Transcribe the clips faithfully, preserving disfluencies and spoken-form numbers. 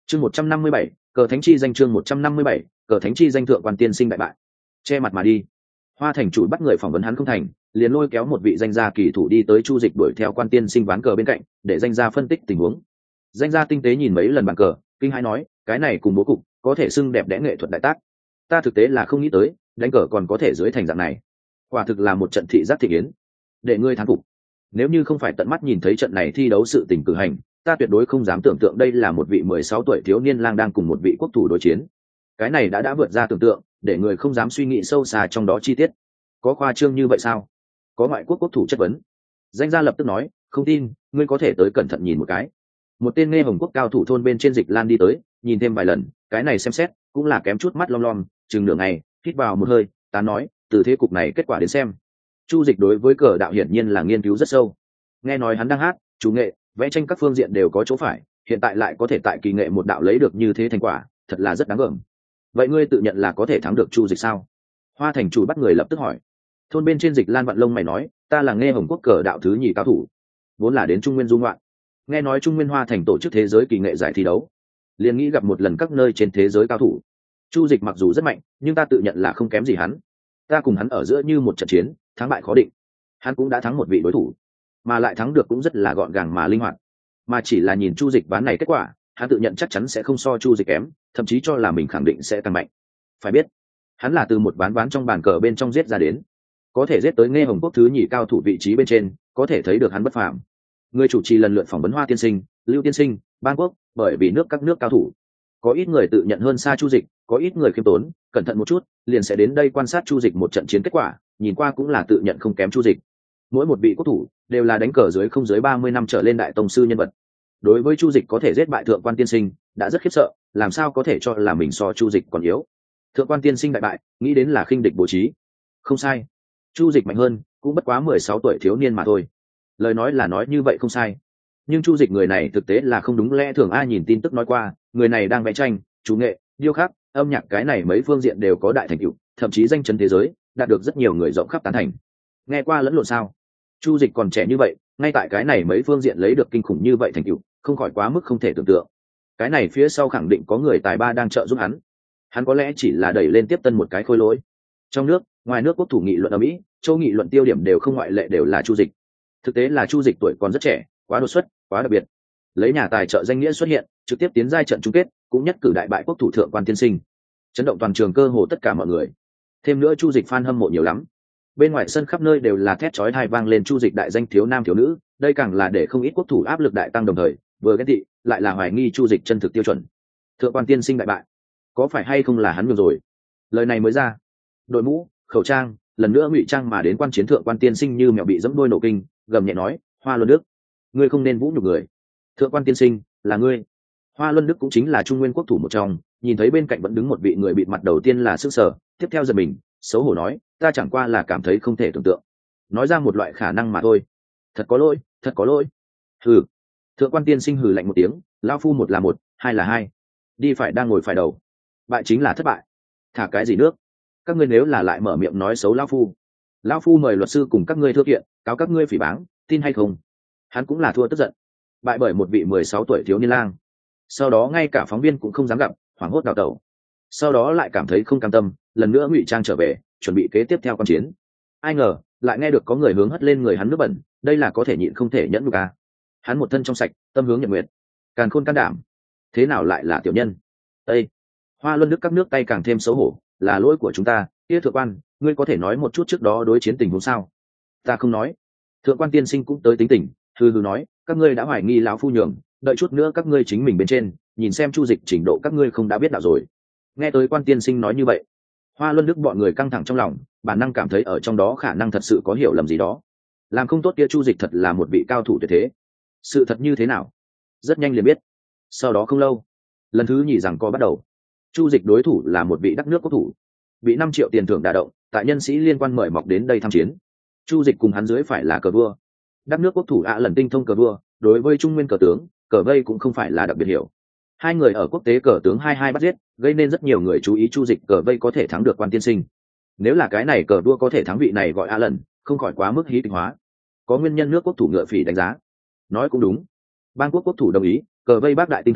chương một trăm năm mươi bảy, cờ thánh chi danh. Chương một trăm năm mươi bảy, cờ thánh chi danh. Thượng quan tiên sinh đại bại, che mặt mà đi. Hoa thành chủ bắt người phỏng vấn hắn không thành, liền lôi kéo một vị danh gia kỳ thủ đi tới chu dịch đuổi theo quan tiên sinh ván cờ bên cạnh để danh gia phân tích tình huống. Danh gia tinh tế nhìn mấy lần bàn cờ, kinh hãi nói, cái này cùng bố cục có thể xưng đẹp đẽ nghệ thuật đại tác. Ta thực tế là không nghĩ tới đánh cờ còn có thể dưới thành dạng này, quả thực là một trận thị giác thị yến, để ngươi thán phục. Nếu như không phải tận mắt nhìn thấy trận này thi đấu sự tình cử hành, ta tuyệt đối không dám tưởng tượng đây là một vị mười sáu tuổi thiếu niên lang đang cùng một vị quốc thủ đối chiến. Cái này đã đã vượt ra tưởng tượng, để người không dám suy nghĩ sâu xa trong đó chi tiết. Có khoa trương như vậy sao? Có ngoại quốc quốc thủ chất vấn. Danh gia lập tức nói, không tin, ngươi có thể tới cẩn thận nhìn một cái. Một tên nghe hồng quốc cao thủ thôn bên trên Dịch Lan đi tới, nhìn thêm vài lần, cái này xem xét cũng là kém chút mắt lom lom, chừng nửa ngày, hít vào một hơi, tán nói, từ thế cục này kết quả đến xem, chu dịch đối với cờ đạo hiển nhiên là nghiên cứu rất sâu. Nghe nói hắn đang hát, chủ nghệ, vẽ tranh các phương diện đều có chỗ phải, hiện tại lại có thể tại kỳ nghệ một đạo lấy được như thế thành quả, thật là rất đáng gờm. Vậy ngươi tự nhận là có thể thắng được chu dịch sao? Hoa thành chủ bắt người lập tức hỏi. Thôn bên trên Dịch Lan vặn lông mày nói, ta là nghe hồng quốc cờ đạo thứ nhì cao thủ, vốn là đến trung nguyên du ngoạn, nghe nói trung nguyên Hoa thành tổ chức thế giới kỳ nghệ giải thi đấu, liền nghĩ gặp một lần các nơi trên thế giới cao thủ. Chu dịch mặc dù rất mạnh, nhưng ta tự nhận là không kém gì hắn. Ta cùng hắn ở giữa như một trận chiến, thắng bại khó định. Hắn cũng đã thắng một vị đối thủ, mà lại thắng được cũng rất là gọn gàng mà linh hoạt. Mà chỉ là nhìn chu dịch ván này kết quả, hắn tự nhận chắc chắn sẽ không so chu dịch kém, thậm chí cho là mình khẳng định sẽ tăng mạnh. Phải biết, hắn là từ một ván ván trong bàn cờ bên trong giết ra đến, có thể giết tới nghe hồng quốc thứ nhì cao thủ vị trí bên trên, có thể thấy được hắn bất phàm. Người chủ trì lần lượt phỏng vấn Hoa tiên sinh, Lưu tiên sinh, Ban Quốc, bởi vì nước các nước cao thủ, có ít người tự nhận hơn xa chu dịch, có ít người khiêm tốn, cẩn thận một chút, liền sẽ đến đây quan sát chu dịch một trận chiến kết quả, nhìn qua cũng là tự nhận không kém chu dịch. Mỗi một vị quốc thủ đều là đánh cờ dưới không dưới ba mươi năm trở lên đại tông sư nhân vật. Đối với chu dịch có thể giết bại thượng quan tiên sinh, đã rất khiếp sợ, làm sao có thể cho là mình so chu dịch còn yếu. Thượng quan tiên sinh đại bại, nghĩ đến là khinh địch bố trí. Không sai, chu dịch mạnh hơn, cũng bất quá mười sáu tuổi thiếu niên mà thôi. Lời nói là nói như vậy không sai, nhưng chu dịch người này thực tế là không đúng lẽ thường. Ai nhìn tin tức nói qua, người này đang vẽ tranh, chủ nghệ, điêu khắc, âm nhạc, cái này mấy phương diện đều có đại thành tựu, thậm chí danh chấn thế giới, đạt được rất nhiều người rộng khắp tán thành. Nghe qua lẫn lộn sao? Chu dịch còn trẻ như vậy, ngay tại cái này mấy phương diện lấy được kinh khủng như vậy thành tựu, không khỏi quá mức không thể tưởng tượng. Cái này phía sau khẳng định có người tài ba đang trợ giúp hắn. Hắn có lẽ chỉ là đẩy lên tiếp tân một cái khôi lỗi. Trong nước, ngoài nước quốc thủ nghị luận ở Mỹ, châu nghị luận tiêu điểm đều không ngoại lệ đều là chu dịch. Thực tế là chu dịch tuổi còn rất trẻ, quá đột xuất, quá đặc biệt. Lấy nhà tài trợ danh nghĩa xuất hiện, trực tiếp tiến giai trận chung kết, cũng nhất cử đại bại quốc thủ thượng quan tiên sinh, chấn động toàn trường, cơ hồ tất cả mọi người. Thêm nữa chu dịch fan hâm mộ nhiều lắm, bên ngoài sân khắp nơi đều là thét chói tai vang lên chu dịch đại danh thiếu nam thiếu nữ, đây càng là để không ít quốc thủ áp lực đại tăng, đồng thời vừa ghen tị lại là hoài nghi chu dịch chân thực tiêu chuẩn. Thượng quan tiên sinh đại bại, có phải hay không là hắn được rồi? Lời này mới ra, đội mũ, khẩu trang, lần nữa ngụy trang mà đến quan chiến thượng quan tiên sinh như mèo bị dẫm đuôi nổ kinh, gầm nhẹ nói, Hoa Luân Đức, ngươi không nên vũ nhục người. Thượng quan tiên sinh, là ngươi. Hoa Luân Đức cũng chính là trung nguyên quốc thủ một trong, nhìn thấy bên cạnh vẫn đứng một vị người bịt mặt, đầu tiên là sức sở, tiếp theo giật mình, xấu hổ nói, ta chẳng qua là cảm thấy không thể tưởng tượng, nói ra một loại khả năng mà thôi. Thật có lỗi, thật có lỗi. Hừ. Thượng quan tiên sinh hừ lạnh một tiếng, lão phu một là một, hai là hai, đi phải đang ngồi phải đầu, bại chính là thất bại, thả cái gì nước. Các ngươi nếu là lại mở miệng nói xấu lão phu, lão phu mời luật sư cùng các ngươi thưa kiện, cáo các ngươi phỉ báng, tin hay không? Hắn cũng là thua tức giận, bại bởi một vị mười sáu tuổi thiếu niên lang. Sau đó ngay cả phóng viên cũng không dám gặp, hoảng hốt đào tẩu. Sau đó lại cảm thấy không cam tâm, lần nữa ngụy trang trở về, chuẩn bị kế tiếp theo quan chiến. Ai ngờ lại nghe được có người hướng hất lên người hắn nước bẩn, đây là có thể nhịn không thể nhẫn được à? Hắn một thân trong sạch, tâm hướng nhật nguyện, càn khôn can đảm, thế nào lại là tiểu nhân? Ê! Hoa Luân Đức các nước tay càng thêm xấu hổ, là lỗi của chúng ta. Kia thượng quan, ngươi có thể nói một chút trước đó đối chiến tình huống sao? Ta không nói. Thượng quan tiên sinh cũng tới tính tình, hừ hừ nói, các ngươi đã hoài nghi lão phu nhường, đợi chút nữa các ngươi chính mình bên trên, nhìn xem chu dịch trình độ các ngươi không đã biết đạo rồi. Nghe tới quan tiên sinh nói như vậy, Hoa Luân Đức bọn người căng thẳng trong lòng, bản năng cảm thấy ở trong đó khả năng thật sự có hiểu lầm gì đó. Làm không tốt kia chu dịch thật là một vị cao thủ tuyệt thế. Sự thật như thế nào? Rất nhanh liền biết. Sau đó không lâu, lần thứ nhì rằng co bắt đầu. Chu dịch đối thủ là một vị đắc nước quốc thủ, bị năm triệu tiền thưởng đả động, tại nhân sĩ liên quan mời mọc đến đây tham chiến. Chu dịch cùng hắn dưới phải là cờ vua. Đắc nước quốc thủ ạ lần tinh thông cờ vua, đối với trung nguyên cờ tướng, cờ vây cũng không phải là đặc biệt hiểu. Hai người ở quốc tế cờ tướng hai hai bắt giết, gây nên rất nhiều người chú ý chu dịch cờ vây có thể thắng được quan tiên sinh. Nếu là cái này cờ vua có thể thắng vị này gọi ạ lần, không khỏi quá mức hí kịch hóa. Có nguyên nhân nước quốc thủ ngựa phỉ đánh giá. Nói cũng đúng. Ban Quốc quốc thủ đồng ý, cờ vây bác đại tinh thâm,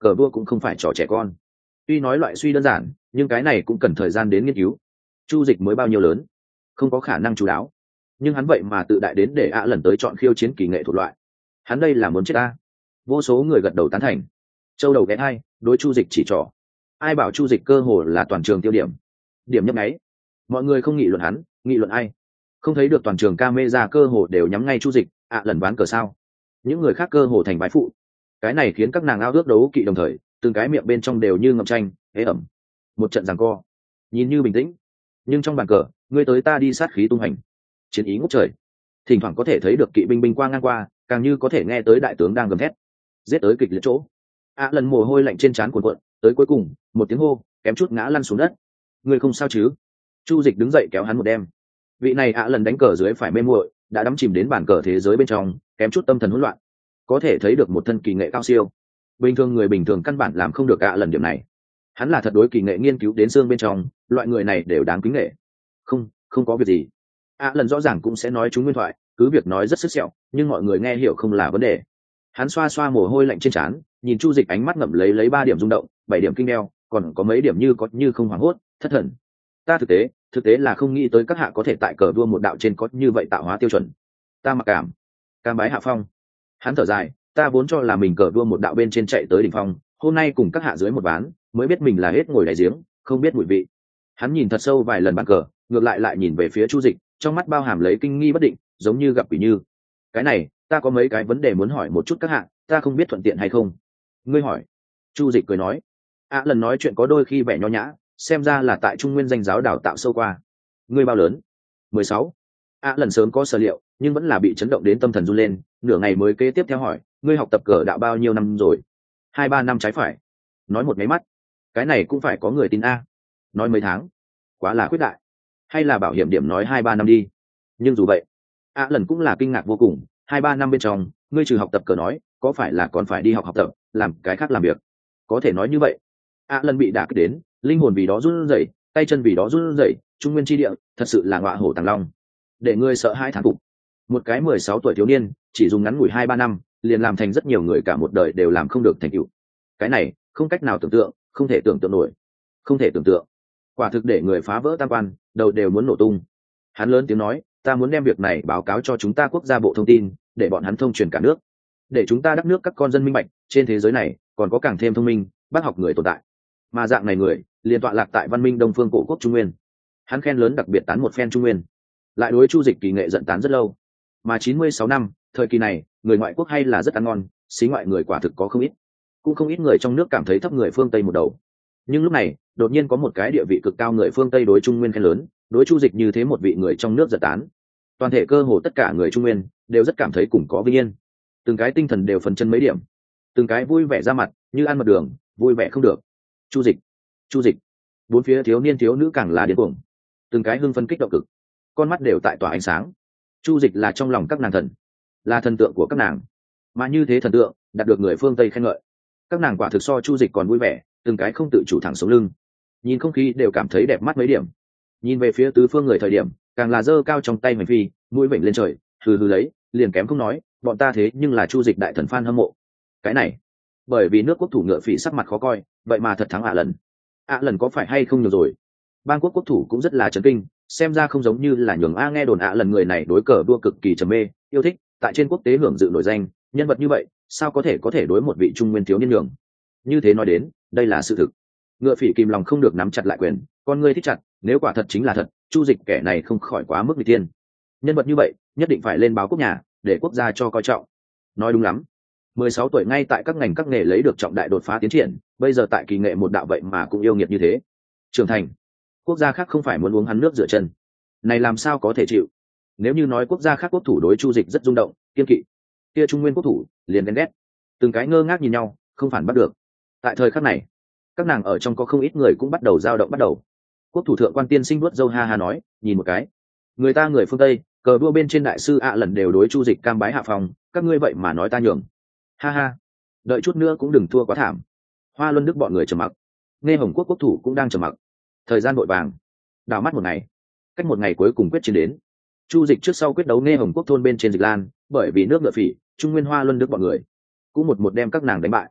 cờ vua cũng không phải trò trẻ con. Tuy nói loại suy đơn giản, nhưng cái này cũng cần thời gian đến nghiên cứu. Chu Dịch mới bao nhiêu lớn, không có khả năng chú đáo, nhưng hắn vậy mà tự đại đến để ạ lần tới chọn khiêu chiến kỳ nghệ thuộc loại. Hắn đây là muốn chết ta. Vô số người gật đầu tán thành. Châu đầu ghé hai, đối Chu Dịch chỉ trỏ. Ai bảo Chu Dịch cơ hồ là toàn trường tiêu điểm, điểm nhấp nháy. Mọi người không nghị luận hắn, nghị luận ai? Không thấy được toàn trường camera cơ hồ đều nhắm ngay Chu Dịch, ạ lần ván cờ sao? Những người khác cơ hồ thành bái phụ. Cái này khiến các nàng ao ước đấu kỵ đồng thời, từng cái miệng bên trong đều như ngậm tranh, ế ẩm. Một trận giằng co, nhìn như bình tĩnh, nhưng trong bàn cờ, ngươi tới ta đi sát khí tung hành, chiến ý ngút trời. Thỉnh thoảng có thể thấy được kỵ binh binh qua ngang qua, càng như có thể nghe tới đại tướng đang gầm thét, giết tới kịch liệt chỗ. ạ lần mồ hôi lạnh trên trán cuồn cuộn, tới cuối cùng, một tiếng hô, kém chút ngã lăn xuống đất. Ngươi không sao chứ? Chu Dịch đứng dậy kéo hắn một đem. Vị này ạ lần đánh cờ dưới phải mê muội, đã đắm chìm đến bàn cờ thế giới bên trong, kém chút tâm thần hỗn loạn. Có thể thấy được một thân kỳ nghệ cao siêu. Bình thường người bình thường căn bản làm không được ạ lần điểm này. Hắn là thật đối kỳ nghệ nghiên cứu đến xương bên trong, loại người này đều đáng kính nghệ. Không, không có việc gì. ạ lần rõ ràng cũng sẽ nói chúng nguyên thoại, cứ việc nói rất sức sẹo, nhưng mọi người nghe hiểu không là vấn đề. Hắn xoa xoa mồ hôi lạnh trên trán, nhìn Chu Dịch ánh mắt ngậm lấy lấy ba điểm rung động, bảy điểm kinh đeo, còn có mấy điểm như có như không hoảng hốt, thất thần. Ta thực tế, thực tế là không nghĩ tới các hạ có thể tại cờ vua một đạo trên có như vậy tạo hóa tiêu chuẩn. Ta mặc cảm, cam bái hạ phong. Hắn thở dài, ta vốn cho là mình cờ vua một đạo bên trên chạy tới đỉnh phong, hôm nay cùng các hạ dưới một ván, mới biết mình là hết ngồi đáy giếng, không biết mùi vị. Hắn nhìn thật sâu vài lần bàn cờ, ngược lại lại nhìn về phía Chu Dịch, trong mắt bao hàm lấy kinh nghi bất định, giống như gặp quỷ như. Cái này, ta có mấy cái vấn đề muốn hỏi một chút các hạ, ta không biết thuận tiện hay không. Ngươi hỏi. Chu Dịch cười nói. À, lần nói chuyện có đôi khi vẻ nho nhã, xem ra là tại Trung Nguyên danh giáo đào tạo sâu qua. Ngươi bao lớn? mười sáu. À, lần sớm có sở liệu, nhưng vẫn là bị chấn động đến tâm thần run lên, nửa ngày mới kế tiếp theo hỏi, ngươi học tập cờ đạo bao nhiêu năm rồi? Hai ba năm trái phải. Nói một máy mắt. Cái này cũng phải có người tin a. Nói mấy tháng. Quá là khuyết đại. Hay là bảo hiểm điểm nói hai ba năm đi. Nhưng dù vậy, À, lần cũng là kinh ngạc vô cùng, hai ba năm bên trong, ngươi trừ học tập cờ nói, có phải là còn phải đi học học tập, làm cái khác làm việc? Có thể nói như vậy. À, lần bị đả kích đến, linh hồn vì đó run rẩy, tay chân vì đó run rẩy, Trung Nguyên chi địa, thật sự là ngọa hổ tàng long. Để ngươi sợ hai thán phục. Một cái mười sáu tuổi thiếu niên, chỉ dùng ngắn ngủi hai ba năm, liền làm thành rất nhiều người cả một đời đều làm không được thành tựu. Cái này, không cách nào tưởng tượng, không thể tưởng tượng nổi. Không thể tưởng tượng. Quả thực để người phá vỡ tam quan, đầu đều muốn nổ tung. Hắn lớn tiếng nói, ta muốn đem việc này báo cáo cho chúng ta quốc gia bộ thông tin, để bọn hắn thông truyền cả nước, để chúng ta đắc nước các con dân minh bạch, trên thế giới này còn có càng thêm thông minh, bác học người tồn tại. Mà dạng này người, liền tọa lạc tại văn minh đông phương cổ quốc Trung Nguyên. Hắn khen lớn đặc biệt tán một phen Trung Nguyên, lại đối Chu Dịch kỳ nghệ giận tán rất lâu. Mà chín mươi sáu năm, thời kỳ này, người ngoại quốc hay là rất ăn ngon, xí ngoại người quả thực có không ít, cũng không ít người trong nước cảm thấy thấp người phương Tây một đầu. Nhưng lúc này, đột nhiên có một cái địa vị cực cao người phương Tây đối Trung Nguyên khen lớn, đối Chu Dịch như thế một vị người trong nước giật tán. Toàn thể cơ hồ tất cả người Trung Nguyên đều rất cảm thấy cùng có vinh yên, từng cái tinh thần đều phấn chân mấy điểm, từng cái vui vẻ ra mặt như ăn mật đường, vui vẻ không được. Chu Dịch, Chu Dịch. Bốn phía thiếu niên thiếu nữ càng là điên cuồng, từng cái hưng phấn kích động cực, con mắt đều tại tỏa ánh sáng. Chu Dịch là trong lòng các nàng thần, là thần tượng của các nàng, mà như thế thần tượng đạt được người phương Tây khen ngợi, các nàng quả thực so Chu Dịch còn vui vẻ, từng cái không tự chủ thẳng sống lưng, nhìn không khí đều cảm thấy đẹp mắt mấy điểm. Nhìn về phía tứ phương người thời điểm, càng là giơ cao trong tay hành phi, mũi vểnh lên trời, hừ hừ lấy, liền kém không nói, bọn ta thế nhưng là Chu Dịch đại thần fan hâm mộ. Cái này, bởi vì nước quốc thủ ngựa phỉ sắc mặt khó coi, vậy mà thật thắng ạ lần. ạ lần có phải hay không nhiều rồi? Bang quốc quốc thủ cũng rất là chấn kinh, xem ra không giống như là nhường a nghe đồn ạ lần người này đối cờ đua cực kỳ trầm mê, yêu thích, tại trên quốc tế hưởng dự nổi danh, nhân vật như vậy, sao có thể có thể đối một vị trung nguyên thiếu niên nhường? Như thế nói đến, đây là sự thực. Ngựa phỉ kìm lòng không được nắm chặt lại quyền, con ngươi thích chặt, nếu quả thật chính là thật, Chu Dịch kẻ này không khỏi quá mức nguy tiên. Nhân vật như vậy, nhất định phải lên báo quốc nhà, để quốc gia cho coi trọng. Nói đúng lắm. mười sáu tuổi ngay tại các ngành các nghề lấy được trọng đại đột phá tiến triển, bây giờ tại kỳ nghệ một đạo vậy mà cũng yêu nghiệt như thế. Trưởng thành, quốc gia khác không phải muốn uống hắn nước rửa chân. Này làm sao có thể chịu? Nếu như nói quốc gia khác quốc thủ đối Chu Dịch rất rung động, kiên kỵ, kia Trung Nguyên quốc thủ liền ghen ghét. Từng cái ngơ ngác nhìn nhau, không phản bắt được. Tại thời khắc này, các nàng ở trong có không ít người cũng bắt đầu dao động bắt đầu. Quốc thủ thượng quan tiên sinh nuốt dâu ha ha nói, nhìn một cái, người ta người phương Tây, cờ đua bên trên đại sư ạ lần đều đối Chu Dịch cam bái hạ phòng, các ngươi vậy mà nói ta nhường. Ha ha, đợi chút nữa cũng đừng thua quá thảm. Hoa Luân Đức bọn người trầm mặc, nghe Hồng Quốc quốc thủ cũng đang trầm mặc. Thời gian vội vàng, đảo mắt một ngày, cách một ngày cuối cùng quyết chiến đến. Chu Dịch trước sau quyết đấu nghe Hồng Quốc thôn bên trên Dịch Lan, bởi vì nước ngựa phỉ, Trung Nguyên Hoa Luân Đức bọn người cũng một một đem các nàng đánh bại.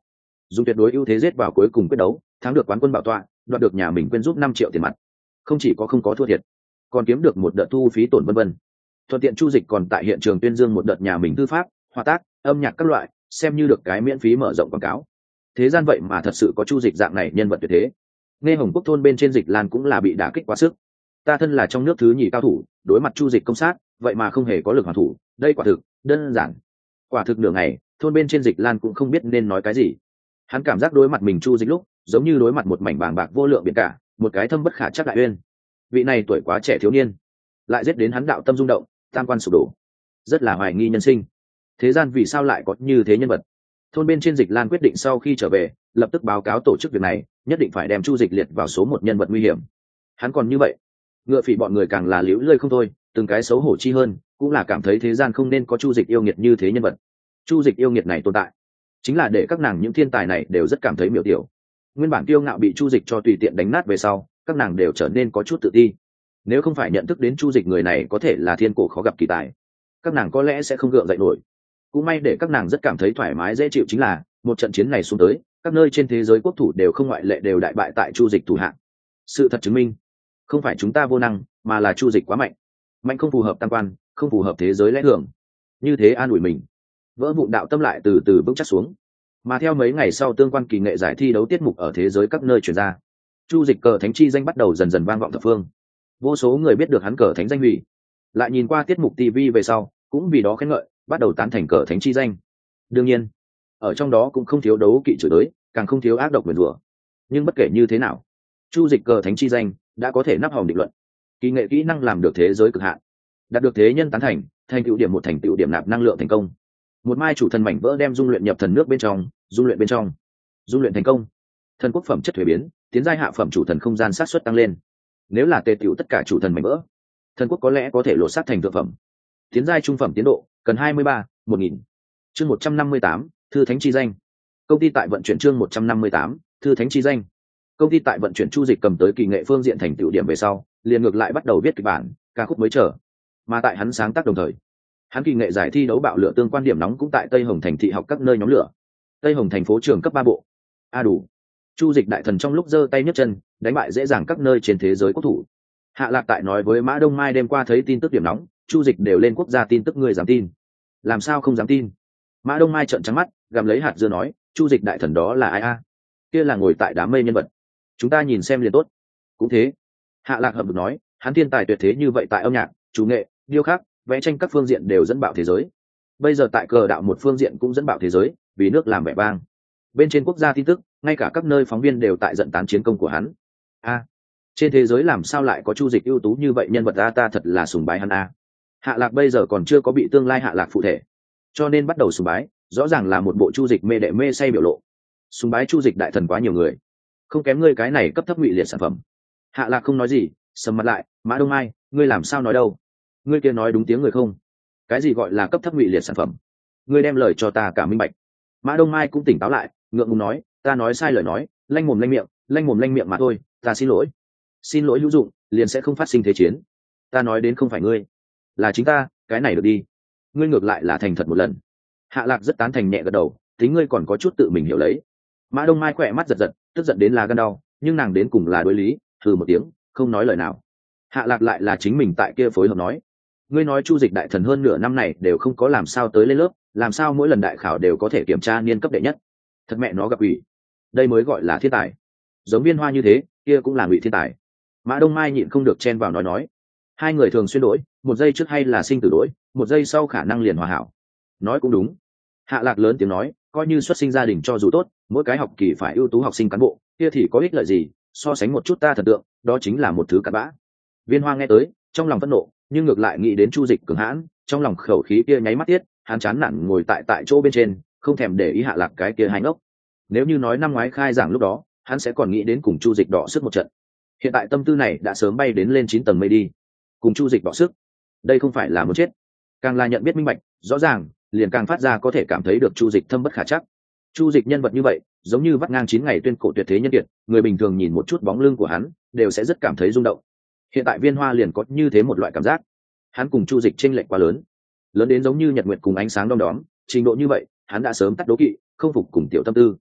dùng tuyệt đối ưu thế giết vào cuối cùng quyết đấu, thắng được quán quân bảo tọa, đoạt được nhà mình quên giúp năm triệu tiền mặt. Không chỉ có không có thua thiệt, còn kiếm được một đợt thu phí tổn vân vân. Thuận tiện Chu Dịch còn tại hiện trường tuyên dương một đợt nhà mình thư pháp, hòa tác, âm nhạc các loại, xem như được cái miễn phí mở rộng quảng cáo. Thế gian vậy mà thật sự có Chu Dịch dạng này nhân vật tuyệt thế. Nghe Hồng Quốc thôn bên trên Dịch Lan cũng là bị đả kích quá sức. Ta thân là trong nước thứ nhì cao thủ, đối mặt Chu Dịch công sát, vậy mà không hề có lực hoàn thủ, đây quả thực đơn giản. Quả thực nửa ngày, thôn bên trên Dịch Lan cũng không biết nên nói cái gì. Hắn cảm giác đối mặt mình Chu Dịch lúc, giống như đối mặt một mảnh bàng bạc vô lượng biển cả, một cái thâm bất khả chắc đại uyên. Vị này tuổi quá trẻ thiếu niên, lại giết đến hắn đạo tâm rung động, tam quan sụp đổ, rất là hoài nghi nhân sinh. Thế gian vì sao lại có như thế nhân vật? Thôn bên trên Dịch Lan quyết định sau khi trở về, lập tức báo cáo tổ chức việc này, nhất định phải đem Chu Dịch liệt vào số một nhân vật nguy hiểm. Hắn còn như vậy, ngựa phỉ bọn người càng là liễu lơi không thôi, từng cái xấu hổ chi hơn, cũng là cảm thấy thế gian không nên có Chu Dịch yêu nghiệt như thế nhân vật. Chu Dịch yêu nghiệt này tồn tại, chính là để các nàng những thiên tài này đều rất cảm thấy miểu tiểu. Nguyên bản kiêu ngạo bị Chu Dịch cho tùy tiện đánh nát về sau, các nàng đều trở nên có chút tự ti. Nếu không phải nhận thức đến Chu Dịch người này có thể là thiên cổ khó gặp kỳ tài, các nàng có lẽ sẽ không gượng dậy nổi. Cũng may để các nàng rất cảm thấy thoải mái dễ chịu chính là, một trận chiến này xuống tới, các nơi trên thế giới quốc thủ đều không ngoại lệ đều đại bại tại Chu Dịch thủ hạng. Sự thật chứng minh, không phải chúng ta vô năng, mà là Chu Dịch quá mạnh. Mạnh không phù hợp tam quan, không phù hợp thế giới lẽ thường. Như thế an ủi mình, vỡ vụn đạo tâm lại từ từ vững chắc xuống. Mà theo mấy ngày sau tương quan kỳ nghệ giải thi đấu tiết mục ở thế giới các nơi truyền ra, Chu Dịch cờ thánh chi danh bắt đầu dần dần vang vọng thập phương. Vô số người biết được hắn cờ thánh danh hủy, lại nhìn qua tiết mục ti vi về sau, cũng vì đó khen ngợi, bắt đầu tán thành cờ thánh chi danh. Đương nhiên, ở trong đó cũng không thiếu đấu kỵ chửi đới, càng không thiếu ác độc nguyền rủa. Nhưng bất kể như thế nào, Chu Dịch cờ thánh chi danh đã có thể nắp hòm định luận, kỳ nghệ kỹ năng làm được thế giới cực hạn, đạt được thế nhân tán thành, thành tựu điểm một thành tựu điểm nạp năng lượng thành công. Một mai chủ thần mảnh vỡ đem dung luyện nhập thần nước bên trong, dung luyện bên trong, dung luyện thành công. Thần quốc phẩm chất thuế biến, tiến giai hạ phẩm chủ thần không gian sát suất tăng lên. Nếu là tề tựu tất cả chủ thần mảnh vỡ, thần quốc có lẽ có thể lột xác thành thượng phẩm. Tiến giai trung phẩm tiến độ cần hai mươi ba, một nghìn. Chương một trăm năm mươi tám, thư thánh chi danh. Công ty tại vận chuyển chương một trăm năm mươi tám, thư thánh chi danh. Công ty tại vận chuyển Chu Dịch cầm tới kỳ nghệ phương diện thành tựu điểm về sau, liền ngược lại bắt đầu viết kịch bản, ca khúc mới chờ. Mà tại hắn sáng tác đồng thời, hắn kỳ nghệ giải thi đấu bạo lửa tương quan điểm nóng cũng tại Tây Hồng thành thị học các nơi nhóm lửa. Tây Hồng thành phố trường cấp ba bộ. A đủ. Chu Dịch đại thần trong lúc giơ tay nhấc chân, đánh bại dễ dàng các nơi trên thế giới quốc thủ. Hạ Lạc tại nói với Mã Đông Mai đêm qua thấy tin tức điểm nóng, Chu Dịch đều lên quốc gia tin tức người dám tin. Làm sao không dám tin? Mã Đông Mai trợn trắng mắt, gặm lấy hạt dưa nói, Chu Dịch đại thần đó là ai a? Kia là ngồi tại đám mây nhân vật. Chúng ta nhìn xem liền tốt. Cũng thế. Hạ Lạc hậm hực nói, hắn thiên tài tuyệt thế như vậy tại âm nhạc, chủ nghệ, điêu khắc, vẽ tranh các phương diện đều dẫn bạo thế giới. Bây giờ tại cờ đạo một phương diện cũng dẫn bạo thế giới, vì nước làm vẻ vang. Bên trên quốc gia tin tức, ngay cả các nơi phóng viên đều tại giận tán chiến công của hắn. A, trên thế giới làm sao lại có Chu Dịch ưu tú như vậy nhân vật a, ta thật là sùng bái hắn a. Hạ Lạc bây giờ còn chưa có bị tương lai Hạ Lạc phụ thể, cho nên bắt đầu sùng bái, rõ ràng là một bộ Chu Dịch mê đệ mê say biểu lộ. Sùng bái Chu Dịch đại thần quá nhiều người, không kém ngươi cái này cấp thấp ngụy liệt sản phẩm. Hạ Lạc không nói gì, sầm mặt lại, Mã Đông Mai, ngươi làm sao nói đâu? Ngươi kia nói đúng tiếng người không? Cái gì gọi là cấp thấp ngụy liệt sản phẩm? Ngươi đem lời cho ta cả minh bạch. Mã Đông Mai cũng tỉnh táo lại, ngượng ngùng nói, ta nói sai lời nói, lanh mồm lanh miệng, lanh mồm lanh miệng mà thôi, ta xin lỗi. Xin lỗi hữu dụng, liền sẽ không phát sinh thế chiến. Ta nói đến không phải ngươi, là chính ta, cái này được đi. Ngươi ngược lại là thành thật một lần. Hạ Lạc rất tán thành nhẹ gật đầu, tính ngươi còn có chút tự mình hiểu lấy. Mã Đông Mai khỏe mắt giật giật, tức giận đến là gan đau, nhưng nàng đến cùng là đối lý, thử một tiếng, không nói lời nào. Hạ Lạc lại là chính mình tại kia phối hợp nói, ngươi nói Chu Dịch đại thần hơn nửa năm này đều không có làm sao tới lên lớp, làm sao mỗi lần đại khảo đều có thể kiểm tra niên cấp đệ nhất? Thật mẹ nó gặp ủy, đây mới gọi là thiên tài. Giống Viên Hoa như thế, kia cũng là ngụy thiên tài. Mã Đông Mai nhịn không được chen vào nói nói, hai người thường xuyên đổi, một giây trước hay là sinh tử đổi, một giây sau khả năng liền hòa hảo. Nói cũng đúng. Hạ Lạc lớn tiếng nói, coi như xuất sinh gia đình cho dù tốt, mỗi cái học kỳ phải ưu tú học sinh cán bộ, kia thì có ích lợi gì? So sánh một chút ta thần tượng, đó chính là một thứ cặn bã. Viên Hoa nghe tới, trong lòng phẫn nộ, nhưng ngược lại nghĩ đến Chu Dịch cường hãn, trong lòng khẩu khí kia nháy mắt tiết, hắn chán nản ngồi tại tại chỗ bên trên, không thèm để ý Hạ Lạc cái kia hài ngốc. Nếu như nói năm ngoái khai giảng lúc đó, hắn sẽ còn nghĩ đến cùng Chu Dịch đọ sức một trận. Hiện tại tâm tư này đã sớm bay đến lên chín tầng mây đi. Cùng Chu Dịch đọ sức, đây không phải là muốn chết, càng là nhận biết minh bạch, rõ ràng, liền càng phát ra có thể cảm thấy được Chu Dịch thâm bất khả trắc. Chu Dịch nhân vật như vậy, giống như vắt ngang chín ngày tuyên cổ tuyệt thế nhân kiệt, người bình thường nhìn một chút bóng lưng của hắn, đều sẽ rất cảm thấy rung động. Hiện tại Viên Hoa liền có như thế một loại cảm giác, hắn cùng Chu Dịch chênh lệch quá lớn, lớn đến giống như nhật nguyệt cùng ánh sáng đom đóm, trình độ như vậy, hắn đã sớm tắt đố kỵ, không phục cùng tiểu tâm tư.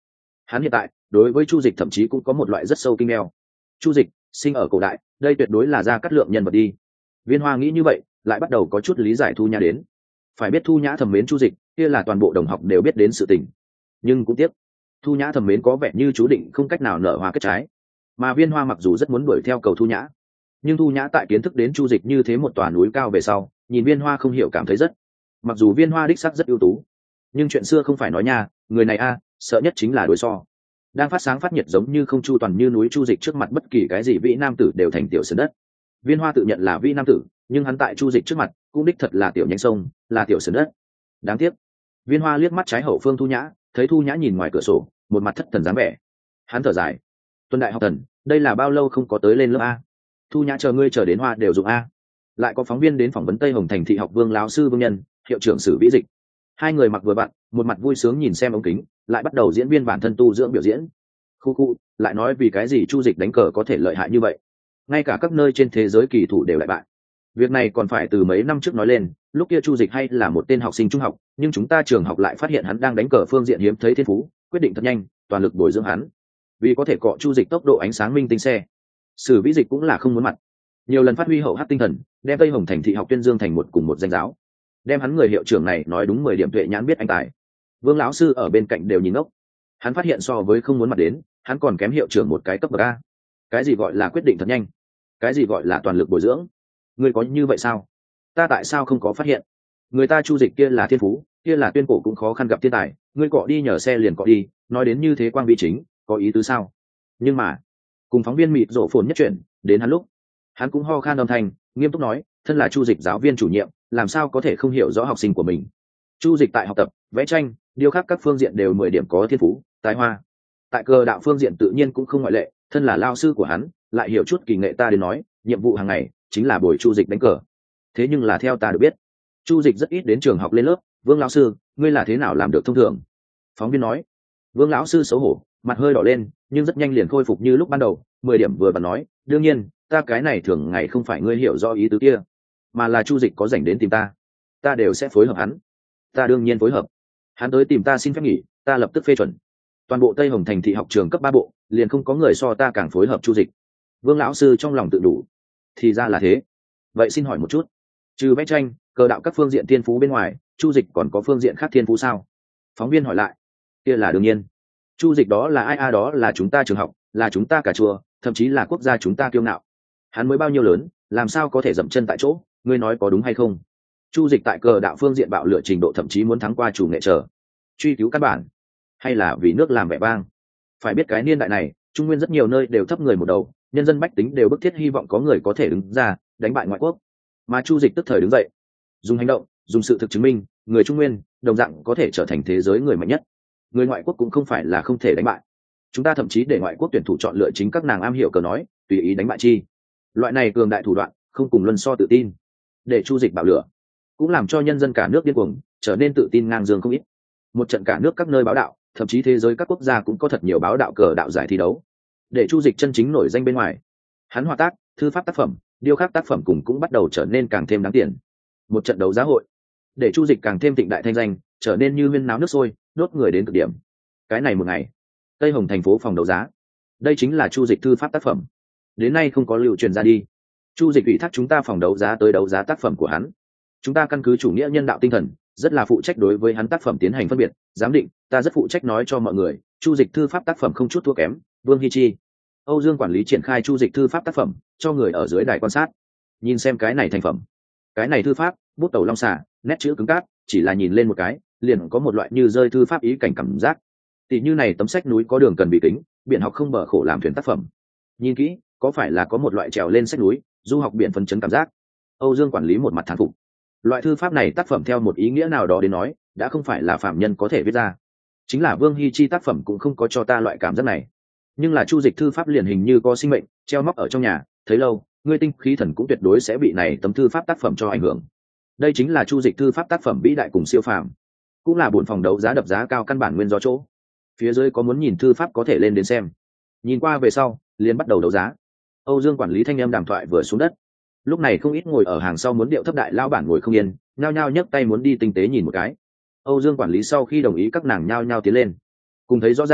Hắn hiện tại đối với chu dịch thậm chí cũng có một loại rất sâu kinh đeo. Chu dịch sinh ở cổ đại, đây tuyệt đối là gia cát lượng nhân vật đi. Viên Hoa nghĩ như vậy, lại bắt đầu có chút lý giải Thu Nhã đến. Phải biết Thu Nhã thầm mến chu dịch, kia là toàn bộ đồng học đều biết đến sự tình. Nhưng cũng tiếc, Thu Nhã thầm mến có vẻ như chú định không cách nào nở hoa kết trái. Mà Viên Hoa mặc dù rất muốn đuổi theo cầu Thu Nhã, nhưng Thu Nhã tại kiến thức đến chu dịch như thế một tòa núi cao về sau, nhìn Viên Hoa không hiểu cảm thấy rất. Mặc dù Viên Hoa đích sắc rất ưu tú, nhưng chuyện xưa không phải nói nha, người này a, sợ nhất chính là đối so. Đang phát sáng phát nhiệt giống như không chu toàn như núi chu dịch trước mặt bất kỳ cái gì vĩ nam tử đều thành tiểu sơn đất. Viên Hoa tự nhận là vĩ nam tử, nhưng hắn tại chu dịch trước mặt cũng đích thật là tiểu nhánh sông, là tiểu sơn đất. Đáng tiếc. Viên Hoa liếc mắt trái hậu phương Thu Nhã, thấy Thu Nhã nhìn ngoài cửa sổ, một mặt thất thần dáng vẻ. Hắn thở dài. Tuân đại học thần, đây là bao lâu không có tới lên lớp a? Thu Nhã chờ ngươi chờ đến hoa đều dụng a. Lại có phóng viên đến phỏng vấn Tây Hồng Thành thị học Vương lão sư Vương Nhân, hiệu trưởng Sử Vĩ Dịch. Hai người mặc vừa vặn, một mặt vui sướng nhìn xem ống kính, lại bắt đầu diễn viên bản thân tu dưỡng biểu diễn. Khu khu, lại nói vì cái gì chu dịch đánh cờ có thể lợi hại như vậy? Ngay cả các nơi trên thế giới kỳ thủ đều lại bại. Việc này còn phải từ mấy năm trước nói lên, lúc kia chu dịch hay là một tên học sinh trung học, nhưng chúng ta trường học lại phát hiện hắn đang đánh cờ phương diện hiếm thấy thiên phú, quyết định thật nhanh, toàn lực bồi dưỡng hắn. Vì có thể cọ chu dịch tốc độ ánh sáng minh tinh xe. Sử Vĩ Dịch cũng là không muốn mặt, nhiều lần phát huy hậu hát tinh thần, đem Tây Hồng Thành thị học tuyên dương thành một cùng một danh giáo, đem hắn người hiệu trưởng này nói đúng mười điểm tuệ nhãn biết anh tài. Vương lão sư ở bên cạnh đều nhìn ngốc, hắn phát hiện so với không muốn mặt đến, hắn còn kém hiệu trưởng một cái cấp bậc a. Cái gì gọi là quyết định thật nhanh, cái gì gọi là toàn lực bồi dưỡng, ngươi có như vậy sao? Ta tại sao không có phát hiện? Người ta chu dịch kia là thiên phú, kia là tuyên cổ cũng khó khăn gặp thiên tài, ngươi cọ đi nhờ xe liền cọ đi, nói đến như thế quang vị chính, có ý tứ sao? Nhưng mà cùng phóng viên mịt rộ phồn nhất chuyện đến hắn lúc, hắn cũng ho khan âm thanh, nghiêm túc nói, thân là chu dịch giáo viên chủ nhiệm, làm sao có thể không hiểu rõ học sinh của mình. Chu dịch tại học tập, vẽ tranh, điêu khắc các phương diện đều mười điểm có thiên phú, tài hoa. Tại cơ đạo phương diện tự nhiên cũng không ngoại lệ, thân là lao sư của hắn, lại hiểu chút kỳ nghệ ta đến nói, nhiệm vụ hàng ngày chính là bồi chu dịch đánh cờ. Thế nhưng là theo ta được biết, chu dịch rất ít đến trường học lên lớp. Vương lão sư, ngươi là thế nào làm được thông thường? Phóng viên nói. Vương lão sư xấu hổ, mặt hơi đỏ lên, nhưng rất nhanh liền khôi phục như lúc ban đầu, mười điểm vừa và nói, đương nhiên ta cái này thường ngày không phải ngươi hiểu do ý tứ kia, mà là chu dịch có rảnh đến tìm ta, ta đều sẽ phối hợp hắn. Ta đương nhiên phối hợp. Hắn tới tìm ta xin phép nghỉ, ta lập tức phê chuẩn. Toàn bộ Tây Hồng Thành thị học trường cấp ba bộ liền không có người so ta càng phối hợp chu dịch. Vương lão sư trong lòng tự đủ. Thì ra là thế. Vậy xin hỏi một chút, trừ vẽ tranh, cờ đạo các phương diện thiên phú bên ngoài, chu dịch còn có phương diện khác thiên phú sao? Phóng viên hỏi lại. Kia là đương nhiên. Chu dịch đó là ai a? Đó là chúng ta trường học, là chúng ta cả chùa, thậm chí là quốc gia chúng ta kiêu ngạo. Hắn mới bao nhiêu lớn, làm sao có thể dậm chân tại chỗ, ngươi nói có đúng hay không? Chu dịch tại cờ đạo phương diện bạo lựa trình độ thậm chí muốn thắng qua chủ nghệ trở truy cứu căn bản, hay là vì nước làm vẻ vang. Phải biết cái niên đại này, Trung Nguyên rất nhiều nơi đều thấp người một đầu, nhân dân bách tính đều bức thiết hy vọng có người có thể đứng ra đánh bại ngoại quốc, mà chu dịch tức thời đứng dậy, dùng hành động, dùng sự thực chứng minh người Trung Nguyên đồng dạng có thể trở thành thế giới người mạnh nhất. Người ngoại quốc cũng không phải là không thể đánh bại, chúng ta thậm chí để ngoại quốc tuyển thủ chọn lựa chính các nàng am hiểu cờ nói, tùy ý đánh bại chi. Loại này cường đại thủ đoạn không cùng luân so tự tin, để chu dịch bạo lửa cũng làm cho nhân dân cả nước điên cuồng, trở nên tự tin ngang dương không ít. Một trận cả nước các nơi báo đạo, thậm chí thế giới các quốc gia cũng có thật nhiều báo đạo cờ đạo giải thi đấu, để chu dịch chân chính nổi danh bên ngoài. Hắn hòa tác, thư pháp tác phẩm, điêu khắc tác phẩm cùng cũng bắt đầu trở nên càng thêm đáng tiền. Một trận đấu giá hội để chu dịch càng thêm thịnh đại thanh danh, trở nên như huyên náo nước sôi, đốt người đến cực điểm. Cái này một ngày, Tây Hồng thành phố phòng đấu giá, đây chính là chu dịch thư pháp tác phẩm, đến nay không có lưu truyền ra đi. Chu dịch ủy thác chúng ta phòng đấu giá tới đấu giá tác phẩm của hắn, chúng ta căn cứ chủ nghĩa nhân đạo tinh thần, rất là phụ trách đối với hắn tác phẩm tiến hành phân biệt, giám định. Ta rất phụ trách nói cho mọi người, chu dịch thư pháp tác phẩm không chút thua kém. Vương Hi Chi, Âu Dương quản lý triển khai chu dịch thư pháp tác phẩm cho người ở dưới đài quan sát, nhìn xem cái này thành phẩm, cái này thư pháp, bút tẩu long xả, nét chữ cứng cáp, chỉ là nhìn lên một cái liền có một loại như rơi thư pháp ý cảnh cảm giác. Tỷ như này tấm sách núi có đường cần bị kính, biển học không bờ khổ làm thuyền tác phẩm, nhìn kỹ có phải là có một loại trèo lên sách núi, du học biển phấn chấn cảm giác. Âu Dương quản lý một mặt thán phục, loại thư pháp này tác phẩm theo một ý nghĩa nào đó đến nói đã không phải là phạm nhân có thể viết ra, chính là Vương Hi Chi tác phẩm cũng không có cho ta loại cảm giác này. Nhưng là chu dịch thư pháp liền hình như có sinh mệnh, treo móc ở trong nhà, thấy lâu ngươi tinh khí thần cũng tuyệt đối sẽ bị này tấm thư pháp tác phẩm cho ảnh hưởng. Đây chính là chu dịch thư pháp tác phẩm vĩ đại cùng siêu phàm, cũng là buồn phòng đấu giá đập giá cao căn bản nguyên do chỗ. Phía dưới có muốn nhìn thư pháp có thể lên đến xem. Nhìn qua về sau liền bắt đầu đấu giá. Âu Dương quản lý thanh em đàm thoại vừa xuống đất, lúc này không ít ngồi ở hàng sau muốn điệu thấp đại lao bản ngồi không yên, nhao nhao nhấc tay muốn đi tinh tế nhìn một cái. Âu Dương quản lý sau khi đồng ý các nàng nhao nhao tiến lên, cùng thấy rõ ràng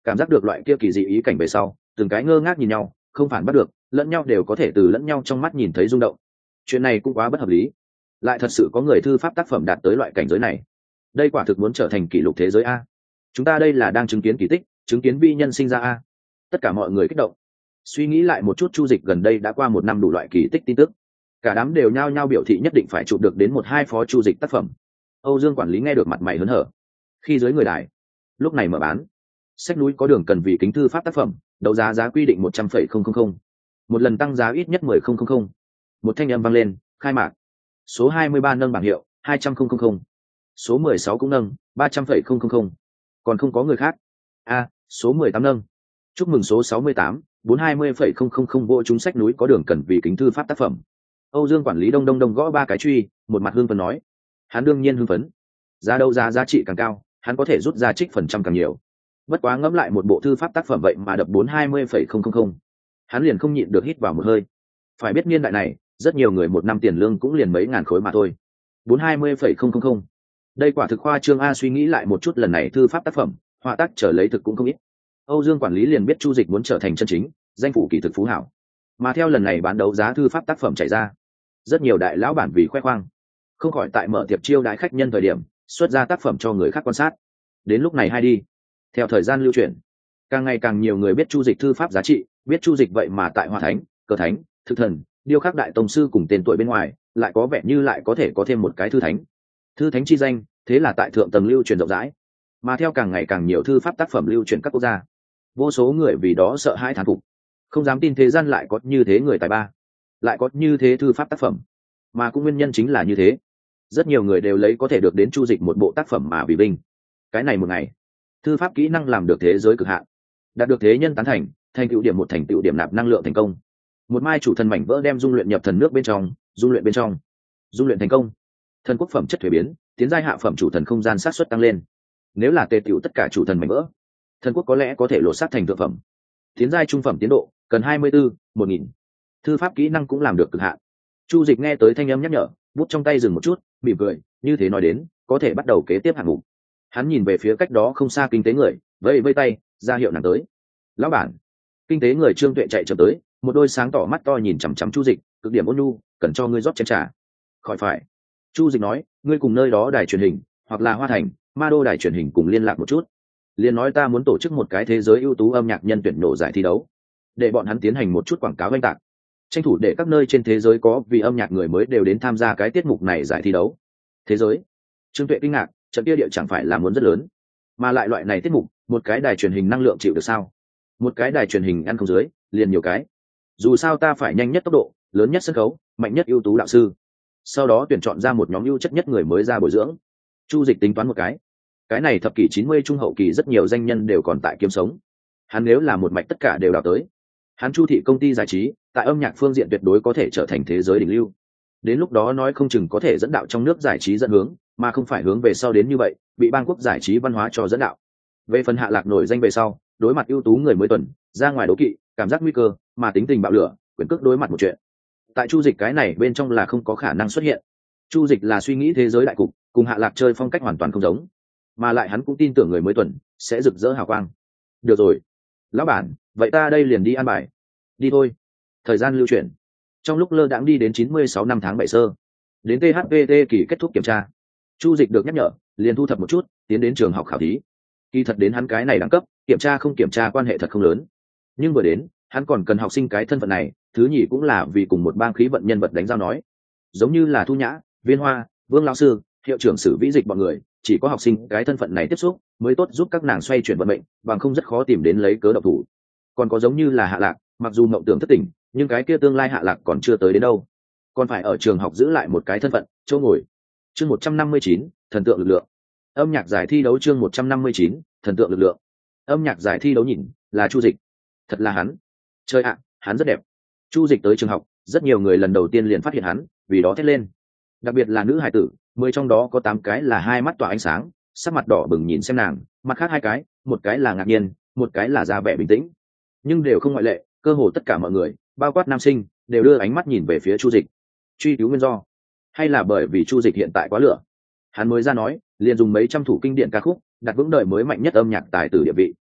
cảm giác được loại kia kỳ dị ý cảnh về sau từng cái ngơ ngác nhìn nhau, không phản bắt được, lẫn nhau đều có thể từ lẫn nhau trong mắt nhìn thấy rung động. Chuyện này cũng quá bất hợp lý, lại thật sự có người thư pháp tác phẩm đạt tới loại cảnh giới này. Đây quả thực muốn trở thành kỷ lục thế giới a. Chúng ta đây là đang chứng kiến kỳ tích, chứng kiến vi nhân sinh ra a. Tất cả mọi người kích động. Suy nghĩ lại một chút, Chu Dịch gần đây đã qua một năm đủ loại kỳ tích tin tức, cả đám đều nhao nhao biểu thị nhất định phải chụp được đến một hai phó Chu Dịch tác phẩm. Âu Dương quản lý nghe được mặt mày hớn hở. Khi dưới người đài lúc này mở bán, sách núi có đường cần vì kính thư pháp tác phẩm, đấu giá giá quy định một trăm phẩy không không không, một lần tăng giá ít nhất mười không không không. Một thanh âm vang lên, khai mạc. Số hai mươi ba nâng bảng hiệu hai trăm không không không, số mười sáu cũng nâng ba trăm phẩy không không không, còn không có người khác. A, số mười tám nâng. Chúc mừng số sáu mươi tám, bốn trăm hai mươi phẩy không không không vô chúng sách núi có đường cần vì kính thư pháp tác phẩm. Âu Dương quản lý đông đông đông gõ ba cái truy, một mặt hưng phấn nói. Hắn đương nhiên hưng phấn. Giá đấu giá giá trị càng cao, hắn có thể rút ra trích phần trăm càng nhiều. Bất quá ngẫm lại một bộ thư pháp tác phẩm vậy mà đập bốn trăm hai mươi phẩy không không không, hắn liền không nhịn được hít vào một hơi. Phải biết niên đại này, rất nhiều người một năm tiền lương cũng liền mấy ngàn khối mà thôi. bốn trăm hai mươi phẩy không không không, đây quả thực khoa trương a. Suy nghĩ lại một chút, lần này thư pháp tác phẩm, họa tác trở lấy thực cũng không ít. Âu Dương quản lý liền biết Chu Dịch muốn trở thành chân chính danh phủ kỳ thực phú hảo. Mà theo lần này bán đấu giá thư pháp tác phẩm chạy ra, rất nhiều đại lão bản vì khoe khoang, không khỏi tại mở tiệc chiêu đãi khách nhân thời điểm xuất ra tác phẩm cho người khác quan sát. Đến lúc này hay đi, theo thời gian lưu chuyển, càng ngày càng nhiều người biết Chu Dịch thư pháp giá trị, biết Chu Dịch vậy mà tại Hoa Thánh, Cờ Thánh, Thực Thần, điêu khắc đại tông sư cùng tên tuổi bên ngoài, lại có vẻ như lại có thể có thêm một cái thư thánh. Thư thánh chi danh, thế là tại thượng tầng lưu truyền rộng rãi. Mà theo càng ngày càng nhiều thư pháp tác phẩm lưu truyền các quốc gia, vô số người vì đó sợ hãi thán phục, không dám tin thế gian lại có như thế người tài ba, lại có như thế thư pháp tác phẩm. Mà cũng nguyên nhân chính là như thế, rất nhiều người đều lấy có thể được đến Chu Dịch một bộ tác phẩm mà vì vinh. Cái này một ngày, thư pháp kỹ năng làm được thế giới cực hạn, đạt được thế nhân tán thành, thành tựu điểm một thành tựu điểm nạp năng lượng thành công. Một mai chủ thần mảnh vỡ đem dung luyện nhập thần nước bên trong, dung luyện bên trong, dung luyện thành công. Thần quốc phẩm chất thuế biến, tiến giai hạ phẩm chủ thần không gian sát xuất tăng lên. Nếu là tề tựu tất cả chủ thần mảnh vỡ, thần quốc có lẽ có thể lột xác thành thượng phẩm. Tiến giai trung phẩm tiến độ cần hai mươi bốn, một nghìn. Thư pháp kỹ năng cũng làm được cực hạn. Chu Dịch nghe tới thanh âm nhắc nhở, bút trong tay dừng một chút, mỉm cười, như thế nói đến, có thể bắt đầu kế tiếp hạng mục. Hắn nhìn về phía cách đó không xa kinh tế người, vẫy vẫy tay, ra hiệu nàng tới. Lão bản. Kinh tế người Trương Tuệ chạy chậm tới, một đôi sáng tỏ mắt to nhìn chằm chằm Chu Dịch, cực điểm ôn nhu, cần cho ngươi rót chén trà. Khỏi phải. Chu Dịch nói, ngươi cùng nơi đó đài truyền hình, hoặc là Hoa Thành, Ma Đô đài truyền hình cùng liên lạc một chút. Liên nói ta muốn tổ chức một cái thế giới ưu tú âm nhạc nhân tuyển nổ giải thi đấu, để bọn hắn tiến hành một chút quảng cáo oanh tạc, tranh thủ để các nơi trên thế giới có vì âm nhạc người mới đều đến tham gia cái tiết mục này giải thi đấu. Thế giới? Trương Tuệ kinh ngạc, trận kia địa chẳng phải là muốn rất lớn, mà lại loại này tiết mục, một cái đài truyền hình năng lượng chịu được sao? Một cái đài truyền hình ăn không dưới, liền nhiều cái. Dù sao ta phải nhanh nhất tốc độ, lớn nhất sân khấu, mạnh nhất ưu tú đạo sư, sau đó tuyển chọn ra một nhóm ưu chất nhất người mới ra bồi dưỡng. Chu Dịch tính toán một cái, cái này thập kỷ chín mươi trung hậu kỳ rất nhiều danh nhân đều còn tại kiếm sống, hắn nếu là một mạch tất cả đều đào tới, hắn Chu thị công ty giải trí tại âm nhạc phương diện tuyệt đối có thể trở thành thế giới đỉnh lưu. Đến lúc đó nói không chừng có thể dẫn đạo trong nước giải trí dẫn hướng, mà không phải hướng về sau đến như vậy bị bang quốc giải trí văn hóa cho dẫn đạo. Về phần Hạ Lạc nổi danh về sau, đối mặt ưu tú người mới tuần ra ngoài đố kỵ, cảm giác nguy cơ, mà tính tình bạo lửa, quyền cước đối mặt một chuyện, tại Chu Dịch cái này bên trong là không có khả năng xuất hiện. Chu Dịch là suy nghĩ thế giới đại cục, cùng Hạ Lạc chơi phong cách hoàn toàn không giống, mà lại hắn cũng tin tưởng người mới tuần sẽ rực rỡ hào quang. Được rồi, lão bản, vậy ta đây liền đi an bài. Đi thôi. Thời gian lưu chuyển, trong lúc lơ đãng đi đến chín mươi sáu năm tháng bảy sơ, đến tê hát pê tê kỳ kết thúc kiểm tra. Chu Dịch được nhắc nhở, liền thu thập một chút, tiến đến trường học khảo thí. Kỳ thật đến hắn cái này đẳng cấp, kiểm tra không kiểm tra quan hệ thật không lớn, nhưng vừa đến, hắn còn cần học sinh cái thân phận này, thứ nhì cũng là vì cùng một bang khí vận nhân vật đánh giao nói, giống như là Thu Nhã, Viên Hoa, Vương lão sư, hiệu trưởng Sử Vĩ Dịch bọn người, chỉ có học sinh cái thân phận này tiếp xúc mới tốt giúp các nàng xoay chuyển vận mệnh, bằng không rất khó tìm đến lấy cớ độc thủ. Còn có giống như là Hạ Lạc, mặc dù mộng tưởng thất tỉnh, nhưng cái kia tương lai Hạ Lạc còn chưa tới đến đâu, còn phải ở trường học giữ lại một cái thân phận, chỗ ngồi. Chương một trăm năm mươi chín, thần tượng lực lượng. Âm nhạc giải thi đấu chương một trăm năm mươi chín, thần tượng lực lượng. Âm nhạc giải thi đấu nhìn là Chu Dịch, thật là hắn. Trời ạ, hắn rất đẹp. Chu Dịch tới trường học, rất nhiều người lần đầu tiên liền phát hiện hắn, vì đó thét lên. Đặc biệt là nữ hải tử, mười trong đó có tám cái là hai mắt tỏa ánh sáng, sắc mặt đỏ bừng nhìn xem nàng, mặt khác hai cái, một cái là ngạc nhiên, một cái là ra vẻ bình tĩnh. Nhưng đều không ngoại lệ, cơ hồ tất cả mọi người, bao quát nam sinh, đều đưa ánh mắt nhìn về phía Chu Dịch. Truy cứu nguyên do, hay là bởi vì Chu Dịch hiện tại quá lửa. Hắn mới ra nói, liền dùng mấy trăm thủ kinh điển ca khúc, đặt vững đời mới mạnh nhất âm nhạc tài tử địa vị.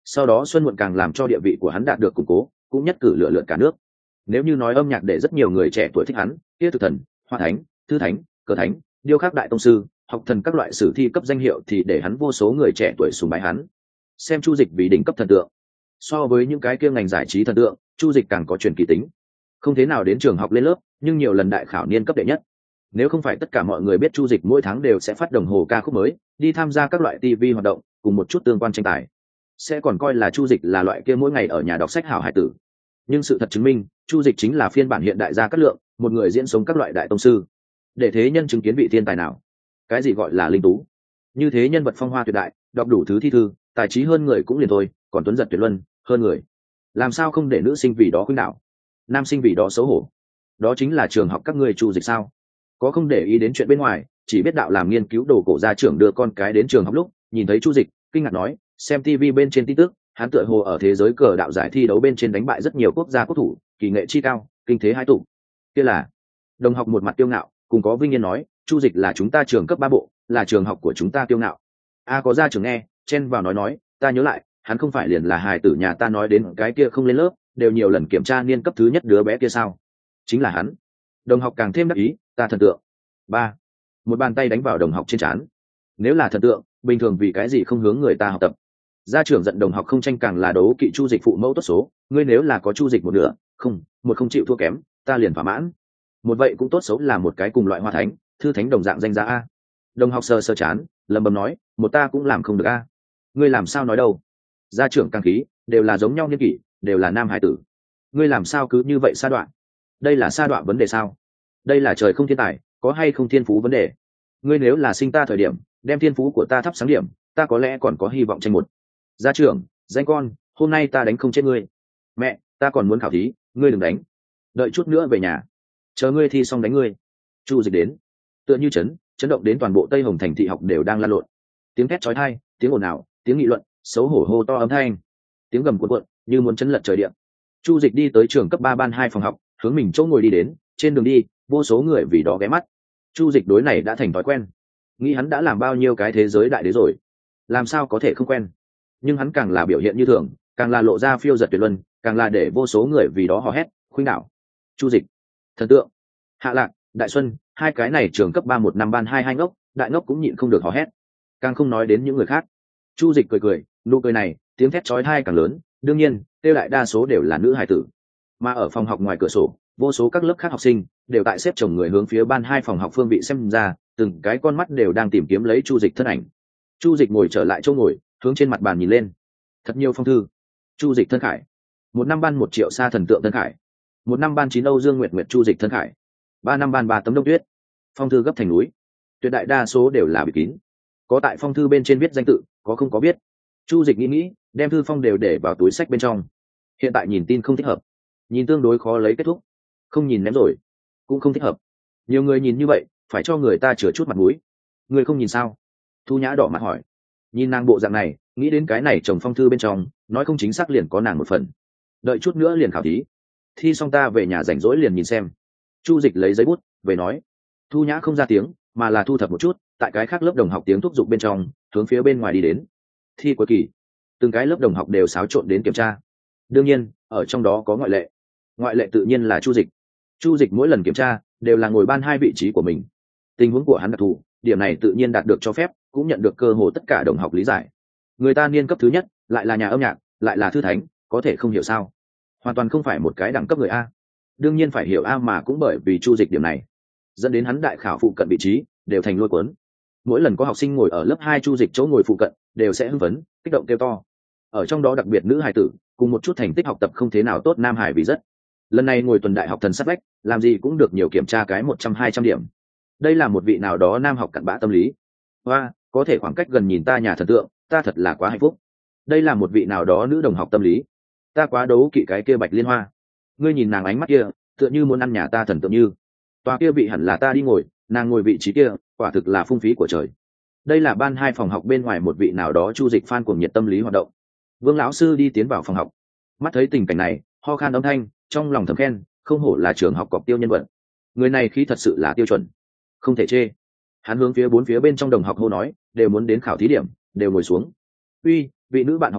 Sau đó xuân muộn càng làm cho địa vị của hắn đạt được củng cố, cũng nhất cử lựa lượn cả nước. Nếu như nói âm nhạc để rất nhiều người trẻ tuổi thích hắn, kia thực thần, hoa thánh, thư thánh, cờ thánh, điêu khắc đại tông sư, học thần các loại sử thi cấp danh hiệu thì để hắn vô số người trẻ tuổi sùng bái hắn, xem Chu Dịch vì đỉnh cấp thần tượng. So với những cái kia ngành giải trí thần tượng, Chu Dịch càng có truyền kỳ tính. Không thế nào đến trường học lên lớp, nhưng nhiều lần đại khảo niên cấp đệ nhất. Nếu không phải tất cả mọi người biết Chu Dịch mỗi tháng đều sẽ phát đồng hồ ca khúc mới, đi tham gia các loại ti vi hoạt động, cùng một chút tương quan tranh tài, sẽ còn coi là Chu Dịch là loại kia mỗi ngày ở nhà đọc sách hảo hải tử. Nhưng sự thật chứng minh, Chu Dịch chính là phiên bản hiện đại gia cát lượng, một người diễn sống các loại đại tông sư. Để thế nhân chứng kiến vị thiên tài nào, cái gì gọi là linh tú, như thế nhân vật phong hoa tuyệt đại, đọc đủ thứ thi thư, tài trí hơn người cũng liền thôi, còn tuấn giật tuyệt luân hơn người, làm sao không để nữ sinh vì đó khuynh đảo, nam sinh vì đó xấu hổ? Đó chính là trường học các ngươi Chu Dịch sao? Có không để ý đến chuyện bên ngoài, chỉ biết đạo làm nghiên cứu đồ cổ gia trưởng đưa con cái đến trường học lúc nhìn thấy Chu Dịch, kinh ngạc nói, xem tivi bên trên tin tức, hắn tựa hồ ở thế giới cờ đạo giải thi đấu bên trên đánh bại rất nhiều quốc gia quốc thủ, kỳ nghệ chi cao, kinh thế hai tụ. Kia là đồng học một mặt kiêu ngạo, cùng có vinh yên nói, Chu Dịch là chúng ta trường cấp ba bộ, là trường học của chúng ta kiêu ngạo. A có gia trưởng nghe, chen vào nói nói, ta nhớ lại, hắn không phải liền là hài tử nhà ta nói đến cái kia không lên lớp, đều nhiều lần kiểm tra niên cấp thứ nhất đứa bé kia sao? Chính là hắn. Đồng học càng thêm đắc ý, ta thần tượng. Ba, một bàn tay đánh vào đồng học trên trán. Nếu là thần tượng, bình thường vì cái gì không hướng người ta học tập? Gia trưởng giận đồng học không tranh càng là đấu kỵ Chu Dịch phụ mẫu tốt số, ngươi nếu là có Chu Dịch một nửa, không, một không chịu thua kém, ta liền thỏa mãn. Một vậy cũng tốt xấu là một cái cùng loại hoa thánh, thư thánh đồng dạng danh giá a. Đồng học sờ sờ chán, lẩm bẩm nói, một ta cũng làm không được a. Ngươi làm sao nói đâu? Gia trưởng càng khí, đều là giống nhau niên kỷ, đều là nam hải tử. Ngươi làm sao cứ như vậy sa đoạn? Đây là sa đoạn vấn đề sao? Đây là trời không thiên tài, có hay không thiên phú vấn đề. Ngươi nếu là sinh ta thời điểm, đem thiên phú của ta thắp sáng điểm, ta có lẽ còn có hy vọng tranh một. Gia trưởng, danh con, hôm nay ta đánh không chết ngươi. Mẹ, ta còn muốn khảo thí, ngươi đừng đánh. Đợi chút nữa về nhà, chờ ngươi thi xong đánh ngươi. Chu Dịch đến, tựa như chấn, chấn động đến toàn bộ Tây Hồng thành thị học đều đang lan lộn. Tiếng thét chói tai, tiếng ồn ào, tiếng nghị luận, xấu hổ hô to âm thanh, tiếng gầm cuộn cuộn, như muốn chấn lật trời địa. Chu Dịch đi tới trường cấp ba ban hai phòng học, hướng mình chỗ ngồi đi đến, trên đường đi, vô số người vì đó ghé mắt. Chu Dịch đối này đã thành thói quen, nghĩ hắn đã làm bao nhiêu cái thế giới đại đế rồi, làm sao có thể không quen. Nhưng hắn càng là biểu hiện như thường, càng là lộ ra phiêu giật tuyệt luân, càng là để vô số người vì đó hò hét, khuynh đảo. Chu Dịch, thần tượng. Hạ Lạc, Đại Xuân, hai cái này trường cấp ba một năm ban hai hai ngốc, đại ngốc cũng nhịn không được hò hét, càng không nói đến những người khác. Chu Dịch cười cười, nụ cười này, tiếng thét chói tai càng lớn, đương nhiên, tiêu đại đa số đều là nữ hài tử. Mà ở phòng học ngoài cửa sổ, vô số các lớp khác học sinh đều tại xếp chồng người hướng phía ban hai phòng học phương vị xem ra, từng cái con mắt đều đang tìm kiếm lấy Chu Dịch thân ảnh. Chu Dịch ngồi trở lại chỗ ngồi, hướng trên mặt bàn nhìn lên, thật nhiều phong thư. Chu Dịch thân khải, một năm ban một triệu sa thần tượng thân khải, một năm ban chín Âu Dương Nguyệt Nguyệt Chu Dịch thân khải, ba năm ban ba tấm đông tuyết. Phong thư gấp thành núi, tuyệt đại đa số đều là bịt kín, có tại phong thư bên trên viết danh tự, có không có viết. Chu Dịch nghĩ nghĩ, đem thư phong đều để vào túi sách bên trong. Hiện tại nhìn tin không thích hợp, nhìn tương đối khó lấy kết thúc, không nhìn ném rồi cũng không thích hợp. Nhiều người nhìn như vậy, phải cho người ta chừa chút mặt mũi. Người không nhìn sao? Thu Nhã đỏ mặt hỏi. Nhìn nàng bộ dạng này, nghĩ đến cái này chồng phong thư bên trong, nói không chính xác liền có nàng một phần. Đợi chút nữa liền khảo thí, thi xong ta về nhà rảnh rỗi liền nhìn xem. Chu Dịch lấy giấy bút về nói. Thu Nhã không ra tiếng, mà là thu thập một chút, tại cái khác lớp đồng học tiếng thúc giục bên trong, hướng phía bên ngoài đi đến. Thi cuối kỳ, từng cái lớp đồng học đều xáo trộn đến kiểm tra. Đương nhiên, ở trong đó có ngoại lệ. Ngoại lệ tự nhiên là Chu Dịch. Chu Dịch mỗi lần kiểm tra đều là ngồi ban hai vị trí của mình. Tình huống của hắn đặc thù, điểm này tự nhiên đạt được cho phép, cũng nhận được cơ hội tất cả đồng học lý giải. Người ta niên cấp thứ nhất, lại là nhà âm nhạc, lại là thư thánh, có thể không hiểu sao? Hoàn toàn không phải một cái đẳng cấp người a. Đương nhiên phải hiểu a, mà cũng bởi vì Chu Dịch điểm này, dẫn đến hắn đại khảo phụ cận vị trí đều thành lôi cuốn. Mỗi lần có học sinh ngồi ở lớp hai Chu Dịch chỗ ngồi phụ cận, đều sẽ hưng phấn, kích động kêu to. Ở trong đó đặc biệt nữ hài tử, cùng một chút thành tích học tập không thế nào tốt nam hải vì rất. Lần này ngồi tuần đại học thần sát vách, làm gì cũng được nhiều kiểm tra cái một trăm hai trăm điểm. Đây là một vị nào đó nam học cặn bã tâm lý. Hoa, có thể khoảng cách gần nhìn ta nhà thần tượng, ta thật là quá hạnh phúc. Đây là một vị nào đó nữ đồng học tâm lý. Ta quá đấu kỵ cái kia Bạch Liên Hoa. Ngươi nhìn nàng ánh mắt kia, tựa như muốn ăn nhà ta thần tượng như. Tòa kia vị hẳn là ta đi ngồi, nàng ngồi vị trí kia, quả thực là phung phí của trời. Đây là ban hai phòng học bên ngoài một vị nào đó Chu Dịch fan cuồng nhiệt tâm lý hoạt động. Vương lão sư đi tiến vào phòng học, mắt thấy tình cảnh này, ho khan âm thanh, trong lòng thầm khen, không hổ là trường học cọc tiêu nhân vật. Người này khí thật sự là tiêu chuẩn, không thể chê. Hắn hướng phía bốn phía bên trong đồng học hô nói, đều muốn đến khảo thí điểm, đều ngồi xuống. Uy, vị nữ bạn học kia,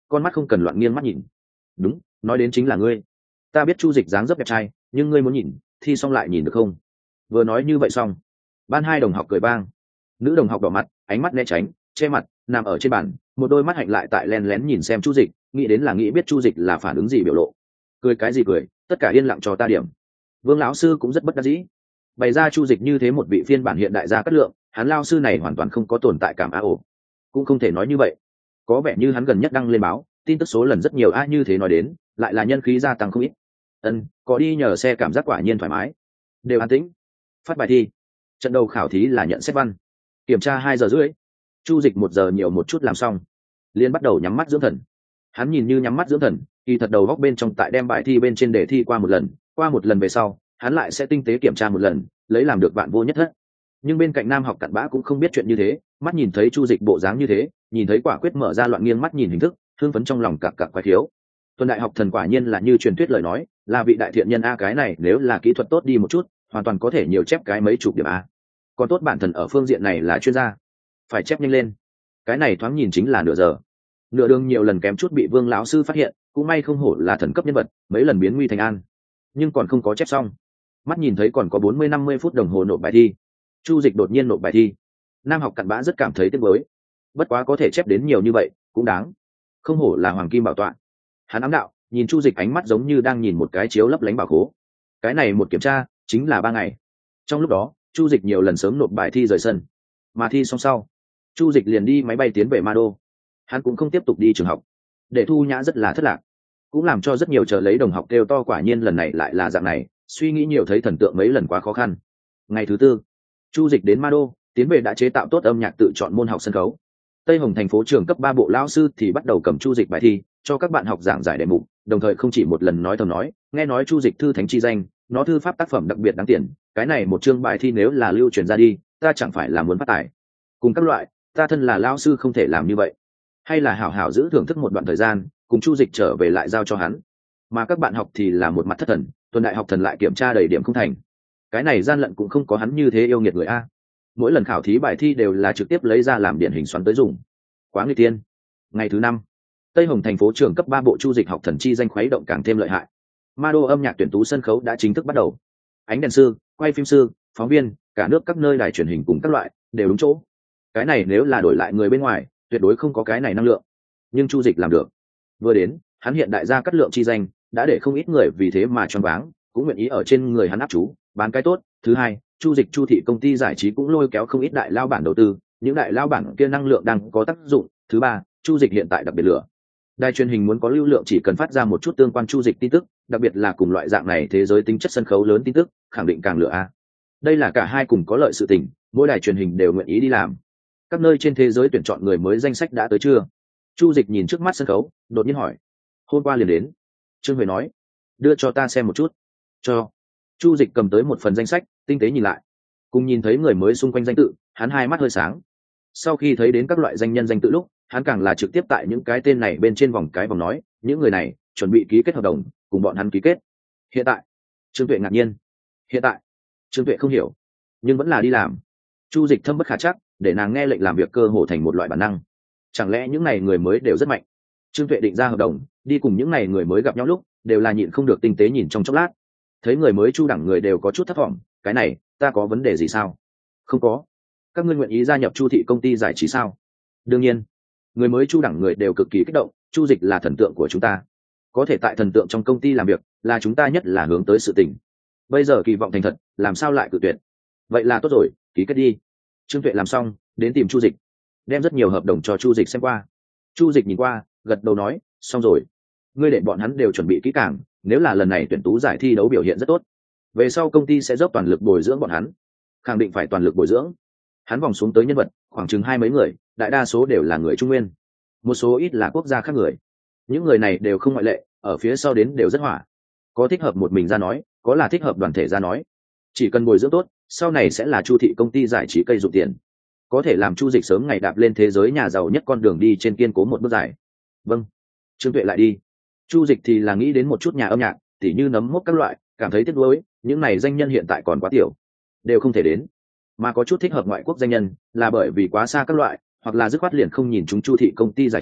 con mắt không cần loạn nghiêng mắt nhìn. Đúng, nói đến chính là ngươi. Ta biết Chu Dịch dáng dấp đẹp trai, nhưng ngươi muốn nhìn thi xong lại nhìn được không? Vừa nói như vậy xong, ban hai đồng học cười vang. Nữ đồng học đỏ mặt, ánh mắt né tránh, che mặt, nằm ở trên bàn, một đôi mắt hạnh lại tại lén lén nhìn xem Chu Dịch, nghĩ đến là nghĩ biết Chu Dịch là phản ứng gì biểu lộ. Cười cái gì cười, tất cả yên lặng cho ta điểm. Vương lão sư cũng rất bất đắc dĩ. Bày ra Chu Dịch như thế một vị phiên bản hiện đại gia cát lượng, hắn lao sư này hoàn toàn không có tồn tại cảm a ổ. Cũng không thể nói như vậy. Có vẻ như hắn gần nhất đăng lên báo, tin tức số lần rất nhiều a như thế nói đến, lại là nhân khí gia tăng không ít. Ân, có đi nhờ xe cảm giác quả nhiên thoải mái. Đều an tĩnh. Phát bài thi. Trận đầu khảo thí là nhận xét văn. Kiểm tra hai giờ rưỡi. Chu Dịch một giờ nhiều một chút làm xong, liền bắt đầu nhắm mắt dưỡng thần. Hắn nhìn như nhắm mắt dưỡng thần, kỳ thật đầu góc bên trong tại đem bài thi bên trên đề thi qua một lần, qua một lần về sau, hắn lại sẽ tinh tế kiểm tra một lần, lấy làm được vạn vô nhất thất. Nhưng bên cạnh nam học cặn bã cũng không biết chuyện như thế, mắt nhìn thấy Chu Dịch bộ dáng như thế, nhìn thấy quả quyết mở ra loạn nghiêng mắt nhìn hình thức, thương phấn trong lòng cặc cặc quái thiếu. Tuần đại học thần quả nhiên là như truyền thuyết lời nói, là vị đại thiện nhân a, cái này nếu là kỹ thuật tốt đi một chút, hoàn toàn có thể nhiều chép cái mấy chục điểm a. Còn tốt bản thân ở phương diện này là chuyên gia, phải chép nhanh lên. Cái này thoáng nhìn chính là nửa giờ. Nửa đường nhiều lần kém chút bị Vương lão sư phát hiện, cũng may không hổ là thần cấp nhân vật, mấy lần biến nguy thành an. Nhưng còn không có chép xong. Mắt nhìn thấy còn có bốn mươi năm mươi phút đồng hồ nộp bài thi. Chu Dịch đột nhiên nộp bài thi. Nam học cặn bã rất cảm thấy tiếc nuối. Bất quá có thể chép đến nhiều như vậy, cũng đáng. Không hổ là hoàng kim bảo tọa. Hắn ám đạo, nhìn Chu Dịch ánh mắt giống như đang nhìn một cái chiếu lấp lánh bảo khố. Cái này một kiểm tra, chính là ba ngày. Trong lúc đó, Chu Dịch nhiều lần sớm nộp bài thi rời sân. Mà thi xong sau, Chu Dịch liền đi máy bay tiến về Ma Đô. Hắn cũng không tiếp tục đi trường học. Để Thu Nhã rất là thất lạc, cũng làm cho rất nhiều chờ lấy đồng học kêu to, quả nhiên lần này lại là dạng này, suy nghĩ nhiều thấy thần tượng mấy lần quá khó khăn. Ngày thứ tư, Chu Dịch đến Ma Đô, tiến về đã chế tạo tốt âm nhạc tự chọn môn học sân khấu. Tây Hồng thành phố trường cấp ba bộ lão sư thì bắt đầu cầm Chu Dịch bài thi, cho các bạn học giảng giải đề mục, đồng thời không chỉ một lần nói thầm nói, nghe nói Chu Dịch thư thánh chi danh, nó thư pháp tác phẩm đặc biệt đáng tiền, cái này một chương bài thi nếu là lưu truyền ra đi, ta chẳng phải là muốn phát tài. Cùng các loại, ta thân là lão sư không thể làm như vậy, hay là hảo hảo giữ thưởng thức một đoạn thời gian, cùng Chu Dịch trở về lại giao cho hắn. Mà các bạn học thì là một mặt thất thần, tuần đại học thần lại kiểm tra đầy điểm không thành. Cái này gian lận cũng không có hắn như thế yêu nghiệt người a. Mỗi lần khảo thí bài thi đều là trực tiếp lấy ra làm điển hình xoắn tới dùng. Quá nguy tiên. Ngày thứ năm, Tây Hồng thành phố trường cấp ba bộ Chu Dịch học thần chi danh khuấy động càng thêm lợi hại. Ma Đô âm nhạc tuyển tú sân khấu đã chính thức bắt đầu. Ánh đèn sư, quay phim sư, phóng viên, cả nước các nơi đài truyền hình cùng các loại đều đúng chỗ. Cái này nếu là đổi lại người bên ngoài, tuyệt đối không có cái này năng lượng. Nhưng Chu Dịch làm được. Vừa đến, hắn hiện đại gia cát lượng chi danh, đã để không ít người vì thế mà choáng váng, cũng nguyện ý ở trên người hắn áp chú, bán cái tốt. Thứ hai, Chu Dịch Chu thị công ty giải trí cũng lôi kéo không ít đại lao bản đầu tư, những đại lao bản kia năng lượng đang có tác dụng. Thứ ba, Chu Dịch hiện tại đặc biệt lửa. Đài truyền hình muốn có lưu lượng chỉ cần phát ra một chút tương quan Chu Dịch tin tức, đặc biệt là cùng loại dạng này thế giới tính chất sân khấu lớn tin tức, khẳng định càng lửa a. Đây là cả hai cùng có lợi sự tình, mỗi đài truyền hình đều nguyện ý đi làm. Các nơi trên thế giới tuyển chọn người mới danh sách đã tới chưa? Chu Dịch nhìn trước mắt sân khấu, đột nhiên hỏi. Hôm qua liền đến. Trương Huệ nói. Đưa cho ta xem một chút. Cho. Chu Dịch cầm tới một phần danh sách, tinh tế nhìn lại. Cùng nhìn thấy người mới xung quanh danh tự, hắn hai mắt hơi sáng. Sau khi thấy đến các loại danh nhân danh tự lúc, hắn càng là trực tiếp tại những cái tên này bên trên vòng cái vòng nói, những người này chuẩn bị ký kết hợp đồng, cùng bọn hắn ký kết. Hiện tại, Trương Tuệ ngạc nhiên. Hiện tại, Trương Tuệ không hiểu, nhưng vẫn là đi làm. Chu Dịch thâm bất khả chắc, để nàng nghe lệnh làm việc cơ hồ thành một loại bản năng. Chẳng lẽ những này người mới đều rất mạnh? Trương Tuệ định ra hợp đồng, đi cùng những này người mới gặp nhau lúc, đều là nhịn không được tinh tế nhìn trong chốc lát. Thấy người mới Chu đẳng người đều có chút thất vọng, cái này, ta có vấn đề gì sao? Không có. Các ngươi nguyện ý gia nhập Chu thị công ty giải trí sao? Đương nhiên. Người mới Chu đẳng người đều cực kỳ kích động, Chu Dịch là thần tượng của chúng ta. Có thể tại thần tượng trong công ty làm việc, là chúng ta nhất là hướng tới sự tình. Bây giờ kỳ vọng thành thật, làm sao lại cự tuyệt? Vậy là tốt rồi, ký kết đi. Trương Tuệ làm xong, đến tìm Chu Dịch, đem rất nhiều hợp đồng cho Chu Dịch xem qua. Chu Dịch nhìn qua, gật đầu nói, xong rồi. Ngươi để bọn hắn đều chuẩn bị kỹ càng, nếu là lần này tuyển tú giải thi đấu biểu hiện rất tốt, về sau công ty sẽ dốc toàn lực bồi dưỡng bọn hắn. Khẳng định phải toàn lực bồi dưỡng. Hắn vòng xuống tới nhân vật, khoảng chừng hai mấy người, đại đa số đều là người Trung Nguyên, một số ít là quốc gia khác người. Những người này đều không ngoại lệ, ở phía sau đến đều rất hỏa. Có thích hợp một mình ra nói, có là thích hợp đoàn thể ra nói. Chỉ cần bồi dưỡng tốt, sau này sẽ là Chu thị công ty giải trí cây dụng tiền, có thể làm Chu Dịch sớm ngày đạp lên thế giới nhà giàu nhất con đường đi trên kiên cố một bước dài. Vâng. Trương Tuệ lại đi. Chu Dịch thì là nghĩ đến một chút nhà âm nhạc, tỉ như nấm mốc các loại, cảm thấy tiếc nuối, những này danh nhân hiện tại còn quá tiểu, đều không thể đến. Mà có chút thích hợp ngoại quốc danh nhân, là bởi vì quá xa các loại, hoặc là dứt khoát liền không nhìn chúng Chu thị công ty giải trí,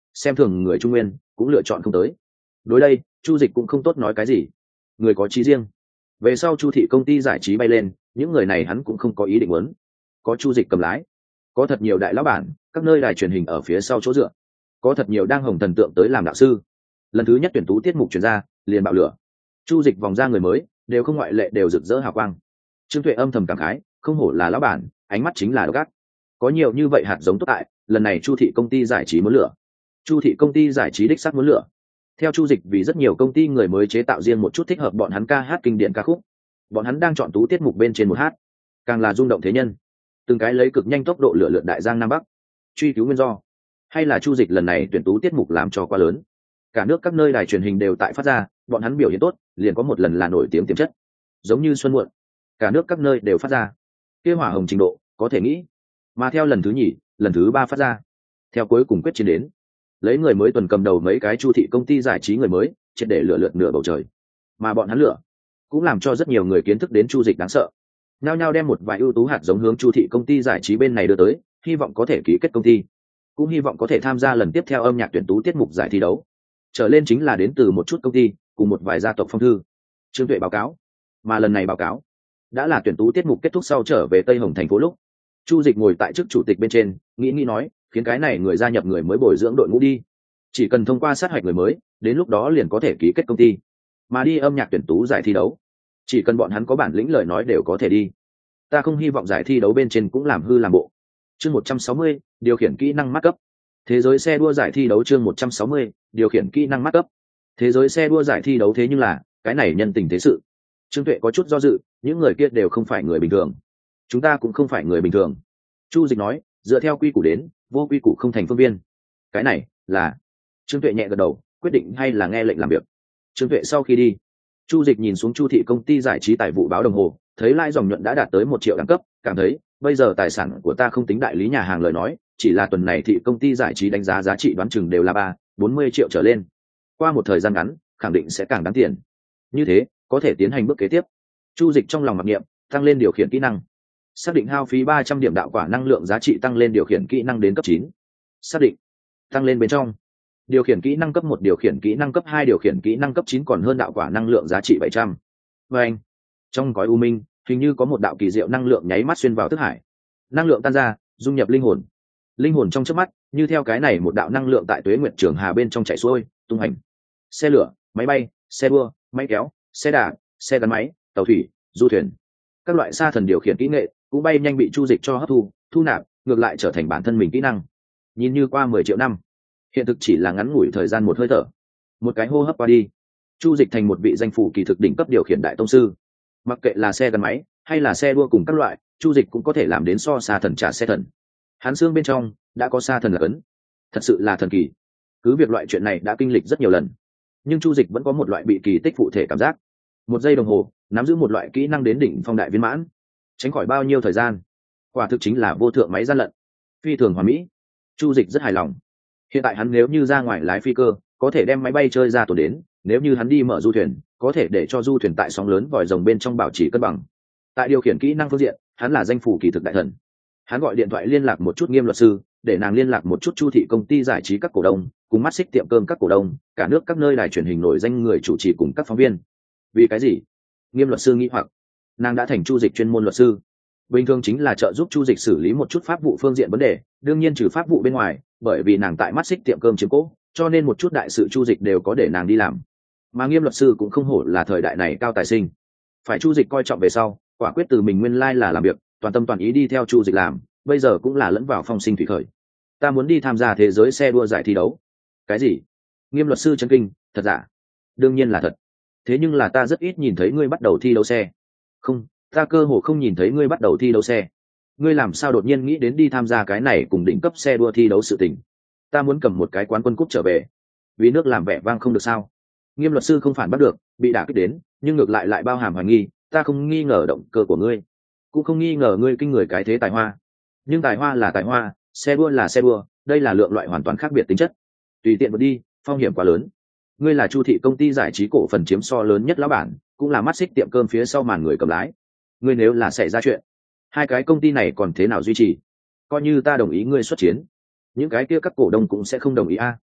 xem thường người Trung Nguyên cũng lựa chọn không tới. Đối đây Chu Dịch cũng không tốt nói cái gì, người có chí riêng. Về sau Chu thị công ty giải trí bay lên, những người này hắn cũng không có ý định muốn. Có Chu Dịch cầm lái, có thật nhiều đại lão bản, các nơi đài truyền hình ở phía sau chỗ dựa, có thật nhiều đang hồng thần tượng tới làm đạo sư. Lần thứ nhất tuyển tú tiết mục truyền ra, liền bạo lửa. Chu Dịch vòng ra người mới đều không ngoại lệ đều rực rỡ hào quang. Trương Tuệ âm thầm cảm khái, không hổ là lão bản, ánh mắt chính là độc ác. Có nhiều như vậy hạt giống tốt tại, lần này Chu thị công ty giải trí muốn lửa. Chu thị công ty giải trí đích xác muốn lửa. Theo Chu Dịch vì rất nhiều công ty người mới chế tạo riêng một chút thích hợp bọn hắn ca hát kinh điển ca khúc. Bọn hắn đang chọn tú tiết mục bên trên một hát, càng là rung động thế nhân. Từng cái lấy cực nhanh tốc độ lửa lượt đại giang nam bắc. Truy cứu nguyên do, hay là Chu Dịch lần này tuyển tú tiết mục làm cho quá lớn. Cả nước các nơi đài truyền hình đều tại phát ra, bọn hắn biểu hiện tốt, liền có một lần là nổi tiếng tiềm chất. Giống như xuân muộn, cả nước các nơi đều phát ra. Kia hỏa hồng trình độ, có thể nghĩ. Mà theo lần thứ nhì, lần thứ ba phát ra, theo cuối cùng quyết chiến đến, lấy người mới tuần cầm đầu mấy cái Chu thị công ty giải trí người mới, triệt để lửa lượt nửa bầu trời. Mà bọn hắn lửa, cũng làm cho rất nhiều người kiến thức đến Chu Dịch đáng sợ. Nhao nhao đem một vài ưu tú hạt giống hướng Chu thị công ty giải trí bên này đưa tới, hy vọng có thể ký kết công ty, cũng hy vọng có thể tham gia lần tiếp theo âm nhạc tuyển tú tiết mục giải thi đấu. Trở lên chính là đến từ một chút công ty cùng một vài gia tộc phong thư. Trương Tuệ báo cáo, mà lần này báo cáo đã là tuyển tú tiết mục kết thúc sau trở về Tây Hồng thành phố lúc Chu Dịch ngồi tại chức chủ tịch bên trên, nghĩ nghĩ nói, khiến cái này người gia nhập người mới bồi dưỡng đội ngũ đi, chỉ cần thông qua sát hạch người mới, đến lúc đó liền có thể ký kết công ty, mà đi âm nhạc tuyển tú giải thi đấu, chỉ cần bọn hắn có bản lĩnh lời nói đều có thể đi. Ta không hy vọng giải thi đấu bên trên cũng làm hư làm bộ. Chương một trăm sáu mươi, điều khiển kỹ năng mắt cấp. Thế giới xe đua giải thi đấu chương một trăm sáu mươi, điều khiển kỹ năng mắt cấp. Thế giới xe đua giải thi đấu thế nhưng là, cái này nhân tình thế sự. Trương Tuệ có chút do dự, những người kia đều không phải người bình thường. Chúng ta cũng không phải người bình thường. Chu Dịch nói, dựa theo quy củ đến, vô quy củ không thành phương viên. Cái này là Trương Tuệ nhẹ gật đầu, quyết định hay là nghe lệnh làm việc. Trương Tuệ sau khi đi, Chu Dịch nhìn xuống Chu thị công ty giải trí tài vụ báo đồng hồ, thấy lãi dòng nhuận đã đạt tới một triệu đẳng cấp, cảm thấy bây giờ tài sản của ta không tính đại lý nhà hàng lời nói, chỉ là tuần này thị công ty giải trí đánh giá giá trị đoán chừng đều là ba, bốn mươi triệu trở lên. Qua một thời gian ngắn, khẳng định sẽ càng đáng tiền. Như thế, có thể tiến hành bước kế tiếp. Chu Dịch trong lòng mặc niệm, tăng lên điều khiển kỹ năng. Xác định hao phí ba trăm điểm đạo quả năng lượng giá trị tăng lên điều khiển kỹ năng đến cấp chín. Xác định. Tăng lên bên trong. Điều khiển kỹ năng cấp một, điều khiển kỹ năng cấp hai, điều khiển kỹ năng cấp chín còn hơn đạo quả năng lượng giá trị bảy trăm. Và anh, trong gói u minh, hình như có một đạo kỳ diệu năng lượng nháy mắt xuyên vào thức hải. Năng lượng tan ra, dung nhập linh hồn. Linh hồn trong chớp mắt, như theo cái này một đạo năng lượng tại Tuế Nguyệt Trường Hà bên trong chảy xuôi, tung hành. Xe lửa, máy bay, xe đua, máy kéo, xe đạp, xe gắn máy, tàu thủy, du thuyền, các loại sa thần điều khiển kỹ nghệ cũng bay nhanh bị Chu Dịch cho hấp thu, thu nạp, ngược lại trở thành bản thân mình kỹ năng. Nhìn như qua mười triệu năm, hiện thực chỉ là ngắn ngủi thời gian một hơi thở, một cái hô hấp qua đi, Chu Dịch thành một vị danh phủ kỳ thực đỉnh cấp điều khiển đại tông sư. Mặc kệ là xe gắn máy hay là xe đua cùng các loại, Chu Dịch cũng có thể làm đến so sa thần trả xe thần. Hắn xương bên trong đã có sa thần là ấn, thật sự là thần kỳ. Cứ việc loại chuyện này đã kinh lịch rất nhiều lần, nhưng Chu Dịch vẫn có một loại bị kỳ tích phụ thể cảm giác. Một giây đồng hồ nắm giữ một loại kỹ năng đến đỉnh phong đại viên mãn, tránh khỏi bao nhiêu thời gian, quả thực chính là vô thượng máy gian lận, phi thường hoàn mỹ. Chu Dịch rất hài lòng. Hiện tại hắn nếu như ra ngoài lái phi cơ, có thể đem máy bay chơi ra tổ đến, nếu như hắn đi mở du thuyền, có thể để cho du thuyền tại sóng lớn vòi rồng bên trong bảo trì cân bằng. Tại điều khiển kỹ năng phương diện, hắn là danh phủ kỳ thực đại thần. Hắn gọi điện thoại liên lạc một chút Nghiêm luật sư, để nàng liên lạc một chút Chu thị công ty giải trí các cổ đông, cùng mắt xích tiệm cơm các cổ đông, cả nước các nơi đài truyền hình nổi danh người chủ trì cùng các phóng viên. Vì cái gì? Nghiêm luật sư nghĩ hoặc. Nàng đã thành Chu Dịch chuyên môn luật sư, bình thường chính là trợ giúp Chu Dịch xử lý một chút pháp vụ phương diện vấn đề, đương nhiên trừ pháp vụ bên ngoài, bởi vì nàng tại mắt xích tiệm cơm chiếm cố, cho nên một chút đại sự Chu Dịch đều có để nàng đi làm. Mà Nghiêm luật sư cũng không hổ là thời đại này cao tài sinh, phải Chu Dịch coi trọng về sau, quả quyết từ mình nguyên lai là làm việc, toàn tâm toàn ý đi theo Chu Dịch làm, bây giờ cũng là lẫn vào phong sinh thủy khởi. Ta muốn đi tham gia thế giới xe đua giải thi đấu. Cái gì? Nghiêm luật sư chấn kinh, thật giả? Đương nhiên là thật. Thế nhưng là ta rất ít nhìn thấy ngươi bắt đầu thi đấu xe. Không, ta cơ hồ không nhìn thấy ngươi bắt đầu thi đấu xe. Ngươi làm sao đột nhiên nghĩ đến đi tham gia cái này cùng đỉnh cấp xe đua thi đấu sự tình? Ta muốn cầm một cái quán quân cúp trở về, vì nước làm vẻ vang không được sao? Nghiêm luật sư không phản bắt được, bị đả kích đến, nhưng ngược lại lại bao hàm hoài nghi. Ta không nghi ngờ động cơ của ngươi, cũng không nghi ngờ ngươi kinh người cái thế tài hoa, nhưng tài hoa là tài hoa, xe đua là xe đua, đây là lượng loại hoàn toàn khác biệt tính chất. Tùy tiện một đi, phong hiểm quá lớn. Ngươi là Chu thị công ty giải trí cổ phần chiếm so lớn nhất lão bản, cũng là mắt xích tiệm cơm phía sau màn người cầm lái. Ngươi nếu là xảy ra chuyện, hai cái công ty này còn thế nào duy trì? Coi như ta đồng ý ngươi xuất chiến, những cái kia các cổ đông cũng sẽ không đồng ý a.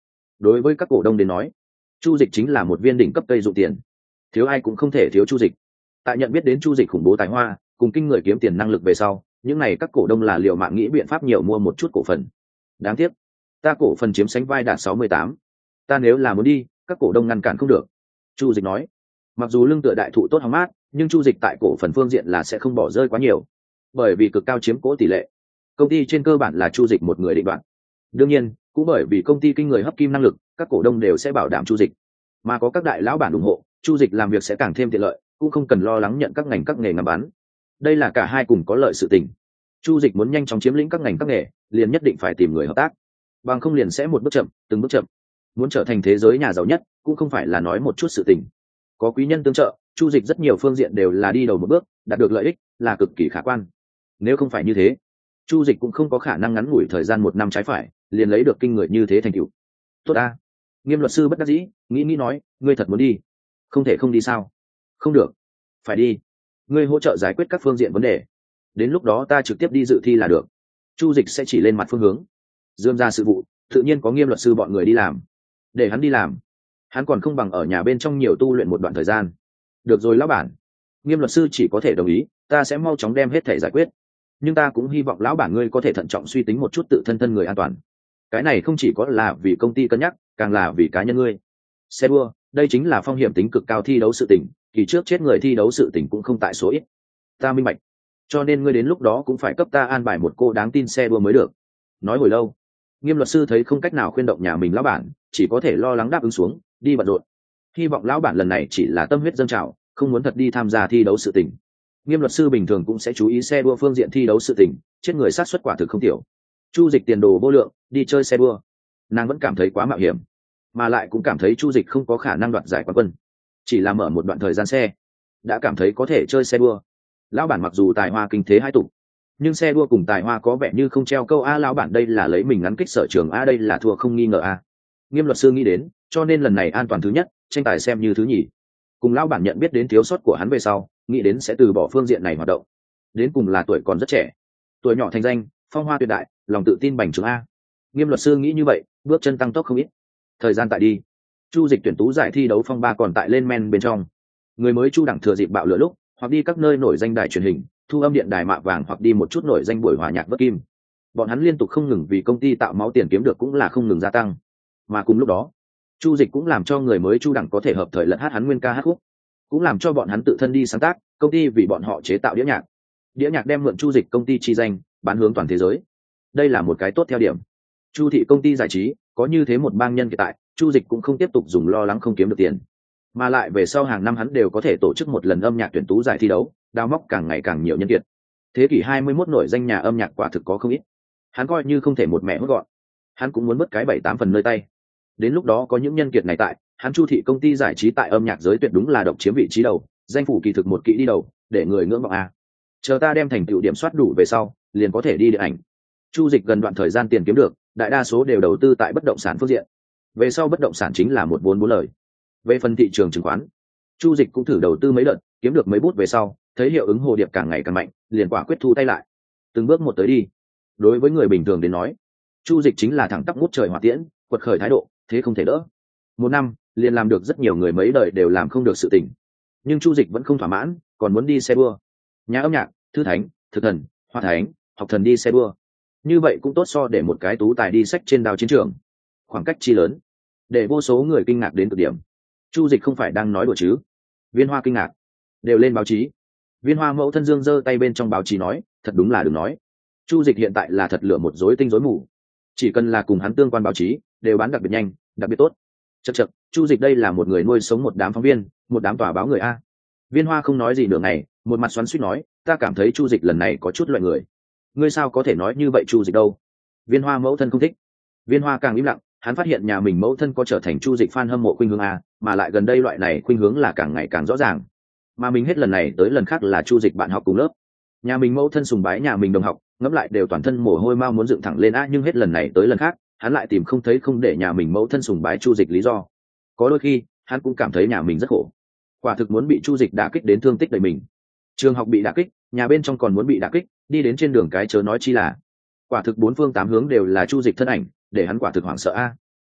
đối với các cổ đông đến nói, chu dịch chính là một viên đỉnh cấp cây dụng tiền, thiếu ai cũng không thể thiếu chu dịch. Tại nhận biết đến chu dịch khủng bố tài hoa cùng kinh người kiếm tiền năng lực về sau, những này các cổ đông là liều mạng nghĩ biện pháp nhiều mua một chút cổ phần. Đáng tiếc ta cổ phần chiếm sánh vai đạt sáu mươi tám, ta nếu là muốn đi, các cổ đông ngăn cản không được. Chu dịch nói, mặc dù lưng tựa đại thụ tốt hóng mát, nhưng chu dịch tại cổ phần phương diện là sẽ không bỏ rơi quá nhiều, bởi vì cực cao chiếm cổ tỷ lệ, công ty trên cơ bản là chu dịch một người định đoạt. Đương nhiên cũng bởi vì công ty kinh người hấp kim năng lực, các cổ đông đều sẽ bảo đảm chu dịch, mà có các đại lão bản ủng hộ, chu dịch làm việc sẽ càng thêm tiện lợi, cũng không cần lo lắng nhận các ngành các nghề ngắm bắn. Đây là cả hai cùng có lợi sự tình. Chu dịch muốn nhanh chóng chiếm lĩnh các ngành các nghề, liền nhất định phải tìm người hợp tác, bằng không liền sẽ một bước chậm từng bước chậm. Muốn trở thành thế giới nhà giàu nhất cũng không phải là nói một chút sự tình. Có quý nhân tương trợ, chu dịch rất nhiều phương diện đều là đi đầu một bước, đạt được lợi ích là cực kỳ khả quan. Nếu không phải như thế, chu dịch cũng không có khả năng ngắn ngủi thời gian một năm trái phải liền lấy được kinh người như thế thành tựu. Tốt a. Nghiêm luật sư bất đắc dĩ nghĩ nghĩ nói, ngươi thật muốn đi? Không thể không đi sao? Không được, phải đi. Ngươi hỗ trợ giải quyết các phương diện vấn đề, đến lúc đó ta trực tiếp đi dự thi là được. Chu dịch sẽ chỉ lên mặt phương hướng, dương ra sự vụ tự nhiên có nghiêm luật sư bọn người đi làm. Để hắn đi làm, hắn còn không bằng ở nhà bên trong nhiều tu luyện một đoạn thời gian. Được rồi lão bản. Nghiêm luật sư chỉ có thể đồng ý, ta sẽ mau chóng đem hết thể giải quyết, nhưng ta cũng hy vọng lão bản ngươi có thể thận trọng suy tính một chút tự thân thân người an toàn. Cái này không chỉ có là vì công ty cân nhắc, càng là vì cá nhân ngươi. Xe đua đây chính là phong hiểm tính cực cao thi đấu sự tình, kỳ trước chết người thi đấu sự tình cũng không tại số ít. Ta minh bạch, cho nên ngươi đến lúc đó cũng phải cấp ta an bài một cô đáng tin xe đua mới được. Nói hồi lâu, nghiêm luật sư thấy không cách nào khuyên động nhà mình lão bản, chỉ có thể lo lắng đáp ứng xuống, đi bận rộn. Hy vọng lão bản lần này chỉ là tâm huyết dâng trào, không muốn thật đi tham gia thi đấu sự tình. Nghiêm luật sư bình thường cũng sẽ chú ý xe đua phương diện thi đấu sự tình, chết người sát suất quả thực không tiểu. Chu dịch tiền đồ vô lượng, đi chơi xe đua, nàng vẫn cảm thấy quá mạo hiểm, mà lại cũng cảm thấy chu dịch không có khả năng đoạt giải quán quân. Chỉ là mở một đoạn thời gian xe, đã cảm thấy có thể chơi xe đua. Lão bản mặc dù tài hoa kinh thế hai tục, nhưng xe đua cùng tài hoa có vẻ như không treo câu a. Lão bản đây là lấy mình ngắn kích sở trường a, đây là thua không nghi ngờ a. Nghiêm luật sư nghĩ đến, cho nên lần này an toàn thứ nhất, tranh tài xem như thứ nhì. Cùng lão bản nhận biết đến thiếu sót của hắn về sau, nghĩ đến sẽ từ bỏ phương diện này hoạt động. Đến cùng là tuổi còn rất trẻ, tuổi nhỏ thành danh, phong hoa tuyệt đại, lòng tự tin bành trướng a. Nghiêm luật sư nghĩ như vậy, bước chân tăng tốc không ít. Thời gian tại đi, chu dịch tuyển tú giải thi đấu phong ba còn tại lên men bên trong. Người mới chu đẳng thừa dịp bạo lửa lúc, hoặc đi các nơi nổi danh đài truyền hình, thu âm điện đài mạ vàng, hoặc đi một chút nổi danh buổi hòa nhạc vớt kim. Bọn hắn liên tục không ngừng vì công ty tạo máu tiền kiếm được cũng là không ngừng gia tăng. Mà cùng lúc đó, chu dịch cũng làm cho người mới chu đẳng có thể hợp thời lẫn hát hắn nguyên ca hát khúc, cũng làm cho bọn hắn tự thân đi sáng tác, công ty vì bọn họ chế tạo đĩa nhạc. Đĩa nhạc đem mượn chu dịch công ty chi danh, bán hướng toàn thế giới. Đây là một cái tốt theo điểm. Chu thị công ty giải trí có như thế một bang nhân hiện tại, chu dịch cũng không tiếp tục dùng lo lắng không kiếm được tiền, mà lại về sau hàng năm hắn đều có thể tổ chức một lần âm nhạc tuyển tú giải thi đấu, đào móc càng ngày càng nhiều nhân kiệt. Thế kỷ hai mươi mốt nổi danh nhà âm nhạc quả thực có không ít, hắn coi như không thể một mẹ hốt gọn, hắn cũng muốn mất cái bảy tám phần nơi tay. Đến lúc đó có những nhân kiệt này tại, hắn chu thị công ty giải trí tại âm nhạc giới tuyệt đúng là độc chiếm vị trí đầu, danh phủ kỳ thực một kỵ đi đầu, để người ngưỡng vọng a. Chờ ta đem thành tựu điểm soát đủ về sau, liền có thể đi điện ảnh. Chu dịch gần đoạn thời gian tiền kiếm được, đại đa số đều đầu tư tại bất động sản phương diện. Về sau bất động sản chính là một vốn bốn lời. Về phần thị trường chứng khoán, chu dịch cũng thử đầu tư mấy đợt, kiếm được mấy bút về sau, thấy hiệu ứng hồ điệp càng ngày càng mạnh, liền quả quyết thu tay lại, từng bước một tới đi. Đối với người bình thường đến nói, chu dịch chính là thẳng tắp ngút trời hỏa tiễn, quật khởi thái độ, thế không thể đỡ. Một năm liền làm được rất nhiều người mấy đời đều làm không được sự tình. Nhưng chu dịch vẫn không thỏa mãn, còn muốn đi xe đua. Nhà âm nhạc, thư thánh, thực thần, hoa thánh, học thần đi xe đua, như vậy cũng tốt so để một cái tú tài đi sách trên đao chiến trường. Khoảng cách chi lớn, để vô số người kinh ngạc đến cực điểm. Chu dịch không phải đang nói đùa chứ? Viên Hoa kinh ngạc, đều lên báo chí. Viên Hoa mẫu thân dương giơ tay bên trong báo chí nói, thật đúng là đừng nói, chu dịch hiện tại là thật lửa một rối tinh rối mù, chỉ cần là cùng hắn tương quan báo chí đều bán đặc biệt nhanh, đặc biệt tốt. Chật chật, chu dịch đây là một người nuôi sống một đám phóng viên, một đám tòa báo người a. Viên Hoa không nói gì nửa ngày, một mặt xoắn xuýt nói, ta cảm thấy chu dịch lần này có chút loại người. Ngươi sao có thể nói như vậy chu dịch đâu? Viên Hoa mẫu thân không thích. Viên Hoa càng im lặng, hắn phát hiện nhà mình mẫu thân có trở thành chu dịch fan hâm mộ khuynh hướng a, mà lại gần đây loại này khuynh hướng là càng ngày càng rõ ràng. Mà mình hết lần này tới lần khác là chu dịch bạn học cùng lớp, nhà mình mẫu thân sùng bái nhà mình đồng học, ngẫm lại đều toàn thân mồ hôi mau muốn dựng thẳng lên a, nhưng hết lần này tới lần khác, hắn lại tìm không thấy không để nhà mình mẫu thân sùng bái chu dịch lý do. Có đôi khi hắn cũng cảm thấy nhà mình rất khổ, quả thực muốn bị chu dịch đả kích đến thương tích đầy mình. Trường học bị đả kích, nhà bên trong còn muốn bị đả kích, đi đến trên đường cái chớ nói chi là. Quả thực bốn phương tám hướng đều là chu dịch thân ảnh, để hắn quả thực hoảng sợ a. Mẹ,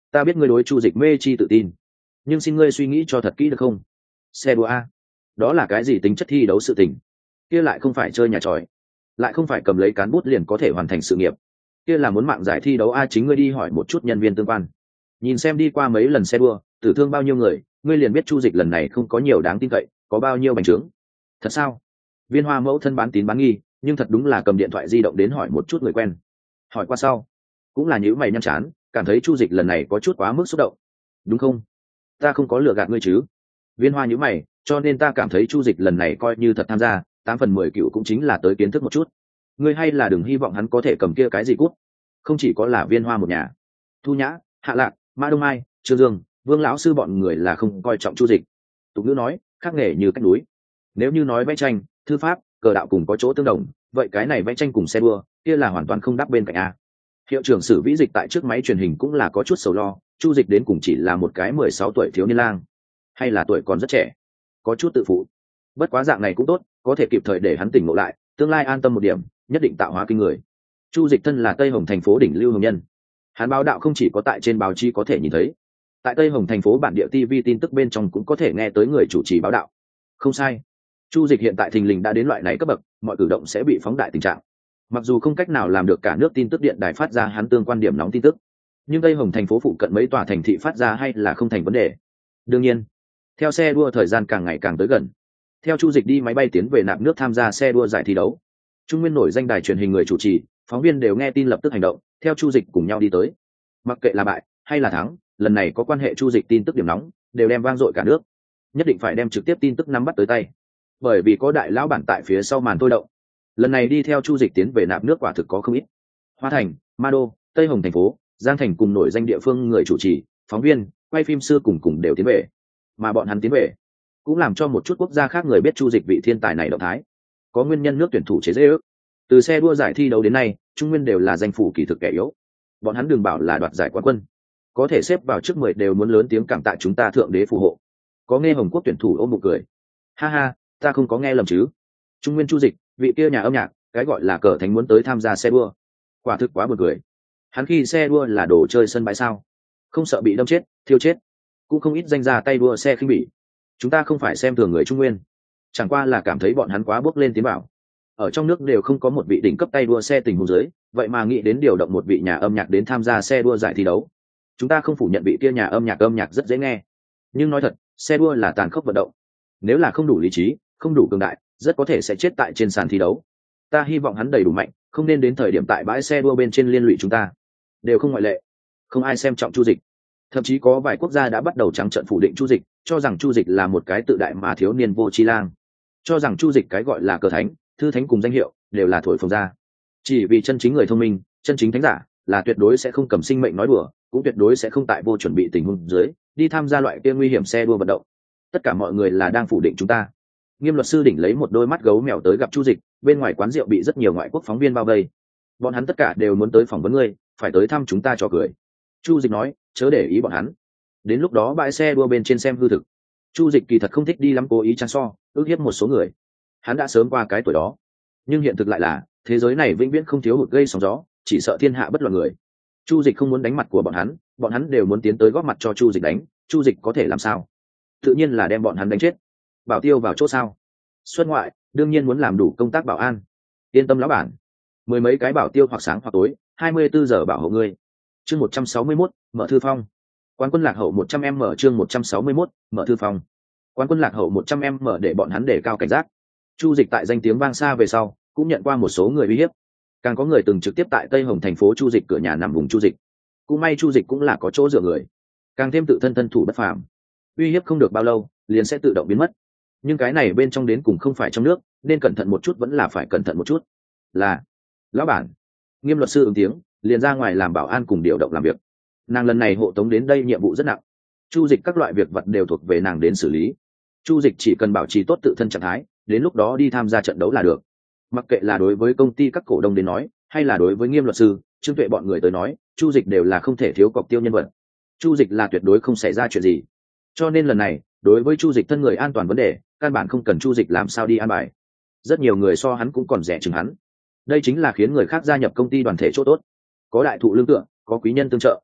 ta biết ngươi đối chu dịch mê chi tự tin, nhưng xin ngươi suy nghĩ cho thật kỹ được không? Xe đua a, đó là cái gì tính chất thi đấu sự tình? Kia lại không phải chơi nhà tròi, lại không phải cầm lấy cán bút liền có thể hoàn thành sự nghiệp, kia là muốn mạng giải thi đấu a. Chính ngươi đi hỏi một chút nhân viên tương quan, nhìn xem đi qua mấy lần xe đua tử thương bao nhiêu người, ngươi liền biết chu dịch lần này không có nhiều đáng tin cậy, có bao nhiêu bành trướng. Thật sao? Viên Hoa mẫu thân bán tín bán nghi, nhưng thật đúng là cầm điện thoại di động đến hỏi một chút người quen. Hỏi qua sau cũng là nhíu mày nhăn chán, cảm thấy chu dịch lần này có chút quá mức xúc động. Đúng không? Ta không có lừa gạt ngươi chứ? Viên Hoa nhíu mày, cho nên ta cảm thấy chu dịch lần này coi như thật tham gia tám phần mười cựu cũng chính là tới kiến thức một chút. Ngươi hay là đừng hy vọng hắn có thể cầm kia cái gì cút. Không chỉ có là Viên Hoa một nhà, Thu Nhã, Hạ Lạc, Mã Đông Mai, Trương Dương, Vương lão sư bọn người là không coi trọng chu dịch. Tục ngữ nói khác nghề như cách núi, nếu như nói vẽ tranh, thư pháp, cờ đạo cùng có chỗ tương đồng, vậy cái này vẽ tranh cùng xe đua kia là hoàn toàn không đáp bên cạnh a. Hiệu trưởng Sử Vĩ Dịch tại trước máy truyền hình cũng là có chút sầu lo, chu dịch đến cùng chỉ là một cái mười sáu tuổi thiếu niên lang, hay là tuổi còn rất trẻ, có chút tự phụ. Bất quá dạng này cũng tốt, có thể kịp thời để hắn tỉnh ngộ lại, tương lai an tâm một điểm, nhất định tạo hóa kinh người. Chu dịch thân là Tây Hồng thành phố đỉnh lưu hồng nhân, hắn báo đạo không chỉ có tại trên báo chí có thể nhìn thấy, tại Tây Hồng thành phố bản địa ti vi tin tức bên trong cũng có thể nghe tới người chủ trì báo đạo. Không sai, chu dịch hiện tại thình lình đã đến loại này cấp bậc, mọi cử động sẽ bị phóng đại tình trạng. Mặc dù không cách nào làm được cả nước tin tức điện đài phát ra hắn tương quan điểm nóng tin tức, nhưng Tây Hồng thành phố phụ cận mấy tòa thành thị phát ra hay là không thành vấn đề. Đương nhiên, theo xe đua thời gian càng ngày càng tới gần, theo chu dịch đi máy bay tiến về nạp nước tham gia xe đua giải thi đấu, Trung Nguyên nổi danh đài truyền hình người chủ trì, phóng viên đều nghe tin lập tức hành động, theo chu dịch cùng nhau đi tới. Mặc kệ là bại hay là thắng, lần này có quan hệ chu dịch tin tức điểm nóng đều đem vang dội cả nước, nhất định phải đem trực tiếp tin tức nắm bắt tới tay, bởi vì có đại lão bản tại phía sau màn thôi động. Lần này đi theo chu dịch tiến về nạp nước quả thực có không ít. Hoa Thành, Ma Đô, Tây Hồng thành phố, Giang Thành cùng nổi danh địa phương người chủ trì, phóng viên, quay phim sư cùng cùng đều tiến về. Mà bọn hắn tiến về cũng làm cho một chút quốc gia khác người biết chu dịch vị thiên tài này động thái. Có nguyên nhân nước tuyển thủ chế dễ ước, từ xe đua giải thi đấu đến nay Trung Nguyên đều là danh phủ kỳ thực kẻ yếu, bọn hắn đừng bảo là đoạt giải quán quân, có thể xếp vào trước mười đều muốn lớn tiếng cảm tạ chúng ta thượng đế phù hộ. Có nghe Hồng Quốc tuyển thủ ôm bụng cười, ha ha, ta không có nghe lầm chứ? Trung Nguyên chu dịch, vị kia nhà âm nhạc, cái gọi là cờ thánh muốn tới tham gia xe đua, quả thực quá buồn cười. Hắn khi xe đua là đồ chơi sân bãi sao? Không sợ bị đâm chết, thiêu chết, cũng không ít danh ra tay đua xe khinh bỉ. Chúng ta không phải xem thường người Trung Nguyên, chẳng qua là cảm thấy bọn hắn quá bước lên tiến bảo. Ở trong nước đều không có một vị đỉnh cấp tay đua xe tình huống dưới, vậy mà nghĩ đến điều động một vị nhà âm nhạc đến tham gia xe đua giải thi đấu. Chúng ta không phủ nhận vị kia nhà âm nhạc âm nhạc rất dễ nghe, nhưng nói thật, xe đua là tàn khốc vận động, nếu là không đủ lý trí, không đủ cường đại, rất có thể sẽ chết tại trên sàn thi đấu. Ta hy vọng hắn đầy đủ mạnh, không nên đến thời điểm tại bãi xe đua bên trên liên lụy chúng ta. Đều không ngoại lệ, không ai xem trọng chu dịch, thậm chí có vài quốc gia đã bắt đầu trắng trợn phủ định chu dịch, cho rằng chu dịch là một cái tự đại mà thiếu niên vô tri lang, cho rằng chu dịch cái gọi là cờ thánh, thư thánh cùng danh hiệu đều là thổi phồng ra. Chỉ vì chân chính người thông minh, chân chính thánh giả là tuyệt đối sẽ không cầm sinh mệnh nói đùa, cũng tuyệt đối sẽ không tại vô chuẩn bị tình huống dưới đi tham gia loại kia nguy hiểm xe đua vận động. Tất cả mọi người là đang phủ định chúng ta. Nghiêm luật sư đỉnh lấy một đôi mắt gấu mèo tới gặp chu dịch, bên ngoài quán rượu bị rất nhiều ngoại quốc phóng viên bao vây, bọn hắn tất cả đều muốn tới phỏng vấn ngươi, phải tới thăm chúng ta cho cười. Chu dịch nói, chớ để ý bọn hắn, đến lúc đó bãi xe đua bên trên xem hư thực. Chu dịch kỳ thật không thích đi lắm cố ý trang so ước hiếp một số người, hắn đã sớm qua cái tuổi đó, nhưng hiện thực lại là thế giới này vĩnh viễn không thiếu hụt gây sóng gió, chỉ sợ thiên hạ bất loạn người. Chu dịch không muốn đánh mặt của bọn hắn, bọn hắn đều muốn tiến tới góp mặt cho chu dịch đánh, chu dịch có thể làm sao? Tự nhiên là đem bọn hắn đánh chết. Bảo tiêu vào chỗ sao? Xuất ngoại đương nhiên muốn làm đủ công tác bảo an. Yên tâm lão bản, mười mấy cái bảo tiêu hoặc sáng hoặc tối, hai mươi bốn giờ bảo hộ ngươi. Chương một trăm sáu mươi mốt, mở thư phong. Quán quân lạc hậu một trăm em mở chương một trăm sáu mươi mốt, mở thư phong. Quán quân lạc hậu một trăm em mở để bọn hắn đề cao cảnh giác. Chu dịch tại danh tiếng vang xa về sau, cũng nhận qua một số người uy hiếp. Càng có người từng trực tiếp tại Tây Hồng thành phố chu dịch cửa nhà nằm vùng chu dịch. Cũng may chu dịch cũng là có chỗ dựa người, càng thêm tự thân thân thủ bất phàm, uy hiếp không được bao lâu liền sẽ tự động biến mất. Nhưng cái này bên trong đến cùng không phải trong nước, nên cẩn thận một chút vẫn là phải cẩn thận một chút. Là lão bản. Nghiêm luật sư ứng tiếng, liền ra ngoài làm bảo an cùng điều động làm việc. Nàng lần này hộ tống đến đây nhiệm vụ rất nặng, chu dịch các loại việc vật đều thuộc về nàng đến xử lý. Chu dịch chỉ cần bảo trì tốt tự thân trạng thái, đến lúc đó đi tham gia trận đấu là được. Mặc kệ là đối với công ty các cổ đông đến nói, hay là đối với Nghiêm luật sư, Trương Tuệ bọn người tới nói, chu dịch đều là không thể thiếu cọc tiêu nhân vật. Chu dịch là tuyệt đối không xảy ra chuyện gì, cho nên lần này đối với chu dịch thân người an toàn vấn đề, căn bản không cần chu dịch làm sao đi an bài. Rất nhiều người so hắn cũng còn rẻ chừng hắn, đây chính là khiến người khác gia nhập công ty đoàn thể chỗ tốt, có đại thụ lương tựa, có quý nhân tương trợ.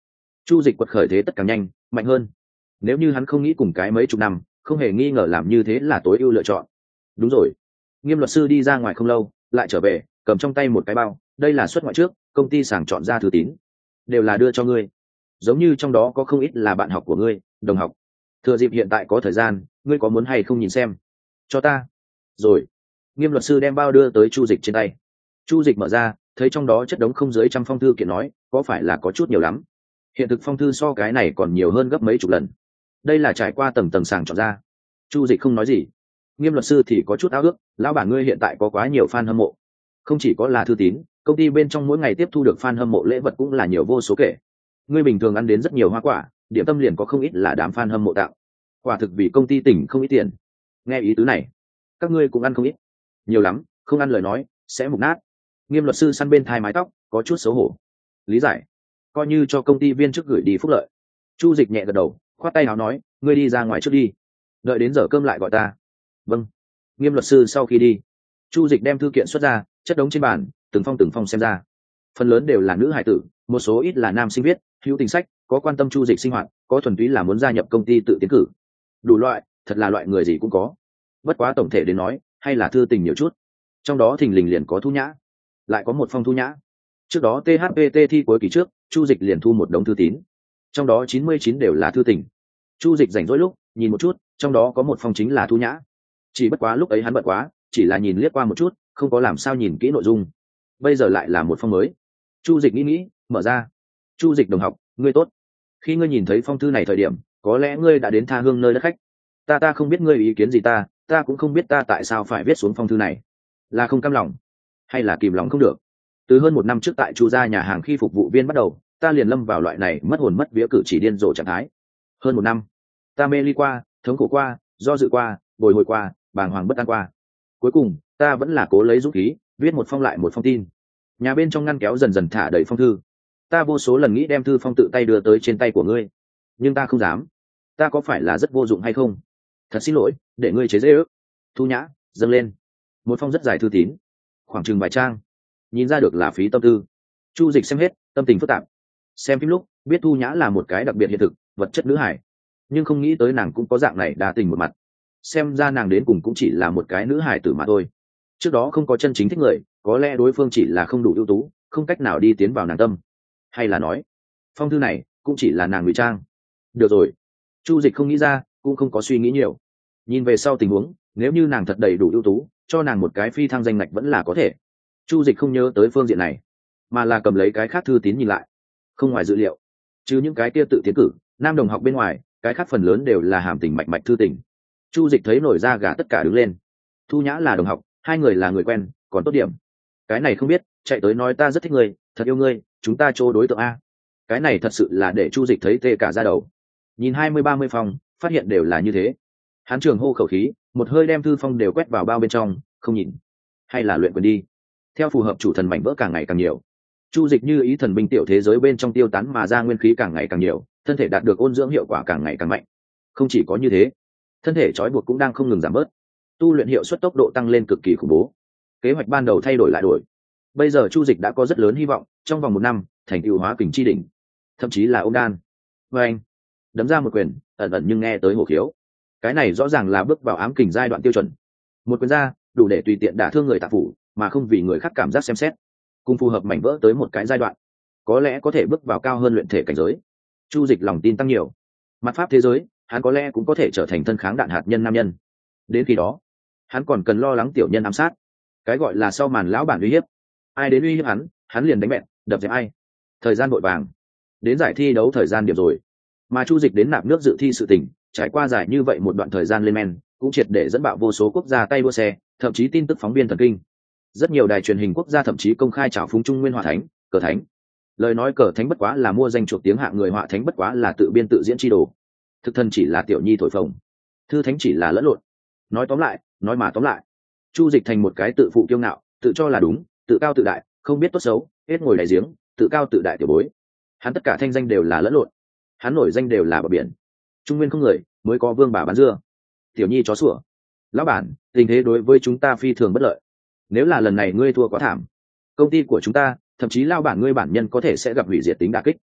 Chu Dịch quật khởi thế tất càng nhanh mạnh hơn. Nếu như hắn không nghĩ cùng cái mấy chục năm, không hề nghi ngờ làm như thế là tối ưu lựa chọn. Đúng rồi. Nghiêm luật sư đi ra ngoài không lâu lại trở về, cầm trong tay một cái bao, đây là xuất ngoại trước công ty sàng chọn ra thư tín, đều là đưa cho ngươi, giống như trong đó có không ít là bạn học của ngươi, đồng học. Thừa dịp hiện tại có thời gian, ngươi có muốn hay không nhìn xem? Cho ta. Rồi. Nghiêm luật sư đem bao đưa tới Chu Dịch trên tay. Chu Dịch mở ra, thấy trong đó chất đống không dưới trăm phong thư kiện, nói có phải là có chút nhiều lắm? Hiện thực phong thư so cái này còn nhiều hơn gấp mấy chục lần. Đây là trải qua tầng tầng sàng chọn ra. Chu Dịch không nói gì. Nghiêm luật sư thì có chút ao ước, lão bản ngươi hiện tại có quá nhiều fan hâm mộ, không chỉ có là thư tín, công ty bên trong mỗi ngày tiếp thu được fan hâm mộ lễ vật cũng là nhiều vô số kể. Ngươi bình thường ăn đến rất nhiều hoa quả, điểm tâm liền có không ít là đám fan hâm mộ tạo. Quả thực vì công ty tỉnh không ít tiền. Nghe ý tứ này, các ngươi cũng ăn không ít. Nhiều lắm, không ăn lời nói sẽ mục nát. Nghiêm luật sư săn bên thai mái tóc, có chút xấu hổ. Lý giải, coi như cho công ty viên chức gửi đi phúc lợi. Chu Dịch nhẹ gật đầu, khoát tay áo nói, ngươi đi ra ngoài trước đi, đợi đến giờ cơm lại gọi ta. Vâng. Nghiêm luật sư sau khi đi, Chu Dịch đem thư kiện xuất ra, chất đống trên bàn, từng phong từng phong xem ra. Phần lớn đều là nữ hài tử, một số ít là nam sinh viết, hữu tình sách, có quan tâm Chu Dịch sinh hoạt, có thuần túy là muốn gia nhập công ty tự tiến cử. Đủ loại, thật là loại người gì cũng có. Bất quá tổng thể đến nói, hay là thư tình nhiều chút. Trong đó thình lình liền có Thu Nhã, lại có một phong Thu Nhã. Trước đó tê hát pê tê thi cuối kỳ trước, Chu Dịch liền thu một đống thư tín. Trong đó chín mươi chín đều là thư tình. Chu Dịch rảnh rỗi lúc, nhìn một chút, trong đó có một phong chính là Thu Nhã. Chỉ bất quá lúc ấy hắn bận quá, chỉ là nhìn liếc qua một chút, không có làm sao nhìn kỹ nội dung. Bây giờ lại là một phong mới. Chu Dịch nghĩ nghĩ, mở ra. Chu Dịch đồng học, ngươi tốt. Khi ngươi nhìn thấy phong thư này thời điểm, có lẽ ngươi đã đến tha hương nơi đất khách. Ta ta không biết ngươi ý kiến gì ta, ta cũng không biết ta tại sao phải viết xuống phong thư này. Là không cam lòng, hay là kìm lòng không được. Từ hơn một năm trước tại Chu gia nhà hàng khi phục vụ viên bắt đầu, ta liền lâm vào loại này mất hồn mất vía cử chỉ điên rồ trạng thái. Hơn một năm, ta mê ly qua, thống khổ qua, do dự qua, bồi hồi qua, bàng hoàng bất an qua. Cuối cùng ta vẫn là cố lấy dũng khí, viết một phong lại một phong tin. Nhà bên trong ngăn kéo dần dần thả đầy phong thư. Ta vô số lần nghĩ đem thư phong tự tay đưa tới trên tay của ngươi, nhưng ta không dám. Ta có phải là rất vô dụng hay không? Thật xin lỗi, để ngươi chế giễu. Thu Nhã dâng lên một phong rất dài thư tín, khoảng chừng vài trang, nhìn ra được là phí tâm tư. Chu Dịch xem hết, tâm tình phức tạp. Xem phim lúc biết Thu Nhã là một cái đặc biệt hiện thực, vật chất nữ hải, nhưng không nghĩ tới nàng cũng có dạng này đa tình một mặt. Xem ra nàng đến cùng cũng chỉ là một cái nữ hải tử mà thôi. Trước đó không có chân chính thích người, có lẽ đối phương chỉ là không đủ ưu tú, không cách nào đi tiến vào nàng tâm. Hay là nói, phong thư này cũng chỉ là nàng ngụy trang. Được rồi. Chu Dịch không nghĩ ra, cũng không có suy nghĩ nhiều. Nhìn về sau tình huống, nếu như nàng thật đầy đủ ưu tú, cho nàng một cái phi thăng danh ngạch vẫn là có thể. Chu Dịch không nhớ tới phương diện này, mà là cầm lấy cái khác thư tín nhìn lại. Không ngoài dự liệu, chứ những cái kia tự tiến cử nam đồng học bên ngoài, cái khác phần lớn đều là hàm tình mạch mạch thư tình. Chu Dịch thấy nổi da gà tất cả đứng lên. Thu Nhã là đồng học, hai người là người quen, còn tốt điểm. Cái này không biết, chạy tới nói ta rất thích ngươi, thật yêu ngươi, chúng ta chô đối tượng a. Cái này thật sự là để Chu Dịch thấy tê cả da đầu. Nhìn hai mươi ba mươi phong, phát hiện đều là như thế. Hắn trường hô khẩu khí, một hơi đem thư phong đều quét vào bao bên trong, không nhìn. Hay là luyện quyền đi. Theo phù hợp chủ thần mảnh vỡ càng ngày càng nhiều. Chu Dịch như ý thần binh tiểu thế giới bên trong tiêu tán mà ra nguyên khí càng ngày càng nhiều, thân thể đạt được ôn dưỡng hiệu quả càng ngày càng mạnh. Không chỉ có như thế, thân thể trói buộc cũng đang không ngừng giảm bớt, tu luyện hiệu suất tốc độ tăng lên cực kỳ khủng bố. Kế hoạch ban đầu thay đổi lại đổi. Bây giờ Chu Dịch đã có rất lớn hy vọng, trong vòng một năm thành tựu hóa kình chi đỉnh, thậm chí là ôm đan. Và anh đấm ra một quyền, ẩn ẩn nhưng nghe tới hổ khiếu. Cái này rõ ràng là bước vào ám kình giai đoạn tiêu chuẩn. Một quyền ra, đủ để tùy tiện đả thương người tạ phủ, mà không vì người khác cảm giác xem xét. Cùng phù hợp mảnh vỡ tới một cái giai đoạn, có lẽ có thể bước vào cao hơn luyện thể cảnh giới. Chu Dịch lòng tin tăng nhiều. Mặt pháp thế giới, hắn có lẽ cũng có thể trở thành thân kháng đạn hạt nhân nam nhân. Đến khi đó, hắn còn cần lo lắng tiểu nhân ám sát. Cái gọi là sau màn lão bản uy hiếp, ai đến uy hiếp hắn, hắn liền đánh bẹn, đập dẹp ai. Thời gian vội vàng, đến giải thi đấu thời gian điểm rồi. Mà Chu Dịch đến nạp nước dự thi sự tình, trải qua giải như vậy một đoạn thời gian lên men, cũng triệt để dẫn bạo vô số quốc gia tay đua xe, thậm chí tin tức phóng viên thần kinh. Rất nhiều đài truyền hình quốc gia thậm chí công khai trào phúng Trung Nguyên Hỏa Thánh, Cờ Thánh. Lời nói Cờ Thánh bất quá là mua danh chuộc tiếng hạng người, Hỏa Thánh bất quá là tự biên tự diễn chi đồ. Thực thân chỉ là tiểu nhi thổi phồng, thư thánh chỉ là lẫn lộn. Nói tóm lại, nói mà tóm lại, Chu Dịch thành một cái tự phụ kiêu ngạo, tự cho là đúng, tự cao tự đại, không biết tốt xấu, hết ngồi đại giếng, tự cao tự đại tiểu bối. Hắn tất cả thanh danh đều là lẫn lộn, hắn nổi danh đều là bờ biển. Trung Nguyên không người, mới có vương bà bán dưa. Tiểu nhi chó sủa. Lão bản, tình thế đối với chúng ta phi thường bất lợi. Nếu là lần này ngươi thua quá thảm, công ty của chúng ta, thậm chí lao bản ngươi bản nhân có thể sẽ gặp hủy diệt tính đả kích.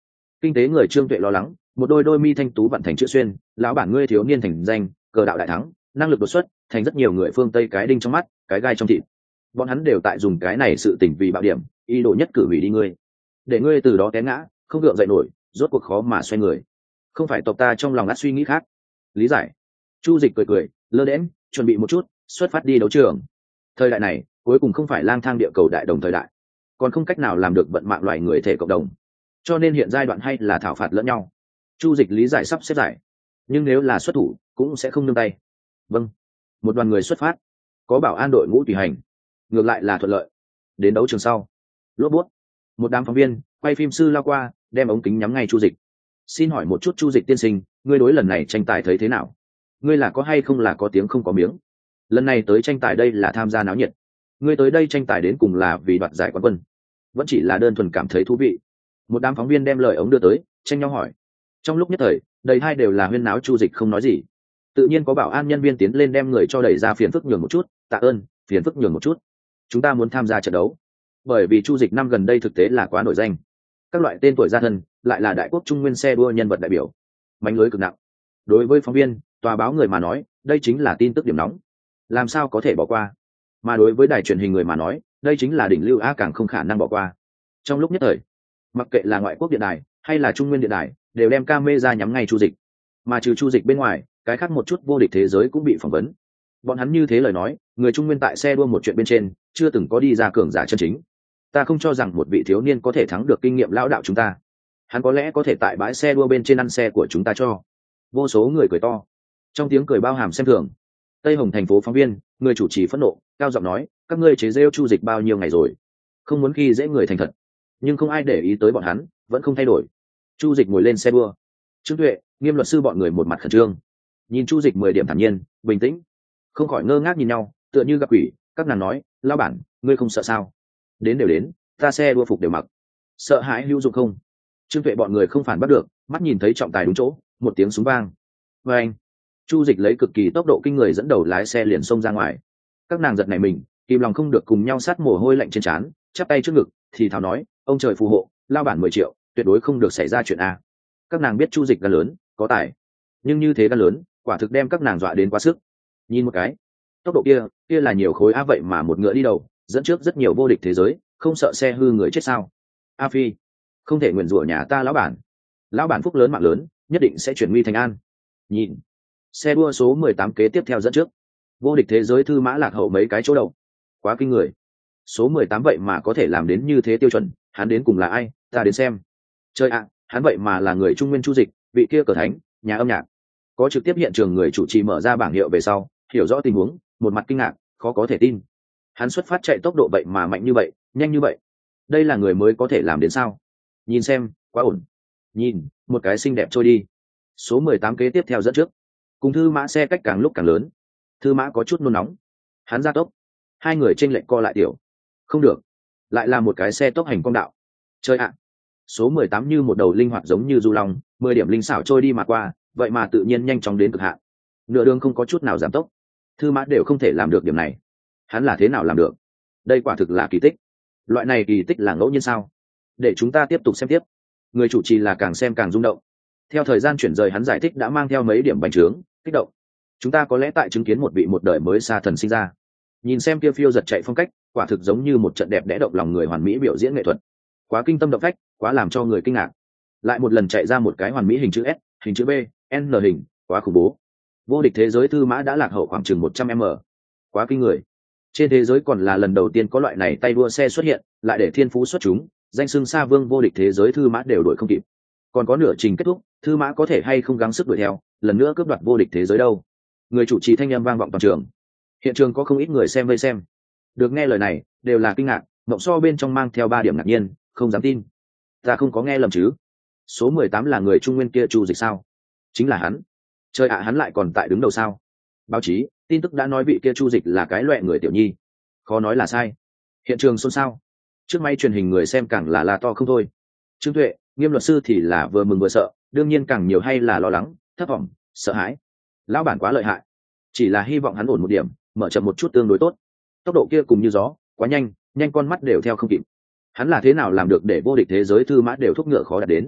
Kinh tế người Trương Tuệ lo lắng, một đôi đôi mi thanh tú vặn thành chữ xuyên, lão bản ngươi thiếu niên thành danh, cờ đạo đại thắng, năng lực đột xuất, thành rất nhiều người phương Tây cái đinh trong mắt, cái gai trong thịt. Bọn hắn đều tại dùng cái này sự tỉnh vì bạo điểm, ý đồ nhất cử hủy đi ngươi, để ngươi từ đó té ngã, không gượng dậy nổi, rốt cuộc khó mà xoay người. Không phải tộc ta trong lòng ngắt suy nghĩ khác. Lý giải. Chu Dịch cười cười, lơ đễnh, chuẩn bị một chút, xuất phát đi đấu trường. Thời đại này, cuối cùng không phải lang thang địa cầu đại đồng thời đại, còn không cách nào làm được vận mạng loài người thể cộng đồng, cho nên hiện giai đoạn hay là thảo phạt lẫn nhau. Chu Dịch lý giải sắp xếp giải, nhưng nếu là xuất thủ cũng sẽ không nương tay. Vâng. Một đoàn người xuất phát, có bảo an đội ngũ tùy hành, ngược lại là thuận lợi. Đến đấu trường sau, lốp bút, một đám phóng viên quay phim sư lao qua, đem ống kính nhắm ngay Chu Dịch. Xin hỏi một chút Chu Dịch tiên sinh, ngươi đối lần này tranh tài thấy thế nào? Ngươi là có hay không là có tiếng không có miếng? Lần này tới tranh tài đây là tham gia náo nhiệt, ngươi tới đây tranh tài đến cùng là vì đoạt giải quán quân, vẫn chỉ là đơn thuần cảm thấy thú vị? Một đám phóng viên đem lời ống đưa tới, tranh nhau hỏi. Trong lúc nhất thời, đầy hai đều là huyên náo. Chu Dịch không nói gì. Tự nhiên có bảo an nhân viên tiến lên đem người cho đẩy ra, phiền phức nhường một chút, tạ ơn, phiền phức nhường một chút. Chúng ta muốn tham gia trận đấu, bởi vì Chu Dịch năm gần đây thực tế là quá nổi danh. Các loại tên tuổi gia thân, lại là đại quốc trung nguyên xe đua nhân vật đại biểu, mánh lưới cực nặng. Đối với phóng viên, tòa báo người mà nói, đây chính là tin tức điểm nóng, làm sao có thể bỏ qua. Mà đối với đài truyền hình người mà nói, đây chính là đỉnh lưu a, càng không khả năng bỏ qua. Trong lúc nhất thời, mặc kệ là ngoại quốc điện đài hay là trung nguyên điện đài, đều đem camera nhắm ngay Chu Dịch. Mà trừ Chu Dịch bên ngoài, cái khác một chút vô địch thế giới cũng bị phỏng vấn. Bọn hắn như thế lời nói, người trung nguyên tại xe đua một chuyện bên trên chưa từng có đi ra cường giả chân chính. Ta không cho rằng một vị thiếu niên có thể thắng được kinh nghiệm lão đạo chúng ta. Hắn có lẽ có thể tại bãi xe đua bên trên ăn xe của chúng ta cho. Vô số người cười to, trong tiếng cười bao hàm xem thường. Tây Hồng thành phố phóng viên, người chủ trì phẫn nộ, cao giọng nói, các ngươi chế giễu Chu Dịch bao nhiêu ngày rồi, không muốn khi dễ người thành thật. Nhưng không ai để ý tới bọn hắn, vẫn không thay đổi. Chu Dịch ngồi lên xe đua, Trương Tuệ, Nghiêm luật sư bọn người một mặt khẩn trương, nhìn Chu Dịch mười điểm thản nhiên, bình tĩnh, không khỏi ngơ ngác nhìn nhau, tựa như gặp quỷ. Các nàng nói, lão bản, ngươi không sợ sao? Đến đều đến, ta xe đua phục đều mặc, sợ hãi hữu dụng không? Trương Tuệ bọn người không phản bắt được, mắt nhìn thấy trọng tài đúng chỗ, một tiếng súng vang. Và anh, Chu Dịch lấy cực kỳ tốc độ kinh người dẫn đầu lái xe liền xông ra ngoài. Các nàng giật nảy mình, kìm lòng không được cùng nhau sát mồ hôi lạnh trên trán, chắp tay trước ngực, thì thào nói, ông trời phù hộ, lao bản mười triệu, tuyệt đối không được xảy ra chuyện a. Các nàng biết Chu Dịch gan lớn, có tài, nhưng như thế gan lớn, quả thực đem các nàng dọa đến quá sức. Nhìn một cái, tốc độ kia, kia là nhiều khối a, vậy mà một ngựa đi đầu, dẫn trước rất nhiều vô địch thế giới, không sợ xe hư người chết sao? A Phi, không thể nguyền rủa nhà ta lão bản. Lão bản phúc lớn mạng lớn, nhất định sẽ chuyển nguy thành an. Nhìn, xe đua số mười tám kế tiếp theo dẫn trước, vô địch thế giới Thư Mã lạc hậu mấy cái chỗ đầu, quá kinh người. Số mười tám vậy mà có thể làm đến như thế tiêu chuẩn, hắn đến cùng là ai? Ta đến xem. Chơi ạ, hắn vậy mà là người trung nguyên Chu Dịch, vị kia cờ thánh, nhà âm nhạc. Có trực tiếp hiện trường người chủ trì mở ra bảng hiệu về sau, hiểu rõ tình huống, một mặt kinh ngạc, khó có thể tin. Hắn xuất phát chạy tốc độ vậy mà mạnh như vậy, nhanh như vậy, đây là người mới có thể làm đến sao? Nhìn xem, quá ổn. Nhìn, một cái xinh đẹp trôi đi. Số mười tám kế tiếp theo dẫn trước, cùng Thư Mã xe cách càng lúc càng lớn. Thư Mã có chút nôn nóng, hắn ra tốc, hai người chênh lệch co lại tiểu. Không được, lại là một cái xe tốc hành quang đạo. Chơi ạ. Số mười tám như một đầu linh hoạt giống như du long, mười điểm linh xảo trôi đi mà qua, vậy mà tự nhiên nhanh chóng đến cực hạn, nửa đường không có chút nào giảm tốc. Thư Mã đều không thể làm được điểm này, hắn là thế nào làm được? Đây quả thực là kỳ tích. Loại này kỳ tích là ngẫu nhiên sao? Để chúng ta tiếp tục xem tiếp. Người chủ trì là càng xem càng rung động. Theo thời gian chuyển rời, hắn giải thích đã mang theo mấy điểm bành trướng, kích động. Chúng ta có lẽ tại chứng kiến một vị một đời mới xa thần sinh ra. Nhìn xem kia phiêu giật chạy phong cách, quả thực giống như một trận đẹp đẽ động lòng người hoàn mỹ biểu diễn nghệ thuật. Quá kinh tâm động phách, quá làm cho người kinh ngạc. Lại một lần chạy ra một cái hoàn mỹ hình chữ S, hình chữ B, N hình, quá khủng bố. Vô địch thế giới Thư Mã đã lạc hậu khoảng chừng một trăm mét, quá kinh người. Trên thế giới còn là lần đầu tiên có loại này tay đua xe xuất hiện, lại để thiên phú xuất chúng, danh xưng xa vương vô địch thế giới Thư Mã đều đuổi không kịp. Còn có nửa trình kết thúc, Thư Mã có thể hay không gắng sức đuổi theo, lần nữa cướp đoạt vô địch thế giới đâu? Người chủ trì thanh âm vang vọng toàn trường. Hiện trường có không ít người xem vây xem. Được nghe lời này, đều là kinh ngạc, mộng so bên trong mang theo ba điểm ngạc nhiên, không dám tin. Ta không có nghe lầm chứ? Số mười tám là người trung nguyên kia Chu Dịch sao? Chính là hắn. Trời ạ, hắn lại còn tại đứng đầu sao? Báo chí, tin tức đã nói vị kia Chu Dịch là cái loại người tiểu nhi, khó nói là sai. Hiện trường xôn xao, trước máy truyền hình người xem càng là la to không thôi. Trương Tuệ, Nghiêm luật sư thì là vừa mừng vừa sợ, đương nhiên càng nhiều hay là lo lắng, thất vọng, sợ hãi. Lão bản quá lợi hại, chỉ là hy vọng hắn ổn một điểm, mở chậm một chút tương đối tốt. Tốc độ kia cùng như gió, quá nhanh, nhanh con mắt đều theo không kịp. Hắn là thế nào làm được để vô địch thế giới Thư Mã đều thúc ngựa khó đạt đến?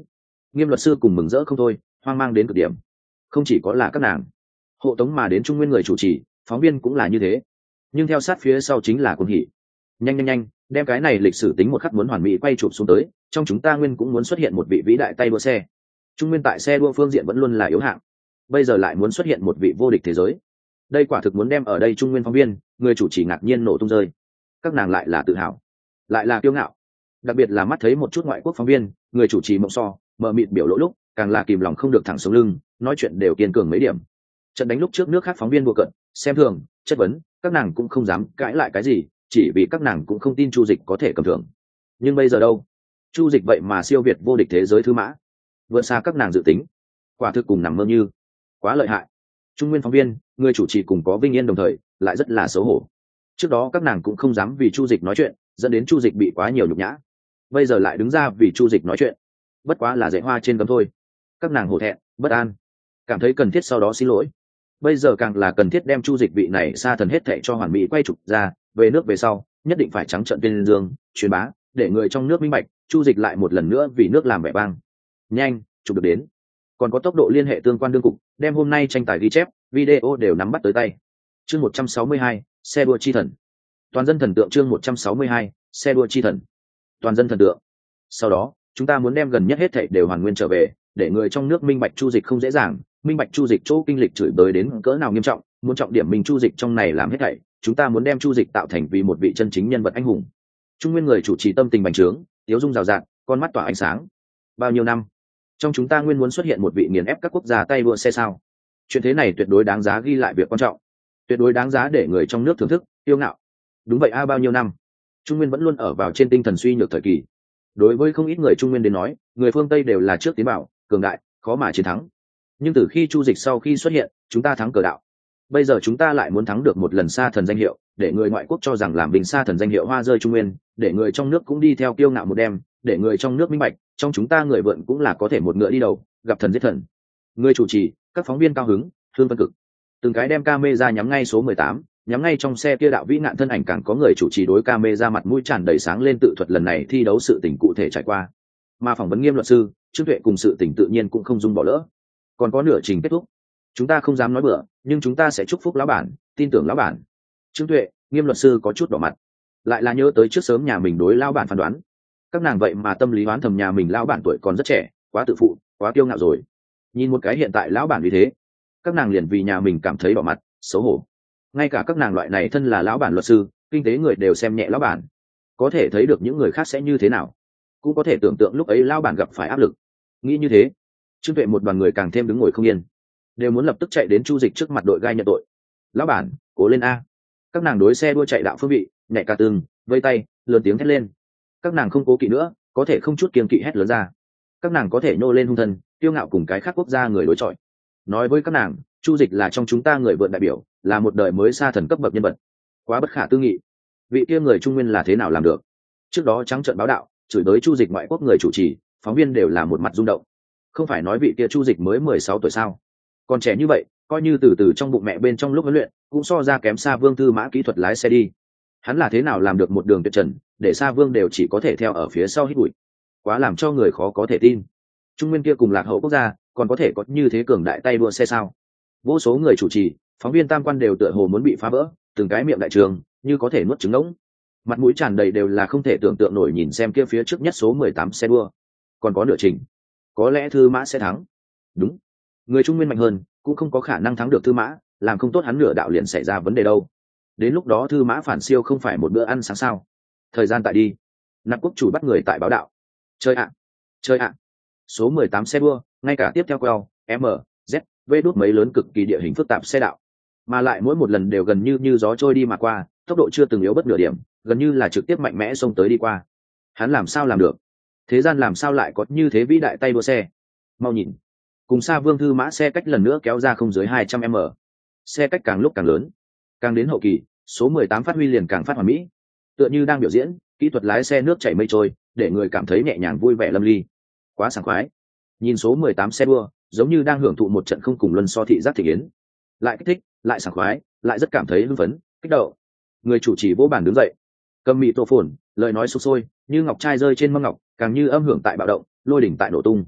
Nghiêm luật sư cùng mừng rỡ không thôi, hoang mang đến cực điểm. Không chỉ có là các nàng, hộ tống mà đến Trung Nguyên người chủ trì, phóng viên cũng là như thế. Nhưng theo sát phía sau chính là cuồng hỉ. Nhanh nhanh nhanh, đem cái này lịch sử tính một khắc muốn hoàn mỹ quay chụp xuống tới, trong chúng ta Nguyên cũng muốn xuất hiện một vị vĩ đại tay đua xe. Trung Nguyên tại xe đua phương diện vẫn luôn là yếu hạng, bây giờ lại muốn xuất hiện một vị vô địch thế giới. Đây quả thực muốn đem ở đây Trung Nguyên phóng viên, người chủ trì ngạc nhiên nổ tung rơi. Các nàng lại là tự hào, lại là kiêu ngạo. Đặc biệt là mắt thấy một chút ngoại quốc phóng viên, người chủ trì mộng so, mờ mịt biểu lỗ lúc, càng là kìm lòng không được thẳng sống lưng, nói chuyện đều kiên cường mấy điểm. Trận đánh lúc trước nước khác phóng viên đùa cợt, xem thường, chất vấn, các nàng cũng không dám cãi lại cái gì, chỉ vì các nàng cũng không tin Chu Dịch có thể cầm thưởng. Nhưng bây giờ đâu? Chu Dịch vậy mà siêu việt vô địch thế giới thứ mã, vượt xa các nàng dự tính, quả thực cùng nằm mơ như, quá lợi hại. Trung Nguyên phóng viên, người chủ trì cùng có vinh yên đồng thời, lại rất là xấu hổ. Trước đó các nàng cũng không dám vì Chu Dịch nói chuyện, dẫn đến Chu Dịch bị quá nhiều nhục nhã. Bây giờ lại đứng ra vì Chu Dịch nói chuyện, bất quá là dạy hoa trên gấm thôi. Các nàng hổ thẹn, bất an, cảm thấy cần thiết sau đó xin lỗi. Bây giờ càng là cần thiết đem Chu Dịch vị này sa thần hết thệ cho hoàn mỹ quay chụp ra, về nước về sau, nhất định phải trắng trợn tuyên dương, truyền bá, để người trong nước minh bạch, Chu Dịch lại một lần nữa vì nước làm vẻ vang. Nhanh, chụp được đến. Còn có tốc độ liên hệ tương quan đương cục, đem hôm nay tranh tài ghi chép, video đều nắm bắt tới tay. Chương một trăm sáu mươi hai, xe đua chi thần. Toàn dân thần tượng chương một trăm sáu mươi hai, xe đua chi thần. Toàn dân thần tượng. Sau đó, chúng ta muốn đem gần nhất hết thảy đều hoàn nguyên trở về, để người trong nước minh bạch Chu Dịch không dễ dàng, minh bạch Chu Dịch chỗ kinh lịch chửi bới đến cỡ nào nghiêm trọng, muốn trọng điểm mình Chu Dịch trong này làm hết thảy, chúng ta muốn đem Chu Dịch tạo thành vì một vị chân chính nhân vật anh hùng. Trung Nguyên người chủ trì tâm tình bành trướng, tiếu dung rào rạt, con mắt tỏa ánh sáng. Bao nhiêu năm, trong chúng ta Nguyên muốn xuất hiện một vị nghiền ép các quốc gia tay đua xe sao? Chuyện thế này tuyệt đối đáng giá ghi lại việc quan trọng, tuyệt đối đáng giá để người trong nước thưởng thức, yêu ngạo. Đúng vậy a, bao nhiêu năm, Trung Nguyên vẫn luôn ở vào trên tinh thần suy nhược thời kỳ. Đối với không ít người Trung Nguyên đến nói, người phương Tây đều là trước tiến bảo, cường đại, khó mà chiến thắng. Nhưng từ khi Chu Dịch sau khi xuất hiện, chúng ta thắng cờ đạo. Bây giờ chúng ta lại muốn thắng được một lần sa thần danh hiệu, để người ngoại quốc cho rằng làm bình sa thần danh hiệu hoa rơi Trung Nguyên, để người trong nước cũng đi theo kiêu ngạo một đêm, để người trong nước minh bạch, trong chúng ta người vượn cũng là có thể một ngựa đi đầu, gặp thần giết thần. Người chủ trì, các phóng viên cao hứng, thương phân cực. Từng cái đem camera nhắm ngay số mười tám, nhắm ngay trong xe kia đạo vĩ ngạn thân ảnh, càng có người chủ trì đối camera mặt mũi tràn đầy sáng lên tự thuật lần này thi đấu sự tình cụ thể trải qua. Mà phỏng vấn Nghiêm luật sư, Trương Tuệ cùng sự tình tự nhiên cũng không dung bỏ lỡ. Còn có nửa trình kết thúc, chúng ta không dám nói bừa, nhưng chúng ta sẽ chúc phúc lão bản, tin tưởng lão bản. Trương Tuệ, Nghiêm luật sư có chút đỏ mặt, lại là nhớ tới trước sớm nhà mình đối lão bản phán đoán. Các nàng vậy mà tâm lý oán thầm nhà mình lão bản tuổi còn rất trẻ, quá tự phụ, quá kiêu ngạo rồi. Nhìn một cái hiện tại lão bản như thế, các nàng liền vì nhà mình cảm thấy đỏ mặt, xấu hổ. Ngay cả các nàng loại này thân là lão bản luật sư, kinh tế người đều xem nhẹ lão bản. Có thể thấy được những người khác sẽ như thế nào, cũng có thể tưởng tượng lúc ấy lão bản gặp phải áp lực. Nghĩ như thế, Trương Tuệ một đoàn người càng thêm đứng ngồi không yên, đều muốn lập tức chạy đến Chu Dịch trước mặt đội gai nhận tội. Lão bản, cố lên a! Các nàng đối xe đua chạy đạo phương vị, nhảy cả tường, vây tay, lớn tiếng thét lên. Các nàng không cố kỵ nữa, có thể không chút kiêng kỵ hét lớn ra. Các nàng có thể nhô lên hung thần, kiêu ngạo cùng cái khác quốc gia người đối chọi. Nói với các nàng, Chu Dịch là trong chúng ta người vượn đại biểu, là một đời mới sa thần cấp bậc nhân vật. Quá bất khả tư nghị. Vị kia người Trung Nguyên là thế nào làm được? Trước đó trắng trợn báo đạo, chửi bới Chu Dịch ngoại quốc người chủ trì, phóng viên đều là một mặt rung động. Không phải nói vị kia Chu Dịch mới mười sáu tuổi sao? Còn trẻ như vậy, coi như từ từ trong bụng mẹ bên trong lúc huấn luyện, cũng so ra kém Sa Vương Thư Mã kỹ thuật lái xe đi. Hắn là thế nào làm được một đường tuyệt trần, để Sa Vương đều chỉ có thể theo ở phía sau hít bụi. Quá làm cho người khó có thể tin. Trung Nguyên kia cùng lạc hậu quốc gia, còn có thể có như thế cường đại tay đua xe sao? Vô số người chủ trì, phóng viên tam quan đều tựa hồ muốn bị phá vỡ, từng cái miệng đại trường như có thể nuốt trứng ngỗng, mặt mũi tràn đầy đều là không thể tưởng tượng nổi nhìn xem kia phía trước nhất số mười tám xe đua. Còn có nửa trình, có lẽ Thư Mã sẽ thắng. Đúng, người Trung Nguyên mạnh hơn, cũng không có khả năng thắng được Thư Mã, làm không tốt hắn nửa đạo liền xảy ra vấn đề đâu. Đến lúc đó Thư Mã phản siêu không phải một bữa ăn sáng sao? Thời gian tại đi, nạp quốc chủ bắt người tại báo đạo. Chơi ạ, chơi ạ. Số mười tám xe đua, ngay cả tiếp theo queo, M, Z, V đút mấy lớn cực kỳ địa hình phức tạp xe đạo, mà lại mỗi một lần đều gần như như gió trôi đi mà qua, tốc độ chưa từng yếu bất nửa điểm, gần như là trực tiếp mạnh mẽ xông tới đi qua. Hắn làm sao làm được? Thế gian làm sao lại có như thế vĩ đại tay đua xe? Mau nhìn, cùng Sa Vương Thư Mã xe cách lần nữa kéo ra không dưới hai trăm mét, xe cách càng lúc càng lớn, càng đến hậu kỳ, số mười tám phát huy liền càng phát hoàn mỹ, tựa như đang biểu diễn kỹ thuật lái xe nước chảy mây trôi, để người cảm thấy nhẹ nhàng vui vẻ lâm ly. Quá sảng khoái. Nhìn số mười tám xe đua, giống như đang hưởng thụ một trận không cùng luân so thị giác thị yến, lại kích thích, lại sảng khoái, lại rất cảm thấy hưng phấn, kích động. Người chủ trì vỗ bàn đứng dậy, cầm mịt tổ phồn, lời nói sục sôi như ngọc trai rơi trên mâm ngọc, càng như âm hưởng tại bạo động, lôi đỉnh tại nổ tung.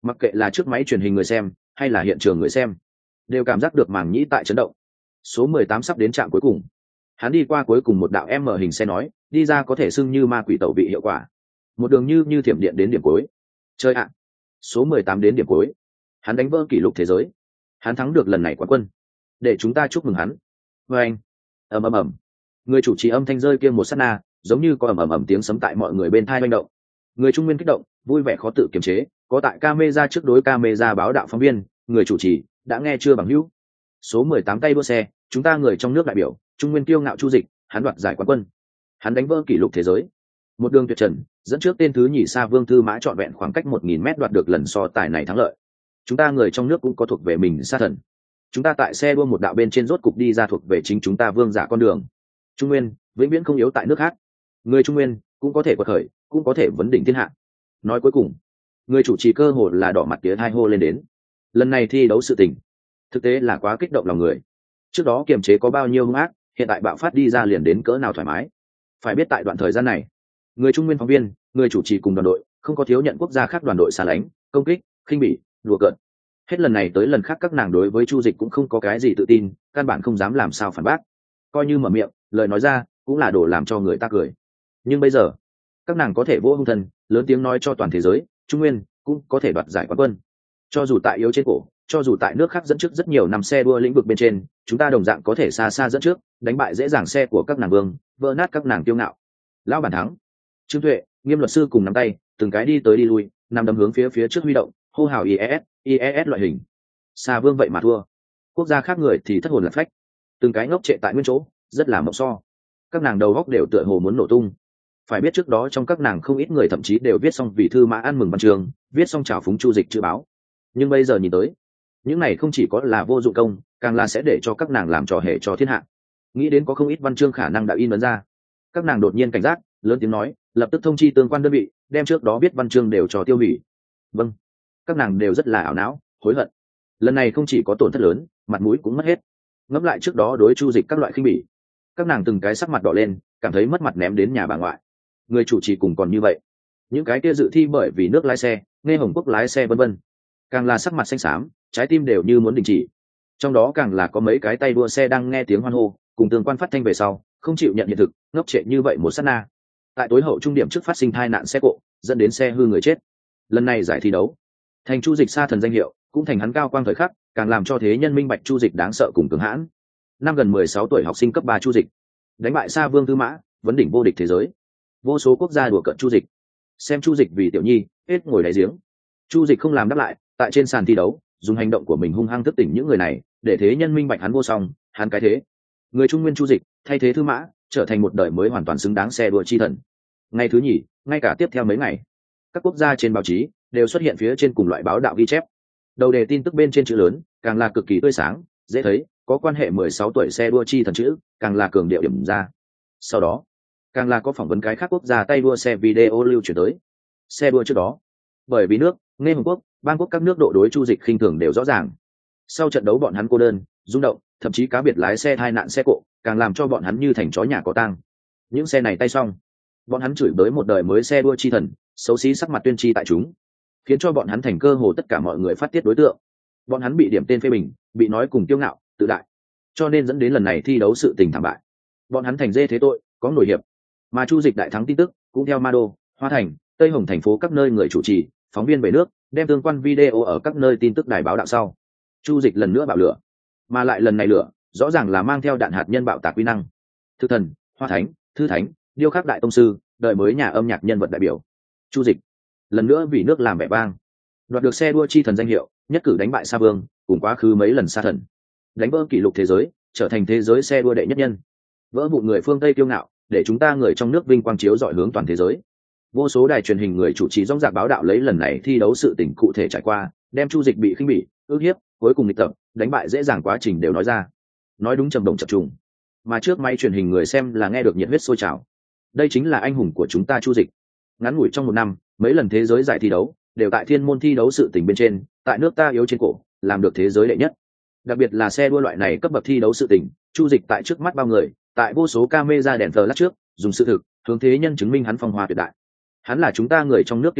Mặc kệ là trước máy truyền hình người xem hay là hiện trường người xem, đều cảm giác được màng nhĩ tại chấn động. Số mười tám sắp đến trạm cuối cùng, hắn đi qua cuối cùng một đạo M hình xe nói, đi ra có thể xưng như ma quỷ tẩu vị hiệu quả, một đường như như thiểm điện đến điểm cuối. Chơi ạ, số mười tám đến điểm cuối, hắn đánh vỡ kỷ lục thế giới, hắn thắng được lần này quán quân, để chúng ta chúc mừng hắn. Và anh, ầm ầm ầm, người chủ trì âm thanh rơi kia một sát na, giống như có ầm ầm ầm tiếng sấm tại mọi người bên thai manh động. Người trung nguyên kích động, vui vẻ khó tự kiềm chế, có tại camera trước đối camera báo đạo phóng viên, người chủ trì đã nghe chưa bằng hữu. Số mười tám tay đua xe, chúng ta người trong nước đại biểu, trung nguyên kiêu ngạo Chu Dịch, hắn đoạt giải quán quân, hắn đánh vỡ kỷ lục thế giới. Một đường tuyệt trần, dẫn trước tên thứ nhì Sa Vương Thư Mã trọn vẹn khoảng cách một nghìn mét đoạt được lần so tài này thắng lợi. Chúng ta người trong nước cũng có thuộc về mình sa thần. Chúng ta tại xe đua một đạo bên trên rốt cục đi ra thuộc về chính chúng ta vương giả con đường. Trung nguyên vĩnh viễn không yếu tại nước khác. Người Trung nguyên cũng có thể quật khởi, cũng có thể vấn đỉnh thiên hạ. Nói cuối cùng, người chủ trì cơ hồ là đỏ mặt tía hai hô lên đến. Lần này thi đấu sự tình, thực tế là quá kích động lòng người. Trước đó kiềm chế có bao nhiêu hung ác, hiện tại bạo phát đi ra liền đến cỡ nào thoải mái. Phải biết tại đoạn thời gian này, người trung nguyên phóng viên, người chủ trì cùng đoàn đội không có thiếu nhận quốc gia khác đoàn đội xa lánh, công kích, khinh bỉ, đùa cợt. Hết lần này tới lần khác các nàng đối với Chu Dịch cũng không có cái gì tự tin, căn bản không dám làm sao phản bác. Coi như mở miệng, lời nói ra cũng là đồ làm cho người ta cười. Nhưng bây giờ, các nàng có thể vỗ hung thần, lớn tiếng nói cho toàn thế giới, Trung Nguyên cũng có thể đoạt giải quán quân. Cho dù tại yếu trên cổ, cho dù tại nước khác dẫn trước rất nhiều năm xe đua lĩnh vực bên trên, chúng ta đồng dạng có thể xa xa dẫn trước, đánh bại dễ dàng xe của các nàng vương, vỡ nát các nàng kiêu ngạo. Lão bản thắng. Trương Tuệ, Nghiêm luật sư cùng nắm tay, từng cái đi tới đi lui, nằm đấm hướng phía phía trước huy động, hô hào i e ét, i e ét loại hình. Sa Vương vậy mà thua. Quốc gia khác người thì thất hồn lạc phách, từng cái ngốc trệ tại nguyên chỗ, rất là mộng so. Các nàng đầu góc đều tựa hồ muốn nổ tung. Phải biết trước đó trong các nàng không ít người thậm chí đều viết xong vì Thư Mã ăn mừng văn chương, viết xong chào phúng Chu Dịch chữ báo. Nhưng bây giờ nhìn tới, những này không chỉ có là vô dụng công, càng là sẽ để cho các nàng làm trò hề cho thiên hạ. Nghĩ đến có không ít văn chương khả năng đã in ấn ra, các nàng đột nhiên cảnh giác, lớn tiếng nói, lập tức thông chi tương quan đơn vị, đem trước đó viết văn chương đều cho tiêu hủy. Vâng. Các nàng đều rất là ảo não, hối hận. Lần này không chỉ có tổn thất lớn, mặt mũi cũng mất hết. Ngẫm lại trước đó đối Chu Dịch các loại khinh bỉ, các nàng từng cái sắc mặt đỏ lên, cảm thấy mất mặt ném đến nhà bà ngoại. Người chủ trì cùng còn như vậy, những cái kia dự thi bởi vì nước lái xe, nghe Hồng Quốc lái xe vân vân, càng là sắc mặt xanh xám, trái tim đều như muốn đình chỉ. Trong đó càng là có mấy cái tay đua xe đang nghe tiếng hoan hô, cùng tương quan phát thanh về sau, không chịu nhận hiện thực, ngốc trệ như vậy một sát na. Tại tối hậu trung điểm trước phát sinh tai nạn xe cộ, dẫn đến xe hư người chết. Lần này giải thi đấu, thành Chu Dịch sa thần danh hiệu, cũng thành hắn cao quang thời khắc, càng làm cho thế nhân minh bạch Chu Dịch đáng sợ cùng cường hãn. Năm gần mười sáu tuổi học sinh cấp ba Chu Dịch, đánh bại Sa Vương Tư Mã, vấn đỉnh vô địch thế giới. Vô số quốc gia đùa cợt Chu Dịch, xem Chu Dịch vì tiểu nhi, hết ngồi đáy giếng. Chu Dịch không làm đáp lại, tại trên sàn thi đấu, dùng hành động của mình hung hăng thức tỉnh những người này, để thế nhân minh bạch hắn vô song, hắn cái thế. Người Trung Nguyên Chu Dịch, thay thế Thư Mã, trở thành một đời mới hoàn toàn xứng đáng xe đua chi thần. Ngày thứ nhì, ngay cả tiếp theo mấy ngày, các quốc gia trên báo chí đều xuất hiện phía trên cùng loại báo đạo ghi chép. Đầu đề tin tức bên trên chữ lớn, càng là cực kỳ tươi sáng, dễ thấy, có quan hệ mười sáu tuổi xe đua chi thần chữ, càng là cường điệu điểm ra. Sau đó, càng là có phỏng vấn cái khác quốc gia tay đua xe video lưu truyền tới. Xe đua trước đó, bởi vì nước, nghe Hồng Quốc, bang quốc các nước độ đối Chu Dịch khinh thường đều rõ ràng. Sau trận đấu bọn hắn cô đơn, rung động, thậm chí cá biệt lái xe tai nạn xe cộ, càng làm cho bọn hắn như thành chó nhà có tang. Những xe này tay xong, bọn hắn chửi bới một đời mới xe đua chi thần, xấu xí sắc mặt tuyên chi tại chúng, khiến cho bọn hắn thành cơ hồ tất cả mọi người phát tiết đối tượng. Bọn hắn bị điểm tên phê bình, bị nói cùng kiêu ngạo, tự đại, cho nên dẫn đến lần này thi đấu sự tình thảm bại. Bọn hắn thành dê thế tội, có nổi hiệp. Mà Chu Dịch đại thắng tin tức cũng theo Ma Đô, Hoa Thành, Tây Hồng thành phố các nơi người chủ trì, phóng viên về nước, đem tương quan video ở các nơi tin tức đài báo đạo sau. Chu Dịch lần nữa bạo lửa, mà lại lần này lửa rõ ràng là mang theo đạn hạt nhân bạo tạc uy năng. Thư thần, Hoa Thánh, Thư Thánh, điêu khắc đại tông sư, đời mới nhà âm nhạc nhân vật đại biểu. Chu Dịch lần nữa vì nước làm vẻ vang, đoạt được xe đua chi thần danh hiệu, nhất cử đánh bại Sa Vương, cùng quá khứ mấy lần sa thần, đánh vỡ kỷ lục thế giới, trở thành thế giới xe đua đệ nhất nhân. Vỡ vụn người phương Tây kiêu ngạo, để chúng ta người trong nước vinh quang chiếu rọi hướng toàn thế giới. Vô số đài truyền hình người chủ trì rõng rạc báo đạo lấy lần này thi đấu sự tình cụ thể trải qua, đem Chu Dịch bị khinh bỉ, ức hiếp, cuối cùng nghịch tập, đánh bại dễ dàng quá trình đều nói ra. Nói đúng trầm động chập trùng. Mà trước máy truyền hình người xem là nghe được nhiệt huyết sôi trào. Đây chính là anh hùng của chúng ta Chu Dịch. Ngắn ngủi trong một năm, mấy lần thế giới giải thi đấu, đều tại thiên môn thi đấu sự tình bên trên, tại nước ta yếu trên cổ, làm được thế giới đệ nhất. Đặc biệt là xe đua loại này cấp bậc thi đấu sự tình, Chu Dịch tại trước mắt bao người, tại vô số camera đèn flash trước, dùng sự thực, hướng thế nhân chứng minh hắn phong hoa tuyệt đại. Hắn là chúng ta người trong nước kiêu ngạo,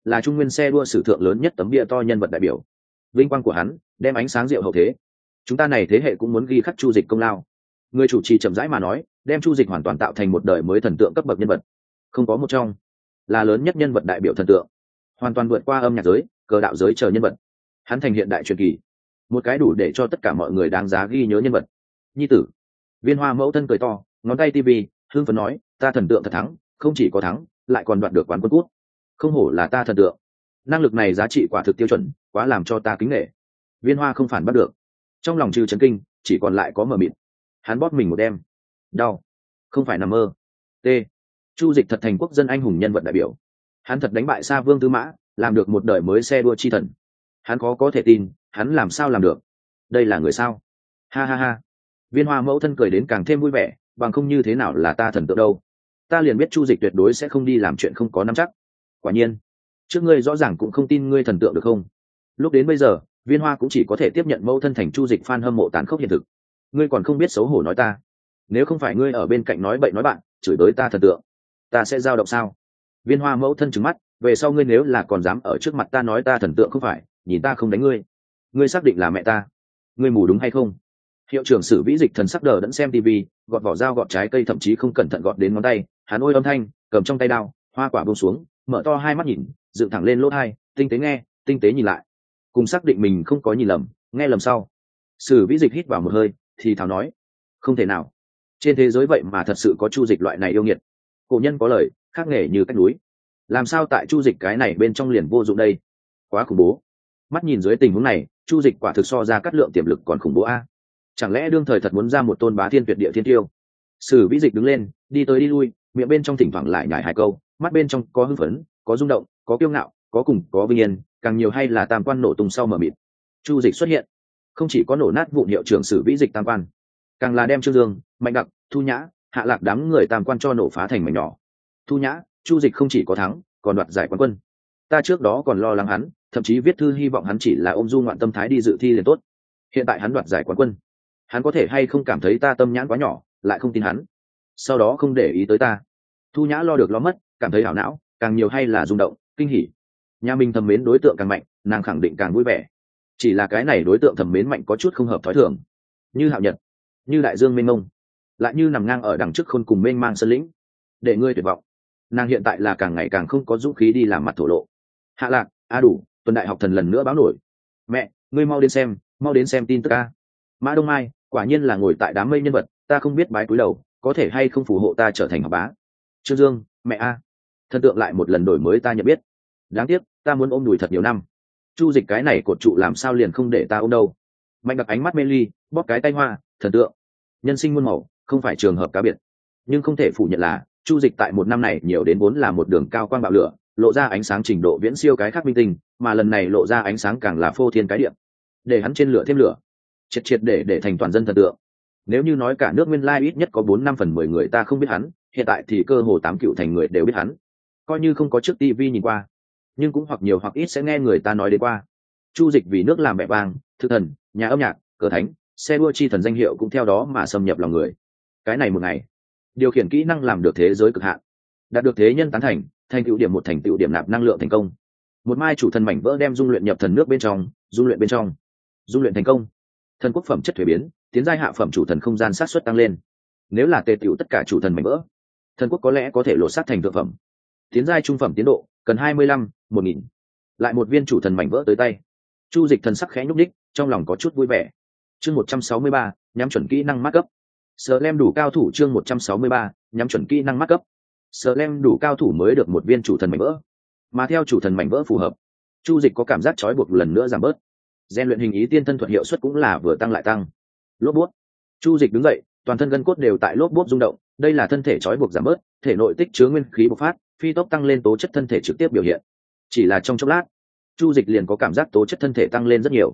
là trung nguyên xe đua sử thượng lớn nhất tấm bia to nhân vật đại biểu. Vinh quang của hắn đem ánh sáng rượu hậu thế, chúng ta này thế hệ cũng muốn ghi khắc Chu Dịch công lao. Người chủ trì chậm rãi mà nói, đem Chu Dịch hoàn toàn tạo thành một đời mới thần tượng cấp bậc nhân vật, không có một trong là lớn nhất nhân vật đại biểu thần tượng, hoàn toàn vượt qua âm nhạc giới, cờ đạo giới chờ nhân vật. Hắn thành hiện đại truyền kỳ, một cái đủ để cho tất cả mọi người đáng giá ghi nhớ nhân vật. Nhi tử. Viên Hoa mẫu thân cười to, ngón tay tivi hưng phấn nói, ta thần tượng thật thắng, không chỉ có thắng, lại còn đoạt được quán quân cút. Không hổ là ta thần tượng, năng lực này giá trị quả thực tiêu chuẩn, quá làm cho ta kính nể. Viên Hoa không phản bắt được, trong lòng trừ chấn kinh, chỉ còn lại có mờ mịt. Hắn bóp mình một đêm, đau, không phải nằm mơ. T. Chu Dịch thật thành quốc dân anh hùng nhân vật đại biểu. Hắn thật đánh bại Sa Vương Tư Mã, làm được một đời mới xe đua chi thần. Hắn khó có thể tin, hắn làm sao làm được? Đây là người sao? Ha ha ha. Viên Hoa mẫu thân cười đến càng thêm vui vẻ, bằng không như thế nào là ta thần tượng đâu. Ta liền biết Chu Dịch tuyệt đối sẽ không đi làm chuyện không có nắm chắc. Quả nhiên, trước ngươi rõ ràng cũng không tin ngươi thần tượng được không? Lúc đến bây giờ, Viên Hoa cũng chỉ có thể tiếp nhận mẫu thân thành Chu Dịch fan hâm mộ tàn khốc hiện thực. Ngươi còn không biết xấu hổ nói ta, nếu không phải ngươi ở bên cạnh nói bậy nói bạn, chửi bới ta thần tượng, ta sẽ dao động sao? Viên Hoa mẫu thân trừng mắt, về sau ngươi nếu là còn dám ở trước mặt ta nói ta thần tượng không phải, nhìn ta không đánh ngươi. Ngươi xác định là mẹ ta? Ngươi mù đúng hay không? Hiệu trưởng Sử Vĩ Dịch thần sắc đờ đẫn xem tivi, gọt vỏ dao gọt trái cây thậm chí không cẩn thận gọt đến ngón tay. Hắn ôi âm thanh, cầm trong tay đao, hoa quả buông xuống, mở to hai mắt nhìn, dựng thẳng lên lỗ tai, tinh tế nghe, tinh tế nhìn lại, cùng xác định mình không có nhìn lầm, nghe lầm sau. Sử Vĩ Dịch hít vào một hơi, thì thào nói, không thể nào, trên thế giới vậy mà thật sự có Chu Dịch loại này yêu nghiệt. Cổ nhân có lời, khác nghề như cách núi, làm sao tại Chu Dịch cái này bên trong liền vô dụng đây? Quá khủng bố. Mắt nhìn dưới tình huống này, Chu Dịch quả thực so ra cát lượng tiềm lực còn khủng bố a. Chẳng lẽ đương thời thật muốn ra một tôn bá thiên tuyệt địa thiên tiêu? Sử Vĩ Dịch đứng lên, đi tới đi lui, miệng bên trong thỉnh thoảng lại nhải hai câu, mắt bên trong có hưng phấn, có rung động, có kiêu ngạo, có cùng có vinh yên, càng nhiều hay là tam quan nổ tung sau mở mịt. Chu Dịch xuất hiện, không chỉ có nổ nát vụn hiệu trưởng Sử Vĩ Dịch tam quan, càng là đem Trương Dương, Mạnh Đặc, Thu Nhã, Hạ Lạc đám người tam quan cho nổ phá thành mảnh nhỏ. Thu Nhã, Chu Dịch không chỉ có thắng, còn đoạt giải quán quân. Ta trước đó còn lo lắng hắn, thậm chí viết thư hy vọng hắn chỉ là ôm du ngoạn tâm thái đi dự thi liền tốt. Hiện tại hắn đoạt giải quán quân, hắn có thể hay không cảm thấy ta tâm nhãn quá nhỏ, lại không tin hắn, sau đó không để ý tới ta. Thu Nhã lo được lo mất, cảm thấy hảo não, càng nhiều hay là rung động, kinh hỉ. Nhà mình thầm mến đối tượng càng mạnh, nàng khẳng định càng vui vẻ. Chỉ là cái này đối tượng thầm mến mạnh có chút không hợp thói thường, như Hạo Nhật, như Đại Dương mênh mông, lại như nằm ngang ở đằng trước khôn cùng mênh mang sơn lĩnh, để ngươi tuyệt vọng. Nàng hiện tại là càng ngày càng không có dũng khí đi làm mặt thổ lộ. Hạ Lạc, a đủ, tuần đại học thần lần nữa báo nổi. Mẹ, ngươi mau đến xem, mau đến xem tin tức a. Mã Đông Mai, quả nhiên là ngồi tại đám mây nhân vật, ta không biết bái cúi đầu, có thể hay không phù hộ ta trở thành học bá. Trương Dương, mẹ a, thần tượng lại một lần đổi mới ta nhận biết. Đáng tiếc, ta muốn ôm đùi thật nhiều năm. Chu Dịch cái này cột trụ làm sao liền không để ta ôm đâu. Mạnh Đặc ánh mắt mê ly, bóp cái tay hoa, thần tượng, nhân sinh muôn màu, không phải trường hợp cá biệt. Nhưng không thể phủ nhận là Chu Dịch tại một năm này nhiều đến vốn là một đường cao quang bạo lửa, lộ ra ánh sáng trình độ viễn siêu cái khác minh tinh, mà lần này lộ ra ánh sáng càng là phô thiên cái địa, để hắn trên lửa thêm lửa, triệt triệt để để thành toàn dân thần tượng. Nếu như nói cả nước nguyên lai ít nhất có bốn năm phần mười người ta không biết hắn, hiện tại thì cơ hồ tám cựu thành người đều biết hắn. Coi như không có trước tivi nhìn qua, nhưng cũng hoặc nhiều hoặc ít sẽ nghe người ta nói đến qua. Chu Dịch vì nước làm mẹ vang, thực thần, nhà âm nhạc, cờ thánh, xe đua chi thần danh hiệu cũng theo đó mà xâm nhập lòng người. Cái này một ngày, điều khiển kỹ năng làm được thế giới cực hạn, đạt được thế nhân tán thành, thành tựu điểm một thành tựu điểm nạp năng lượng thành công. Một mai chủ thần mảnh vỡ đem dung luyện nhập thần nước bên trong, dung luyện bên trong, dung luyện thành công. Thần quốc phẩm chất thuế biến, tiến giai hạ phẩm chủ thần không gian sát suất tăng lên. Nếu là tề tựu tất cả chủ thần mảnh vỡ, thần quốc có lẽ có thể lột xác thành thượng phẩm. Tiến giai trung phẩm tiến độ cần hai mươi lăm, một nghìn. Lại một viên chủ thần mảnh vỡ tới tay. Chu Dịch thần sắc khẽ nhúc nhích, trong lòng có chút vui vẻ. Chương một trăm sáu mươi ba, nhắm chuẩn kỹ năng mắc cấp. Slam đủ cao thủ chương một trăm sáu mươi ba, nhắm chuẩn kỹ năng mắc cấp. Slam đủ cao thủ mới được một viên chủ thần mảnh vỡ. Mà theo chủ thần mảnh vỡ phù hợp, Chu Dịch có cảm giác trói buộc lần nữa giảm bớt. Gen luyện hình ý tiên thân thuật hiệu suất cũng là vừa tăng lại tăng. Lốp bút. Chu Dịch đứng dậy, toàn thân gân cốt đều tại lốp bút rung động, đây là thân thể trói buộc giảm bớt, thể nội tích chứa nguyên khí bộc phát, phi tốc tăng lên tố chất thân thể trực tiếp biểu hiện. Chỉ là trong chốc lát, Chu Dịch liền có cảm giác tố chất thân thể tăng lên rất nhiều.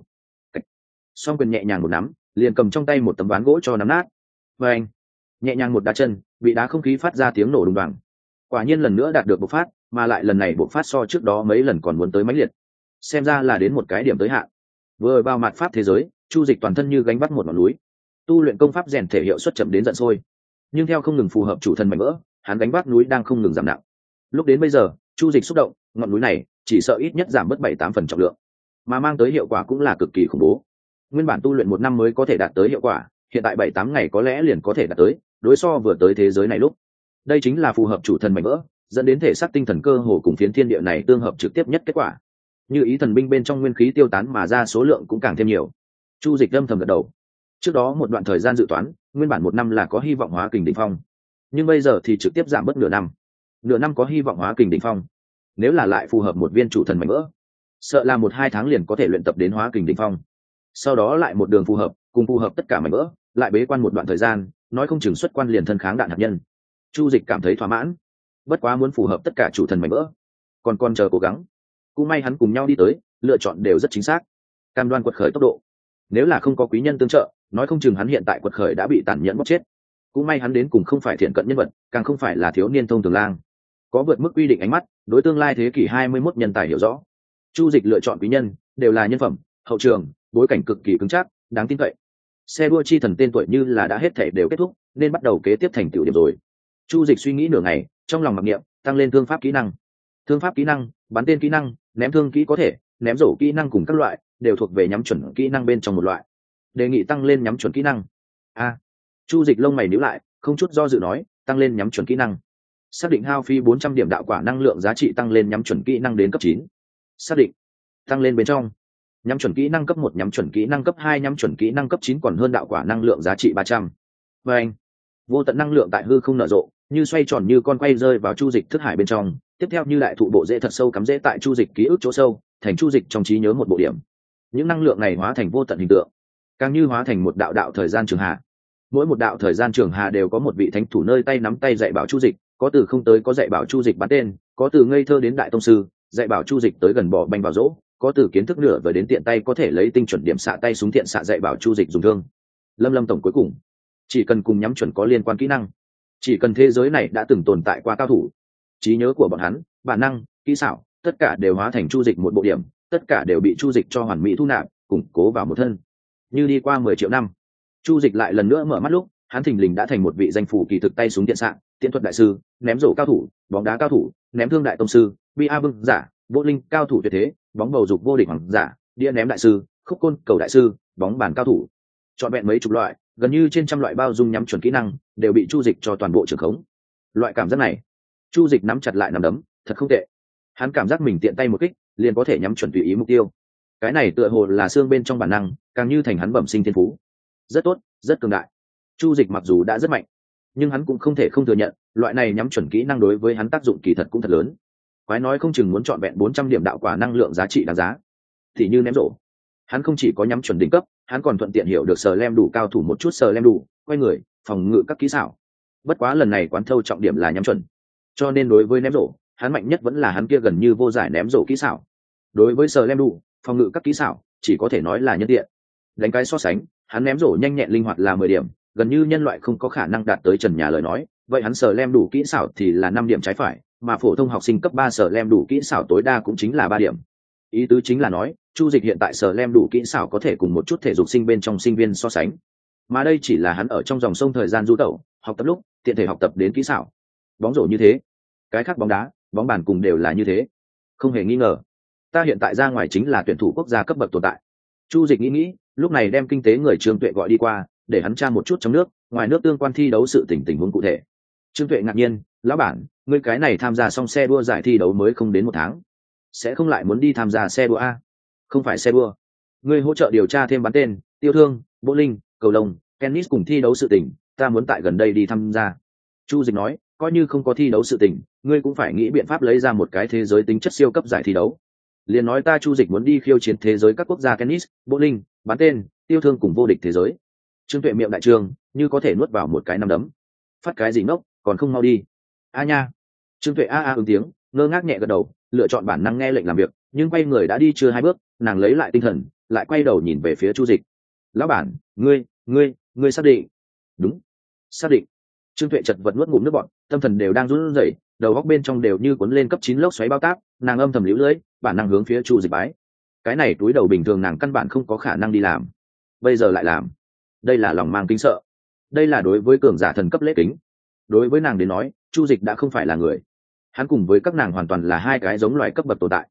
Song quyền nhẹ nhàng một nắm, liền cầm trong tay một tấm ván gỗ cho nắm nát. Và anh, nhẹ nhàng một đá chân, bị đá không khí phát ra tiếng nổ đùng đoàng. Quả nhiên lần nữa đạt được bộc phát, mà lại lần này bộc phát so trước đó mấy lần còn muốn tới mãnh liệt. Xem ra là đến một cái điểm tới hạn. Vừa vào mặt pháp thế giới, Chu Dịch toàn thân như gánh vác một ngọn núi. Tu luyện công pháp rèn thể hiệu suất chậm đến giận sôi, nhưng theo không ngừng phù hợp chủ thần mảnh vỡ, hắn gánh vác núi đang không ngừng giảm nặng. Lúc đến bây giờ, Chu Dịch xúc động, ngọn núi này chỉ sợ ít nhất giảm mất bảy tám phần trọng lượng, mà mang tới hiệu quả cũng là cực kỳ khủng bố. Nguyên bản tu luyện một năm mới có thể đạt tới hiệu quả, hiện tại bảy tám ngày có lẽ liền có thể đạt tới, đối so vừa tới thế giới này lúc. Đây chính là phù hợp chủ thần mảnh vỡ, dẫn đến thể xác tinh thần cơ hồ cùng phiến thiên địa này tương hợp trực tiếp nhất kết quả. Như ý thần binh bên trong nguyên khí tiêu tán mà ra số lượng cũng càng thêm nhiều. Chu Dịch âm thầm gật đầu. Trước đó một đoạn thời gian dự toán, nguyên bản một năm là có hy vọng hóa kình đỉnh phong, nhưng bây giờ thì trực tiếp giảm bớt nửa năm. Nửa năm có hy vọng hóa kình đỉnh phong, nếu là lại phù hợp một viên chủ thần mảnh vỡ, sợ là một hai tháng liền có thể luyện tập đến hóa kình đỉnh phong. Sau đó lại một đường phù hợp, cùng phù hợp tất cả mảnh vỡ, lại bế quan một đoạn thời gian, nói không chừng xuất quan liền thân kháng đạn hạt nhân. Chu Dịch cảm thấy thỏa mãn. Bất quá muốn phù hợp tất cả chủ thần mảnh vỡ, còn còn chờ cố gắng. Cũng may hắn cùng nhau đi tới, lựa chọn đều rất chính xác. Cam đoan quật khởi tốc độ. Nếu là không có quý nhân tương trợ, nói không chừng hắn hiện tại quật khởi đã bị tàn nhẫn bóc chết. Cũng may hắn đến cùng không phải thiện cận nhân vật, càng không phải là thiếu niên thông thường lang, có vượt mức quy định ánh mắt, đối tương lai thế kỷ hai mươi mốt nhân tài hiểu rõ. Chu Dịch lựa chọn quý nhân, đều là nhân phẩm, hậu trường, bối cảnh cực kỳ cứng chắc, đáng tin cậy. Xe đua chi thần tên tuổi như là đã hết thể đều kết thúc, nên bắt đầu kế tiếp thành tựu điểm rồi. Chu Dịch suy nghĩ nửa ngày, trong lòng mặc niệm, tăng lên thương pháp kỹ năng. Thương pháp kỹ năng, bắn tên kỹ năng, ném thương kỹ có thể, ném rổ kỹ năng cùng các loại, đều thuộc về nhắm chuẩn kỹ năng bên trong một loại. Đề nghị tăng lên nhắm chuẩn kỹ năng. A. Chu Dịch lông mày nhíu lại, không chút do dự nói, tăng lên nhắm chuẩn kỹ năng. Xác định hao phí bốn trăm điểm đạo quả năng lượng giá trị tăng lên nhắm chuẩn kỹ năng đến cấp chín. Xác định. Tăng lên bên trong. Nhắm chuẩn kỹ năng cấp một, nhắm chuẩn kỹ năng cấp hai, nhắm chuẩn kỹ năng cấp chín còn hơn đạo quả năng lượng giá trị ba trăm. Và anh. Vô tận năng lượng tại hư không nở rộ, như xoay tròn như con quay rơi vào Chu Dịch thức hải bên trong, tiếp theo như đại thụ bộ rễ thật sâu cắm rễ tại Chu Dịch ký ức chỗ sâu, thành Chu Dịch trong trí nhớ một bộ điểm. Những năng lượng này hóa thành vô tận hình tượng, càng như hóa thành một đạo đạo thời gian trường hà. Mỗi một đạo thời gian trường hà đều có một vị thánh thủ nơi tay nắm tay dạy bảo Chu Dịch, có từ không tới có dạy bảo Chu Dịch bắn tên, có từ ngây thơ đến đại tông sư, dạy bảo Chu Dịch tới gần bỏ banh vào rỗ, có từ kiến thức nửa vời đến tiện tay có thể lấy tinh chuẩn điểm xạ tay súng tiện xạ dạy bảo Chu Dịch dùng thương. Lâm Lâm tổng cuối cùng, chỉ cần cùng nhắm chuẩn có liên quan kỹ năng, chỉ cần thế giới này đã từng tồn tại qua cao thủ, trí nhớ của bọn hắn, bản năng, kỹ xảo, tất cả đều hóa thành Chu Dịch một bộ điểm, tất cả đều bị Chu Dịch cho hoàn mỹ thu nạp, củng cố vào một thân. Như đi qua mười triệu năm, Chu Dịch lại lần nữa mở mắt lúc, hắn thình lình đã thành một vị danh phủ kỳ thực tay súng tiện xạ, tiện thuật đại sư, ném rổ cao thủ, bóng đá cao thủ, ném thương đại tông sư, bi a vương giả, vô linh cao thủ tuyệt thế, bóng bầu dục vô địch hoàng giả, đĩa ném đại sư, khúc côn cầu đại sư, bóng bàn cao thủ. Chọn vẹn mấy chục loại, gần như trên trăm loại bao dung nhắm chuẩn kỹ năng, đều bị Chu Dịch cho toàn bộ trường khống. Loại cảm giác này, Chu Dịch nắm chặt lại nắm đấm, thật không tệ. Hắn cảm giác mình tiện tay một kích, liền có thể nhắm chuẩn tùy ý mục tiêu. Cái này tựa hồ là xương bên trong bản năng, càng như thành hắn bẩm sinh thiên phú. Rất tốt, rất cường đại. Chu Dịch mặc dù đã rất mạnh, nhưng hắn cũng không thể không thừa nhận, loại này nhắm chuẩn kỹ năng đối với hắn tác dụng kỳ thật cũng thật lớn. Quái nói không chừng muốn chọn vẹn bốn trăm điểm đạo quả năng lượng giá trị đáng giá. Thì như ném rổ, hắn không chỉ có nhắm chuẩn đỉnh cấp, hắn còn thuận tiện hiểu được sờ lem đủ cao thủ một chút sờ lem đủ, quay người, phòng ngự các kỹ xảo. Bất quá lần này quán thâu trọng điểm là nhắm chuẩn, cho nên đối với ném rổ, hắn mạnh nhất vẫn là hắn kia gần như vô giải ném rổ kỹ xảo. Đối với sờ lem đủ, phòng ngự các kỹ xảo, chỉ có thể nói là nhân tiện. Đánh cái so sánh, hắn ném rổ nhanh nhẹn linh hoạt là mười điểm, gần như nhân loại không có khả năng đạt tới trần nhà lời nói, vậy hắn sờ lem đủ kỹ xảo thì là năm điểm trái phải, mà phổ thông học sinh cấp ba sờ lem đủ kỹ xảo tối đa cũng chính là ba điểm. Ý tứ chính là nói, Chu Dịch hiện tại sờ lem đủ kỹ xảo có thể cùng một chút thể dục sinh bên trong sinh viên so sánh. Mà đây chỉ là hắn ở trong dòng sông thời gian du tẩu, học tập lúc, tiện thể học tập đến kỹ xảo. Bóng rổ như thế, cái khác bóng đá, bóng bàn cùng đều là như thế. Không hề nghi ngờ, ta hiện tại ra ngoài chính là tuyển thủ quốc gia cấp bậc tồn tại. Chu Dịch nghĩ nghĩ, lúc này đem kinh tế người Trương Tuệ gọi đi qua, để hắn tra một chút trong nước, ngoài nước tương quan thi đấu sự tình tình huống cụ thể. Trương Tuệ ngạc nhiên, lão bản, ngươi cái này tham gia xong xe đua giải thi đấu mới không đến một tháng, sẽ không lại muốn đi tham gia xe đua a? Không phải xe đua, ngươi hỗ trợ điều tra thêm bắn tên, tiêu thương, bowling, linh, cầu lông, tennis cùng thi đấu sự tình, ta muốn tại gần đây đi tham gia. Chu Dịch nói, coi như không có thi đấu sự tình, ngươi cũng phải nghĩ biện pháp lấy ra một cái thế giới tính chất siêu cấp giải thi đấu. Liền nói ta Chu Dịch muốn đi khiêu chiến thế giới các quốc gia tennis, bowling, linh, bắn tên, tiêu thương cùng vô địch thế giới. Trương Tuệ miệng đại trương, như có thể nuốt vào một cái nắm đấm. Phát cái gì ngốc, còn không mau đi. A nha. Trương Tuệ a a ứng tiếng, ngơ ngác nhẹ gật đầu, lựa chọn bản năng nghe lệnh làm việc, nhưng quay người đã đi chưa hai bước, nàng lấy lại tinh thần, lại quay đầu nhìn về phía Chu Dịch. Lão bản, ngươi, ngươi, ngươi xác định? Đúng, xác định. Trương Tuệ chật vật nuốt ngụm nước bọt, tâm thần đều đang run rẩy, đầu óc bên trong đều như cuốn lên cấp chín lốc xoáy bao táp, nàng âm thầm liễu lưỡi, bản năng hướng phía Chu Dịch bái. Cái này túi đầu bình thường nàng căn bản không có khả năng đi làm, bây giờ lại làm. Đây là lòng mang kính sợ, đây là đối với cường giả thần cấp lễ kính. Đối với nàng đến nói, Chu Dịch đã không phải là người, hắn cùng với các nàng hoàn toàn là hai cái giống loài cấp bậc tồn tại.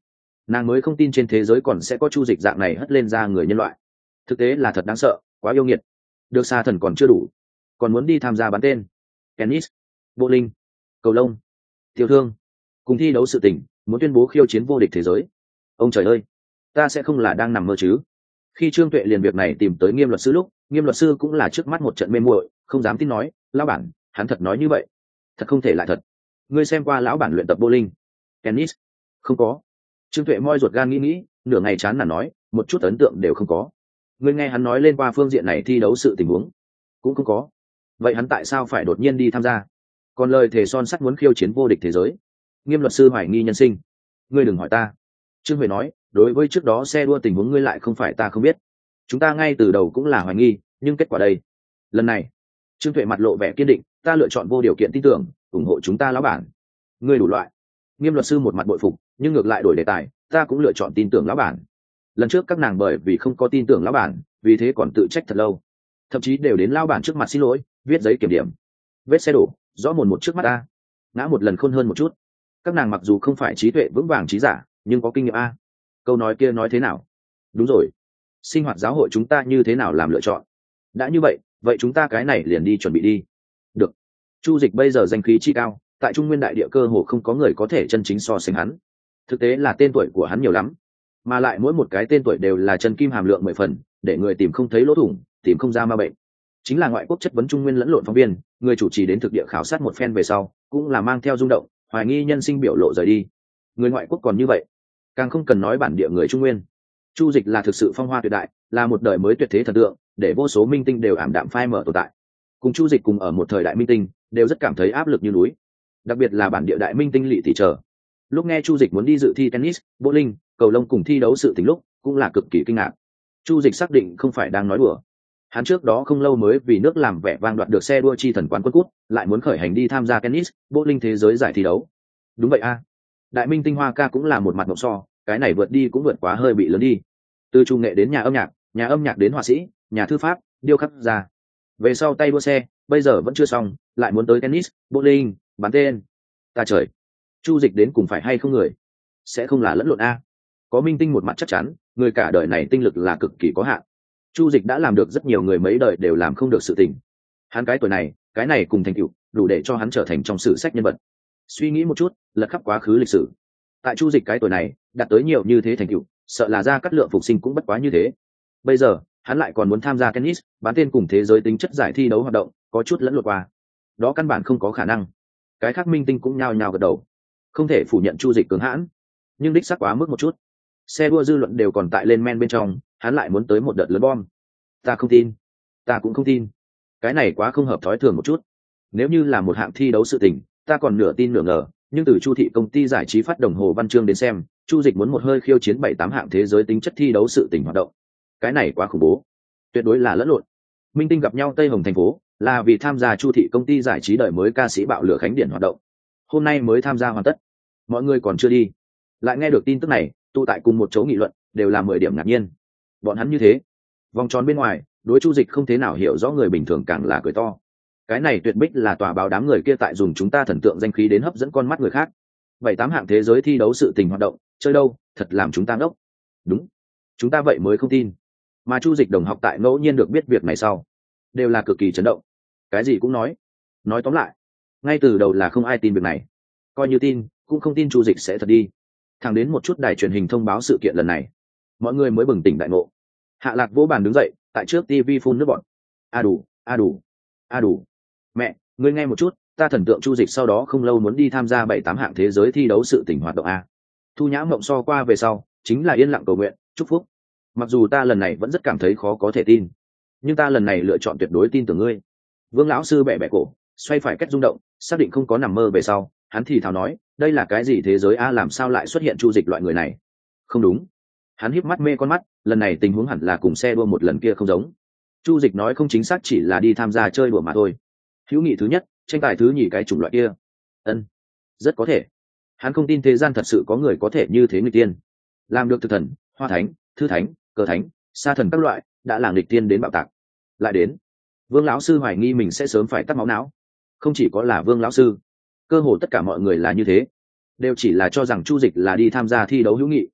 nàng mới không tin trên thế giới còn sẽ có chu dịch dạng này hất lên ra người nhân loại. Thực tế là thật đáng sợ, quá yêu nghiệt. Được xa thần còn chưa đủ, còn muốn đi tham gia bán tên, tennis, bộ linh, cầu lông, tiểu thương, cùng thi đấu sự tình, muốn tuyên bố khiêu chiến vô địch thế giới. Ông trời ơi, ta sẽ không là đang nằm mơ chứ? Khi Trương Tuệ liền việc này tìm tới Nghiêm luật sư lúc, Nghiêm luật sư cũng là trước mắt một trận mê muội, không dám tin nói, lão bản, hắn thật nói như vậy? Thật không thể lại thật. Ngươi xem qua lão bản luyện tập bowling, tennis? Không có. Trương Tuệ moi ruột gan nghĩ nghĩ, nửa ngày chán nản nói, một chút ấn tượng đều không có. Ngươi nghe hắn nói lên qua phương diện này thi đấu sự tình huống, cũng không có. Vậy hắn tại sao phải đột nhiên đi tham gia? Còn lời thề son sắt muốn khiêu chiến vô địch thế giới. Nghiêm luật sư hoài nghi nhân sinh. Ngươi đừng hỏi ta. Trương Huệ nói, đối với trước đó xe đua tình huống ngươi lại không phải ta không biết. Chúng ta ngay từ đầu cũng là hoài nghi, nhưng kết quả đây. Lần này, Trương Tuệ mặt lộ vẻ kiên định, ta lựa chọn vô điều kiện tin tưởng, ủng hộ chúng ta lão bản. Ngươi đủ loại. Nghiêm luật sư một mặt bội phục, nhưng ngược lại đổi đề tài, ta cũng lựa chọn tin tưởng lão bản. Lần trước các nàng bởi vì không có tin tưởng lão bản, vì thế còn tự trách thật lâu, thậm chí đều đến lão bản trước mặt xin lỗi, viết giấy kiểm điểm. Vết xe đổ, rõ mồn một trước mắt ta, ngã một lần khôn hơn một chút. Các nàng mặc dù không phải trí tuệ vững vàng trí giả, nhưng có kinh nghiệm a. Câu nói kia nói thế nào? Đúng rồi, sinh hoạt giáo hội chúng ta như thế nào làm lựa chọn? Đã như vậy, vậy chúng ta cái này liền đi chuẩn bị đi. Được. Chu Dịch bây giờ danh khí chi cao, tại Trung Nguyên đại địa cơ hồ không có người có thể chân chính so sánh hắn. Thực tế là tên tuổi của hắn nhiều lắm, mà lại mỗi một cái tên tuổi đều là chân kim hàm lượng mười phần, để người tìm không thấy lỗ thủng, tìm không ra ma bệnh. Chính là ngoại quốc chất vấn Trung Nguyên lẫn lộn phóng viên, người chủ trì đến thực địa khảo sát một phen về sau, cũng là mang theo rung động, hoài nghi nhân sinh biểu lộ rời đi. Người ngoại quốc còn như vậy, càng không cần nói bản địa người Trung Nguyên. Chu Dịch là thực sự phong hoa tuyệt đại, là một đời mới tuyệt thế thần tượng, để vô số minh tinh đều ảm đạm phai mờ tồn tại. Cùng Chu Dịch cùng ở một thời đại minh tinh, đều rất cảm thấy áp lực như núi. Đặc biệt là bản địa đại minh tinh Lệ Tỷ Trở. Lúc nghe Chu Dịch muốn đi dự thi tennis, bowling, cầu lông cùng thi đấu sự tình lúc, cũng là cực kỳ kinh ngạc. Chu Dịch xác định không phải đang nói đùa. Hắn trước đó không lâu mới vì nước làm vẻ vang đoạt được xe đua chi thần quán quân cút, lại muốn khởi hành đi tham gia tennis, bowling thế giới giải thi đấu. Đúng vậy a. Đại minh tinh Hoa ca cũng là một mặt ngộp so, cái này vượt đi cũng vượt quá hơi bị lớn đi. Từ trung nghệ đến nhà âm nhạc, nhà âm nhạc đến họa sĩ, nhà thư pháp, điêu khắc ra. Về sau tay đua xe, bây giờ vẫn chưa xong, lại muốn tới tennis, bowling, bán tên. Ta trời, Chu Dịch đến cùng phải hay không người? Sẽ không là lẫn lộn a. Có minh tinh một mặt chắc chắn, người cả đời này tinh lực là cực kỳ có hạn. Chu Dịch đã làm được rất nhiều người mấy đời đều làm không được sự tình. Hắn cái tuổi này, cái này cùng thành tựu, đủ để cho hắn trở thành trong sử sách nhân vật. Suy nghĩ một chút, lật khắp quá khứ lịch sử. Tại Chu Dịch cái tuổi này, đạt tới nhiều như thế thành tựu, sợ là ra cắt lượng phục sinh cũng bất quá như thế. Bây giờ, hắn lại còn muốn tham gia tennis, bán tên cùng thế giới tính chất giải thi đấu hoạt động, có chút lẫn lộn qua. Đó căn bản không có khả năng. Cái khác minh tinh cũng nhao nhao gật đầu. Không thể phủ nhận Chu Dịch cường hãn, nhưng đích xác quá mức một chút. Xe đua dư luận đều còn tại lên men bên trong, hắn lại muốn tới một đợt lớn bom. Ta không tin, ta cũng không tin. Cái này quá không hợp thói thường một chút. Nếu như là một hạng thi đấu sự tình, ta còn nửa tin nửa ngờ, nhưng từ Chu thị công ty giải trí phát đồng hồ văn chương đến xem, Chu Dịch muốn một hơi khiêu chiến bảy tám hạng thế giới tính chất thi đấu sự tình hoạt động. Cái này quá khủng bố, tuyệt đối là lẫn lộn. Minh tinh gặp nhau Tây Hồng thành phố, là vì tham gia Chu thị công ty giải trí đời mới ca sĩ bạo lửa khánh điển hoạt động. Hôm nay mới tham gia hoàn tất, mọi người còn chưa đi, lại nghe được tin tức này, tụ tại cùng một chỗ nghị luận, đều là mười điểm ngạc nhiên. Bọn hắn như thế, vòng tròn bên ngoài, đối Chu Dịch không thế nào hiểu rõ người bình thường càng là cười to. Cái này tuyệt bích là tòa báo đám người kia tại dùng chúng ta thần tượng danh khí đến hấp dẫn con mắt người khác. Bảy tám hạng thế giới thi đấu sự tình hoạt động, chơi đâu, thật làm chúng ta ngốc. Đúng, chúng ta vậy mới không tin. Mà Chu Dịch đồng học tại ngẫu nhiên được biết việc này sau, đều là cực kỳ chấn động. Cái gì cũng nói. Nói tóm lại, ngay từ đầu là không ai tin việc này. Coi như tin, cũng không tin Chu Dịch sẽ thật đi. Thẳng đến một chút đài truyền hình thông báo sự kiện lần này, mọi người mới bừng tỉnh đại ngộ. Hạ Lạc vỗ bàn đứng dậy, tại trước tivi phun nước bọt. A đủ, a đủ, a đủ. Mẹ, ngươi nghe một chút, ta thần tượng Chu Dịch sau đó không lâu muốn đi tham gia bảy tám hạng thế giới thi đấu sự tình hoạt động a. Thu Nhã mộng so qua về sau, chính là yên lặng cầu nguyện, chúc phúc. Mặc dù ta lần này vẫn rất cảm thấy khó có thể tin, nhưng ta lần này lựa chọn tuyệt đối tin tưởng ngươi. Vương lão sư bẻ bẻ cổ, xoay phải cách rung động, xác định không có nằm mơ về sau, hắn thì thào nói, đây là cái gì thế giới a, làm sao lại xuất hiện Chu Dịch loại người này? Không đúng. Hắn híp mắt mê con mắt, lần này tình huống hẳn là cùng xe đua một lần kia không giống. Chu Dịch nói không chính xác chỉ là đi tham gia chơi đùa mà thôi. Hữu nghị thứ nhất, tranh tài thứ nhì cái chủng loại kia. Ân, rất có thể. Hắn không tin thế gian thật sự có người có thể như thế người tiên, làm được thực thần, hoa thánh, thư thánh, cờ thánh, sa thần các loại, đã là nghịch tiên đến bạo tạc. Lại đến, Vương lão sư hoài nghi mình sẽ sớm phải tắt máu não. Không chỉ có là Vương lão sư, cơ hồ tất cả mọi người là như thế, đều chỉ là cho rằng Chu Dịch là đi tham gia thi đấu hữu nghị,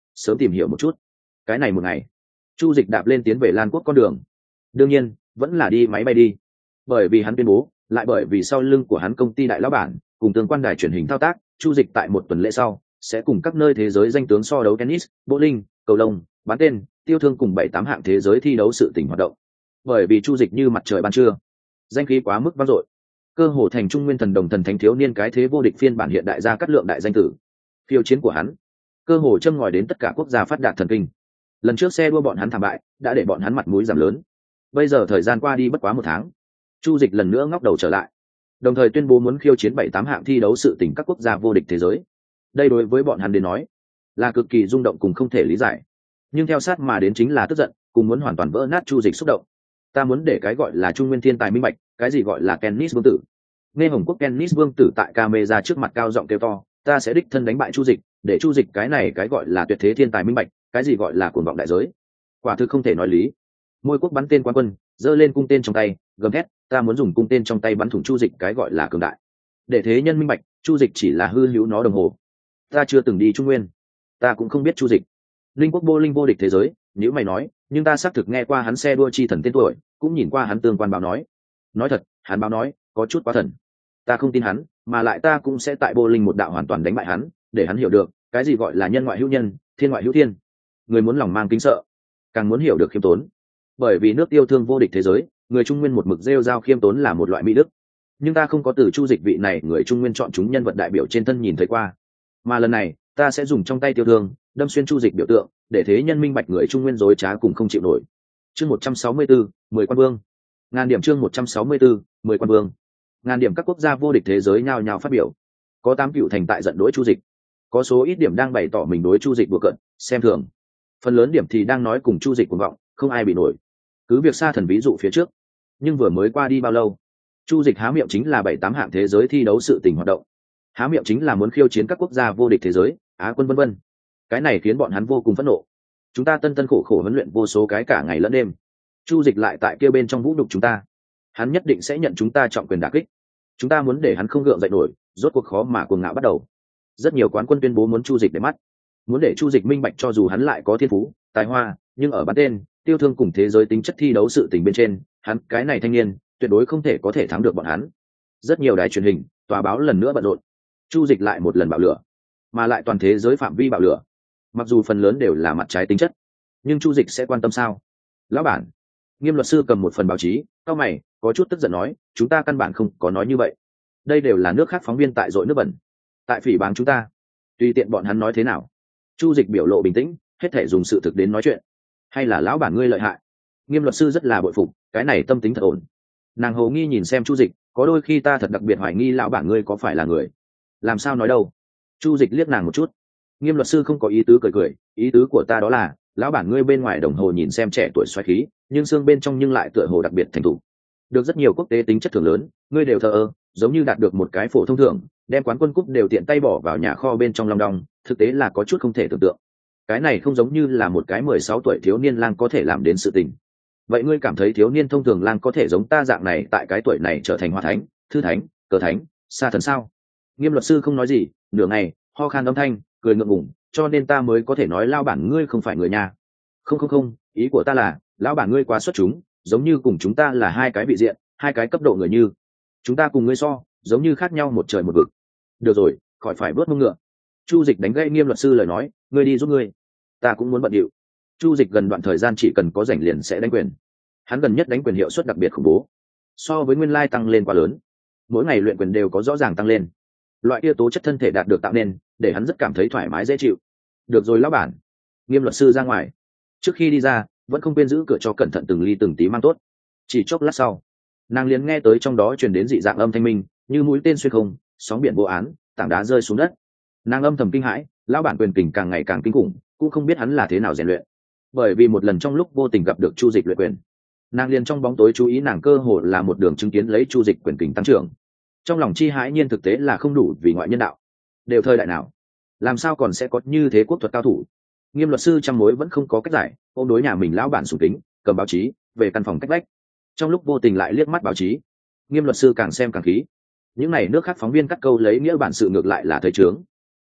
sớm tìm hiểu một chút. Cái này một ngày, Chu Dịch đạp lên tiến về Lan Quốc con đường. Đương nhiên, vẫn là đi máy bay đi. Bởi vì hắn tuyên bố, lại bởi vì sau lưng của hắn công ty đại lão bản, cùng tương quan đài truyền hình thao tác, Chu Dịch tại một tuần lễ sau sẽ cùng các nơi thế giới danh tướng so đấu tennis, bowling, cầu lông, bán tên, tiêu thương cùng bảy tám hạng thế giới thi đấu sự tình hoạt động. Bởi vì Chu Dịch như mặt trời ban trưa, danh khí quá mức vang dội, cơ hồ thành trung nguyên thần đồng thần thánh thiếu niên cái thế vô địch phiên bản hiện đại gia cát lượng đại danh tử. Phiêu chiến của hắn, cơ hồ châm ngòi đến tất cả quốc gia phát đạt thần kinh. Lần trước xe đua bọn hắn thảm bại, đã để bọn hắn mặt mũi giảm lớn. Bây giờ thời gian qua đi bất quá một tháng, Chu Dịch lần nữa ngóc đầu trở lại, đồng thời tuyên bố muốn khiêu chiến bảy tám hạng thi đấu sự tình các quốc gia vô địch thế giới. Đây đối với bọn hắn đến nói là cực kỳ rung động cùng không thể lý giải, nhưng theo sát mà đến chính là tức giận cùng muốn hoàn toàn vỡ nát Chu Dịch xúc động. Ta muốn để cái gọi là trung nguyên thiên tài minh bạch, cái gì gọi là tennis vương tử. Nghe Hồng Quốc tennis vương tử tại camera trước mặt cao giọng kêu to, ta sẽ đích thân đánh bại Chu Dịch, để Chu Dịch cái này cái gọi là tuyệt thế thiên tài minh bạch, cái gì gọi là cuồng vọng đại giới. Quả thực không thể nói lý. Môi quốc bắn tên quán quân, giơ lên cung tên trong tay, gầm thét, ta muốn dùng cung tên trong tay bắn thủng Chu Dịch cái gọi là cường đại. Để thế nhân minh bạch, Chu Dịch chỉ là hư hữu nó đồng hồ. Ta chưa từng đi Trung Nguyên, ta cũng không biết Chu Dịch. Linh quốc bowling vô địch thế giới, nếu mày nói, nhưng ta xác thực nghe qua hắn xe đua chi thần tên tuổi, cũng nhìn qua hắn tương quan báo nói. Nói thật, hắn báo nói, có chút quá thần. Ta không tin hắn, mà lại ta cũng sẽ tại bowling một đạo hoàn toàn đánh bại hắn, để hắn hiểu được, cái gì gọi là nhân ngoại hữu nhân, thiên ngoại hữu thiên. Người muốn lòng mang kính sợ, càng muốn hiểu được khiêm tốn. Bởi vì nước tiêu thương vô địch thế giới, người Trung Nguyên một mực rêu rao khiêm tốn là một loại mỹ đức. Nhưng ta không có từ Chu Dịch vị này người Trung Nguyên chọn chúng nhân vật đại biểu trên thân nhìn thấy qua. Mà lần này, ta sẽ dùng trong tay tiêu thương, đâm xuyên Chu Dịch biểu tượng, để thế nhân minh bạch người Trung Nguyên dối trá cùng không chịu nổi. Chương một trăm sáu mươi tư, mười quan vương. Ngàn điểm chương một trăm sáu mươi tư, mười quan vương. Ngàn điểm các quốc gia vô địch thế giới nhao nhao phát biểu. Có tám cựu thành tại giận đối Chu Dịch, có số ít điểm đang bày tỏ mình đối Chu Dịch đùa cợt, xem thường. Phần lớn điểm thì đang nói cùng Chu Dịch cuồng vọng, không ai bị nổi. Cứ việc xa thần ví dụ phía trước, nhưng vừa mới qua đi bao lâu, Chu Dịch há miệng chính là bảy tám hạng thế giới thi đấu sự tình hoạt động, há miệng chính là muốn khiêu chiến các quốc gia vô địch thế giới, Á quân vân vân. Cái này khiến bọn hắn vô cùng phẫn nộ. Chúng ta tân tân khổ khổ huấn luyện vô số cái cả ngày lẫn đêm, Chu Dịch lại tại kia bên trong vũ nhục chúng ta, hắn nhất định sẽ nhận chúng ta trọng quyền đả kích. Chúng ta muốn để hắn không gượng dậy nổi, rốt cuộc khó mà cuồng ngạo bắt đầu. Rất nhiều quán quân tuyên bố muốn Chu Dịch để mắt, muốn để Chu Dịch minh bạch cho dù hắn lại có thiên phú, tài hoa, nhưng ở bán tên, tiêu thương cùng thế giới tính chất thi đấu sự tình bên trên, hắn cái này thanh niên tuyệt đối không thể có thể thắng được bọn hắn. Rất nhiều đài truyền hình, tòa báo lần nữa bận rộn. Chu Dịch lại một lần bạo lửa, mà lại toàn thế giới phạm vi bạo lửa. Mặc dù phần lớn đều là mặt trái tính chất, nhưng Chu Dịch sẽ quan tâm sao? Lão bản, Nghiêm luật sư cầm một phần báo chí, cau mày, có chút tức giận nói, chúng ta căn bản không có nói như vậy. Đây đều là nước khác phóng viên tại dội nước bẩn, tại phỉ báng chúng ta. Tùy tiện bọn hắn nói thế nào. Chu Dịch biểu lộ bình tĩnh, hết thể dùng sự thực đến nói chuyện. Hay là lão bản ngươi lợi hại? Nghiêm luật sư rất là bội phục, cái này tâm tính thật ổn. Nàng hồ nghi nhìn xem Chu Dịch, có đôi khi ta thật đặc biệt hoài nghi lão bản ngươi có phải là người. Làm sao nói đâu? Chu Dịch liếc nàng một chút. Nghiêm luật sư không có ý tứ cười cười, ý tứ của ta đó là, lão bản ngươi bên ngoài đồng hồ nhìn xem trẻ tuổi xoáy khí, nhưng xương bên trong nhưng lại tựa hồ đặc biệt thành thục. Được rất nhiều quốc tế tính chất thưởng lớn, ngươi đều thờ ơ, giống như đạt được một cái phổ thông thưởng, đem quán quân cúp đều tiện tay bỏ vào nhà kho bên trong long đong, thực tế là có chút không thể tưởng tượng. Cái này không giống như là một cái mười sáu tuổi thiếu niên lang có thể làm đến sự tình. Vậy ngươi cảm thấy thiếu niên thông thường lang có thể giống ta dạng này tại cái tuổi này trở thành hoa thánh, thư thánh, cờ thánh, sa thần sao? Nghiêm luật sư không nói gì, nửa ngày, ho khan âm thanh, cười ngượng ngùng, cho nên ta mới có thể nói lao bản ngươi không phải người nhà. Không không không, ý của ta là, lão bản ngươi quá xuất chúng, giống như cùng chúng ta là hai cái vị diện, hai cái cấp độ người như. Chúng ta cùng ngươi so, giống như khác nhau một trời một vực. Được rồi, khỏi phải bớt mông ngựa. Chu Dịch đánh gãy Nghiêm luật sư lời nói, ngươi đi giúp ngươi. Ta cũng muốn bận điệu. Chu Dịch gần đoạn thời gian chỉ cần có rảnh liền sẽ đánh quyền. Hắn gần nhất đánh quyền hiệu suất đặc biệt khủng bố, so với nguyên lai tăng lên quá lớn. Mỗi ngày luyện quyền đều có rõ ràng tăng lên. Loại kia tố chất thân thể đạt được tạo nên, để hắn rất cảm thấy thoải mái dễ chịu. Được rồi lão bản. Nghiêm luật sư ra ngoài. Trước khi đi ra, vẫn không quên giữ cửa cho cẩn thận từng ly từng tí mang tốt. Chỉ chốc lát sau, nàng liền nghe tới trong đó truyền đến dị dạng âm thanh minh, như mũi tên xuyên không, sóng biển vô án, tảng đá rơi xuống đất. Nàng âm thầm kinh hãi, lão bản quyền kình càng ngày càng kinh khủng, cũng không biết hắn là thế nào rèn luyện. Bởi vì một lần trong lúc vô tình gặp được Chu Dịch luyện quyền, nàng liền trong bóng tối chú ý nàng cơ hồ là một đường chứng kiến lấy Chu Dịch quyền kình tăng trưởng. Trong lòng chi hãi nhiên thực tế là không đủ vì ngoại nhân đạo. Đều thời đại nào, làm sao còn sẽ có như thế quốc thuật cao thủ? Nghiêm luật sư trăm mối vẫn không có cách giải, ôm đối nhà mình lão bản sùng kính, cầm báo chí về căn phòng cách vách. Trong lúc vô tình lại liếc mắt báo chí, Nghiêm luật sư càng xem càng khí. Những này nước khác phóng viên cắt câu lấy nghĩa bản sự ngược lại là thấy trướng.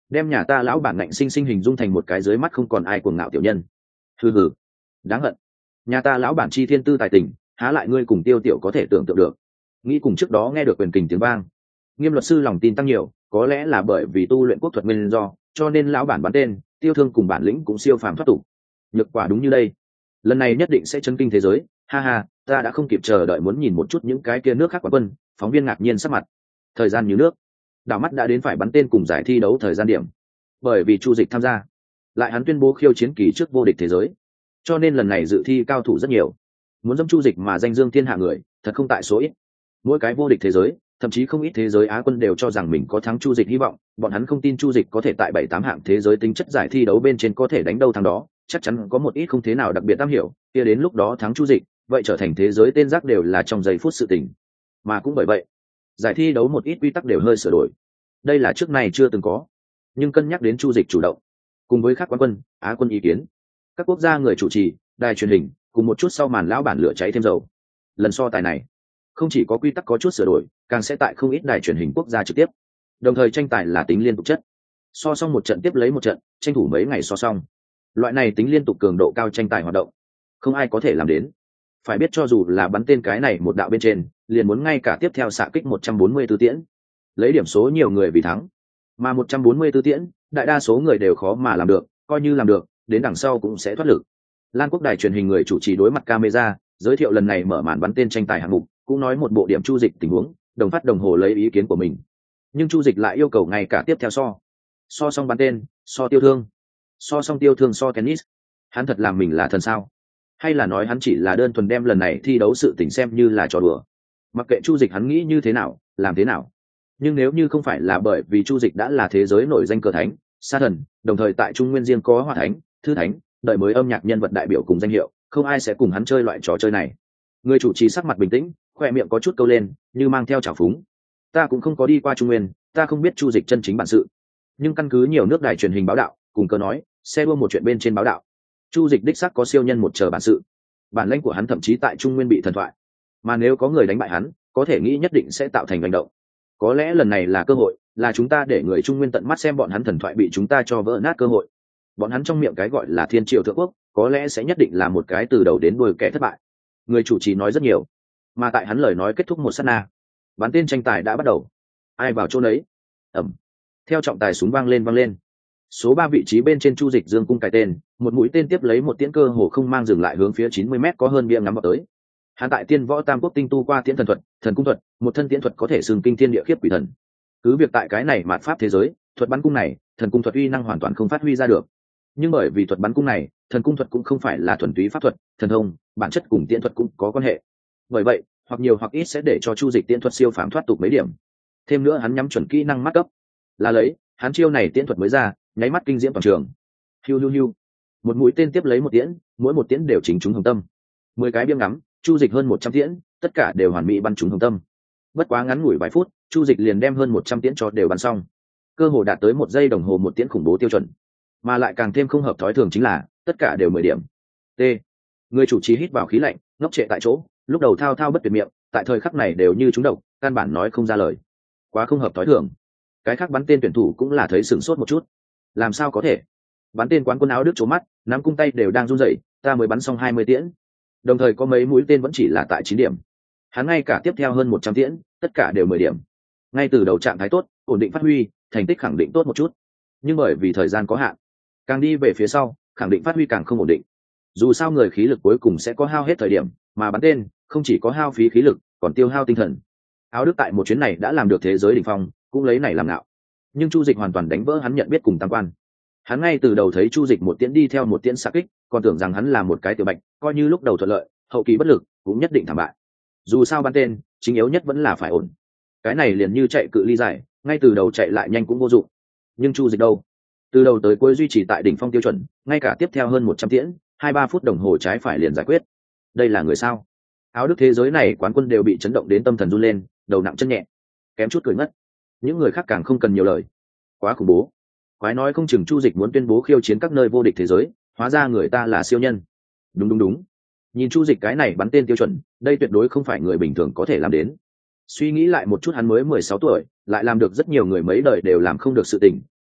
đem nhà ta lão bản ngạnh sinh sinh hình dung thành một cái dưới mắt không còn ai cuồng ngạo tiểu nhân. Hừ hừ, đáng hận. Nhà ta lão bản chi thiên tư tài tình, há lại ngươi cùng Tiêu tiểu có thể tưởng tượng được. Nghĩ cùng trước đó nghe được quyền kình tiếng vang, Nghiêm luật sư lòng tin tăng nhiều, có lẽ là bởi vì tu luyện quốc thuật nguyên do, cho nên lão bản bắn tên, Tiêu thương cùng bản lĩnh cũng siêu phàm thoát tục. Nhược quả đúng như đây, lần này nhất định sẽ chấn kinh thế giới. Ha ha, ta đã không kịp chờ đợi muốn nhìn một chút những cái kia nước khác quán quân. Phóng viên ngạc nhiên sắc mặt. Thời gian như nước, đảo mắt đã đến phải bắn tên cùng giải thi đấu thời gian điểm. Bởi vì Chu Dịch tham gia, lại hắn tuyên bố khiêu chiến kỳ trước vô địch thế giới, cho nên lần này dự thi cao thủ rất nhiều. Muốn dẫm Chu Dịch mà danh dương thiên hạ người, thật không tại số ít. Mỗi cái vô địch thế giới, thậm chí không ít thế giới Á quân đều cho rằng mình có thắng Chu Dịch hy vọng, bọn hắn không tin Chu Dịch có thể tại bảy tám hạng thế giới tính chất giải thi đấu bên trên có thể đánh đâu thắng đó, chắc chắn có một ít không thế nào đặc biệt am hiểu, kia đến lúc đó thắng Chu Dịch, vậy trở thành thế giới tên giác đều là trong giây phút sự tình. Mà cũng bởi vậy, giải thi đấu một ít quy tắc đều hơi sửa đổi. Đây là trước này chưa từng có. Nhưng cân nhắc đến Chu Dịch chủ động, cùng với các quán quân, Á quân ý kiến, các quốc gia người chủ trì, đài truyền hình, cùng một chút sau màn lão bản lửa cháy thêm dầu. Lần so tài này, không chỉ có quy tắc có chút sửa đổi, càng sẽ tại không ít đài truyền hình quốc gia trực tiếp. Đồng thời tranh tài là tính liên tục chất. So xong một trận tiếp lấy một trận, tranh thủ mấy ngày so xong. Loại này tính liên tục cường độ cao tranh tài hoạt động, không ai có thể làm đến. Phải biết cho dù là bắn tên cái này một đạo bên trên, liền muốn ngay cả tiếp theo xạ kích một trăm bốn mươi tư tiễn. Lấy điểm số nhiều người vì thắng. Mà một trăm bốn mươi tư tiễn, đại đa số người đều khó mà làm được, coi như làm được, đến đằng sau cũng sẽ thoát lực. Lan Quốc đài truyền hình người chủ trì đối mặt camera, giới thiệu lần này mở màn bắn tên tranh tài hạng mục, cũng nói một bộ điểm Chu Dịch tình huống, đồng phát đồng hồ lấy ý kiến của mình. Nhưng Chu Dịch lại yêu cầu ngay cả tiếp theo so. So xong bắn tên, so tiêu thương. So xong tiêu thương so tennis. Hắn thật làm mình là thần sao? Hay là nói hắn chỉ là đơn thuần đem lần này thi đấu sự tình xem như là trò đùa? Mặc kệ Chu Dịch hắn nghĩ như thế nào, làm thế nào. Nhưng nếu như không phải là bởi vì Chu Dịch đã là thế giới nổi danh cờ thánh, sa thần, đồng thời tại Trung Nguyên riêng có Hoa Thánh, Thư Thánh, đợi mới âm nhạc nhân vật đại biểu cùng danh hiệu, không ai sẽ cùng hắn chơi loại trò chơi này. Người chủ trì sắc mặt bình tĩnh, khoe miệng có chút câu lên, như mang theo trào phúng. Ta cũng không có đi qua Trung Nguyên, ta không biết Chu Dịch chân chính bản sự. Nhưng căn cứ nhiều nước đài truyền hình báo đạo, cùng cờ nói, xe đua một chuyện bên trên báo đạo, Chu Dịch đích xác có siêu nhân một chờ bản sự. Bản lĩnh của hắn thậm chí tại Trung Nguyên bị thần thoại. Mà nếu có người đánh bại hắn, có thể nghĩ nhất định sẽ tạo thành hành động. Có lẽ lần này là cơ hội, là chúng ta để người Trung Nguyên tận mắt xem bọn hắn thần thoại bị chúng ta cho vỡ nát cơ hội. Bọn hắn trong miệng cái gọi là thiên triều thượng quốc, có lẽ sẽ nhất định là một cái từ đầu đến đuôi kẻ thất bại. Người chủ trì nói rất nhiều, mà tại hắn lời nói kết thúc một sát na, bắn tên tranh tài đã bắt đầu. Ai vào chỗ nấy? Ẩm. Theo trọng tài súng vang lên vang lên, số ba vị trí bên trên Chu Dịch dương cung cài tên, một mũi tên tiếp lấy một tiễn cơ hồ không mang dừng lại hướng phía chín mươi mét có hơn bia ngắm vào tới. Hắn tại Tiên Võ Tam Quốc tinh tu qua tiễn thần thuật, thần cung thuật, một thân tiễn thuật có thể xưng kinh thiên địa khiếp quỷ thần. Cứ việc tại cái này mạt pháp thế giới, thuật bắn cung này, thần cung thuật uy năng hoàn toàn không phát huy ra được. Nhưng bởi vì thuật bắn cung này, thần cung thuật cũng không phải là thuần túy pháp thuật, thần thông, bản chất cùng tiễn thuật cũng có quan hệ. Bởi vậy, hoặc nhiều hoặc ít sẽ để cho Chu Dịch tiễn thuật siêu phàm thoát tục mấy điểm. Thêm nữa hắn nhắm chuẩn kỹ năng mắt cấp, là lấy, hắn chiêu này tiễn thuật mới ra, nháy mắt kinh diễm toàn trường. Hiu hiu hiu. Một mũi tên tiếp lấy một tiễn, mỗi một tiễn đều chính trúng hồng tâm. Mười cái biếng ngắm, Chu Dịch hơn một trăm tiễn, tất cả đều hoàn mỹ bắn trúng hồng tâm. Bất quá ngắn ngủi vài phút, Chu Dịch liền đem hơn một trăm tiễn cho đều bắn xong. Cơ hồ đạt tới một giây đồng hồ một tiễn khủng bố tiêu chuẩn. Mà lại càng thêm không hợp thói thường chính là, tất cả đều mười điểm. T. Người chủ trì hít vào khí lạnh, ngốc trệ tại chỗ, lúc đầu thao thao bất tuyệt miệng, tại thời khắc này đều như trúng độc, căn bản nói không ra lời. Quá không hợp thói thường. Cái khác bắn tên tuyển thủ cũng là thấy sửng sốt một chút. Làm sao có thể? Bắn tên quán quân áo Đức chố mắt, nắm cung tay đều đang run rẩy, ta mới bắn xong hai mươi tiễn. Đồng thời có mấy mũi tên vẫn chỉ là tại chín điểm. Hắn ngay cả tiếp theo hơn một trăm tiễn, tất cả đều mười điểm. Ngay từ đầu trạng thái tốt, ổn định phát huy, thành tích khẳng định tốt một chút. Nhưng bởi vì thời gian có hạn, càng đi về phía sau, khẳng định phát huy càng không ổn định. Dù sao người khí lực cuối cùng sẽ có hao hết thời điểm, mà bắn tên không chỉ có hao phí khí lực, còn tiêu hao tinh thần. Áo Đức tại một chuyến này đã làm được thế giới đỉnh phong, cũng lấy này làm ngạo. Nhưng Chu Dịch hoàn toàn đánh vỡ hắn nhận biết cùng tam quan. Hắn ngay từ đầu thấy Chu Dịch một tiễn đi theo một tiễn xạ kích, còn tưởng rằng hắn là một cái tiểu bạch, coi như lúc đầu thuận lợi, hậu kỳ bất lực, cũng nhất định thảm bại. Dù sao bắn tên, chính yếu nhất vẫn là phải ổn. Cái này liền như chạy cự ly dài, ngay từ đầu chạy lại nhanh cũng vô dụng. Nhưng Chu Dịch đâu? Từ đầu tới cuối duy trì tại đỉnh phong tiêu chuẩn, ngay cả tiếp theo hơn một trăm tiễn, hai ba phút đồng hồ trái phải liền giải quyết. Đây là người sao? Áo Đức thế giới này quán quân đều bị chấn động đến tâm thần run lên, đầu nặng chân nhẹ, kém chút cười ngất. Những người khác càng không cần nhiều lời. Quá khủng bố. Quái nói không chừng Chu Dịch muốn tuyên bố khiêu chiến các nơi vô địch thế giới, hóa ra người ta là siêu nhân. Đúng đúng đúng. Nhìn Chu Dịch cái này bắn tên tiêu chuẩn, đây tuyệt đối không phải người bình thường có thể làm đến. Suy nghĩ lại một chút, hắn mới mười sáu tuổi, lại làm được rất nhiều người mấy đời đều làm không được sự tình,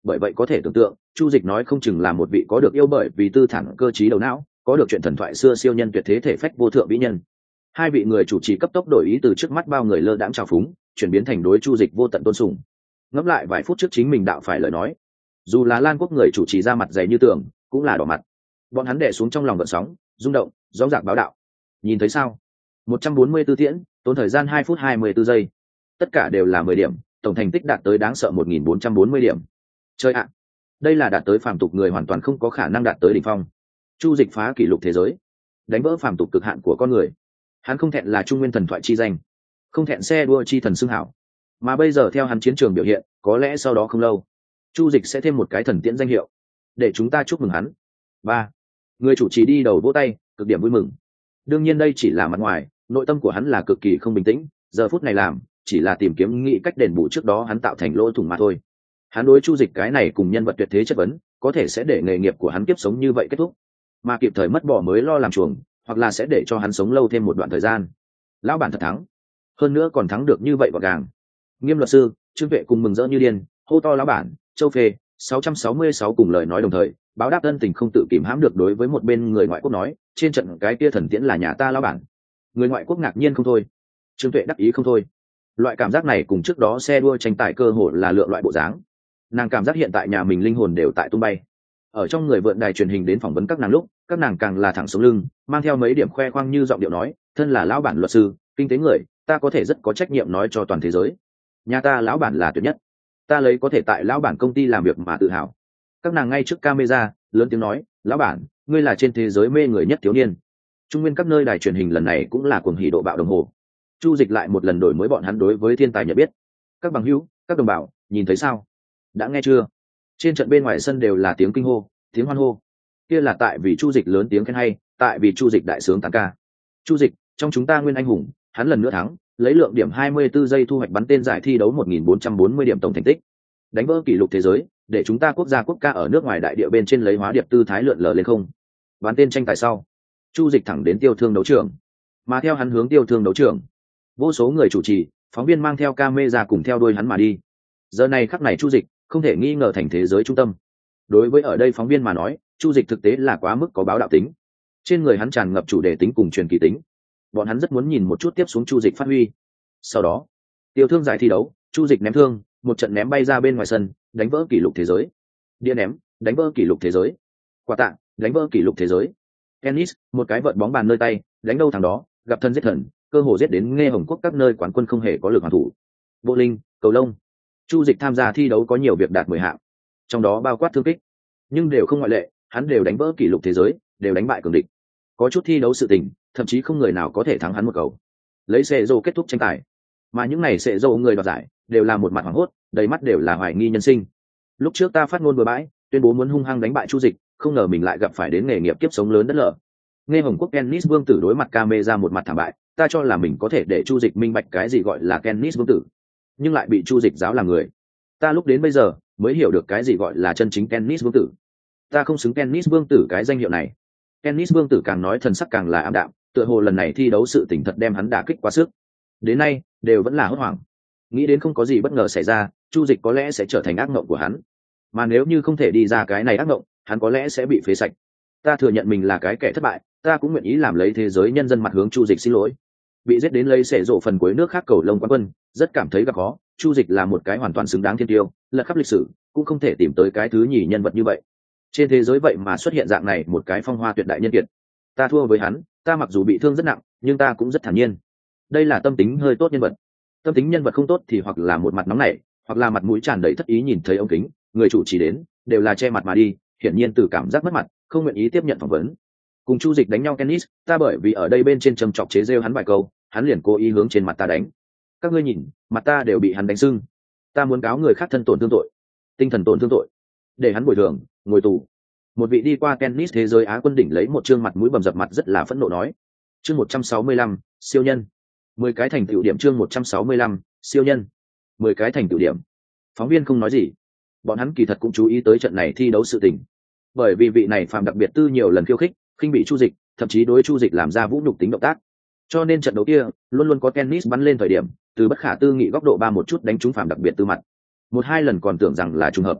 bởi vậy có thể tưởng tượng Chu Dịch nói không chừng là một vị có được yêu bởi vì tư thản cơ trí đầu não, có được chuyện thần thoại xưa siêu nhân tuyệt thế thể phách vô thượng vĩ nhân. Hai vị người chủ trì cấp tốc đổi ý từ trước mắt bao người lơ đãng trào phúng chuyển biến thành đối Chu Dịch vô tận tôn sùng. Ngẫm lại vài phút trước chính mình đạo phải lời nói, dù là Lan Quốc người chủ trì ra mặt dày như tường cũng là đỏ mặt. Bọn hắn đè xuống trong lòng gợn sóng rung động rõ rạc báo đạo. Nhìn thấy sao? một trăm bốn mươi tư tiễn tốn thời gian hai phút hai mươi tư giây, tất cả đều là mười điểm, tổng thành tích đạt tới đáng sợ một nghìn bốn trăm bốn mươi điểm. Chơi ạ, đây là đạt tới phàm tục người hoàn toàn không có khả năng đạt tới đỉnh phong. Chu Dịch phá kỷ lục thế giới, đánh vỡ phàm tục cực hạn của con người. Hắn không thẹn là trung nguyên thần thoại chi danh, không thẹn xe đua chi thần xưng hảo. Mà bây giờ theo hắn chiến trường biểu hiện, có lẽ sau đó không lâu, Chu Dịch sẽ thêm một cái thần tiễn danh hiệu, để chúng ta chúc mừng hắn. Ba, người chủ trì đi đầu vỗ tay, cực điểm vui mừng. Đương nhiên đây chỉ là mặt ngoài, nội tâm của hắn là cực kỳ không bình tĩnh, giờ phút này làm chỉ là tìm kiếm nghĩ cách đền bù trước đó hắn tạo thành lỗ thủng mà thôi. Hắn đối Chu Dịch cái này cùng nhân vật tuyệt thế chất vấn, có thể sẽ để nghề nghiệp của hắn kiếp sống như vậy kết thúc, mà kịp thời mất bỏ mới lo làm chuồng, hoặc là sẽ để cho hắn sống lâu thêm một đoạn thời gian. Lão bản thật thắng, hơn nữa còn thắng được như vậy gọn gàng. Nghiêm luật sư Trương Vệ cùng mừng rỡ như điên, hô to lão bản, Châu Phê sáu trăm sáu mươi sáu cùng lời nói đồng thời, báo đáp ân tình không tự kìm hãm được đối với một bên người ngoại quốc nói, trên trận cái kia thần tiễn là nhà ta lão bản. Người ngoại quốc ngạc nhiên không thôi, Trương Tuệ đắc ý không thôi. Loại cảm giác này cùng trước đó xe đua tranh tài cơ hội là lượng loại bộ dáng. Nàng cảm giác hiện tại nhà mình linh hồn đều tại tung bay. Ở trong người vượn đài truyền hình đến phỏng vấn các nàng lúc, các nàng càng là thẳng sống lưng, mang theo mấy điểm khoe khoang như giọng điệu nói, thân là lão bản luật sư, kinh tế người, ta có thể rất có trách nhiệm nói cho toàn thế giới. Nhà ta lão bản là tuyệt nhất. Ta lấy có thể tại lão bản công ty làm việc mà tự hào. Các nàng ngay trước camera, lớn tiếng nói, lão bản, ngươi là trên thế giới mê người nhất thiếu niên. Trung nguyên các nơi đài truyền hình lần này cũng là cuồng hỉ độ bạo đồng hồ. Chu Dịch lại một lần đổi mới bọn hắn đối với thiên tài nhận biết. Các bằng hữu, các đồng bào, nhìn thấy sao? Đã nghe chưa? Trên trận bên ngoài sân đều là tiếng kinh hô, tiếng hoan hô. Kia là tại vì Chu Dịch lớn tiếng khen hay, tại vì Chu Dịch đại sướng tán ca. Chu Dịch, trong chúng ta nguyên anh hùng, hắn lần nữa thắng, lấy lượng điểm hai mươi tư giây thu hoạch bắn tên giải thi đấu một nghìn bốn trăm bốn mươi điểm tổng thành tích, đánh vỡ kỷ lục thế giới, để chúng ta quốc gia quốc ca ở nước ngoài đại địa bên trên lấy hóa điệp tư thái lượn lờ lên không. Bắn tên tranh tài sau, Chu Dịch thẳng đến tiêu thương đấu trường, mà theo hắn hướng tiêu thương đấu trường, vô số người chủ trì, phóng viên mang theo camera cùng theo đuôi hắn mà đi. Giờ này khắc này Chu Dịch không thể nghi ngờ thành thế giới trung tâm. Đối với ở đây phóng viên mà nói, Chu Dịch thực tế là quá mức có báo đạo tính. Trên người hắn tràn ngập chủ đề tính cùng truyền kỳ tính. Bọn hắn rất muốn nhìn một chút tiếp xuống Chu Dịch phát huy. Sau đó, tiêu thương giải thi đấu, Chu Dịch ném thương, một trận ném bay ra bên ngoài sân, đánh vỡ kỷ lục thế giới. Đĩa ném, đánh vỡ kỷ lục thế giới. Quả tạ, đánh vỡ kỷ lục thế giới. Tennis, một cái vợt bóng bàn nơi tay, đánh đâu thằng đó, gặp thân giết thần, cơ hồ giết đến nghe hồng quốc các nơi quán quân không hề có lực hoàn thủ. Bộ linh, cầu lông. Chu Dịch tham gia thi đấu có nhiều việc đạt mười hạng, trong đó bao quát thương kích, nhưng đều không ngoại lệ, hắn đều đánh vỡ kỷ lục thế giới, đều đánh bại cường địch. Có chút thi đấu sự tình, thậm chí không người nào có thể thắng hắn một cầu. Lấy xe rô kết thúc tranh tài, mà những này xe rô người đoạt giải đều là một mặt hoảng hốt, đầy mắt đều là hoài nghi nhân sinh. Lúc trước ta phát ngôn bừa bãi, tuyên bố muốn hung hăng đánh bại Chu Dịch, không ngờ mình lại gặp phải đến nghề nghiệp kiếp sống lớn đất lở. Nghe hồng quốc tennis vương tử đối mặt camera một mặt thảm bại, ta cho là mình có thể để Chu Dịch minh bạch cái gì gọi là tennis vương tử, nhưng lại bị Chu Dịch giáo làm người. Ta lúc đến bây giờ mới hiểu được cái gì gọi là chân chính tennis vương tử. Ta không xứng tennis vương tử cái danh hiệu này. Tennis vương tử càng nói thần sắc càng là ảm đạm, tựa hồ lần này thi đấu sự tỉnh thật đem hắn đả kích quá sức. Đến nay đều vẫn là hốt hoảng, nghĩ đến không có gì bất ngờ xảy ra, Chu Dịch có lẽ sẽ trở thành ác mộng của hắn. Mà nếu như không thể đi ra cái này ác mộng, hắn có lẽ sẽ bị phế sạch. Ta thừa nhận mình là cái kẻ thất bại, ta cũng nguyện ý làm lấy thế giới nhân dân mặt hướng Chu Dịch xin lỗi. Bị giết đến lấy xẻ rộ phần cuối nước khác cầu lông quán quân, rất cảm thấy gặp khó. Chu Dịch là một cái hoàn toàn xứng đáng thiên tiêu, lật khắp lịch sử cũng không thể tìm tới cái thứ nhì nhân vật như vậy. Trên thế giới vậy mà xuất hiện dạng này một cái phong hoa tuyệt đại nhân kiệt. Ta thua với hắn, ta mặc dù bị thương rất nặng, nhưng ta cũng rất thản nhiên. Đây là tâm tính hơi tốt nhân vật. Tâm tính nhân vật không tốt thì hoặc là một mặt nóng nảy, hoặc là mặt mũi tràn đầy thất ý nhìn thấy ống kính, người chủ chỉ đến, đều là che mặt mà đi, hiển nhiên từ cảm giác mất mặt, không nguyện ý tiếp nhận phỏng vấn. Cùng Chu Dịch đánh nhau tennis, ta bởi vì ở đây bên trên trầm chọc chế rêu hắn vài câu, hắn liền cố ý hướng trên mặt ta đánh. Các ngươi nhìn, mặt ta đều bị hắn đánh sưng. Ta muốn cáo người khác thân tổn thương tội, tinh thần tổn thương tội, để hắn bồi thường, ngồi tù. Một vị đi qua tennis thế giới Á quân đỉnh lấy một trương mặt mũi bầm dập mặt rất là phẫn nộ nói. Chương một trăm sáu mươi lăm, siêu nhân. mười cái thành tựu điểm chương một trăm sáu mươi lăm, siêu nhân. mười cái thành tựu điểm. Phóng viên không nói gì. Bọn hắn kỳ thật cũng chú ý tới trận này thi đấu sự tình. Bởi vì vị này phàm đặc biệt tư nhiều lần khiêu khích, khinh bị Chu Dịch, thậm chí đối Chu Dịch làm ra vũ nhục tính động tác. Cho nên trận đấu kia, luôn luôn có tennis bắn lên thời điểm, từ bất khả tư nghị góc độ ba một chút đánh trúng phàm đặc biệt tư mặt. Một hai lần còn tưởng rằng là trùng hợp.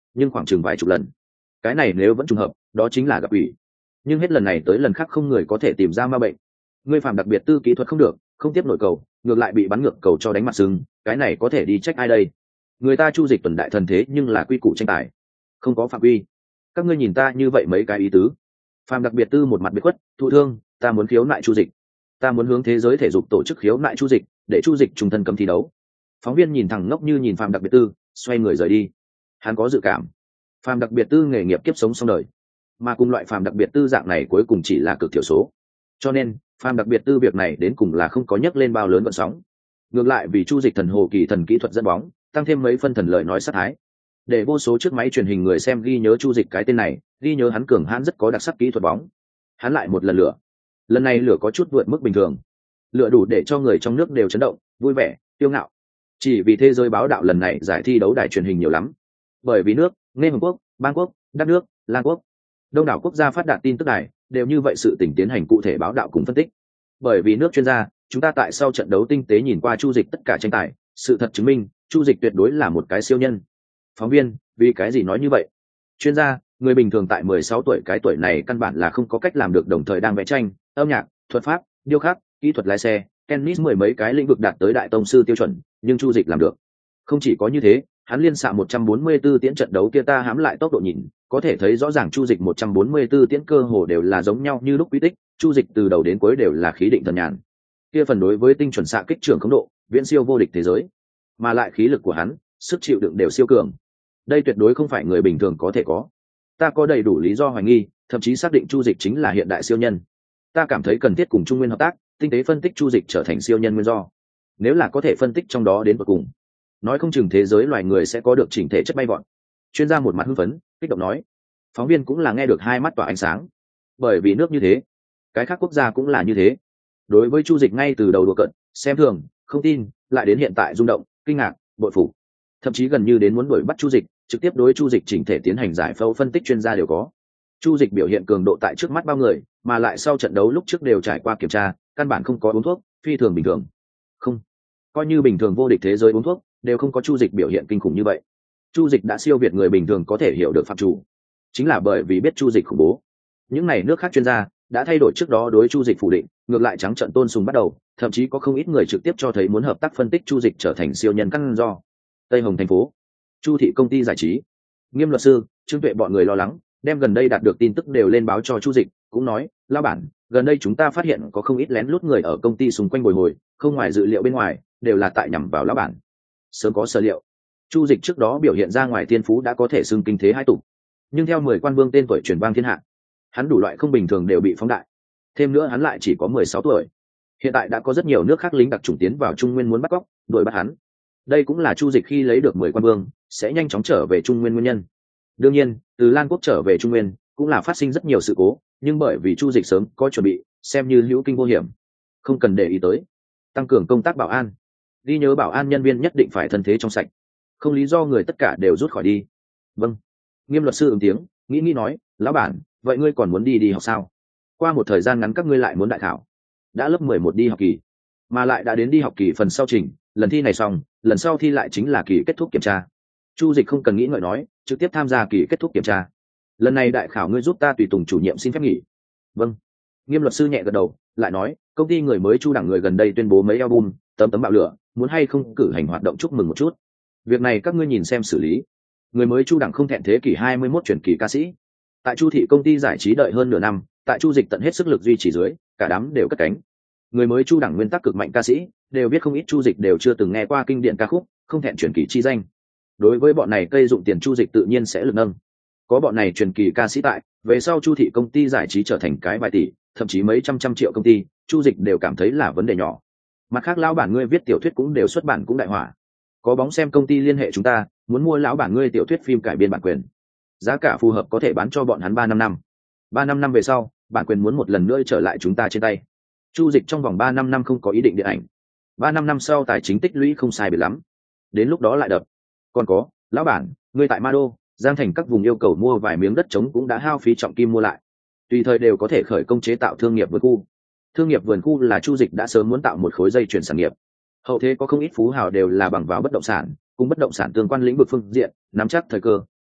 nhưng khoảng chừng vài chục lần. Cái này nếu vẫn trùng hợp, đó chính là gặp ủy. Nhưng hết lần này tới lần khác không người có thể tìm ra ma bệnh. Ngươi Phạm đặc biệt tư kỹ thuật không được, không tiếp nổi cầu, ngược lại bị bắn ngược cầu cho đánh mặt sưng, cái này có thể đi trách ai đây? Người ta Chu Dịch tuần đại thần thế nhưng là quy củ tranh tài, không có phạm quy. Các ngươi nhìn ta như vậy mấy cái ý tứ. Phạm đặc biệt tư một mặt biệt khuất, thụ thương, ta muốn khiếu nại Chu Dịch, ta muốn hướng thế giới thể dục tổ chức khiếu nại Chu Dịch, để Chu Dịch trùng thân cấm thi đấu. Phóng viên nhìn thẳng ngốc như nhìn Phạm đặc biệt tư, xoay người rời đi. Hắn có dự cảm, Phạm đặc biệt tư nghề nghiệp kiếp sống xong đời, mà cùng loại Phạm đặc biệt tư dạng này cuối cùng chỉ là cực thiểu số. Cho nên Phạm đặc biệt tư việc này đến cùng là không có nhấc lên bao lớn vận sóng. Ngược lại vì Chu Dịch thần hồ kỳ thần kỹ thuật dẫn bóng, tăng thêm mấy phân thần lời nói sát thái, để vô số chiếc máy truyền hình người xem ghi nhớ Chu Dịch cái tên này, ghi nhớ hắn cường hãn rất có đặc sắc kỹ thuật bóng. Hắn lại một lần lửa, lần này lửa có chút vượt mức bình thường, lửa đủ để cho người trong nước đều chấn động, vui vẻ, kiêu ngạo. Chỉ vì thế giới báo đạo lần này giải thi đấu đài truyền hình nhiều lắm, bởi vì nước Liên Hợp Quốc, Bang Quốc, Đất nước, Lan Quốc, đông đảo quốc gia phát đạt tin tức đài đều như vậy sự tình tiến hành cụ thể báo đạo cùng phân tích. Bởi vì nước chuyên gia, chúng ta tại sau trận đấu tinh tế nhìn qua Chu Dịch tất cả tranh tài, sự thật chứng minh Chu Dịch tuyệt đối là một cái siêu nhân. Phóng viên, vì cái gì nói như vậy? Chuyên gia, người bình thường tại mười sáu tuổi cái tuổi này căn bản là không có cách làm được đồng thời đang vẽ tranh, âm nhạc, thuật pháp, điêu khắc, kỹ thuật lái xe, tennis mười mấy cái lĩnh vực đạt tới đại tông sư tiêu chuẩn, nhưng Chu Dịch làm được. Không chỉ có như thế, hắn liên xạ một trăm bốn mươi tư tiễn trận đấu kia ta hãm lại tốc độ nhìn, có thể thấy rõ ràng Chu Dịch một trăm bốn mươi tư tiễn cơ hồ đều là giống nhau như lúc quy tích, Chu Dịch từ đầu đến cuối đều là khí định thần nhàn. Kia phần đối với tinh chuẩn xạ kích trưởng khống độ, viễn siêu vô địch thế giới, mà lại khí lực của hắn, sức chịu đựng đều siêu cường. Đây tuyệt đối không phải người bình thường có thể có. Ta có đầy đủ lý do hoài nghi, thậm chí xác định Chu Dịch chính là hiện đại siêu nhân. Ta cảm thấy cần thiết cùng Trung Nguyên hợp tác, tinh tế phân tích Chu Dịch trở thành siêu nhân nguyên do. Nếu là có thể phân tích trong đó đến cuối cùng, nói không chừng thế giới loài người sẽ có được chỉnh thể chất bay vọt. Chuyên gia một mặt hưng phấn, kích động nói. Phóng viên cũng là nghe được hai mắt tỏa ánh sáng. Bởi vì nước như thế, cái khác quốc gia cũng là như thế. Đối với Chu Dịch ngay từ đầu đùa cợt, xem thường, không tin, lại đến hiện tại rung động, kinh ngạc, bội phục, thậm chí gần như đến muốn đuổi bắt Chu Dịch, trực tiếp đối Chu Dịch chỉnh thể tiến hành giải phẫu phân tích chuyên gia đều có. Chu Dịch biểu hiện cường độ tại trước mắt bao người, mà lại sau trận đấu lúc trước đều trải qua kiểm tra, căn bản không có uống thuốc, phi thường bình thường. Không, coi như bình thường vô địch thế giới uống thuốc, đều không có Chu Dịch biểu hiện kinh khủng như vậy. Chu Dịch đã siêu việt người bình thường có thể hiểu được phạm chủ, chính là bởi vì biết Chu Dịch khủng bố. Những này nước khác chuyên gia đã thay đổi trước đó đối Chu Dịch phủ định, ngược lại trắng trợn tôn sùng bắt đầu, thậm chí có không ít người trực tiếp cho thấy muốn hợp tác phân tích Chu Dịch trở thành siêu nhân căn do. Tây Hồng thành phố, Chu thị công ty giải trí, Nghiêm luật sư, Trương Tuệ bọn người lo lắng, đem gần đây đạt được tin tức đều lên báo cho Chu Dịch, cũng nói, lão bản, gần đây chúng ta phát hiện có không ít lén lút người ở công ty xung quanh bồi hồi, không ngoài dự liệu bên ngoài, đều là tại nhằm vào lão bản. Sớm có sở liệu, Chu Dịch trước đó biểu hiện ra ngoài thiên phú đã có thể xưng kinh thế hai tục, nhưng theo mười quan vương tên tuổi truyền vang thiên hạ, hắn đủ loại không bình thường đều bị phóng đại. Thêm nữa hắn lại chỉ có mười sáu tuổi. Hiện tại đã có rất nhiều nước khác lính đặc chủng tiến vào Trung Nguyên muốn bắt cóc, đuổi bắt hắn. Đây cũng là Chu Dịch khi lấy được mười quan vương, sẽ nhanh chóng trở về Trung Nguyên nguyên nhân. Đương nhiên, từ Lan Quốc trở về Trung Nguyên, cũng là phát sinh rất nhiều sự cố, nhưng bởi vì Chu Dịch sớm có chuẩn bị, xem như hữu kinh vô hiểm, không cần để ý tới. Tăng cường công tác bảo an, ghi nhớ bảo an nhân viên nhất định phải thân thế trong sạch, không lý do người tất cả đều rút khỏi đi. Vâng. Nghiêm luật sư ứng tiếng, nghĩ nghĩ nói, lão bản, vậy ngươi còn muốn đi đi học sao? Qua một thời gian ngắn các ngươi lại muốn đại thảo. Đã lớp mười một đi học kỳ, mà lại đã đến đi học kỳ phần sau trình, lần thi này xong, lần sau thi lại chính là kỳ kết thúc kiểm tra. Chu Dịch không cần nghĩ ngợi nói, trực tiếp tham gia kỳ kết thúc kiểm tra. Lần này đại khảo ngươi giúp ta tùy tùng chủ nhiệm xin phép nghỉ. Vâng. Nghiêm luật sư nhẹ gật đầu, lại nói, công ty người mới Chu đẳng người gần đây tuyên bố mấy album, tấm tấm bạo lửa, muốn hay không cử hành hoạt động chúc mừng một chút. Việc này các ngươi nhìn xem xử lý. Người mới Chu đẳng không thẹn thế kỷ hai mươi mốt chuyển kỳ ca sĩ. Tại Chu thị công ty giải trí đợi hơn nửa năm, tại Chu Dịch tận hết sức lực duy trì dưới, cả đám đều cất cánh. Người mới Chu đẳng nguyên tắc cực mạnh ca sĩ, đều biết không ít Chu Dịch đều chưa từng nghe qua kinh điển ca khúc, không thẹn chuyển kỳ chi danh. Đối với bọn này cây dụng tiền Chu Dịch tự nhiên sẽ lực nâng. Có bọn này truyền kỳ ca sĩ tại, về sau Chu thị công ty giải trí trở thành cái vài tỷ, thậm chí mấy trăm trăm triệu công ty, Chu Dịch đều cảm thấy là vấn đề nhỏ. Mặt khác lão bản ngươi viết tiểu thuyết cũng đều xuất bản cũng đại hỏa. Có bóng xem công ty liên hệ chúng ta, muốn mua lão bản ngươi tiểu thuyết phim cải biên bản quyền. Giá cả phù hợp có thể bán cho bọn hắn ba năm năm. ba năm năm về sau, bản quyền muốn một lần nữa trở lại chúng ta trên tay. Chu Dịch trong vòng ba năm năm không có ý định điện ảnh. ba năm năm sau tài chính tích lũy không sai biệt lắm. Đến lúc đó lại đập. Còn có, lão bản, ngươi tại Ma Đô, Giang Thành các vùng yêu cầu mua vài miếng đất trống cũng đã hao phí trọng kim mua lại. Tùy thời đều có thể khởi công chế tạo thương nghiệp vườn khu. Thương nghiệp vườn khu là Chu Dịch đã sớm muốn tạo một khối dây chuyển sản nghiệp. Hậu thế có không ít phú hào đều là bằng vào bất động sản, cùng bất động sản tương quan lĩnh vực phương diện, nắm chắc thời cơ,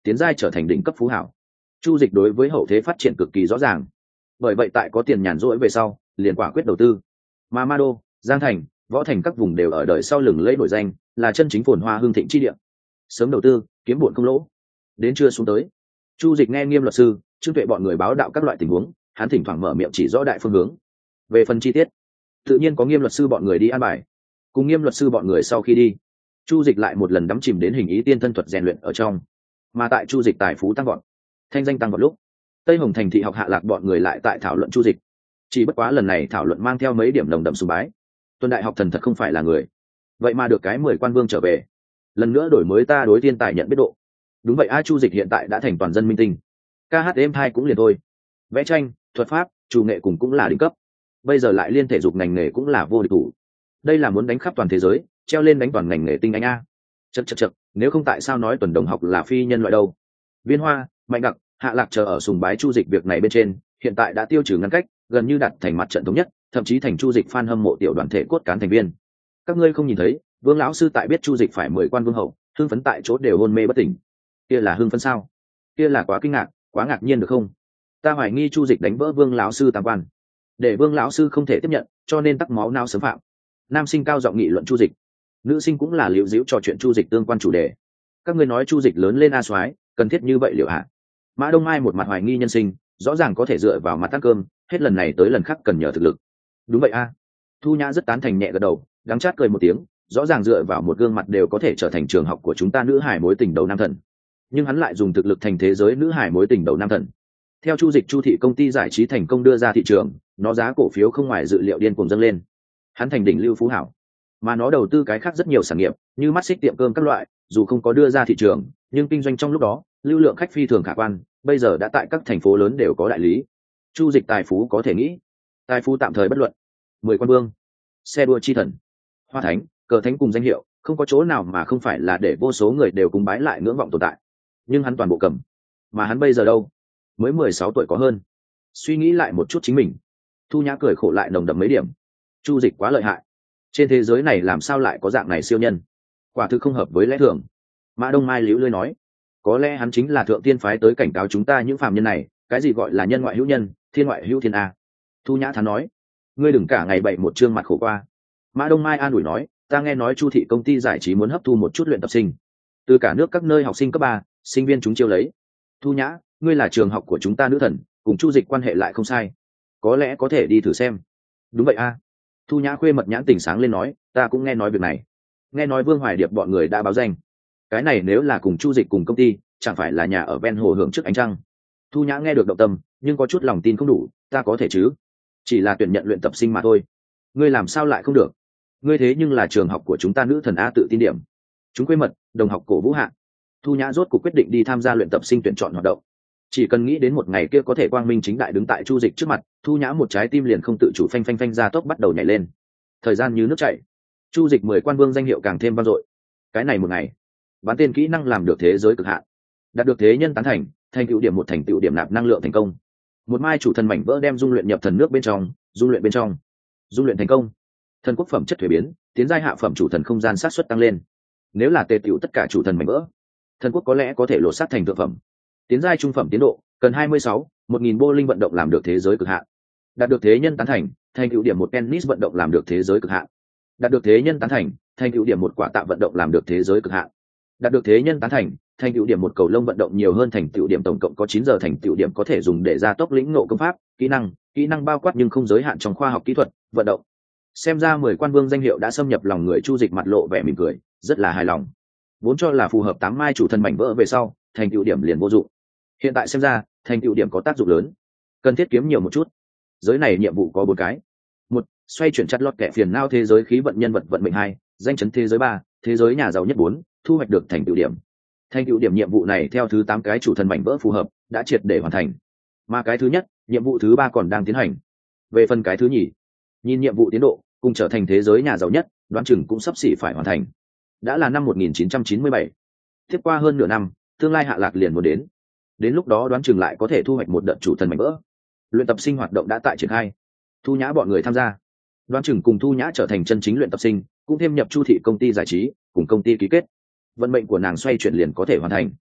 tiến giai trở thành đỉnh cấp phú hảo. Chu Dịch đối với hậu thế phát triển cực kỳ rõ ràng, bởi vậy tại có tiền nhàn rỗi về sau liền quả quyết đầu tư. Mà Ma Đô, Giang Thành, Võ Thành các vùng đều ở đời sau lừng lẫy nổi danh, là chân chính phồn hoa hương thịnh chi địa. Sớm đầu tư kiếm bộn không lỗ. Đến trưa xuống tới, Chu Dịch nghe Nghiêm luật sư Trương Tuệ bọn người báo đạo các loại tình huống, hắn thỉnh thoảng mở miệng chỉ rõ đại phương hướng. Về phần chi tiết, tự nhiên có Nghiêm luật sư bọn người đi an bài. Cùng Nghiêm luật sư bọn người sau khi đi, Chu Dịch lại một lần đắm chìm đến hình ý tiên thân thuật rèn luyện ở trong. Mà tại Chu Dịch tài phú tăng vọt, thanh danh tăng vọt lúc, Tây Hồng Thành thị học hạ lạc bọn người lại tại thảo luận Chu Dịch. Chỉ bất quá lần này thảo luận mang theo mấy điểm nồng đậm sùng bái. Tuần đại học thần thật không phải là người, vậy mà được cái mười quan vương trở về, lần nữa đổi mới ta đối thiên tài nhận biết độ. Đúng vậy a, Chu Dịch hiện tại đã thành toàn dân minh tinh, ca hát êm hai cũng liền thôi, vẽ tranh, thuật pháp, chủ nghệ cùng cũng là đỉnh cấp, bây giờ lại liên thể dục ngành nghề cũng là vô địch thủ. Đây là muốn đánh khắp toàn thế giới, treo lên đánh toàn ngành nghề tinh anh a. Chật chật chật, nếu không tại sao nói Tuần đồng học là phi nhân loại đâu. Viên Hoa, Mạnh Đặc, Hạ Lạc chờ ở sùng bái Chu Dịch việc này bên trên, hiện tại đã tiêu trừ ngăn cách, gần như đặt thành mặt trận thống nhất, thậm chí thành Chu Dịch fan hâm mộ tiểu đoàn thể cốt cán thành viên. Các ngươi không nhìn thấy, Vương lão sư tại biết Chu Dịch phải mười quan vương hậu, hưng phấn tại chỗ đều hôn mê bất tỉnh. Kia là hưng phấn sao? Kia là quá kinh ngạc, quá ngạc nhiên được không? Ta hoài nghi Chu Dịch đánh vỡ Vương lão sư tam quan, để Vương lão sư không thể tiếp nhận, cho nên tắc máu não sớm phạm. Nam sinh cao giọng nghị luận Chu Dịch, nữ sinh cũng là liễu diễu trò chuyện Chu Dịch tương quan chủ đề. Các ngươi nói Chu Dịch lớn lên a soái, cần thiết như vậy liệu hả? Mã Đông Mai một mặt hoài nghi nhân sinh, rõ ràng có thể dựa vào mặt ăn cơm, hết lần này tới lần khác cần nhờ thực lực. Đúng vậy a. Thu Nhã rất tán thành nhẹ gật đầu, đắng chát cười một tiếng, rõ ràng dựa vào một gương mặt đều có thể trở thành trường học của chúng ta nữ hải mối tình đầu nam thần, nhưng hắn lại dùng thực lực thành thế giới nữ hải mối tình đầu nam thần. Theo Chu Dịch Chu thị công ty giải trí thành công đưa ra thị trường, nó giá cổ phiếu không ngoài dự liệu điên cuồng dâng lên, hắn thành đỉnh lưu phú hảo. Mà nó đầu tư cái khác rất nhiều sản nghiệp, như mắt xích tiệm cơm các loại, dù không có đưa ra thị trường, nhưng kinh doanh trong lúc đó, lưu lượng khách phi thường khả quan, bây giờ đã tại các thành phố lớn đều có đại lý. Chu Dịch tài phú có thể nghĩ, tài phú tạm thời bất luận. Mười quan vương, xe đua chi thần, hoa thánh, cờ thánh cùng danh hiệu, không có chỗ nào mà không phải là để vô số người đều cúng bái lại ngưỡng vọng tồn tại. Nhưng hắn toàn bộ cầm, mà hắn bây giờ đâu? Mới mười sáu tuổi có hơn. Suy nghĩ lại một chút chính mình, Thu Nhã cười khổ lại nồng đậm mấy điểm. Chu Dịch quá lợi hại, trên thế giới này làm sao lại có dạng này siêu nhân, quả thực không hợp với lẽ thường. Mã Đông Mai liễu lơi nói, có lẽ hắn chính là thượng tiên phái tới cảnh cáo chúng ta những phàm nhân này, cái gì gọi là nhân ngoại hữu nhân, thiên ngoại hữu thiên a. Thu Nhã thán nói, ngươi đừng cả ngày bậy một trương mặt khổ qua. Mã Đông Mai an ủi nói, ta nghe nói Chu thị công ty giải trí muốn hấp thu một chút luyện tập sinh từ cả nước các nơi học sinh cấp ba, sinh viên chúng chiêu lấy. Thu Nhã, ngươi là trường học của chúng ta nữ thần, cùng Chu Dịch quan hệ lại không sai, có lẽ có thể đi thử xem. Đúng vậy a. Thu Nhã khuê mật nhãn tỉnh sáng lên nói, ta cũng nghe nói việc này, nghe nói Vương Hoài Điệp bọn người đã báo danh, cái này nếu là cùng Chu Dịch cùng công ty, chẳng phải là nhà ở ven hồ hưởng trước ánh trăng. Thu Nhã nghe được động tâm, nhưng có chút lòng tin không đủ, ta có thể chứ, chỉ là tuyển nhận luyện tập sinh mà thôi. Ngươi làm sao lại không được? Ngươi thế nhưng là trường học của chúng ta nữ thần a, tự tin điểm. Chúng quê mật, đồng học cổ vũ hạ. Thu Nhã rốt cuộc quyết định đi tham gia luyện tập sinh tuyển chọn hoạt động. Chỉ cần nghĩ đến một ngày kia có thể quang minh chính đại đứng tại Chu Dịch trước mặt, Thu Nhã một trái tim liền không tự chủ phanh phanh phanh ra tốc bắt đầu nhảy lên. Thời gian như nước chảy, Chu Dịch mười quan vương danh hiệu càng thêm vang dội. Cái này một ngày, bán tên kỹ năng làm được thế giới cực hạn, đạt được thế nhân tán thành, thành tựu điểm một thành tựu điểm nạp năng lượng thành công. Một mai chủ thần mảnh vỡ đem dung luyện nhập thần nước bên trong, dung luyện bên trong, dung luyện thành công. Thần quốc phẩm chất thuế biến, tiến giai hạ phẩm chủ thần không gian sát suất tăng lên. Nếu là tề tựu tất cả chủ thần mảnh vỡ, thần quốc có lẽ có thể lột xác thành thượng phẩm. Tiến giai trung phẩm tiến độ cần hai mươi sáu, một nghìn bô linh vận động làm được thế giới cực hạn. Đạt được thế nhân tán thành, thành tựu điểm một tennis vận động làm được thế giới cực hạn. Đạt được thế nhân tán thành, thành tựu điểm một quả tạ vận động làm được thế giới cực hạn. Đạt được thế nhân tán thành, thành tựu điểm một cầu lông vận động nhiều hơn thành tựu điểm tổng cộng có chín giờ thành tựu điểm có thể dùng để gia tốc lĩnh ngộ công pháp, kỹ năng, kỹ năng bao quát nhưng không giới hạn trong khoa học kỹ thuật, vận động. Xem ra mười quan vương danh hiệu đã xâm nhập lòng người Chu Dịch mặt lộ vẻ mỉm cười, rất là hài lòng. Vốn cho là phù hợp tám mai chủ thần mảnh vỡ về sau, thành tựu điểm liền vô dụng. Hiện tại xem ra, thành tựu điểm có tác dụng lớn, cần thiết kiếm nhiều một chút. Giới này nhiệm vụ có bốn cái. Một, xoay chuyển chặt lọt kẻ phiền não thế giới khí vận nhân vật vận mệnh hai, danh chấn thế giới ba, thế giới nhà giàu nhất bốn, thu hoạch được thành tựu điểm. Thành tựu điểm nhiệm vụ này theo thứ tám cái chủ thần mảnh vỡ phù hợp, đã triệt để hoàn thành. Mà cái thứ nhất, nhiệm vụ thứ ba còn đang tiến hành. Về phần cái thứ nhì, nhìn nhiệm vụ tiến độ, cùng trở thành thế giới nhà giàu nhất, đoán chừng cũng sắp xỉ phải hoàn thành. Đã là năm một nghìn chín trăm chín mươi bảy. Tiếp qua hơn nửa năm, tương lai Hạ Lạc liền muốn đến. Đến lúc đó đoán chừng lại có thể thu hoạch một đợt chủ thần mảnh vỡ. Luyện tập sinh hoạt động đã tại triển khai. Thu Nhã bọn người tham gia. Đoán chừng cùng Thu Nhã trở thành chân chính luyện tập sinh, cũng thêm nhập Chu thị công ty giải trí, cùng công ty ký kết. Vận mệnh của nàng xoay chuyển liền có thể hoàn thành.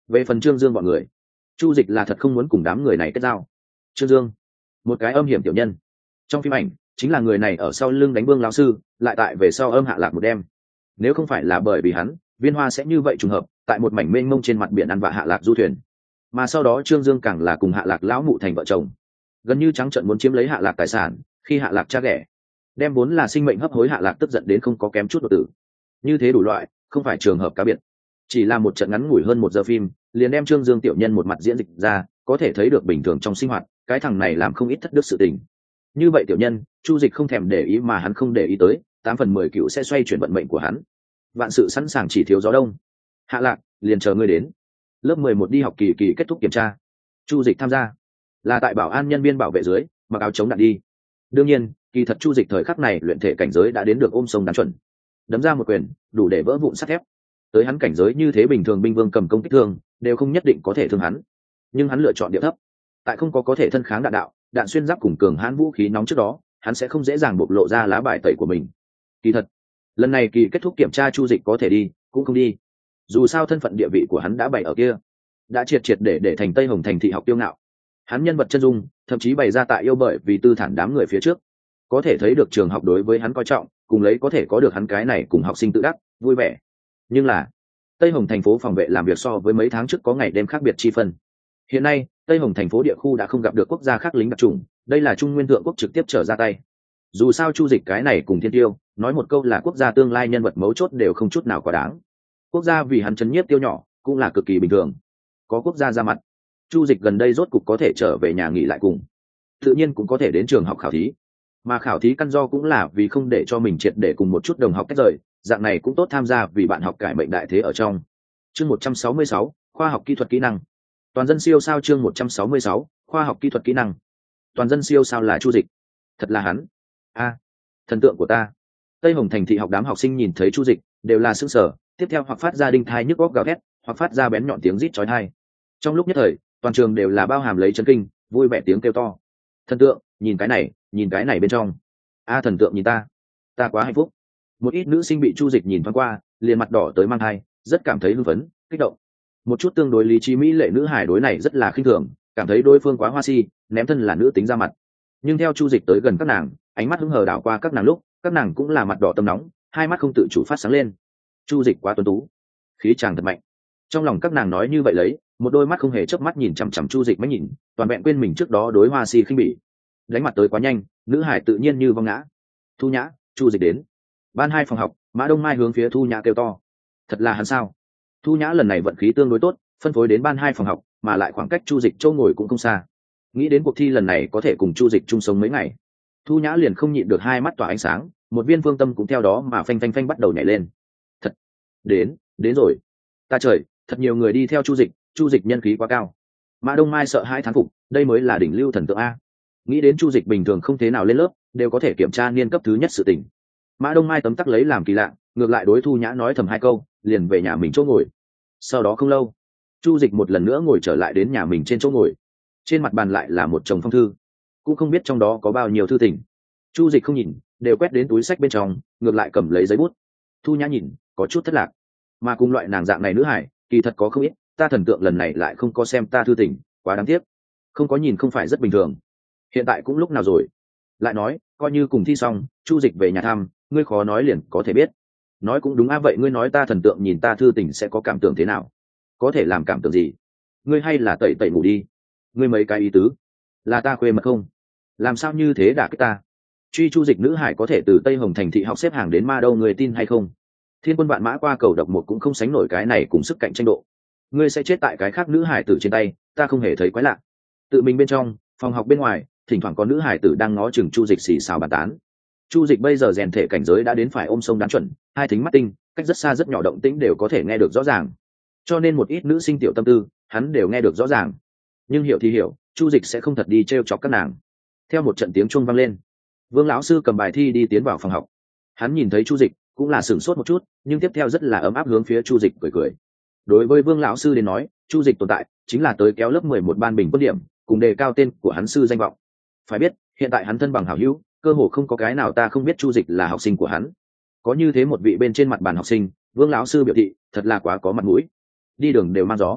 Về phần Trương Dương bọn người, Chu Dịch là thật không muốn cùng đám người này kết giao. Trương Dương, một cái âm hiểm tiểu nhân, trong phim ảnh chính là người này ở sau lưng đánh Vương lão sư, lại tại về sau âm hạ lạc một đêm. Nếu không phải là bởi vì hắn, Viên Hoa sẽ như vậy trùng hợp tại một mảnh mênh mông trên mặt biển ăn vạ hạ lạc du thuyền, mà sau đó Trương Dương càng là cùng hạ lạc lão mụ thành vợ chồng, gần như trắng trợn muốn chiếm lấy hạ lạc tài sản. Khi hạ lạc cha ghẻ, đem vốn là sinh mệnh hấp hối hạ lạc tức giận đến không có kém chút đột tử. Như thế đủ loại, không phải trường hợp cá biệt, chỉ là một trận ngắn ngủi hơn một giờ phim liền đem Trương Dương tiểu nhân một mặt diễn dịch ra, có thể thấy được bình thường trong sinh hoạt cái thằng này làm không ít thất đức sự tình. Như vậy tiểu nhân, Chu Dịch không thèm để ý, mà hắn không để ý tới tám phần mười cựu sẽ xoay chuyển vận mệnh của hắn. Vạn sự sẵn sàng chỉ thiếu gió đông. Hạ lạc, liền chờ ngươi đến. Lớp mười một đi học kỳ kỳ kết thúc kiểm tra, Chu Dịch tham gia là tại bảo an nhân viên bảo vệ dưới mặc áo chống đạn đi. Đương nhiên, kỳ thật Chu Dịch thời khắc này luyện thể cảnh giới đã đến được ôm sông đán chuẩn, đấm ra một quyền đủ để vỡ vụn sắt thép. Tới hắn cảnh giới như thế, bình thường binh vương cầm công kích thương đều không nhất định có thể thương hắn, nhưng hắn lựa chọn địa thấp. Tại không có có thể thân kháng đạn đạo, đạn xuyên giáp cùng cường hãn vũ khí nóng trước đó, hắn sẽ không dễ dàng bộc lộ ra lá bài tẩy của mình. Kỳ thật, lần này kỳ kết thúc kiểm tra Chu Dịch có thể đi cũng không đi, dù sao thân phận địa vị của hắn đã bày ở kia, đã triệt triệt để để thành Tây Hồng thành thị học tiêu ngạo. Hắn nhân vật chân dung thậm chí bày ra tại yêu bởi vì tư thản đám người phía trước, có thể thấy được trường học đối với hắn coi trọng, cùng lấy có thể có được hắn cái này cùng học sinh tự đắc vui vẻ. Nhưng là Tây Hồng thành phố phòng vệ làm việc so với mấy tháng trước có ngày đêm khác biệt chi phân. Hiện nay Tây Hồng thành phố địa khu đã không gặp được quốc gia khác lính đặc trùng, đây là Trung Nguyên thượng quốc trực tiếp trở ra tay. Dù sao Chu Dịch cái này cùng Thiên Tiêu nói một câu là quốc gia tương lai nhân vật mấu chốt đều không chút nào quá đáng. Quốc gia vì hắn chấn nhiếp tiêu nhỏ cũng là cực kỳ bình thường. Có quốc gia ra mặt, Chu Dịch gần đây rốt cục có thể trở về nhà nghỉ lại cùng, tự nhiên cũng có thể đến trường học khảo thí. Mà khảo thí căn do cũng là vì không để cho mình triệt để cùng một chút đồng học tách rời, dạng này cũng tốt tham gia vì bạn học cải mệnh đại thế ở trong. Chương một trăm sáu mươi sáu, khoa học kỹ thuật kỹ năng. Toàn dân siêu sao chương một trăm sáu mươi sáu, khoa học kỹ thuật kỹ năng. Toàn dân siêu sao là Chu Dịch. Thật là hắn. A, thần tượng của ta. Tây Hồng thành thị học đám học sinh nhìn thấy Chu Dịch đều là sửng sở, tiếp theo hoặc phát ra đinh thai nhức óc gào thét, hoặc phát ra bén nhọn tiếng rít chói tai. Trong lúc nhất thời, toàn trường đều là bao hàm lấy chấn kinh, vui vẻ tiếng kêu to. Thần tượng, nhìn cái này, nhìn cái này bên trong. A, thần tượng nhìn ta, ta quá hạnh phúc. Một ít nữ sinh bị Chu Dịch nhìn thoáng qua, liền mặt đỏ tới mang hai, rất cảm thấy hưng phấn, kích động. Một chút tương đối lý trí mỹ lệ nữ hài đối này rất là khinh thường, cảm thấy đối phương quá hoa si, ném thân là nữ tính ra mặt. Nhưng theo Chu Dịch tới gần các nàng, ánh mắt hứng hờ đảo qua các nàng lúc, các nàng cũng là mặt đỏ tâm nóng, hai mắt không tự chủ phát sáng lên. Chu Dịch quá tuấn tú, khí chàng thật mạnh. Trong lòng các nàng nói như vậy lấy, một đôi mắt không hề chớp mắt nhìn chằm chằm Chu Dịch, mới nhìn, toàn vẹn quên mình trước đó đối hoa si khinh bỉ. Đánh mặt tới quá nhanh, nữ hải tự nhiên như vong ngã. Thu Nhã, Chu Dịch đến. Ban hai phòng học, Mã Đông Mai hướng phía Thu Nhã kêu to. Thật là hắn sao? Thu Nhã lần này vận khí tương đối tốt, phân phối đến ban hai phòng học, mà lại khoảng cách Chu Dịch chỗ ngồi cũng không xa. Nghĩ đến cuộc thi lần này có thể cùng Chu Dịch chung sống mấy ngày, Thu Nhã liền không nhịn được hai mắt tỏa ánh sáng, một viên phương tâm cũng theo đó mà phanh phanh phanh bắt đầu nhảy lên. Thật, đến, đến rồi. Ta trời, thật nhiều người đi theo Chu Dịch, Chu Dịch nhân khí quá cao. Mã Đông Mai sợ hãi thán phục, đây mới là đỉnh lưu thần tượng a. Nghĩ đến Chu Dịch bình thường không thế nào lên lớp, đều có thể kiểm tra niên cấp thứ nhất sự tình. Mã Đông Mai tấm tắc lấy làm kỳ lạ, ngược lại đối Thu Nhã nói thầm hai câu, liền về nhà mình chỗ ngồi. Sau đó không lâu, Chu Dịch một lần nữa ngồi trở lại đến nhà mình trên chỗ ngồi. Trên mặt bàn lại là một chồng phong thư, cũng không biết trong đó có bao nhiêu thư tình. Chu Dịch không nhìn, đều quét đến túi sách bên trong, ngược lại cầm lấy giấy bút. Thu Nhã nhìn, có chút thất lạc. Mà cùng loại nàng dạng này nữ hải, kỳ thật có không ít, ta thần tượng lần này lại không có xem ta thư tình, quá đáng tiếc. Không có nhìn không phải rất bình thường. Hiện tại cũng lúc nào rồi? Lại nói, coi như cùng thi xong, Chu Dịch về nhà thăm, ngươi khó nói liền có thể biết. Nói cũng đúng a, vậy ngươi nói ta thần tượng nhìn ta thư tình sẽ có cảm tưởng thế nào? Có thể làm cảm tưởng gì? Ngươi hay là tẩy tẩy ngủ đi. Ngươi mấy cái ý tứ? Là ta khuê mật không? Làm sao như thế đả kích ta? Truy Chu Dịch nữ hải có thể từ Tây Hồng thành thị học xếp hàng đến Ma đâu, người tin hay không? Thiên quân vạn mã qua cầu độc một cũng không sánh nổi cái này cùng sức cạnh tranh độ. Ngươi sẽ chết tại cái khác nữ hải tử trên tay, ta không hề thấy quái lạ. Tự mình bên trong, phòng học bên ngoài, thỉnh thoảng có nữ hải tử đang ngó chừng Chu Dịch xì xào bàn tán. Chu Dịch bây giờ rèn thể cảnh giới đã đến phải ôm sông đán chuẩn, hai thính mắt tinh, cách rất xa rất nhỏ động tĩnh đều có thể nghe được rõ ràng. Cho nên một ít nữ sinh tiểu tâm tư, hắn đều nghe được rõ ràng. Nhưng hiểu thì hiểu, Chu Dịch sẽ không thật đi trêu chọc các nàng. Theo một trận tiếng chuông vang lên, Vương lão sư cầm bài thi đi tiến vào phòng học. Hắn nhìn thấy Chu Dịch, cũng là sửng sốt một chút, nhưng tiếp theo rất là ấm áp hướng phía Chu Dịch cười cười. Đối với Vương lão sư đến nói, Chu Dịch tồn tại chính là tới kéo lớp mười một ban bình quân điểm, cùng đề cao tên của hắn sư danh vọng. Phải biết, hiện tại hắn thân bằng hảo hữu, cơ hồ không có cái nào ta không biết Chu Dịch là học sinh của hắn. Có như thế một vị bên trên mặt bàn học sinh, Vương lão sư biểu thị, thật là quá có mặt mũi. Đi đường đều mang gió.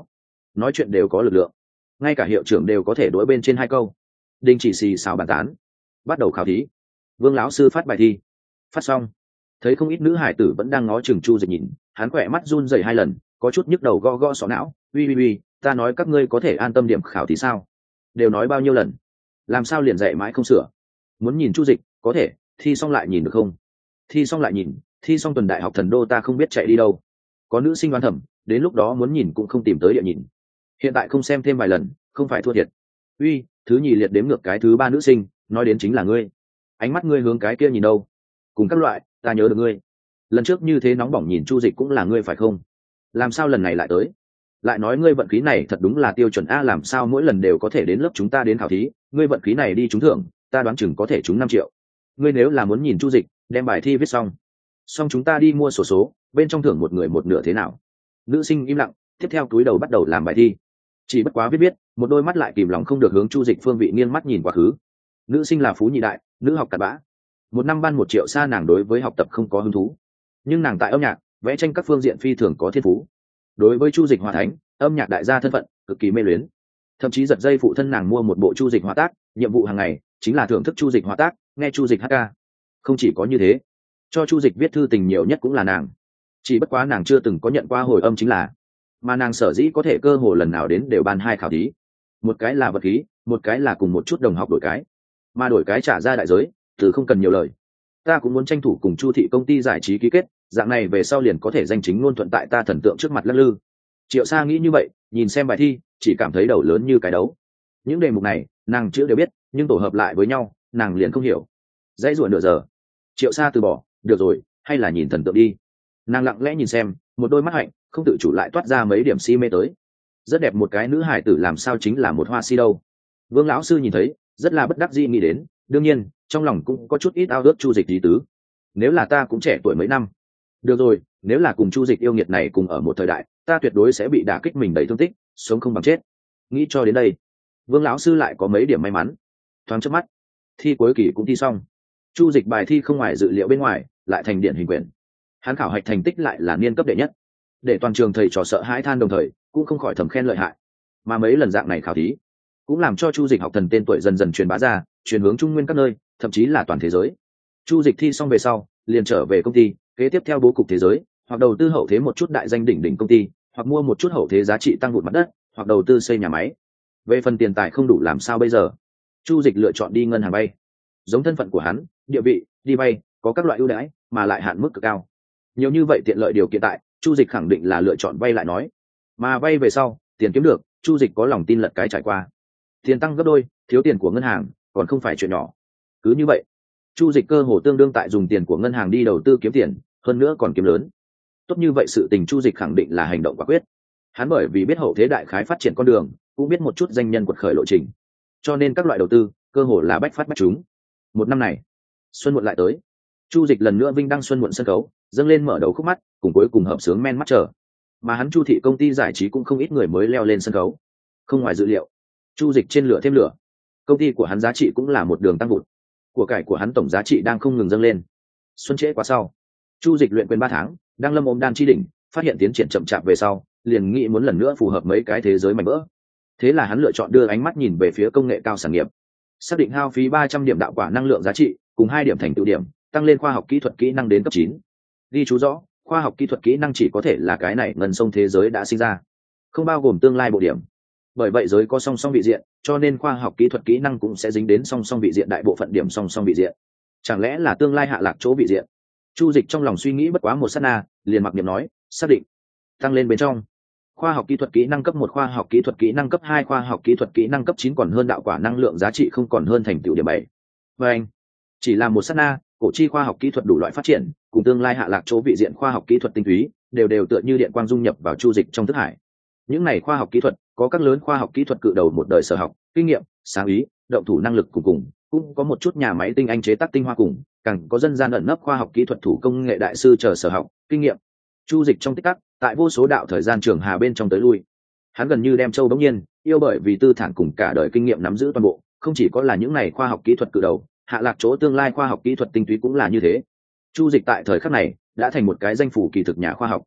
nói chuyện đều có lực lượng, ngay cả hiệu trưởng đều có thể đối bên trên hai câu. Đình chỉ xì xào bàn tán, bắt đầu khảo thí. Vương lão sư phát bài thi. Phát xong, thấy không ít nữ hải tử vẫn đang ngó chừng Chu Dịch nhìn, hắn khỏe mắt run rẩy hai lần, có chút nhức đầu gõ gõ sọ não. Uy uy uy, ta nói các ngươi có thể an tâm điểm khảo thí sao? Đều nói bao nhiêu lần, làm sao liền dạy mãi không sửa? Muốn nhìn Chu Dịch, có thể, thi xong lại nhìn được không? Thi xong lại nhìn, thi xong tuần đại học thần đô ta không biết chạy đi đâu. Có nữ sinh đoán thẩm, đến lúc đó muốn nhìn cũng không tìm tới địa nhìn. Hiện tại không xem thêm vài lần, không phải thua thiệt. Uy, thứ nhì liệt đếm ngược cái thứ ba nữ sinh, nói đến chính là ngươi. Ánh mắt ngươi hướng cái kia nhìn đâu? Cùng các loại, ta nhớ được ngươi. Lần trước như thế nóng bỏng nhìn Chu Dịch cũng là ngươi phải không? Làm sao lần này lại tới? Lại nói ngươi vận khí này thật đúng là tiêu chuẩn a, làm sao mỗi lần đều có thể đến lớp chúng ta đến khảo thí, ngươi vận khí này đi trúng thưởng, ta đoán chừng có thể trúng năm triệu. Ngươi nếu là muốn nhìn Chu Dịch, đem bài thi viết xong, xong chúng ta đi mua sổ số, bên trong thưởng một người một nửa thế nào? Nữ sinh im lặng, tiếp theo túi đầu bắt đầu làm bài thi. Chỉ bất quá viết viết, một đôi mắt lại kìm lòng không được hướng Chu Dịch phương vị nghiêng mắt nhìn quá khứ. Nữ sinh là phú nhị đại, nữ học cặn bã. Một năm ban một triệu xa, nàng đối với học tập không có hứng thú, nhưng nàng tại âm nhạc, vẽ tranh các phương diện phi thường có thiên phú. Đối với Chu Dịch Hòa Thánh, âm nhạc đại gia thân phận, cực kỳ mê luyến. Thậm chí giật dây phụ thân nàng mua một bộ Chu Dịch hòa tác, nhiệm vụ hàng ngày chính là thưởng thức Chu Dịch hòa tác, nghe Chu Dịch hát ca. Không chỉ có như thế, cho Chu Dịch viết thư tình nhiều nhất cũng là nàng. Chỉ bất quá nàng chưa từng có nhận qua hồi âm chính là, mà nàng sở dĩ có thể cơ hồ lần nào đến đều ban hai khảo thí. Một cái là vật khí, một cái là cùng một chút đồng học đổi cái. Mà đổi cái trả ra đại giới, từ không cần nhiều lời. Ta cũng muốn tranh thủ cùng Chu thị công ty giải trí ký kết, dạng này về sau liền có thể danh chính ngôn thuận tại ta thần tượng trước mặt lắc lư. Triệu Sa nghĩ như vậy, nhìn xem bài thi, chỉ cảm thấy đầu lớn như cái đấu. Những đề mục này, nàng chưa đều biết, nhưng tổ hợp lại với nhau, nàng liền không hiểu. Dãy rủa nửa giờ, Triệu Sa từ bỏ, được rồi, hay là nhìn thần tượng đi. Nàng lặng lẽ nhìn xem, một đôi mắt hạnh, không tự chủ lại toát ra mấy điểm si mê tới. Rất đẹp một cái nữ hải tử làm sao chính là một hoa si đâu. Vương lão sư nhìn thấy, rất là bất đắc dĩ nghĩ đến, đương nhiên, trong lòng cũng có chút ít ao ước Chu Dịch lý tứ. Nếu là ta cũng trẻ tuổi mấy năm. Được rồi, nếu là cùng Chu Dịch yêu nghiệt này cùng ở một thời đại, ta tuyệt đối sẽ bị đả kích mình đầy thương tích, sống không bằng chết. Nghĩ cho đến đây, Vương lão sư lại có mấy điểm may mắn. Thoáng chớp mắt, thi cuối kỳ cũng thi xong. Chu Dịch bài thi không ngoài dự liệu bên ngoài, lại thành điển hình quyển. Hắn khảo hạch thành tích lại là niên cấp đệ nhất, để toàn trường thầy trò sợ hãi than, đồng thời cũng không khỏi thầm khen lợi hại. Mà mấy lần dạng này khảo thí, cũng làm cho Chu Dịch học thần tên tuổi dần dần truyền bá ra, truyền hướng trung nguyên các nơi, thậm chí là toàn thế giới. Chu Dịch thi xong về sau, liền trở về công ty, kế tiếp theo bố cục thế giới, hoặc đầu tư hậu thế một chút đại danh đỉnh đỉnh công ty, hoặc mua một chút hậu thế giá trị tăng vụt mặt đất, hoặc đầu tư xây nhà máy. Về phần tiền tài không đủ làm sao bây giờ? Chu Dịch lựa chọn đi ngân hàng vay. Giống thân phận của hắn, địa vị, đi vay, có các loại ưu đãi, mà lại hạn mức cực cao. Nhiều như vậy tiện lợi điều kiện tại, Chu Dịch khẳng định là lựa chọn vay lại nói. Mà vay về sau, tiền kiếm được, Chu Dịch có lòng tin lật cái trải qua. Tiền tăng gấp đôi, thiếu tiền của ngân hàng, còn không phải chuyện nhỏ. Cứ như vậy, Chu Dịch cơ hồ tương đương tại dùng tiền của ngân hàng đi đầu tư kiếm tiền, hơn nữa còn kiếm lớn. Tốt như vậy sự tình Chu Dịch khẳng định là hành động quả quyết. Hắn bởi vì biết hậu thế đại khái phát triển con đường, cũng biết một chút danh nhân quật khởi lộ trình, cho nên các loại đầu tư cơ hồ là bách phát bách trúng. Một năm này, xuân muộn lại tới. Chu Dịch lần nữa vinh đăng xuân muộn sân khấu, dâng lên mở đầu khúc mắt, cùng cuối cùng hợp sướng men mắt trở. Mà hắn Chu thị công ty giải trí cũng không ít người mới leo lên sân khấu. Không ngoài dự liệu, Chu Dịch trên lửa thêm lửa. Công ty của hắn giá trị cũng là một đường tăng vụt. Của cải của hắn tổng giá trị đang không ngừng dâng lên. Xuân trễ quá sau, Chu Dịch luyện quyền ba tháng, đang lâm ôm đan chi đỉnh, phát hiện tiến triển chậm chạp về sau, liền nghĩ muốn lần nữa phù hợp mấy cái thế giới mảnh vỡ. Thế là hắn lựa chọn đưa ánh mắt nhìn về phía công nghệ cao sản nghiệp. Xác định hao phí ba trăm điểm đạo quả năng lượng giá trị, cùng hai điểm thành tựu điểm, tăng lên khoa học kỹ thuật kỹ năng đến cấp chín. Ghi chú rõ, khoa học kỹ thuật kỹ năng chỉ có thể là cái này ngân sông thế giới đã sinh ra, không bao gồm tương lai bộ điểm. Bởi vậy giới có song song vị diện, cho nên khoa học kỹ thuật kỹ năng cũng sẽ dính đến song song vị diện đại bộ phận điểm song song vị diện. Chẳng lẽ là tương lai hạ lạc chỗ vị diện? Chu Dịch trong lòng suy nghĩ bất quá một sát na, liền mặc niệm nói, xác định. Tăng lên bên trong. Khoa học kỹ thuật kỹ năng cấp một, khoa học kỹ thuật kỹ năng cấp hai, khoa học kỹ thuật kỹ năng cấp chín, còn hơn đạo quả năng lượng giá trị không còn hơn thành tựu điểm bảy. Và anh, chỉ là một sát na, cổ chi khoa học kỹ thuật đủ loại phát triển, cùng tương lai hạ lạc chỗ vị diện khoa học kỹ thuật tinh túy, đều đều tựa như điện quang dung nhập vào Chu Dịch trong thức hải. Những này khoa học kỹ thuật, có các lớn khoa học kỹ thuật cự đầu một đời sở học, kinh nghiệm, sáng ý, động thủ năng lực cùng cùng, cũng có một chút nhà máy tinh anh chế tác tinh hoa cùng, càng có dân gian ẩn nấp khoa học kỹ thuật thủ công nghệ đại sư chờ sở học, kinh nghiệm. Chu Dịch trong tích tắc, tại vô số đạo thời gian trường hà bên trong tới lui, hắn gần như đem châu bỗng nhiên yêu, bởi vì tư thản cùng cả đời kinh nghiệm nắm giữ toàn bộ, không chỉ có là những này khoa học kỹ thuật cự đầu, hạ lạc chỗ tương lai khoa học kỹ thuật tinh túy cũng là như thế. Chu Dịch tại thời khắc này đã thành một cái danh phủ kỳ thực nhà khoa học.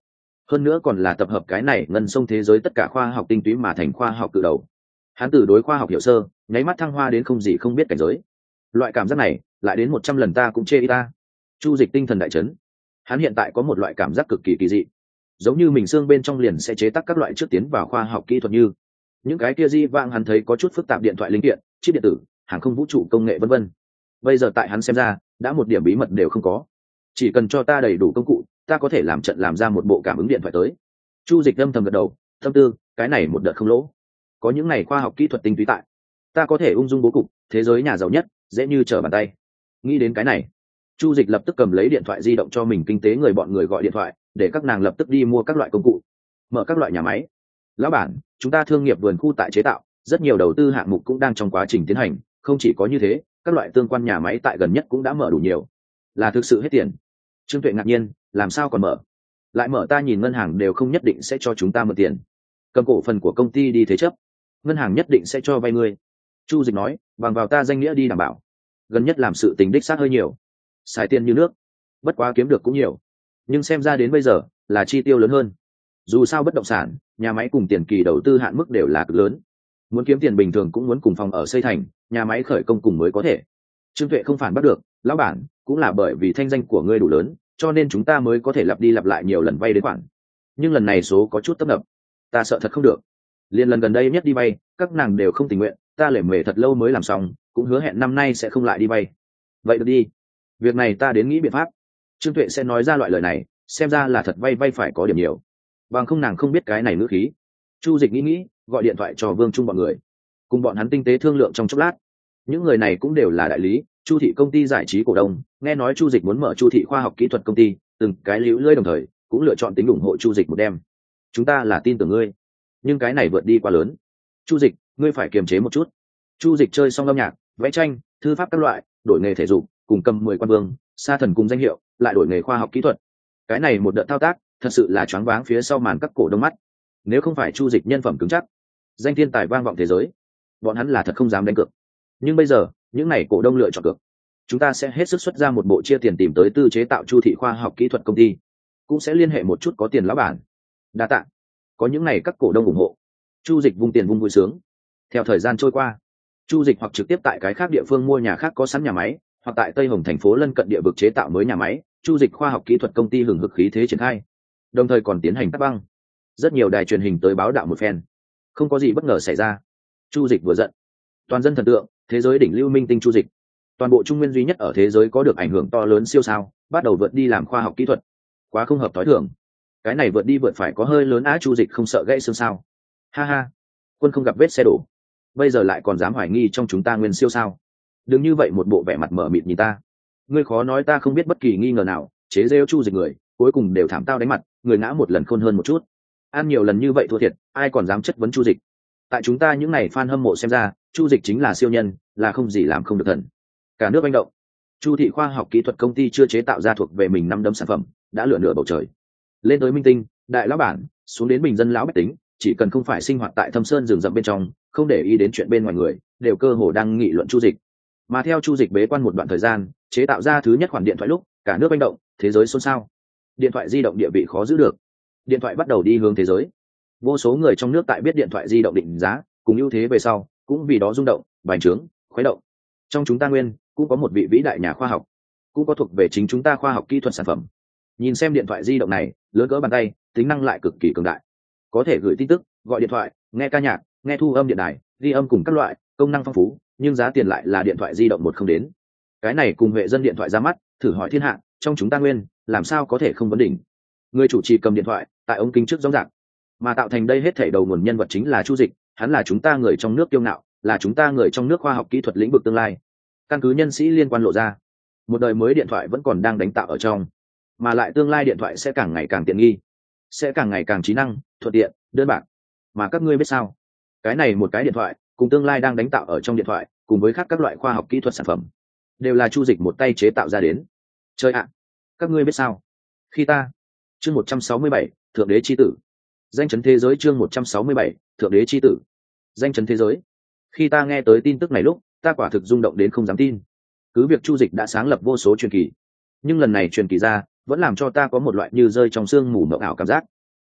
hơn nữa còn là tập hợp cái này ngân sông thế giới tất cả khoa học tinh túy mà thành khoa học cự đầu. Hắn từ đối khoa học hiểu sơ nháy mắt thăng hoa đến không gì không biết cảnh giới. Loại cảm giác này lại đến một trăm lần ta cũng chê y ta. Chu Dịch tinh thần đại chấn. Hắn hiện tại có một loại cảm giác cực kỳ kỳ dị, giống như mình xương bên trong liền sẽ chế tác các loại trước tiến vào khoa học kỹ thuật, như những cái kia di vang hắn thấy có chút phức tạp điện thoại linh kiện, chip điện tử, hàng không vũ trụ công nghệ vân vân. Bây giờ tại hắn xem ra đã một điểm bí mật đều không có, chỉ cần cho ta đầy đủ công cụ, ta có thể làm trận làm ra một bộ cảm ứng điện thoại tới. Chu Dịch âm thầm gật đầu, tâm tư cái này một đợt không lỗ, có những này khoa học kỹ thuật tinh túy tại, ta có thể ung dung bố cục thế giới nhà giàu nhất dễ như trở bàn tay. Nghĩ đến cái này, Chu Dịch lập tức cầm lấy điện thoại di động cho mình kinh tế người bọn người gọi điện thoại, để các nàng lập tức đi mua các loại công cụ, mở các loại nhà máy. Lão bản, chúng ta thương nghiệp vườn khu tại chế tạo, rất nhiều đầu tư hạng mục cũng đang trong quá trình tiến hành, không chỉ có như thế, các loại tương quan nhà máy tại gần nhất cũng đã mở đủ nhiều. Là thực sự hết tiền. Trương Tuệ ngạc nhiên, làm sao còn mở? Lại mở, ta nhìn ngân hàng đều không nhất định sẽ cho chúng ta mượn tiền. Cầm cổ phần của công ty đi thế chấp, ngân hàng nhất định sẽ cho vay ngươi. Chu Dịch nói, bằng vào ta danh nghĩa đi đảm bảo. Gần nhất làm sự tình đích xác hơi nhiều, xài tiền như nước, bất quá kiếm được cũng nhiều, nhưng xem ra đến bây giờ là chi tiêu lớn hơn. Dù sao bất động sản, nhà máy cùng tiền kỳ đầu tư hạn mức đều là cực lớn, muốn kiếm tiền bình thường cũng muốn cùng phòng ở xây thành, nhà máy khởi công cùng mới có thể. Trương Tuệ không phản bắt được, lão bản, cũng là bởi vì thanh danh của ngươi đủ lớn, cho nên chúng ta mới có thể lặp đi lặp lại nhiều lần vay đến khoản, nhưng lần này số có chút tấp nập, ta sợ thật không được. Liên lần gần đây nhất đi vay, các nàng đều không tình nguyện, ta lể mề thật lâu mới làm xong, cũng hứa hẹn năm nay sẽ không lại đi vay. Vậy được đi, việc này ta đến nghĩ biện pháp. Trương Tuệ sẽ nói ra loại lời này, xem ra là thật vay vay phải có điểm nhiều, bằng không nàng không biết cái này ngữ khí. Chu Dịch nghĩ nghĩ, gọi điện thoại cho Vương Trung bọn người, cùng bọn hắn tinh tế thương lượng trong chốc lát. Những người này cũng đều là đại lý, Chu thị công ty giải trí cổ đông, nghe nói Chu Dịch muốn mở Chu thị khoa học kỹ thuật công ty, từng cái liễu lơi đồng thời cũng lựa chọn tính ủng hộ Chu Dịch một đêm. Chúng ta là tin tưởng ngươi, nhưng cái này vượt đi quá lớn. Chu Dịch, ngươi phải kiềm chế một chút. Chu Dịch chơi xong âm nhạc, vẽ tranh, thư pháp các loại, đổi nghề thể dục, cùng cầm mười quan vương, sa thần cùng danh hiệu, lại đổi nghề khoa học kỹ thuật. Cái này một đợt thao tác, thật sự là choáng váng phía sau màn các cổ đông mắt. Nếu không phải Chu Dịch nhân phẩm cứng chắc, danh thiên tài vang vọng thế giới, bọn hắn là thật không dám đánh cược. Nhưng bây giờ, những này cổ đông lựa chọn cược, chúng ta sẽ hết sức xuất ra một bộ chia tiền tìm tới tư chế tạo Chu thị khoa học kỹ thuật công ty, cũng sẽ liên hệ một chút có tiền lão bản. Đa tạ. Có những này các cổ đông ủng hộ, Chu Dịch vung tiền vung vui sướng. Theo thời gian trôi qua, Chu Dịch hoặc trực tiếp tại cái khác địa phương mua nhà khác có sẵn nhà máy, hoặc tại Tây Hồng thành phố lân cận địa vực chế tạo mới nhà máy. Chu Dịch khoa học kỹ thuật công ty hừng hực khí thế triển khai, đồng thời còn tiến hành cắt băng. Rất nhiều đài truyền hình tới báo đạo một phen, không có gì bất ngờ xảy ra. Chu Dịch vừa giận, toàn dân thần tượng, thế giới đỉnh lưu minh tinh Chu Dịch, toàn bộ Trung Nguyên duy nhất ở thế giới có được ảnh hưởng to lớn siêu sao, bắt đầu vượt đi làm khoa học kỹ thuật, quá không hợp tối thường. Cái này vượt đi vượt phải có hơi lớn á. Chu Dịch không sợ gãy xương sao? Ha ha, quân không gặp vết xe đổ, bây giờ lại còn dám hoài nghi trong chúng ta nguyên siêu sao? Đừng như vậy một bộ vẻ mặt mở mịt nhìn ta, ngươi khó nói ta không biết bất kỳ nghi ngờ nào. Chế rêu Chu Dịch người cuối cùng đều thảm tao đánh mặt, người ngã một lần khôn hơn một chút, ăn nhiều lần như vậy thua thiệt, ai còn dám chất vấn Chu Dịch. Tại chúng ta những này fan hâm mộ xem ra, Chu Dịch chính là siêu nhân, là không gì làm không được thần. Cả nước manh động. Chu thị khoa học kỹ thuật công ty chưa chế tạo ra thuộc về mình năm đấm sản phẩm, đã lửa nửa bầu trời. Lên tới minh tinh, đại lão bản, xuống đến bình dân lão bách tính, chỉ cần không phải sinh hoạt tại thâm sơn rừng rậm bên trong, không để ý đến chuyện bên ngoài người, đều cơ hồ đang nghị luận Chu Dịch. Mà theo Chu Dịch bế quan một đoạn thời gian, chế tạo ra thứ nhất khoản điện thoại lúc, cả nước manh động, thế giới xôn xao. Điện thoại di động địa vị khó giữ được, điện thoại bắt đầu đi hướng thế giới. Vô số người trong nước tại biết điện thoại di động định giá cùng ưu thế về sau, cũng vì đó rung động, bành trướng, khuấy động. Trong chúng ta nguyên cũng có một vị vĩ đại nhà khoa học, cũng có thuộc về chính chúng ta khoa học kỹ thuật sản phẩm. Nhìn xem điện thoại di động này, lớn cỡ bàn tay, tính năng lại cực kỳ cường đại, có thể gửi tin tức, gọi điện thoại, nghe ca nhạc, nghe thu âm điện đài, ghi âm cùng các loại công năng phong phú, nhưng giá tiền lại là điện thoại di động một không đến. Cái này cùng huệ dân điện thoại ra mắt, thử hỏi thiên hạ, trong chúng ta nguyên làm sao có thể không vấn đỉnh. Người chủ trì cầm điện thoại tại ống kính trước rõ ràng, mà tạo thành đây hết thảy đầu nguồn nhân vật chính là Chu Dịch. Hắn là chúng ta người trong nước kiêu ngạo, là chúng ta người trong nước khoa học kỹ thuật lĩnh vực tương lai. Căn cứ nhân sĩ liên quan lộ ra, một đời mới điện thoại vẫn còn đang đánh tạo ở trong, mà lại tương lai điện thoại sẽ càng ngày càng tiện nghi, sẽ càng ngày càng trí năng, thuận tiện, đơn bạc. Mà các ngươi biết sao, cái này một cái điện thoại cùng tương lai đang đánh tạo ở trong điện thoại, cùng với khác các loại khoa học kỹ thuật sản phẩm, đều là Chu Dịch một tay chế tạo ra đến. Chơi ạ, các ngươi biết sao? Khi ta chương một trăm sáu mươi bảy, thượng đế chi tử, danh chấn thế giới. Chương một trăm sáu mươi bảy, thượng đế chi tử, danh chấn thế giới. Khi ta nghe tới tin tức này lúc, ta quả thực rung động đến không dám tin. Cứ việc Chu Dịch đã sáng lập vô số truyền kỳ, nhưng lần này truyền kỳ ra vẫn làm cho ta có một loại như rơi trong sương mù mộng ảo cảm giác.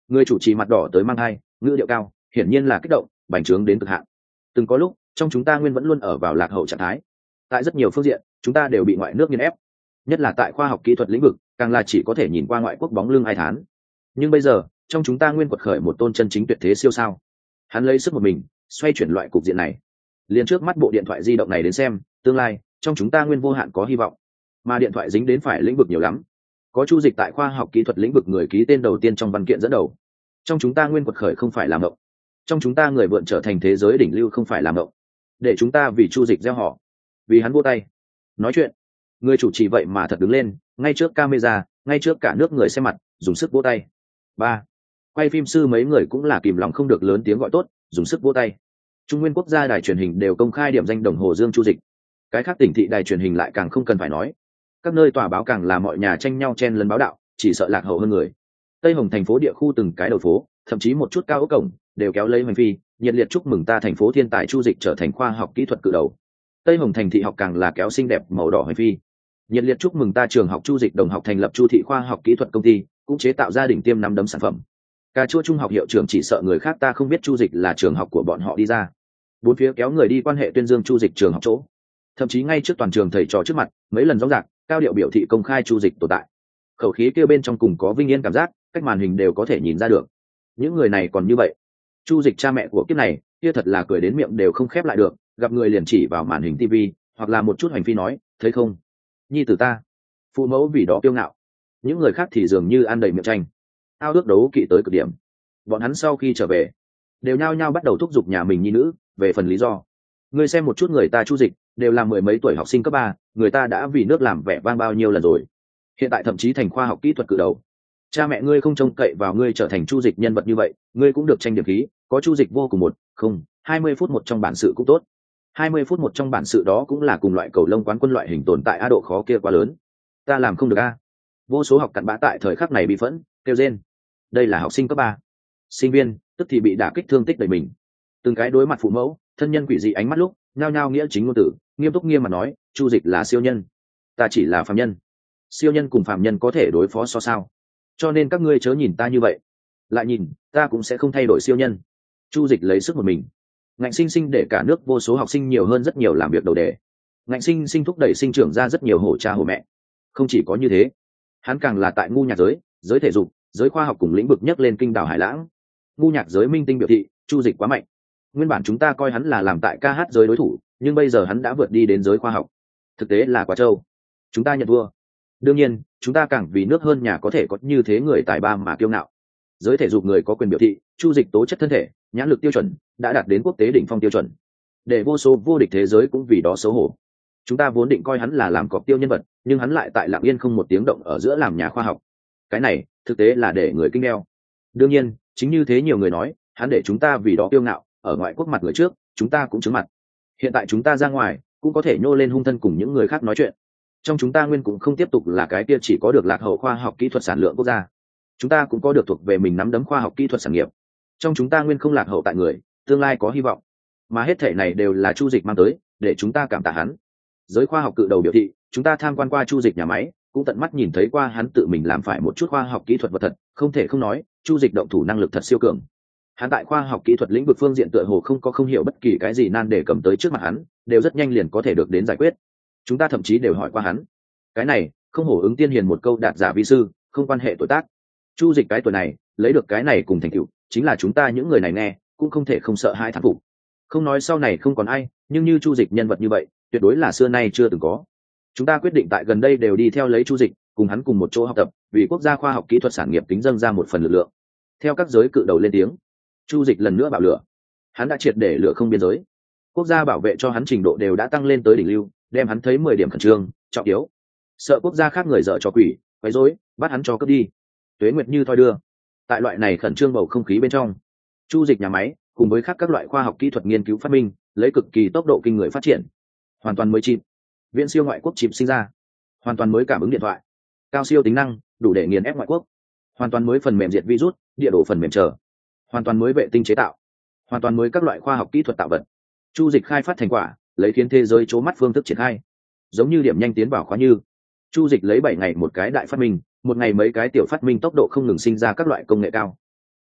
Người chủ trì mặt đỏ tới mang hai, ngữ điệu cao, hiển nhiên là kích động, bành trướng đến cực hạn. Từng có lúc trong chúng ta nguyên vẫn luôn ở vào lạc hậu trạng thái, tại rất nhiều phương diện chúng ta đều bị ngoại nước nghiền ép, nhất là tại khoa học kỹ thuật lĩnh vực càng là chỉ có thể nhìn qua ngoại quốc bóng lưng ai thán. Nhưng bây giờ trong chúng ta nguyên quật khởi một tôn chân chính tuyệt thế siêu sao, hắn lấy sức một mình xoay chuyển loại cục diện này. Liền trước mắt bộ điện thoại di động này đến xem, tương lai trong chúng ta nguyên vô hạn có hy vọng. Mà điện thoại dính đến phải lĩnh vực nhiều lắm, có Chu Dịch tại khoa học kỹ thuật lĩnh vực người ký tên đầu tiên trong văn kiện dẫn đầu. Trong chúng ta nguyên quật khởi không phải làm mộng, trong chúng ta người vượn trở thành thế giới đỉnh lưu không phải làm mộng. Để chúng ta vì Chu Dịch gieo họ, vì hắn vô tay. Nói chuyện, người chủ trì vậy mà thật đứng lên, ngay trước camera, ngay trước cả nước người xem mặt, dùng sức vỗ tay. Ba, quay phim sư mấy người cũng là kìm lòng không được lớn tiếng gọi tốt, dùng sức vỗ tay. Trung nguyên quốc gia đài truyền hình đều công khai điểm danh đồng hồ dương Chu Dịch. Cái khác tỉnh thị đài truyền hình lại càng không cần phải nói. Các nơi tòa báo càng là mọi nhà tranh nhau chen lấn báo đạo, chỉ sợ lạc hậu hơn người. Tây Hồng thành phố địa khu từng cái đầu phố, thậm chí một chút cao ốc cổng đều kéo lấy hoành phi, nhiệt liệt chúc mừng ta thành phố thiên tài Chu Dịch trở thành khoa học kỹ thuật cự đầu. Tây Hồng thành thị học càng là kéo xinh đẹp màu đỏ hoành phi, nhiệt liệt chúc mừng ta trường học Chu Dịch đồng học thành lập Chu thị khoa học kỹ thuật công ty, cũng chế tạo gia đình tiêm nắm đấm sản phẩm. Cà chua trung học hiệu trưởng chỉ sợ người khác ta không biết Chu Dịch là trường học của bọn họ đi ra. Bốn phía kéo người đi quan hệ tuyên dương Chu Dịch trường học chỗ, thậm chí ngay trước toàn trường thầy trò trước mặt, mấy lần rõ ràng cao điệu biểu thị công khai Chu Dịch tồn tại. Khẩu khí kêu bên trong cùng có vinh yên cảm giác, cách màn hình đều có thể nhìn ra được. Những người này còn như vậy, Chu Dịch cha mẹ của kiếp này kia thật là cười đến miệng đều không khép lại được, gặp người liền chỉ vào màn hình tivi hoặc là một chút hành phi nói, thấy không, nhi tử ta, phụ mẫu vì đó kiêu ngạo. Những người khác thì dường như ăn đầy miệng tranh, ao ước đấu kỵ tới cực điểm. Bọn hắn sau khi trở về đều nhao nhao bắt đầu thúc giục nhà mình nhi nữ về phần lý do. Ngươi xem một chút người ta Chu Dịch đều là mười mấy tuổi học sinh cấp ba, người ta đã vì nước làm vẻ vang bao nhiêu lần rồi, hiện tại thậm chí thành khoa học kỹ thuật cự đầu. Cha mẹ ngươi không trông cậy vào ngươi trở thành Chu Dịch nhân vật như vậy, ngươi cũng được tranh điểm khí, có Chu Dịch vô cùng một không hai mươi phút một trong bản sự cũng tốt. Hai mươi phút một trong bản sự đó cũng là cùng loại cầu lông quán quân loại hình tồn tại, a độ khó kia quá lớn, ta làm không được a. Vô số học cặn bã tại thời khắc này bị phẫn kêu rên. Đây là học sinh cấp ba, sinh viên, tức thì bị đả kích thương tích đầy mình. Từng cái đối mặt phụ mẫu thân nhân quỷ dị ánh mắt lúc nhao nhao nghĩa chính ngôn tử, nghiêm túc nghiêm mặt nói, Chu Dịch là siêu nhân, ta chỉ là phàm nhân. Siêu nhân cùng phàm nhân có thể đối phó so sao? Cho nên các ngươi chớ nhìn ta như vậy, lại nhìn ta cũng sẽ không thay đổi siêu nhân. Chu Dịch lấy sức một mình, ngạnh sinh sinh để cả nước vô số học sinh nhiều hơn rất nhiều làm việc đầu đề, ngạnh sinh sinh thúc đẩy sinh trưởng ra rất nhiều hổ cha hổ mẹ. Không chỉ có như thế, hắn càng là tại ngu nhạc giới, giới thể dục, giới khoa học cùng lĩnh vực nhấc lên kinh đảo hải lãng. Ngu nhạc giới minh tinh biểu thị Chu Dịch quá mạnh, nguyên bản chúng ta coi hắn là làm tại ca hát giới đối thủ, nhưng bây giờ hắn đã vượt đi đến giới khoa học, thực tế là quá trâu, chúng ta nhận thua. Đương nhiên chúng ta càng vì nước hơn nhà có thể có như thế người tài ba mà kiêu ngạo. Giới thể dục người có quyền biểu thị Chu Dịch tố chất thân thể, nhãn lực tiêu chuẩn đã đạt đến quốc tế đỉnh phong tiêu chuẩn, để vô số vô địch thế giới cũng vì đó xấu hổ. Chúng ta vốn định coi hắn là làm cọc tiêu nhân vật, nhưng hắn lại tại lặng yên không một tiếng động ở giữa làm nhà khoa học, cái này thực tế là để người kinh đeo. Đương nhiên chính như thế nhiều người nói hắn để chúng ta vì đó kiêu ngạo, ở ngoại quốc mặt người trước chúng ta cũng chứng mặt, hiện tại chúng ta ra ngoài cũng có thể nhô lên hung thân cùng những người khác nói chuyện. Trong chúng ta nguyên cũng không tiếp tục là cái kia chỉ có được lạc hậu khoa học kỹ thuật sản lượng quốc gia, chúng ta cũng có được thuộc về mình nắm đấm khoa học kỹ thuật sản nghiệp. Trong chúng ta nguyên không lạc hậu tại người, tương lai có hy vọng, mà hết thể này đều là Chu Dịch mang tới, để chúng ta cảm tạ hắn. Giới khoa học cự đầu biểu thị chúng ta tham quan qua Chu Dịch nhà máy, cũng tận mắt nhìn thấy qua hắn tự mình làm phải một chút khoa học kỹ thuật vật thật, không thể không nói Chu Dịch động thủ năng lực thật siêu cường. Hắn tại khoa học kỹ thuật lĩnh vực phương diện tựa hồ không có không hiểu bất kỳ cái gì nan để cầm tới trước mặt hắn, đều rất nhanh liền có thể được đến giải quyết. Chúng ta thậm chí đều hỏi qua hắn, cái này không hổ ứng tiên hiền một câu đạt giả vi sư, không quan hệ tuổi tác. Chu Dịch cái tuổi này lấy được cái này cùng thành tựu, chính là chúng ta những người này nghe cũng không thể không sợ hãi thán phục. Không nói sau này không còn ai, nhưng như Chu Dịch nhân vật như vậy tuyệt đối là xưa nay chưa từng có. Chúng ta quyết định tại gần đây đều đi theo lấy Chu Dịch, cùng hắn cùng một chỗ học tập, vì quốc gia khoa học kỹ thuật sản nghiệp kính dâng ra một phần lực lượng. Theo các giới cự đầu lên tiếng, Chu Dịch lần nữa bạo lửa, hắn đã triệt để lửa không biên giới. Quốc gia bảo vệ cho hắn trình độ đều đã tăng lên tới đỉnh lưu, đem hắn thấy mười điểm khẩn trương trọng yếu, sợ quốc gia khác người dở trò quỷ quấy rối bắt hắn cho cướp đi. Tuế nguyệt như thoi đưa, tại loại này khẩn trương bầu không khí bên trong, Chu Dịch nhà máy cùng với khác các loại khoa học kỹ thuật nghiên cứu phát minh lấy cực kỳ tốc độ kinh người phát triển. Hoàn toàn mới chip, viễn siêu ngoại quốc chip sinh ra, hoàn toàn mới cảm ứng điện thoại, cao siêu tính năng đủ để nghiền ép ngoại quốc, hoàn toàn mới phần mềm diệt virus, địa đồ phần mềm chờ, hoàn toàn mới vệ tinh chế tạo, hoàn toàn mới các loại khoa học kỹ thuật tạo vật. Chu Dịch khai phát thành quả lấy khiến thế giới chố mắt phương thức triển khai, giống như điểm nhanh tiến vào khóa như. Chu Dịch lấy bảy ngày một cái đại phát minh, một ngày mấy cái tiểu phát minh, tốc độ không ngừng sinh ra các loại công nghệ cao.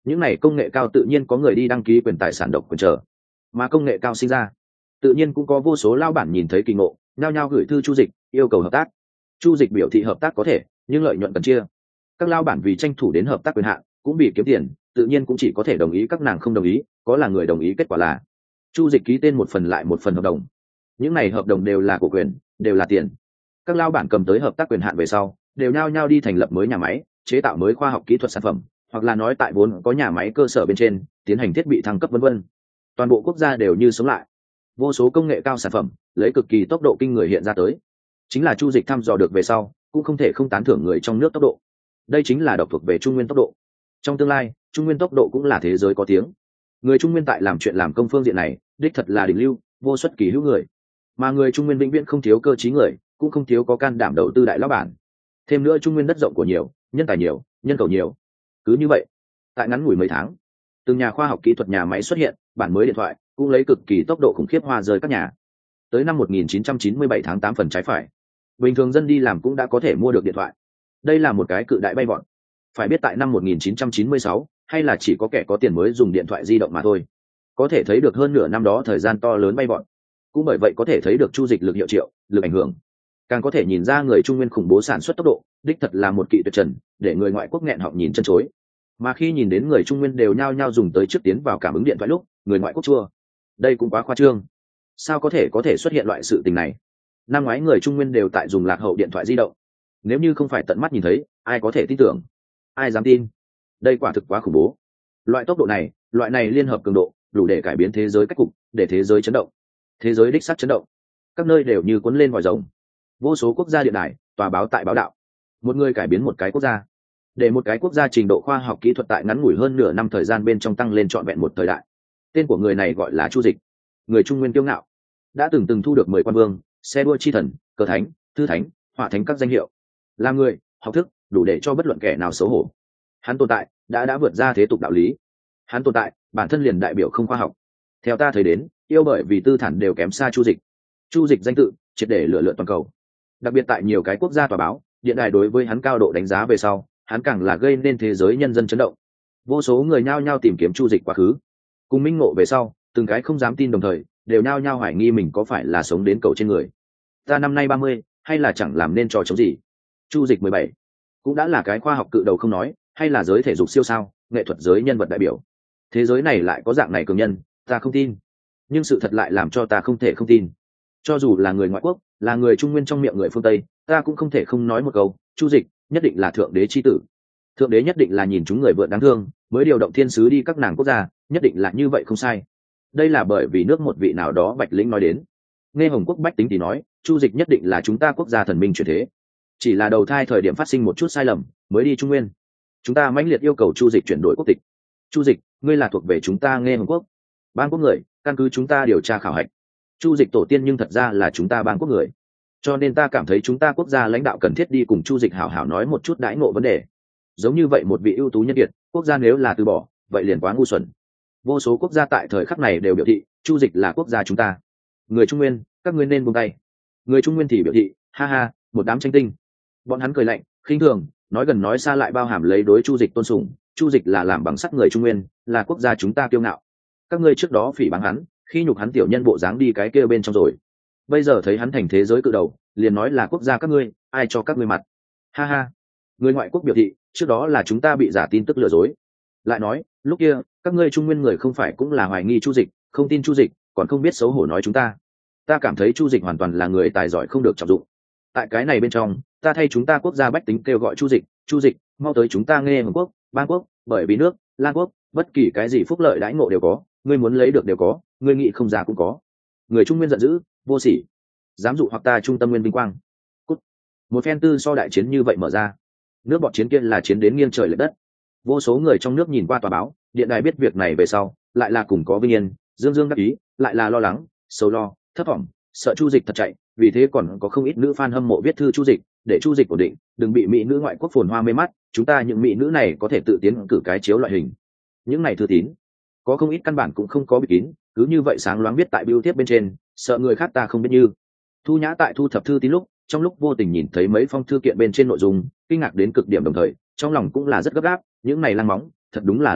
những này công nghệ cao tự nhiên có người đi đăng ký quyền tài sản độc quyền trở, mà công nghệ cao sinh ra tự nhiên cũng có vô số lao bản nhìn thấy kỳ ngộ, nhao nhao gửi thư Chu Dịch yêu cầu hợp tác. Chu Dịch biểu thị hợp tác có thể, nhưng lợi nhuận cần chia. Các lao bản vì tranh thủ đến hợp tác quyền hạn, cũng vì kiếm tiền, tự nhiên cũng chỉ có thể đồng ý, các nàng không đồng ý, có là người đồng ý, kết quả là Chu Dịch ký tên một phần lại một phần hợp đồng. Những này hợp đồng đều là cổ quyền, đều là tiền. Các lao bản cầm tới hợp tác quyền hạn về sau, đều nhao nhao đi thành lập mới nhà máy, chế tạo mới khoa học kỹ thuật sản phẩm, hoặc là nói tại vốn có nhà máy cơ sở bên trên tiến hành thiết bị thăng cấp vân vân. Toàn bộ quốc gia đều như sống lại, vô số công nghệ cao sản phẩm lấy cực kỳ tốc độ kinh người hiện ra tới. Chính là Chu Dịch thăm dò được về sau, cũng không thể không tán thưởng người trong nước tốc độ. Đây chính là độc thuộc về Trung Nguyên tốc độ. Trong tương lai, Trung Nguyên tốc độ cũng là thế giới có tiếng. Người Trung Nguyên tại làm chuyện làm công phương diện này, đích thật là đỉnh lưu, vô xuất kỳ hữu người. Mà người Trung Nguyên vĩnh viễn không thiếu cơ trí người, cũng không thiếu có can đảm đầu tư đại lão bản. Thêm nữa Trung Nguyên đất rộng của nhiều, nhân tài nhiều, nhân cầu nhiều. Cứ như vậy, tại ngắn ngủi mấy tháng, từng nhà khoa học kỹ thuật nhà máy xuất hiện, bản mới điện thoại cũng lấy cực kỳ tốc độ khủng khiếp hoa rơi các nhà. Tới năm một nghìn chín trăm chín mươi bảy tháng tám phần trái phải, bình thường dân đi làm cũng đã có thể mua được điện thoại. Đây là một cái cự đại bay vọt. Phải biết tại năm một nghìn chín trăm chín mươi sáu, hay là chỉ có kẻ có tiền mới dùng điện thoại di động mà thôi. Có thể thấy được hơn nửa năm đó thời gian to lớn bay vọt. Cũng bởi vậy có thể thấy được Chu Dịch lực hiệu triệu, lực ảnh hưởng. Càng có thể nhìn ra người Trung Nguyên khủng bố sản xuất tốc độ, đích thật là một kỵ tuyệt trần, để người ngoại quốc nghẹn họng nhìn chân chối. Mà khi nhìn đến người Trung Nguyên đều nhao nhao dùng tới trước tiến vào cảm ứng điện thoại lúc, người ngoại quốc chua. Đây cũng quá khoa trương. Sao có thể có thể xuất hiện loại sự tình này? Năm ngoái người Trung Nguyên đều tại dùng lạc hậu điện thoại di động. Nếu như không phải tận mắt nhìn thấy, ai có thể tin tưởng? Ai dám tin? Đây quả thực quá khủng bố. Loại tốc độ này, loại này liên hợp cường độ, đủ để cải biến thế giới cách cục, để thế giới chấn động. Thế giới đích xác chấn động. Các nơi đều như cuốn lên vòi rồng. Vô số quốc gia điện đài, tòa báo tại báo đạo. Một người cải biến một cái quốc gia. Để một cái quốc gia trình độ khoa học kỹ thuật tại ngắn ngủi hơn nửa năm thời gian bên trong tăng lên trọn vẹn một thời đại. Tên của người này gọi là Chu Dịch. Người Trung Nguyên kiêu ngạo, đã từng từng thu được mười quan vương, xe đua chi thần, cờ thánh, thư thánh, họa thánh các danh hiệu. Là người học thức đủ để cho bất luận kẻ nào xấu hổ. Hắn tồn tại đã đã vượt ra thế tục đạo lý. Hắn tồn tại bản thân liền đại biểu không khoa học. Theo ta thấy đến, yêu bởi vì tư thản đều kém xa Chu Dịch. Chu Dịch danh tự triệt để lựa lượn toàn cầu. Đặc biệt tại nhiều cái quốc gia tòa báo, điện đài đối với hắn cao độ đánh giá về sau, hắn càng là gây nên thế giới nhân dân chấn động. Vô số người nhao nhao tìm kiếm Chu Dịch quá khứ. Cùng minh ngộ về sau, từng cái không dám tin đồng thời, đều nhao nhao hoài nghi mình có phải là sống đến cầu trên người. Ta năm nay ba mươi, hay là chẳng làm nên trò chống gì. Chu Dịch mười bảy, cũng đã là cái khoa học cự đầu không nói, hay là giới thể dục siêu sao, nghệ thuật giới nhân vật đại biểu. Thế giới này lại có dạng này cường nhân, ta không tin. Nhưng sự thật lại làm cho ta không thể không tin. Cho dù là người ngoại quốc, là người Trung Nguyên trong miệng người phương Tây, ta cũng không thể không nói một câu, Chu Dịch nhất định là thượng đế chi tử. Thượng đế nhất định là nhìn chúng người vượn đáng thương, mới điều động thiên sứ đi các nàng quốc gia, nhất định là như vậy không sai. Đây là bởi vì nước một vị nào đó Bạch Lĩnh nói đến. Nghe Hồng Quốc Bách Tính thì nói, Chu Dịch nhất định là chúng ta quốc gia thần minh chuyển thế. Chỉ là đầu thai thời điểm phát sinh một chút sai lầm, mới đi Trung Nguyên. Chúng ta mãnh liệt yêu cầu Chu Dịch chuyển đổi quốc tịch. Chu Dịch, ngươi là thuộc về chúng ta Nghe Hồng Quốc. Ban quốc người, căn cứ chúng ta điều tra khảo hạch. Chu Dịch tổ tiên nhưng thật ra là chúng ta ban quốc người. Cho nên ta cảm thấy chúng ta quốc gia lãnh đạo cần thiết đi cùng Chu Dịch hảo hảo nói một chút đãi ngộ vấn đề. Giống như vậy một vị ưu tú nhân kiệt, quốc gia nếu là từ bỏ, vậy liền quá ngu xuẩn. Vô số quốc gia tại thời khắc này đều biểu thị, Chu Dịch là quốc gia chúng ta. Người Trung Nguyên, các ngươi nên buông tay. Người Trung Nguyên thì biểu thị, ha ha, một đám tranh tinh. Bọn hắn cười lạnh, khinh thường, nói gần nói xa lại bao hàm lấy đối Chu Dịch tôn sùng. Chu Dịch là làm bằng sắt người Trung Nguyên, là quốc gia chúng ta kiêu ngạo. Các ngươi trước đó phỉ báng hắn, khi nhục hắn tiểu nhân bộ dáng đi cái kia bên trong rồi. Bây giờ thấy hắn thành thế giới cự đầu, liền nói là quốc gia các ngươi, ai cho các ngươi mặt. Ha ha. Người ngoại quốc biểu thị, trước đó là chúng ta bị giả tin tức lừa dối. Lại nói, lúc kia, các ngươi Trung Nguyên người không phải cũng là hoài nghi Chu Dịch, không tin Chu Dịch, còn không biết xấu hổ nói chúng ta. Ta cảm thấy Chu Dịch hoàn toàn là người tài giỏi không được trọng dụng. Tại cái này bên trong, ta thay chúng ta quốc gia bách tính kêu gọi Chu Dịch, Chu Dịch, mau tới chúng ta Nghe Hồng Quốc, Ban Quốc, bởi vì nước, Lan Quốc, bất kỳ cái gì phúc lợi đãi ngộ đều có, ngươi muốn lấy được đều có, ngươi nghĩ không ra cũng có. Người Trung Nguyên giận dữ, vô sỉ, dám dụ hoặc ta trung tâm nguyên vinh quang. Cút. Một phen tư so đại chiến như vậy mở ra. Nước bọn chiến kia là chiến đến nghiêng trời lệch đất. Vô số người trong nước nhìn qua tòa báo, điện đài biết việc này về sau, lại là cùng có vinh yên, dương dương đắc ý, lại là lo lắng, sầu lo, thấp vọng, sợ Chu Dịch thật chạy, vì thế còn có không ít nữ fan hâm mộ viết thư Chu Dịch, để Chu Dịch ổn định, đừng bị mỹ nữ ngoại quốc phồn hoa mê mắt, chúng ta những mỹ nữ này có thể tự tiến cử cái chiếu loại hình. Những này thư tín, có không ít căn bản cũng không có bịt kín, cứ như vậy sáng loáng viết tại bưu thiếp bên trên, sợ người khác ta không biết như. Thu Nhã tại thu thập thư tín lúc, trong lúc vô tình nhìn thấy mấy phong thư kiện bên trên nội dung, kinh ngạc đến cực điểm đồng thời, trong lòng cũng là rất gấp gáp, những này lăng móng, thật đúng là lớn mật,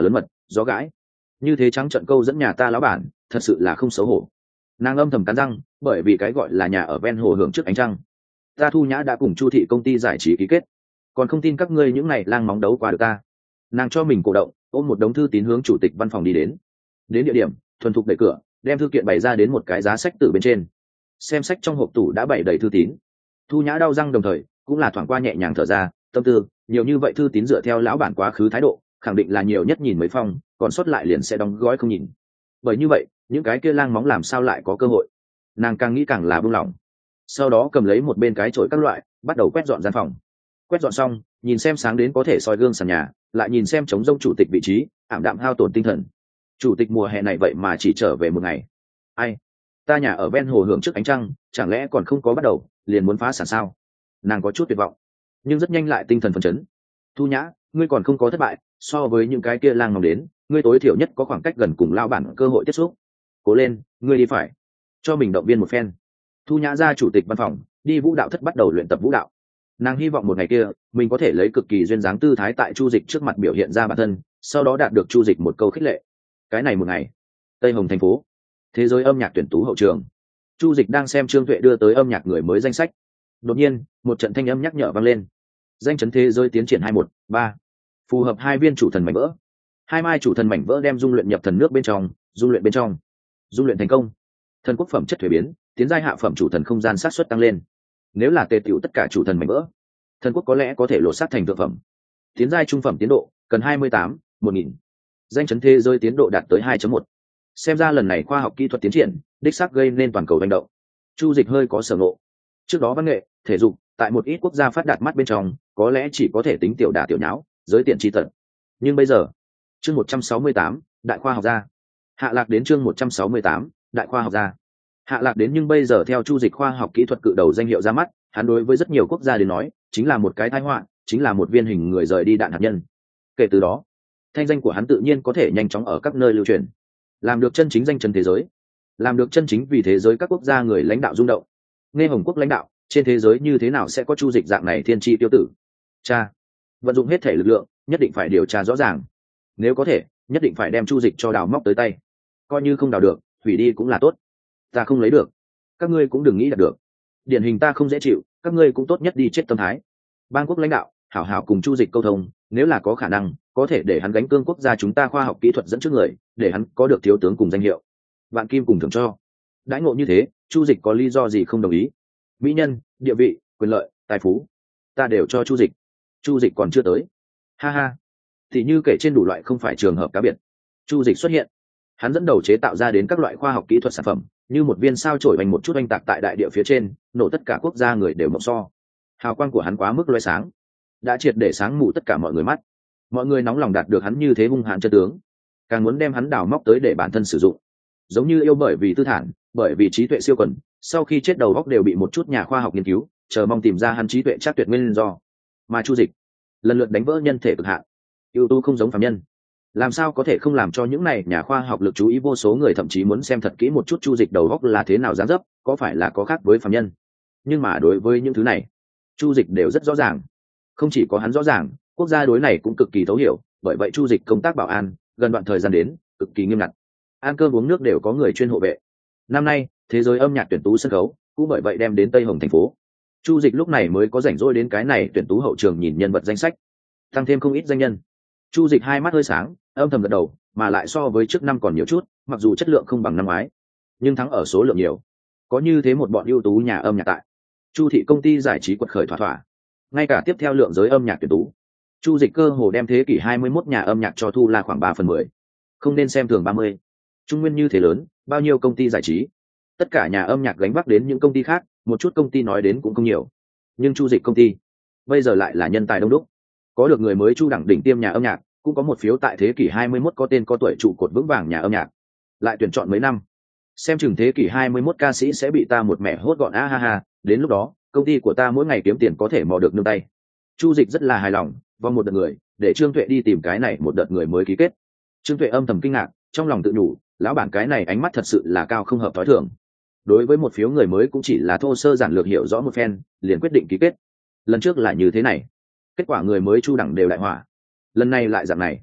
gió gãi. Như thế trắng trợn câu dẫn nhà ta lão bản, thật sự là không xấu hổ. Nàng âm thầm cắn răng, bởi vì cái gọi là nhà ở ven hồ hưởng trước ánh trăng. Ta Thu Nhã đã cùng Chu thị công ty giải trí ký kết, còn không tin các ngươi những này lang móng đấu qua được ta. Nàng cho mình cổ động, ôm một đống thư tín hướng chủ tịch văn phòng đi đến. Đến địa điểm, thuần thục đẩy cửa, đem thư kiện bày ra đến một cái giá sách từ bên trên. Xem sách trong hộp tủ đã bày đầy thư tín. Thu Nhã đau răng đồng thời cũng là thoảng qua nhẹ nhàng thở ra, tâm tư nhiều như vậy thư tín dựa theo lão bản quá khứ thái độ, khẳng định là nhiều nhất nhìn mấy phong, còn sót lại liền sẽ đóng gói không nhìn. Bởi như vậy, những cái kia lang móng làm sao lại có cơ hội? Nàng càng nghĩ càng là buông lỏng. Sau đó cầm lấy một bên cái chổi các loại, bắt đầu quét dọn gian phòng. Quét dọn xong, nhìn xem sáng đến có thể soi gương sàn nhà, lại nhìn xem trống rông chủ tịch vị trí, ảm đạm hao tổn tinh thần. Chủ tịch mùa hè này vậy mà chỉ trở về một ngày. Ai? Ta nhà ở ven hồ hưởng trước ánh trăng, chẳng lẽ còn không có bắt đầu, liền muốn phá sản sao? Nàng có chút tuyệt vọng, nhưng rất nhanh lại tinh thần phấn chấn. Thu Nhã, ngươi còn không có thất bại, so với những cái kia lang mong đến, ngươi tối thiểu nhất có khoảng cách gần cùng lao bản cơ hội tiếp xúc. Cố lên, ngươi đi phải. Cho mình động viên một phen. Thu Nhã ra chủ tịch văn phòng, đi vũ đạo thất bắt đầu luyện tập vũ đạo. Nàng hy vọng một ngày kia mình có thể lấy cực kỳ duyên dáng tư thái tại Chu Dịch trước mặt biểu hiện ra bản thân, sau đó đạt được Chu Dịch một câu khích lệ. Cái này một ngày, Tây Hồng thành phố, thế giới âm nhạc tuyển tú hậu trường. Chu Dịch đang xem Trương Tuệ đưa tới âm nhạc người mới danh sách. Đột nhiên, một trận thanh âm nhắc nhở vang lên. Danh chấn thế giới tiến triển hai một ba, phù hợp hai viên chủ thần mảnh vỡ. Hai mai chủ thần mảnh vỡ đem dung luyện nhập thần nước bên trong, dung luyện bên trong. Dung luyện thành công. Thần quốc phẩm chất thuế biến, tiến giai hạ phẩm chủ thần không gian sát suất tăng lên. Nếu là tề tiểu tất cả chủ thần mảnh vỡ, thần quốc có lẽ có thể lột xác thành thượng phẩm. Tiến giai trung phẩm tiến độ cần hai mươi tám, một nghìn. Danh chấn thế giới tiến độ đạt tới hai chấm một. Xem ra lần này khoa học kỹ thuật tiến triển đích xác gây nên toàn cầu hành động. Chu Dịch hơi có sở ngộ. Trước đó văn nghệ, thể dục tại một ít quốc gia phát đạt mắt bên trong có lẽ chỉ có thể tính tiểu đả tiểu nháo, giới tiện tri tật. Nhưng bây giờ, chương một trăm sáu mươi tám, đại khoa học gia. Hạ lạc đến chương một trăm sáu mươi tám, đại khoa học gia. Hạ lạc đến nhưng bây giờ theo Chu Dịch khoa học kỹ thuật cự đầu danh hiệu ra mắt, hắn đối với rất nhiều quốc gia đến nói, chính là một cái tai họa, chính là một viên hình người rời đi đạn hạt nhân. Kể từ đó, thanh danh của hắn tự nhiên có thể nhanh chóng ở các nơi lưu truyền, làm được chân chính danh chân thế giới, làm được chân chính vì thế giới các quốc gia người lãnh đạo rung động. Nghe Hồng Quốc lãnh đạo, trên thế giới như thế nào sẽ có Chu Dịch dạng này thiên tri tiêu tử? Cha, vận dụng hết thể lực lượng, nhất định phải điều tra rõ ràng. Nếu có thể, nhất định phải đem Chu Dịch cho đào móc tới tay. Coi như không đào được, hủy đi cũng là tốt. Ta không lấy được, các ngươi cũng đừng nghĩ đạt được. Điển hình ta không dễ chịu, các ngươi cũng tốt nhất đi chết tâm thái. Bang quốc lãnh đạo, hảo hảo cùng Chu Dịch câu thông, nếu là có khả năng, có thể để hắn gánh cương quốc gia chúng ta khoa học kỹ thuật dẫn trước người, để hắn có được thiếu tướng cùng danh hiệu, vạn kim cùng thưởng cho. Đãi ngộ như thế, Chu Dịch có lý do gì không đồng ý? Mỹ nhân, địa vị, quyền lợi, tài phú, ta đều cho Chu Dịch. Chu Dịch còn chưa tới. Ha ha. Thì như kể trên đủ loại không phải trường hợp cá biệt. Chu Dịch xuất hiện, hắn dẫn đầu chế tạo ra đến các loại khoa học kỹ thuật sản phẩm, như một viên sao chổi bành một chút oanh tạc tại đại địa phía trên, nổ tất cả quốc gia người đều mộng so. Hào quang của hắn quá mức lóe sáng, đã triệt để sáng mù tất cả mọi người mắt. Mọi người nóng lòng đạt được hắn như thế hung hãn chân tướng, càng muốn đem hắn đào móc tới để bản thân sử dụng. Giống như yêu bởi vì tư thản, bởi vì trí tuệ siêu quần, sau khi chết đầu óc đều bị một chút nhà khoa học nghiên cứu, chờ mong tìm ra hắn trí tuệ chắc tuyệt nguyên do. Mà Chu Dịch lần lượt đánh vỡ nhân thể cực hạn, ưu tú không giống phàm nhân. Làm sao có thể không làm cho những này nhà khoa học lực chú ý, vô số người thậm chí muốn xem thật kỹ một chút Chu Dịch đầu óc là thế nào dáng dấp, có phải là có khác với phàm nhân. Nhưng mà đối với những thứ này, Chu Dịch đều rất rõ ràng. Không chỉ có hắn rõ ràng, quốc gia đối này cũng cực kỳ thấu hiểu, bởi vậy Chu Dịch công tác bảo an gần đoạn thời gian đến cực kỳ nghiêm ngặt, ăn cơm uống nước đều có người chuyên hộ vệ. Năm nay thế giới âm nhạc tuyển tú sân khấu cũng bởi vậy đem đến Tây Hồng thành phố. Chu Dịch lúc này mới có rảnh rỗi đến cái này tuyển tú hậu trường nhìn nhân vật danh sách, tăng thêm không ít danh nhân. Chu Dịch hai mắt hơi sáng, âm thầm gật đầu, mà lại so với trước năm còn nhiều chút, mặc dù chất lượng không bằng năm ngoái, nhưng thắng ở số lượng nhiều. Có như thế một bọn ưu tú nhà âm nhạc tại, Chu thị công ty giải trí quật khởi thỏa thỏa. Ngay cả tiếp theo lượng giới âm nhạc tuyển tú, Chu Dịch cơ hồ đem thế kỷ hai mươi mốt nhà âm nhạc cho thu là khoảng ba phần mười. Không nên xem thường ba mươi. Trung nguyên như thế lớn, bao nhiêu công ty giải trí, tất cả nhà âm nhạc gánh vác đến những công ty khác, một chút công ty nói đến cũng không nhiều. Nhưng Chu Dịch công ty bây giờ lại là nhân tài đông đúc, có được người mới Chu đẳng đỉnh tiêm nhà âm nhạc, cũng có một phiếu tại thế kỷ hai mươi mốt có tên có tuổi trụ cột vững vàng nhà âm nhạc. Lại tuyển chọn mấy năm, xem chừng thế kỷ hai mươi mốt ca sĩ sẽ bị ta một mẻ hốt gọn. A ha ha, đến lúc đó công ty của ta mỗi ngày kiếm tiền có thể mò được nương tay. Chu Dịch rất là hài lòng, vòng một đợt người, để Trương Tuệ đi tìm cái này một đợt người mới ký kết. Trương Tuệ âm thầm kinh ngạc, trong lòng tự nhủ, lão bản cái này ánh mắt thật sự là cao không hợp thói thường. Đối với một phiếu người mới cũng chỉ là thô sơ giản lược hiểu rõ một phen, liền quyết định ký kết. Lần trước là như thế này, kết quả người mới Chu đẳng đều đại hỏa, lần này lại dạng này.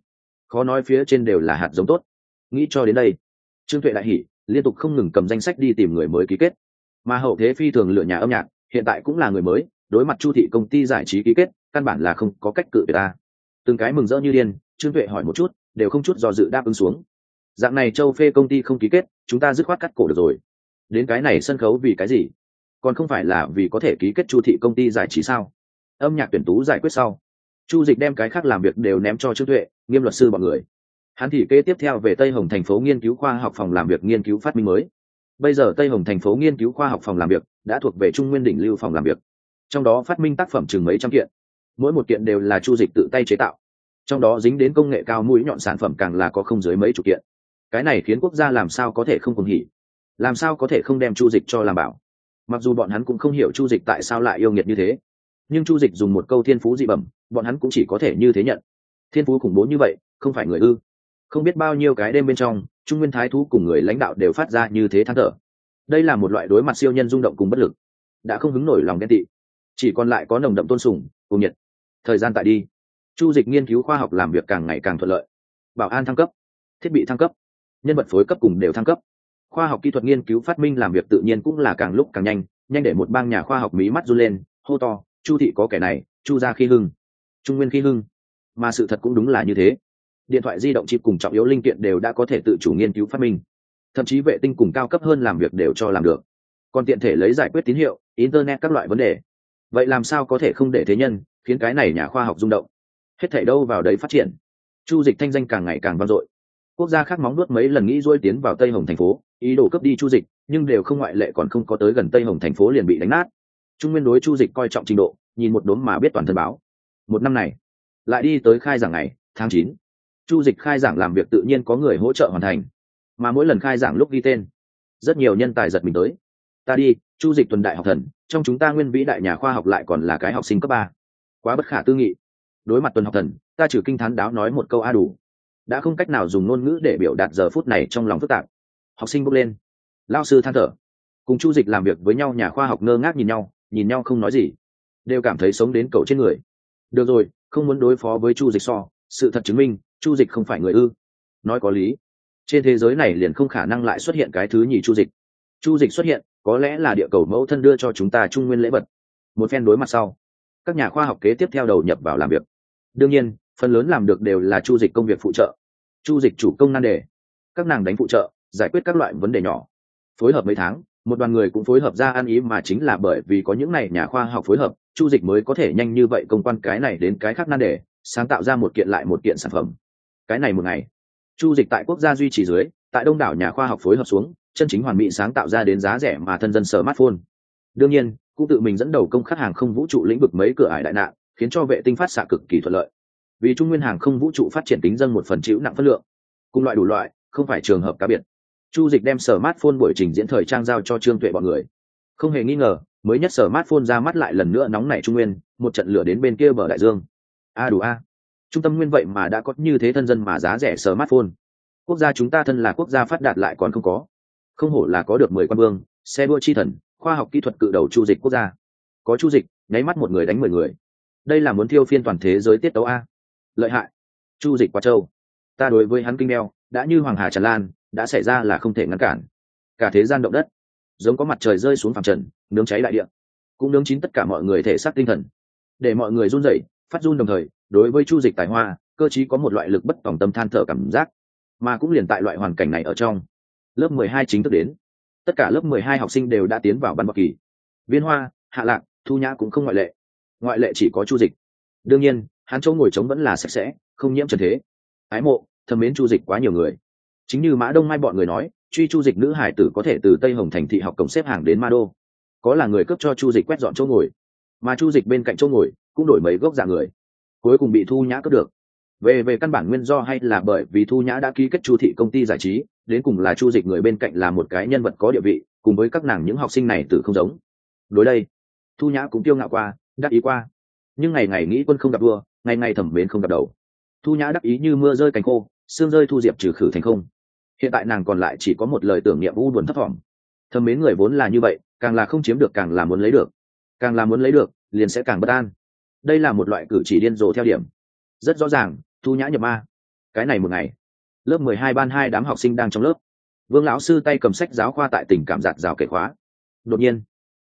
khó nói phía trên đều là hạt giống tốt. Nghĩ cho đến đây, Trương Tuệ đại hỉ, liên tục không ngừng cầm danh sách đi tìm người mới ký kết. Mà hậu thế phi thường lựa nhà âm nhạc, hiện tại cũng là người mới, đối mặt Chu thị công ty giải trí ký kết, căn bản là không có cách cự tuyệt ta. Từng cái mừng rỡ như điên, Trương Tuệ hỏi một chút, đều không chút do dự đáp ứng xuống. Dạng này Châu Phê công ty không ký kết, chúng ta dứt khoát cắt cổ được rồi. Đến cái này sân khấu vì cái gì? Còn không phải là vì có thể ký kết Chu thị công ty giải trí sao? Âm nhạc tuyển tú giải quyết sau, Chu Dịch đem cái khác làm việc đều ném cho Trương Tuệ, Nghiêm luật sư bọn người. Hắn thì kế tiếp theo về Tây Hồng thành phố nghiên cứu khoa học phòng làm việc nghiên cứu phát minh mới. Bây giờ Tây Hồng thành phố nghiên cứu khoa học phòng làm việc đã thuộc về Trung Nguyên đỉnh lưu phòng làm việc. Trong đó phát minh tác phẩm chừng mấy trăm kiện, mỗi một kiện đều là Chu Dịch tự tay chế tạo. Trong đó dính đến công nghệ cao mũi nhọn sản phẩm càng là có không dưới mấy chục kiện. Cái này khiến quốc gia làm sao có thể không cuồng hỉ, làm sao có thể không đem Chu Dịch cho làm bảo. Mặc dù bọn hắn cũng không hiểu Chu Dịch tại sao lại yêu nghiệt như thế, nhưng Chu Dịch dùng một câu thiên phú dị bẩm, bọn hắn cũng chỉ có thể như thế nhận. Thiên phú khủng bố như vậy, không phải người ư? Không biết bao nhiêu cái đêm bên trong, Trung Nguyên Thái thú cùng người lãnh đạo đều phát ra như thế than thở. Đây là một loại đối mặt siêu nhân rung động cùng bất lực, đã không hứng nổi lòng ghen tị, chỉ còn lại có nồng đậm tôn sùng, cùng nhiệt. Thời gian tại đi, Chu Dịch nghiên cứu khoa học làm việc càng ngày càng thuận lợi, bảo an thăng cấp, thiết bị thăng cấp, nhân vật phối cấp cùng đều thăng cấp, khoa học kỹ thuật nghiên cứu phát minh làm việc tự nhiên cũng là càng lúc càng nhanh, nhanh để một bang nhà khoa học mí mắt run lên, hô to, Chu thị có kẻ này, Chu gia khi hưng, Trung Nguyên khi hưng. Mà sự thật cũng đúng là như thế. Điện thoại di động chip cùng trọng yếu linh kiện đều đã có thể tự chủ nghiên cứu phát minh, thậm chí vệ tinh cùng cao cấp hơn làm việc đều cho làm được, còn tiện thể lấy giải quyết tín hiệu, internet các loại vấn đề. Vậy làm sao có thể không để thế nhân khiến cái này nhà khoa học rung động? Hết thảy đâu vào đấy phát triển. Chu Dịch thanh danh càng ngày càng vang dội. Quốc gia khác móng nuốt mấy lần nghĩ dôi tiến vào Tây Hồng thành phố, ý đồ cướp đi Chu Dịch, nhưng đều không ngoại lệ, còn không có tới gần Tây Hồng thành phố liền bị đánh nát. Trung Nguyên đối Chu Dịch coi trọng trình độ, nhìn một đốm mà biết toàn thân báo. Một năm này, lại đi tới khai giảng ngày, tháng chín. Chu Dịch khai giảng làm việc tự nhiên có người hỗ trợ hoàn thành, mà mỗi lần khai giảng lúc ghi tên, rất nhiều nhân tài giật mình tới. Ta đi, Chu Dịch tuần đại học thần, trong chúng ta nguyên vĩ đại nhà khoa học lại còn là cái học sinh cấp ba, quá bất khả tư nghị. Đối mặt tuần học thần, ta trừ kinh thán đáo nói một câu a đủ, đã không cách nào dùng ngôn ngữ để biểu đạt giờ phút này trong lòng phức tạp. Học sinh bốc lên, lao sư than thở, cùng Chu Dịch làm việc với nhau nhà khoa học ngơ ngác nhìn nhau, nhìn nhau không nói gì, đều cảm thấy sống đến cầu trên người. Được rồi, không muốn đối phó với Chu Dịch so, sự thật chứng minh Chu Dịch không phải người ư? Nói có lý, trên thế giới này liền không khả năng lại xuất hiện cái thứ nhì Chu Dịch. Chu Dịch xuất hiện, có lẽ là địa cầu mẫu thân đưa cho chúng ta Trung Nguyên lễ vật. Một phen đối mặt sau, các nhà khoa học kế tiếp theo đầu nhập vào làm việc. Đương nhiên, phần lớn làm được đều là Chu Dịch công việc phụ trợ. Chu Dịch chủ công nan đề, các nàng đánh phụ trợ, giải quyết các loại vấn đề nhỏ. Phối hợp mấy tháng, một đoàn người cũng phối hợp ra ăn ý, mà chính là bởi vì có những này nhà khoa học phối hợp, Chu Dịch mới có thể nhanh như vậy công quan cái này đến cái khác nan đề, sáng tạo ra một kiện lại một kiện sản phẩm. Cái này một ngày, Chu Dịch tại quốc gia duy trì dưới, tại đông đảo nhà khoa học phối hợp xuống, chân chính hoàn mỹ sáng tạo ra đến giá rẻ mà thân dân smartphone. Đương nhiên, cũng tự mình dẫn đầu công khách hàng không vũ trụ lĩnh vực mấy cửa ải đại nạn, khiến cho vệ tinh phát xạ cực kỳ thuận lợi. Vì Trung Nguyên hàng không vũ trụ phát triển tính dân một phần chịu nặng phân lượng, cùng loại đủ loại, không phải trường hợp cá biệt. Chu Dịch đem smartphone buổi trình diễn thời trang giao cho Trương Tuệ bọn người. Không hề nghi ngờ, mới nhất smartphone ra mắt lại lần nữa nóng nảy Trung Nguyên, một trận lửa đến bên kia bờ đại dương. A đủ a, trung tâm nguyên vậy mà đã có như thế thân dân mà giá rẻ smartphone. Quốc gia chúng ta thân là quốc gia phát đạt lại còn không có. Không hổ là có được mười quan vương, xe đua chi thần, khoa học kỹ thuật cự đầu Chu Dịch quốc gia. Có Chu Dịch, nháy mắt một người đánh mười người. Đây là muốn thiêu phiên toàn thế giới tiết tấu a. Lợi hại. Chu Dịch quá trâu. Ta đối với hắn kinh đeo, đã như hoàng hà tràn lan, đã xảy ra là không thể ngăn cản. Cả thế gian động đất, giống có mặt trời rơi xuống phàm trần, nướng cháy đại địa, cũng nướng chín tất cả mọi người thể xác tinh thần, để mọi người run rẩy, phát run đồng thời. Đối với Chu Dịch tài hoa, cơ chí có một loại lực bất tòng tâm than thở cảm giác. Mà cũng liền tại loại hoàn cảnh này ở trong, lớp mười hai chính thức đến, tất cả lớp mười hai học sinh đều đã tiến vào ban học kỳ. Viên Hoa, Hạ Lạc, Thu Nhã cũng không ngoại lệ, ngoại lệ chỉ có Chu Dịch. Đương nhiên, hắn chỗ ngồi trống vẫn là sạch sẽ, không nhiễm trần thế. Ái mộ, thầm mến Chu Dịch quá nhiều người. Chính như Mã Đông Mai bọn người nói, truy Chu Dịch nữ hải tử có thể từ Tây Hồng thành thị học cổng xếp hàng đến Ma Đô. Có là người cướp cho Chu Dịch quét dọn chỗ ngồi, mà Chu Dịch bên cạnh chỗ ngồi cũng đổi mấy gốc dạng người, cuối cùng bị Thu Nhã cướp được. Về về căn bản nguyên do hay là bởi vì Thu Nhã đã ký kết Chu thị công ty giải trí, đến cùng là Chu Dịch người bên cạnh là một cái nhân vật có địa vị, cùng với các nàng những học sinh này tử không giống. Đối đây, Thu Nhã cũng tiêu ngạo qua, đắc ý qua, nhưng ngày ngày nghĩ quân không gặp vua, ngày ngày thẩm mến không gặp đầu. Thu Nhã đắc ý như mưa rơi cành khô, sương rơi thu diệp trừ khử thành không. Hiện tại nàng còn lại chỉ có một lời tưởng niệm u buồn thấp thỏm. Thầm mến người vốn là như vậy, càng là không chiếm được càng là muốn lấy được, càng là muốn lấy được liền sẽ càng bất an. Đây là một loại cử chỉ điên rồ theo điểm. Rất rõ ràng, Thu Nhã nhập ma. Cái này một ngày, lớp mười hai ban hai đám học sinh đang trong lớp. Vương lão sư tay cầm sách giáo khoa tại tình cảm giạt rào kệ khóa. Đột nhiên,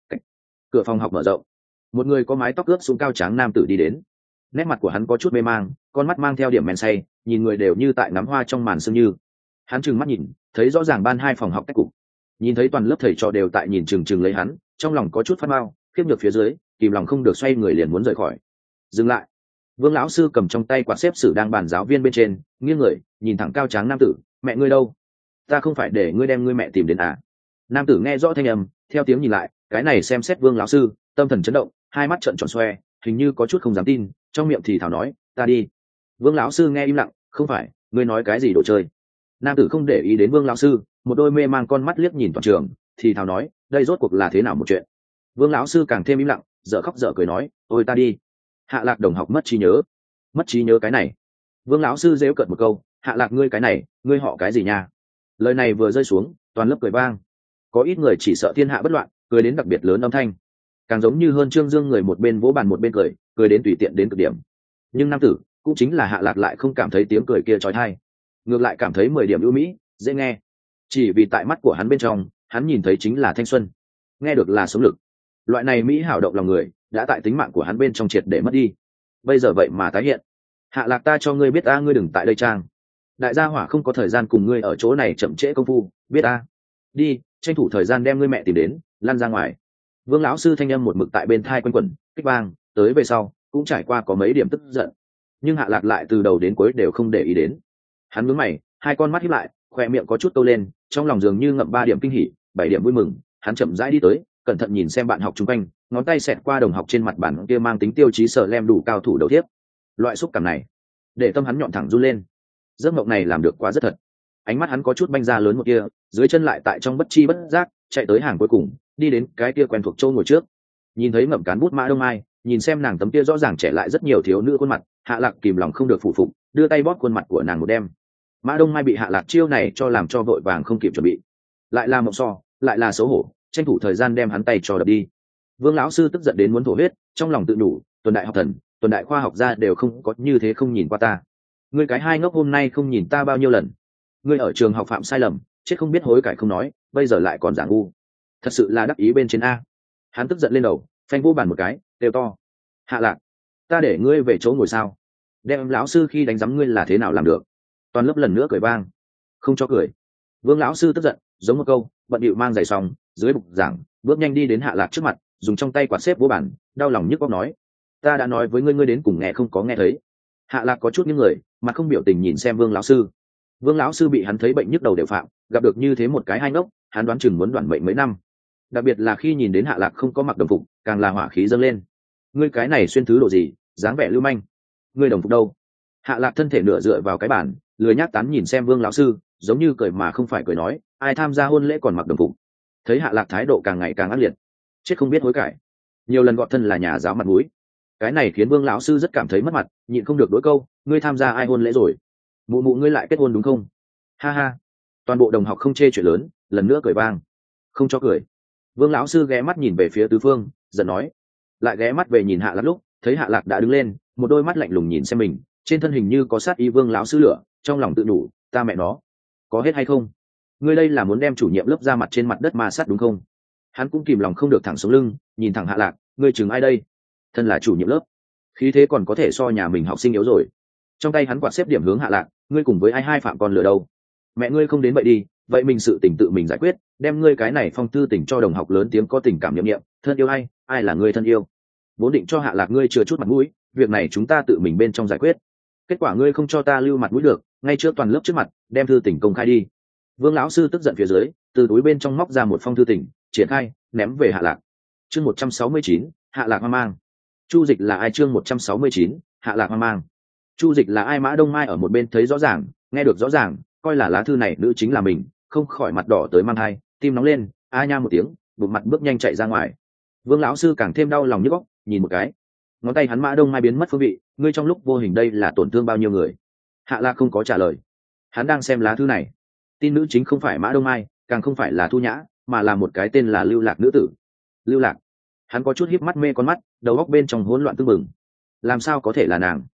cửa phòng học mở rộng, một người có mái tóc ướt xuống cao tráng nam tử đi đến. Nét mặt của hắn có chút mê mang, con mắt mang theo điểm men say, nhìn người đều như tại ngắm hoa trong màn sương như. Hắn trừng mắt nhìn, thấy rõ ràng ban hai phòng học cách cục, nhìn thấy toàn lớp thầy trò đều tại nhìn chừng chừng lấy hắn, trong lòng có chút phát mao, khiếp nhược phía dưới, kìm lòng không được xoay người liền muốn rời khỏi. Dừng lại. Vương lão sư cầm trong tay quạt xếp sử đang bàn giáo viên bên trên, nghiêng người nhìn thẳng cao tráng nam tử. Mẹ ngươi đâu? Ta không phải để ngươi đem ngươi mẹ tìm đến à? Nam tử nghe rõ thanh âm, theo tiếng nhìn lại, cái này xem xét Vương lão sư, tâm thần chấn động, hai mắt trợn tròn xoe, hình như có chút không dám tin, trong miệng thì thào nói, ta đi. Vương lão sư nghe im lặng, không phải, ngươi nói cái gì đồ chơi? Nam tử không để ý đến Vương lão sư, một đôi mê mang con mắt liếc nhìn toàn trường, thì thào nói, đây rốt cuộc là thế nào một chuyện? Vương lão sư càng thêm im lặng, dở khóc dở cười nói, ôi ta đi. Hạ Lạc đồng học mất trí nhớ. Mất trí nhớ cái này? Vương lão sư giễu cợt một câu, Hạ Lạc ngươi cái này, ngươi họ cái gì nha? Lời này vừa rơi xuống, toàn lớp cười vang. Có ít người chỉ sợ thiên hạ bất loạn, cười đến đặc biệt lớn âm thanh, càng giống như hơn Trương Dương người một bên vỗ bàn một bên cười, cười đến tùy tiện đến cực điểm. Nhưng nam tử, cũng chính là Hạ Lạc lại không cảm thấy tiếng cười kia trói tai, ngược lại cảm thấy mười điểm ưu mỹ, dễ nghe. Chỉ vì tại mắt của hắn bên trong, hắn nhìn thấy chính là thanh xuân, nghe được là sống lực. Loại này mỹ hảo động lòng người, đã tại tính mạng của hắn bên trong triệt để mất đi. Bây giờ vậy mà tái hiện. Hạ Lạc ta cho ngươi biết a, ngươi đừng tại đây trang. Đại gia hỏa không có thời gian cùng ngươi ở chỗ này chậm trễ công phu, biết a? Đi, tranh thủ thời gian đem ngươi mẹ tìm đến, lăn ra ngoài. Vương lão sư thanh âm một mực tại bên thai quanh quẩn, kích vang, tới về sau, cũng trải qua có mấy điểm tức giận. Nhưng Hạ Lạc lại từ đầu đến cuối đều không để ý đến. Hắn nhướng mày, hai con mắt híp lại, khoe miệng có chút câu lên, trong lòng dường như ngậm ba điểm kinh hỉ, bảy điểm vui mừng. Hắn chậm rãi đi tới, cẩn thận nhìn xem bạn học chung quanh, ngón tay xẹt qua đồng học trên mặt bản kia mang tính tiêu chí sở lem đủ cao thủ đầu tiếp. Loại xúc cảm này, để tâm hắn nhọn thẳng run lên. Giấc mộng này làm được quá rất thật. Ánh mắt hắn có chút banh ra lớn một kia, dưới chân lại tại trong bất chi bất giác chạy tới hàng cuối cùng, đi đến cái kia quen thuộc châu ngồi trước. Nhìn thấy ngậm cán bút Mã Đông Mai, nhìn xem nàng tấm kia rõ ràng trẻ lại rất nhiều thiếu nữ khuôn mặt, Hạ Lạc kìm lòng không được phụ phục, đưa tay bóp khuôn mặt của nàng một đêm. Mã Đông Mai bị Hạ Lạc chiêu này cho làm cho vội vàng không kịp chuẩn bị, lại là mộng so, lại là xấu hổ, tranh thủ thời gian đem hắn tay cho đập đi. Vương lão sư tức giận đến muốn thổ huyết, trong lòng tự đủ, tuần đại học thần, tuần đại khoa học gia đều không có như thế không nhìn qua ta. Ngươi cái hai ngốc hôm nay không nhìn ta bao nhiêu lần. Ngươi ở trường học phạm sai lầm, chết không biết hối cải không nói, bây giờ lại còn giả ngu. Thật sự là đắc ý bên trên a. Hắn tức giận lên đầu, phanh vô bàn một cái, kêu to. Hạ Lạc, ta để ngươi về chỗ ngồi sao? Đem lão sư khi đánh giấm ngươi là thế nào làm được? Toàn lớp lần nữa cười vang. Không cho cười. Vương lão sư tức giận, giống một câu, bận điệu mang giày xong, dưới bục giảng, bước nhanh đi đến Hạ Lạc trước mặt, dùng trong tay quạt xếp vô bản, đau lòng nhức óc nói, ta đã nói với ngươi ngươi đến cùng nghe không có nghe thấy. Hạ Lạc có chút những người, mà không biểu tình nhìn xem Vương lão sư. Vương lão sư bị hắn thấy bệnh nhức đầu đều phạm, gặp được như thế một cái hai ngốc, hắn đoán chừng muốn đoạn bệnh mấy năm. Đặc biệt là khi nhìn đến Hạ Lạc không có mặc đồng phục, càng là hỏa khí dâng lên. Ngươi cái này xuyên thứ đồ gì, dáng vẻ lưu manh. Ngươi đồng phục đâu? Hạ Lạc thân thể nửa dựa vào cái bàn, lười nhác tán nhìn xem Vương lão sư, giống như cười mà không phải cười nói, ai tham gia hôn lễ còn mặc đồng phục. Thấy Hạ Lạc thái độ càng ngày càng ác liệt, chết không biết hối cải, nhiều lần gọi thân là nhà giáo mặt mũi. Cái này khiến Vương lão sư rất cảm thấy mất mặt, nhịn không được đối câu, ngươi tham gia ai hôn lễ rồi? Mụ mụ ngươi lại kết hôn đúng không? Ha ha. Toàn bộ đồng học không chê chuyện lớn, lần nữa cười vang. Không cho cười. Vương lão sư ghé mắt nhìn về phía tứ phương, giận nói. Lại ghé mắt về nhìn Hạ Lạc lúc, thấy Hạ Lạc đã đứng lên, một đôi mắt lạnh lùng nhìn xem mình, trên thân hình như có sát ý. Vương lão sư lửa, trong lòng tự đủ, ta mẹ nó, có hết hay không? Ngươi đây là muốn đem chủ nhiệm lớp ra mặt trên mặt đất ma sát đúng không? Hắn cũng kìm lòng không được thẳng sống lưng, nhìn thẳng Hạ Lạc, ngươi chừng ai đây? Thân là chủ nhiệm lớp, khí thế còn có thể so nhà mình học sinh yếu rồi. Trong tay hắn quạt xếp điểm hướng Hạ Lạc, ngươi cùng với ai hai phạm con lừa đâu? Mẹ ngươi không đến vậy đi, vậy mình sự tình tự mình giải quyết, đem ngươi cái này phong thư tình cho đồng học lớn tiếng có tình cảm nhậm nghiệm, thân yêu hay, ai là ngươi thân yêu? Vốn định cho Hạ Lạc ngươi chưa chút mặt mũi, việc này chúng ta tự mình bên trong giải quyết. Kết quả ngươi không cho ta lưu mặt mũi được, ngay trước toàn lớp trước mặt, đem thư tình công khai đi. Vương lão sư tức giận phía dưới, từ túi bên trong móc ra một phong thư tình, triển khai, ném về Hạ Lạc. Chương một trăm sáu mươi chín, Hạ Lạc hoang mang. Chu Dịch là ai? Chương một trăm sáu mươi chín, Hạ Lạc hoang mang. Chu Dịch là ai? Mã Đông Mai ở một bên thấy rõ ràng, nghe được rõ ràng, coi là lá thư này nữ chính là mình, không khỏi mặt đỏ tới mang hai, tim nóng lên, a nha một tiếng, bụng mặt bước nhanh chạy ra ngoài. Vương lão sư càng thêm đau lòng nhức óc, nhìn một cái, ngón tay hắn Mã Đông Mai biến mất phương vị, ngươi trong lúc vô hình đây là tổn thương bao nhiêu người? Hạ Lạc không có trả lời, hắn đang xem lá thư này. Tin nữ chính không phải Mã Đông Mai, càng không phải là Thu Nhã, mà là một cái tên là Lưu Lạc nữ tử. Lưu Lạc. Hắn có chút híp mắt mê con mắt, đầu óc bên trong hỗn loạn tương mừng. Làm sao có thể là nàng?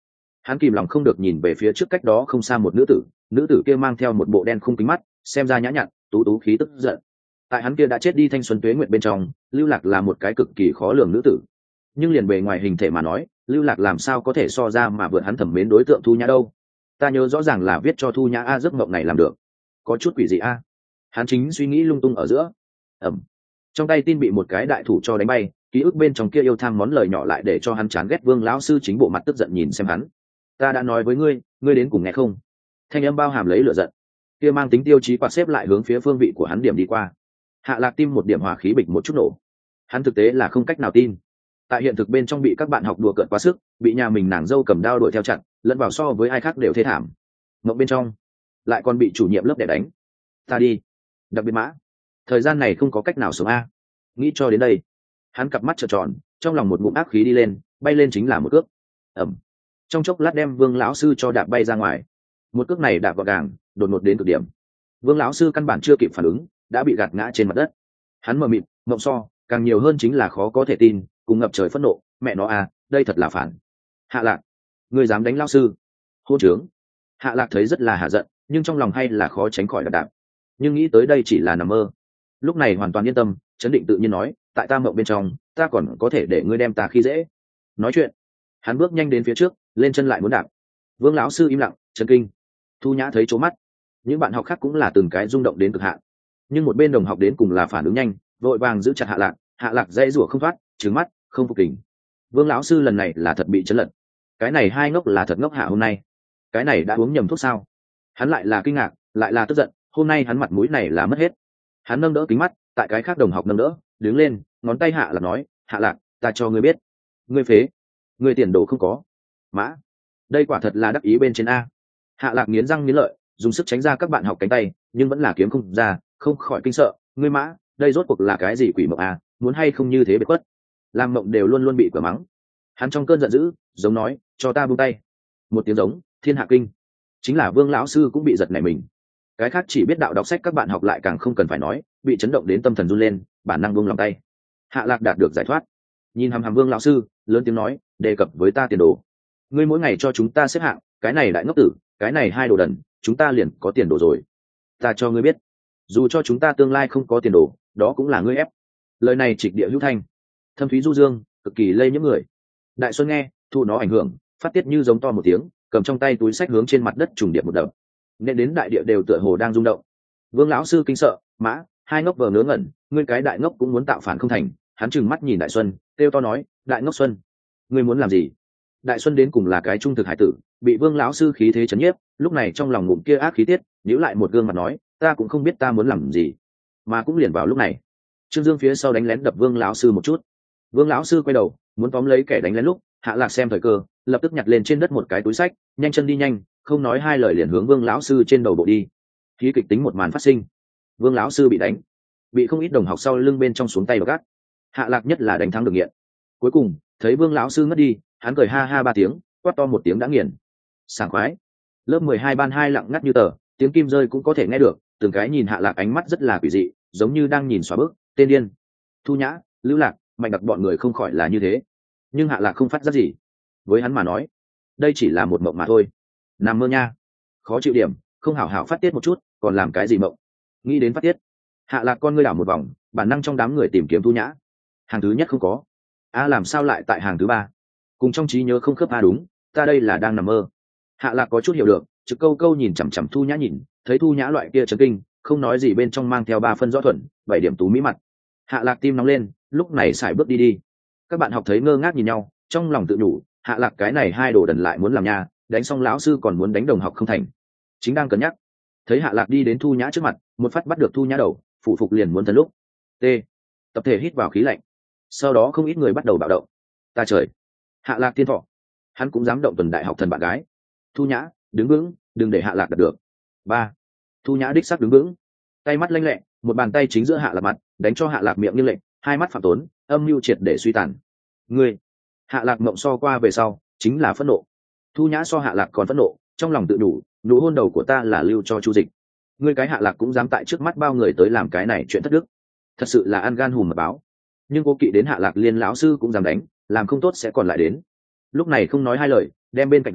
hắn kìm lòng không được nhìn về phía trước cách đó không xa một nữ tử. Nữ tử kia mang theo một bộ đen khung kính mắt, xem ra nhã nhặn tú tú khí tức giận. Tại hắn kia đã chết đi thanh xuân tuế nguyệt bên trong, Lưu Lạc là một cái cực kỳ khó lường nữ tử. Nhưng liền bề ngoài hình thể mà nói, Lưu Lạc làm sao có thể so ra mà vượt hắn thẩm mến đối tượng Thu Nhã đâu. Ta nhớ rõ ràng là viết cho Thu Nhã a giấc mộng này làm được, có chút quỷ gì a. Hắn chính suy nghĩ lung tung ở giữa, ẩm, trong tay tin bị một cái đại thủ cho đánh bay, ký ức bên trong kia yêu tham món lời nhỏ lại để cho hắn chán ghét. Vương lão sư chính bộ mặt tức giận nhìn xem hắn. Ta đã nói với ngươi, ngươi đến cùng nghe không? Thanh âm bao hàm lấy lửa giận, kia mang tính tiêu chí quạt xếp lại hướng phía phương vị của hắn điểm đi qua. Hạ Lạc tim một điểm hỏa khí bịch một chút nổ. Hắn thực tế là không cách nào tin, tại hiện thực bên trong bị các bạn học đùa cợt quá sức, bị nhà mình nàng dâu cầm đao đuổi theo chặt, lẫn vào so với ai khác đều thê thảm. Mộng bên trong lại còn bị chủ nhiệm lớp đè đánh. Ta đi, đặc biệt mã, thời gian này không có cách nào sống a. Nghĩ cho đến đây, hắn cặp mắt trợn tròn, trong lòng một ngụm ác khí đi lên, bay lên chính là một cước. Ẩm, trong chốc lát đem Vương lão sư cho đạp bay ra ngoài. Một cước này đạp gọn gàng, đột ngột đến cực điểm. Vương lão sư căn bản chưa kịp phản ứng, đã bị gạt ngã trên mặt đất. Hắn mờ mịt, mộng so, càng nhiều hơn chính là khó có thể tin, cùng ngập trời phẫn nộ. Mẹ nó à, đây thật là phản. Hạ Lạc, ngươi dám đánh lão sư? Hôn trướng. Hạ Lạc thấy rất là hạ giận, nhưng trong lòng hay là khó tránh khỏi đạp đạp. Nhưng nghĩ tới đây chỉ là nằm mơ. Lúc này hoàn toàn yên tâm, chấn định tự nhiên nói, tại ta mộng bên trong, ta còn có thể để ngươi đem ta khi dễ. Nói chuyện, hắn bước nhanh đến phía trước, lên chân lại muốn đạp. Vương lão sư im lặng, chấn kinh. Thu Nhã thấy chố mắt, những bạn học khác cũng là từng cái rung động đến cực hạn. Nhưng một bên đồng học đến cùng là phản ứng nhanh, vội vàng giữ chặt Hạ Lạc. Hạ Lạc dãy rủa không thoát, trừng mắt, không phục kình. Vương lão sư lần này là thật bị chấn lận. Cái này hai ngốc là thật ngốc hạ hôm nay. Cái này đã uống nhầm thuốc sao? Hắn lại là kinh ngạc, lại là tức giận, hôm nay hắn mặt mũi này là mất hết. Hắn nâng đỡ kính mắt, tại cái khác đồng học nâng đỡ, đứng lên, ngón tay Hạ Lạc nói, Hạ Lạc, ta cho ngươi biết, ngươi phế, ngươi tiền đồ không có. Mã, đây quả thật là đắc ý bên trên a. Hạ Lạc nghiến răng nghiến lợi, dùng sức tránh ra các bạn học cánh tay, nhưng vẫn là kiếm không ra, không khỏi kinh sợ, ngươi Mã, đây rốt cuộc là cái gì quỷ mộng a, muốn hay không như thế biệt quất. Làm mộng đều luôn luôn bị cửa mắng. Hắn trong cơn giận dữ, giống nói, cho ta buông tay. Một tiếng giống, thiên hạ kinh. Chính là Vương lão sư cũng bị giật nảy mình. Cái khác chỉ biết đạo đọc sách các bạn học lại càng không cần phải nói, bị chấn động đến tâm thần run lên, bản năng buông lòng tay. Hạ Lạc đạt được giải thoát, nhìn hàm hàm Vương lão sư, lớn tiếng nói, đề cập với ta tiền đồ. Ngươi mỗi ngày cho chúng ta xếp hạng, cái này đại ngốc tử, cái này hai đồ đần, chúng ta liền có tiền đồ rồi. Ta cho ngươi biết, dù cho chúng ta tương lai không có tiền đồ, đó cũng là ngươi ép. Lời này trịch địa hữu thanh, thâm thúy du dương, cực kỳ lây nhiễm người. Đại Xuân nghe, thu nó ảnh hưởng, phát tiết như giống to một tiếng, cầm trong tay túi sách hướng trên mặt đất trùng điệp một đập, nên đến đại địa đều tựa hồ đang rung động. Vương lão sư kinh sợ, Mã, hai ngốc vờ ngớ ngẩn, ngươi cái đại ngốc cũng muốn tạo phản không thành. Hắn trừng mắt nhìn Đại Xuân, kêu to nói, đại ngốc Xuân, ngươi muốn làm gì? Đại Xuân đến cùng là cái trung thực hải tử, bị Vương lão sư khí thế chấn nhiếp, lúc này trong lòng ngụm kia ác khí tiết, nhíu lại một gương mặt nói, ta cũng không biết ta muốn làm gì. Mà cũng liền vào lúc này, Trương Dương phía sau đánh lén đập Vương lão sư một chút. Vương lão sư quay đầu, muốn tóm lấy kẻ đánh lén lúc, Hạ Lạc xem thời cơ, lập tức nhặt lên trên đất một cái túi sách, nhanh chân đi nhanh, không nói hai lời liền hướng Vương lão sư trên đầu bộ đi. Khí kịch tính một màn phát sinh. Vương lão sư bị đánh, bị không ít đồng học sau lưng bên trong xuống tay và gắt. Hạ Lạc nhất là đánh thắng được nghiện. Cuối cùng, thấy Vương lão sư ngất đi, hắn cười ha ha ba tiếng, quát to một tiếng đã nghiền. Sảng khoái. Lớp mười hai ban hai lặng ngắt như tờ, tiếng kim rơi cũng có thể nghe được, từng cái nhìn Hạ Lạc ánh mắt rất là quỷ dị, giống như đang nhìn xóa bước, tên điên. Thu Nhã, Lưu Lạc, Mạnh Đặc bọn người không khỏi là như thế. Nhưng Hạ Lạc không phát giác gì. Với hắn mà nói, đây chỉ là một mộng mà thôi. Nằm mơ nha. Khó chịu điểm, không hảo hảo phát tiết một chút, còn làm cái gì mộng? Nghĩ đến phát tiết, Hạ Lạc con ngươi đảo một vòng, bản năng trong đám người tìm kiếm Thu Nhã. Hàng thứ nhất không có. A làm sao lại tại hàng thứ ba? Cùng trong trí nhớ không khớp a đúng, ta đây là đang nằm mơ. Hạ Lạc có chút hiểu được, trực câu câu nhìn chằm chằm Thu Nhã nhìn, thấy Thu Nhã loại kia chấn kinh, không nói gì bên trong mang theo ba phân rõ thuận, bảy điểm tú mỹ mặt. Hạ Lạc tim nóng lên, lúc này sải bước đi đi. Các bạn học thấy ngơ ngác nhìn nhau, trong lòng tự nhủ, Hạ Lạc cái này hai đồ đần lại muốn làm nha, đánh xong lão sư còn muốn đánh đồng học không thành. Chính đang cân nhắc, thấy Hạ Lạc đi đến Thu Nhã trước mặt, một phát bắt được Thu Nhã đầu, phụ phục liền muốn thần lúc. T. Tập thể hít vào khí lạnh. Sau đó không ít người bắt đầu bạo động. Ta trời, Hạ Lạc thiên thọ, hắn cũng dám động tuần đại học thần bạn gái. Thu Nhã, đứng vững, đừng để Hạ Lạc đạt được. Ba. Thu Nhã đích xác đứng vững, tay mắt lanh lẹ, một bàn tay chính giữa Hạ Lạc mặt, đánh cho Hạ Lạc miệng như lệnh, hai mắt phạm tốn, âm mưu triệt để suy tàn. Ngươi, Hạ Lạc mộng so qua về sau, chính là phẫn nộ. Thu Nhã so Hạ Lạc còn phẫn nộ, trong lòng tự đủ, nụ hôn đầu của ta là lưu cho Chu Dịch. Ngươi cái Hạ Lạc cũng dám tại trước mắt bao người tới làm cái này chuyện thất đức, thật sự là ăn gan hùm mật báo. Nhưng cô kỵ đến Hạ Lạc liên lão sư cũng dám đánh, làm không tốt sẽ còn lại đến. Lúc này không nói hai lời, đem bên cạnh ghế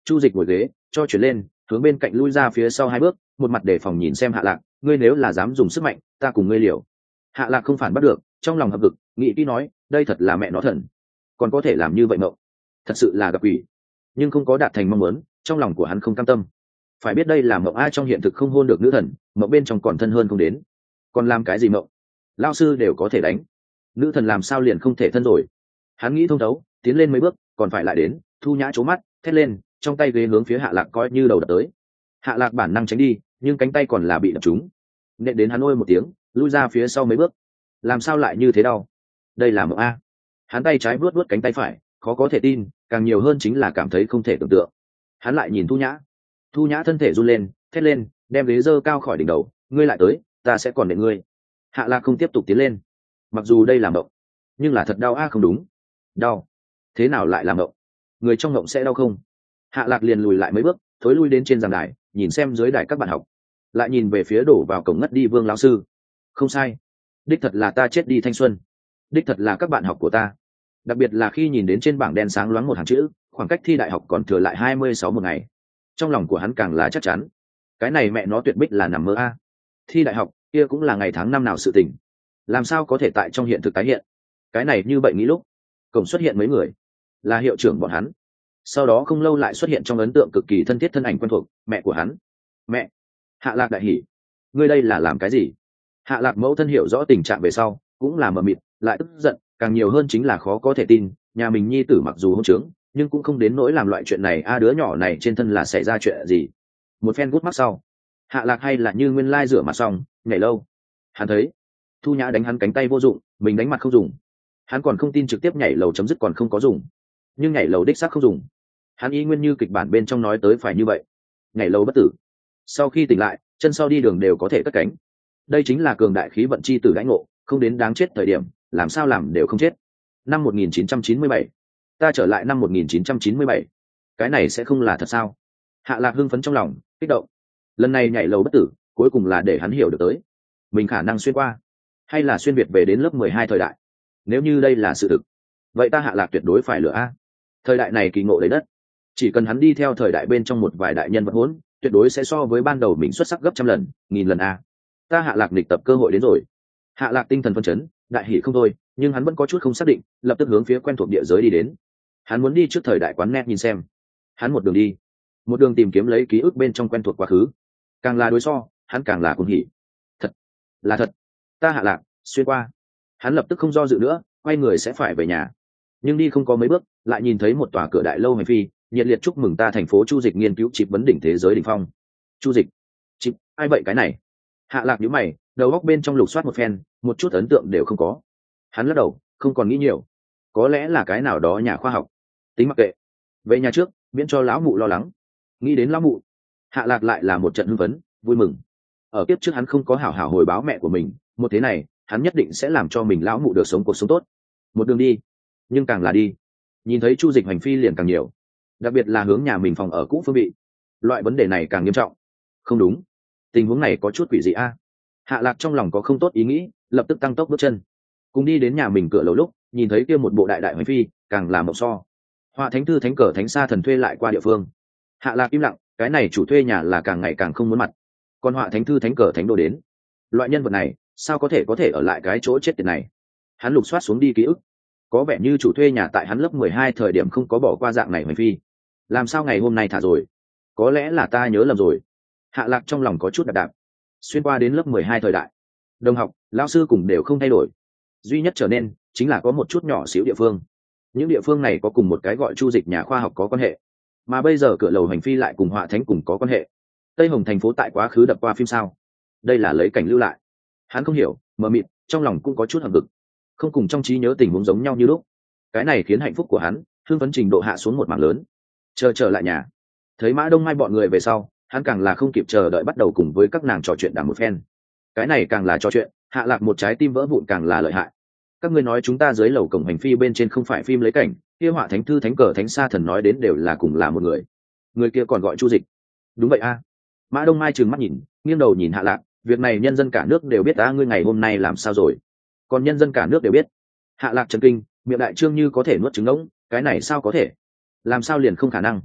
Chu Dịch ngồi ghế cho chuyển lên, hướng bên cạnh lui ra phía sau hai bước, một mặt đề phòng nhìn xem Hạ Lạc, ngươi nếu là dám dùng sức mạnh, ta cùng ngươi liều. Hạ Lạc không phản bắt được, trong lòng hậm hực, nghĩ kỹ nói, đây thật là mẹ nó thần, còn có thể làm như vậy mộng, thật sự là gặp quỷ. Nhưng không có đạt thành mong muốn, trong lòng của hắn không cam tâm. Phải biết đây là mộng ai trong hiện thực không hôn được nữ thần, mộng bên trong còn thân hơn không đến, còn làm cái gì mộng? Lão sư đều có thể đánh, nữ thần làm sao liền không thể thân rồi? Hắn nghĩ thông thấu, tiến lên mấy bước, còn phải lại đến, Thu Nhã trố mắt, thét lên, trong tay ghế hướng phía Hạ Lạc coi như đầu đập tới. Hạ Lạc bản năng tránh đi, nhưng cánh tay còn là bị đập trúng, nện đến hắn ôi một tiếng, lui ra phía sau mấy bước. Làm sao lại như thế đau? Đây là mộng a. Hắn tay trái vuốt vuốt cánh tay phải, khó có thể tin, càng nhiều hơn chính là cảm thấy không thể tưởng tượng. Hắn lại nhìn Thu Nhã, Thu Nhã thân thể run lên, thét lên, đem ghế giơ cao khỏi đỉnh đầu, ngươi lại tới, ta sẽ còn nện ngươi. Hạ Lạc không tiếp tục tiến lên, mặc dù đây là mộng, nhưng là thật đau a. Không đúng, đau, thế nào lại là mộng? Người trong mộng sẽ đau không? Hạ Lạc liền lùi lại mấy bước, thối lui đến trên giảng đài, nhìn xem dưới đài các bạn học, lại nhìn về phía đổ vào cổng ngất đi Vương lão sư. Không sai, đích thật là ta chết đi thanh xuân, đích thật là các bạn học của ta. Đặc biệt là khi nhìn đến trên bảng đen sáng loáng một hàng chữ, khoảng cách thi đại học còn thừa lại hai mươi sáu một ngày, trong lòng của hắn càng là chắc chắn, cái này mẹ nó tuyệt bích là nằm mơ a. Thi đại học kia cũng là ngày tháng năm nào sự tình, làm sao có thể tại trong hiện thực tái hiện? Cái này như vậy nghĩ lúc, cổng xuất hiện mấy người, là hiệu trưởng bọn hắn. Sau đó không lâu lại xuất hiện trong ấn tượng cực kỳ thân thiết thân ảnh quen thuộc, mẹ của hắn. Mẹ! Hạ Lạc đại hỉ, ngươi đây là làm cái gì? Hạ Lạc mẫu thân hiểu rõ tình trạng về sau, cũng là mờ mịt, lại tức giận, càng nhiều hơn chính là khó có thể tin, nhà mình nhi tử mặc dù hôn trướng, nhưng cũng không đến nỗi làm loại chuyện này. A đứa nhỏ này trên thân là xảy ra chuyện gì? Một phen gút mắt sau, Hạ Lạc hay là như nguyên lai rửa mặt xong, nhảy lâu. Hắn thấy Thu Nhã đánh hắn cánh tay vô dụng, mình đánh mặt không dùng, hắn còn không tin trực tiếp nhảy lầu chấm dứt còn không có dùng, nhưng nhảy lầu đích xác không dùng. Hắn ý nguyên như kịch bản bên trong nói tới phải như vậy, nhảy lầu bất tử, sau khi tỉnh lại chân sau đi đường đều có thể cất cánh. Đây chính là cường đại khí vận chi tử đãi ngộ, không đến đáng chết thời điểm làm sao làm đều không chết. Năm một nghìn chín trăm chín mươi bảy, ta trở lại năm một nghìn chín trăm chín mươi bảy, cái này sẽ không là thật sao? Hạ Lạc hưng phấn trong lòng, kích động. Lần này nhảy lầu bất tử, cuối cùng là để hắn hiểu được tới mình khả năng xuyên qua, hay là xuyên việt về đến lớp mười hai thời đại. Nếu như đây là sự thực, vậy ta Hạ Lạc tuyệt đối phải lựa a. Thời đại này kỳ ngộ lấy đất, chỉ cần hắn đi theo thời đại bên trong một vài đại nhân vật hỗn, tuyệt đối sẽ so với ban đầu mình xuất sắc gấp trăm lần, nghìn lần a. Ta Hạ Lạc nghịch tập cơ hội đến rồi. Hạ Lạc tinh thần phân chấn, đại hỉ không thôi, nhưng hắn vẫn có chút không xác định, lập tức hướng phía quen thuộc địa giới đi đến. Hắn muốn đi trước thời đại quán net nhìn xem. Hắn một đường đi, một đường tìm kiếm lấy ký ức bên trong quen thuộc quá khứ. Càng là đối so, hắn càng là cuồng hỉ. Thật, là thật, ta Hạ Lạc xuyên qua. Hắn lập tức không do dự nữa, quay người sẽ phải về nhà. Nhưng đi không có mấy bước, lại nhìn thấy một tòa cửa đại lâu hành phi, nhiệt liệt chúc mừng ta thành phố Chu Dịch nghiên cứu chip vấn đỉnh thế giới đỉnh phong. Chu Dịch, chip, ai vậy cái này? Hạ Lạc nhíu mày, đầu góc bên trong lục soát một phen, một chút ấn tượng đều không có. Hắn lắc đầu, không còn nghĩ nhiều. Có lẽ là cái nào đó nhà khoa học. Tính mặc kệ. Về nhà trước, miễn cho lão mụ lo lắng. Nghĩ đến lão mụ, Hạ Lạc lại là một trận hưng phấn, vui mừng. Ở kiếp trước hắn không có hảo hảo hồi báo mẹ của mình, một thế này, hắn nhất định sẽ làm cho mình lão mụ được sống cuộc sống tốt. Một đường đi, nhưng càng là đi, nhìn thấy Chu Dịch hành phi liền càng nhiều, đặc biệt là hướng nhà mình phòng ở cũ phương vị. Loại vấn đề này càng nghiêm trọng. Không đúng, tình huống này có chút quỷ dị a. Hạ Lạc trong lòng có không tốt ý nghĩ, lập tức tăng tốc bước chân, cùng đi đến nhà mình cửa lầu lúc, nhìn thấy kia một bộ đại đại hành phi, càng làm mộng so. Họa thánh thư thánh cờ thánh sa thần thuê lại qua địa phương. Hạ Lạc im lặng, cái này chủ thuê nhà là càng ngày càng không muốn mặt. Còn họa thánh thư thánh cờ thánh đồ đến, loại nhân vật này sao có thể có thể ở lại cái chỗ chết tiệt này? Hắn lục soát xuống đi ký ức, có vẻ như chủ thuê nhà tại hắn lớp mười hai thời điểm không có bỏ qua dạng này hành phi, làm sao ngày hôm nay thả rồi? Có lẽ là ta nhớ lầm rồi. Hạ Lạc trong lòng có chút đạp đạp. Xuyên qua đến lớp mười hai thời đại, đồng học, lão sư cùng đều không thay đổi, duy nhất trở nên chính là có một chút nhỏ xíu địa phương. Những địa phương này có cùng một cái gọi Chu Dịch nhà khoa học có quan hệ, mà bây giờ cửa lầu hành phi lại cùng họa thánh cùng có quan hệ. Tây Hồng thành phố tại quá khứ đập qua phim sao? Đây là lấy cảnh lưu lại. Hắn không hiểu, mờ mịt, trong lòng cũng có chút hậm hực, không cùng trong trí nhớ tình huống giống nhau như lúc. Cái này khiến hạnh phúc của hắn hưng phấn trình độ hạ xuống một mảng lớn. Chờ trở lại nhà, thấy Mã Đông Mai bọn người về sau, hắn càng là không kịp chờ đợi bắt đầu cùng với các nàng trò chuyện đàm một phen. Cái này càng là trò chuyện, Hạ Lạc một trái tim vỡ vụn càng là lợi hại. Các ngươi nói chúng ta dưới lầu cổng hành phi bên trên không phải phim lấy cảnh, kia họa thánh thư thánh cờ thánh sa thần nói đến đều là cùng là một người. Người kia còn gọi Chu Dịch. Đúng vậy a. Mã Đông Mai trừng mắt nhìn, nghiêng đầu nhìn Hạ Lạc, việc này nhân dân cả nước đều biết a, ngươi ngày hôm nay làm sao rồi? Còn nhân dân cả nước đều biết. Hạ Lạc chấn kinh, miệng đại trương như có thể nuốt trứng ngỗng, cái này sao có thể? Làm sao liền không khả năng?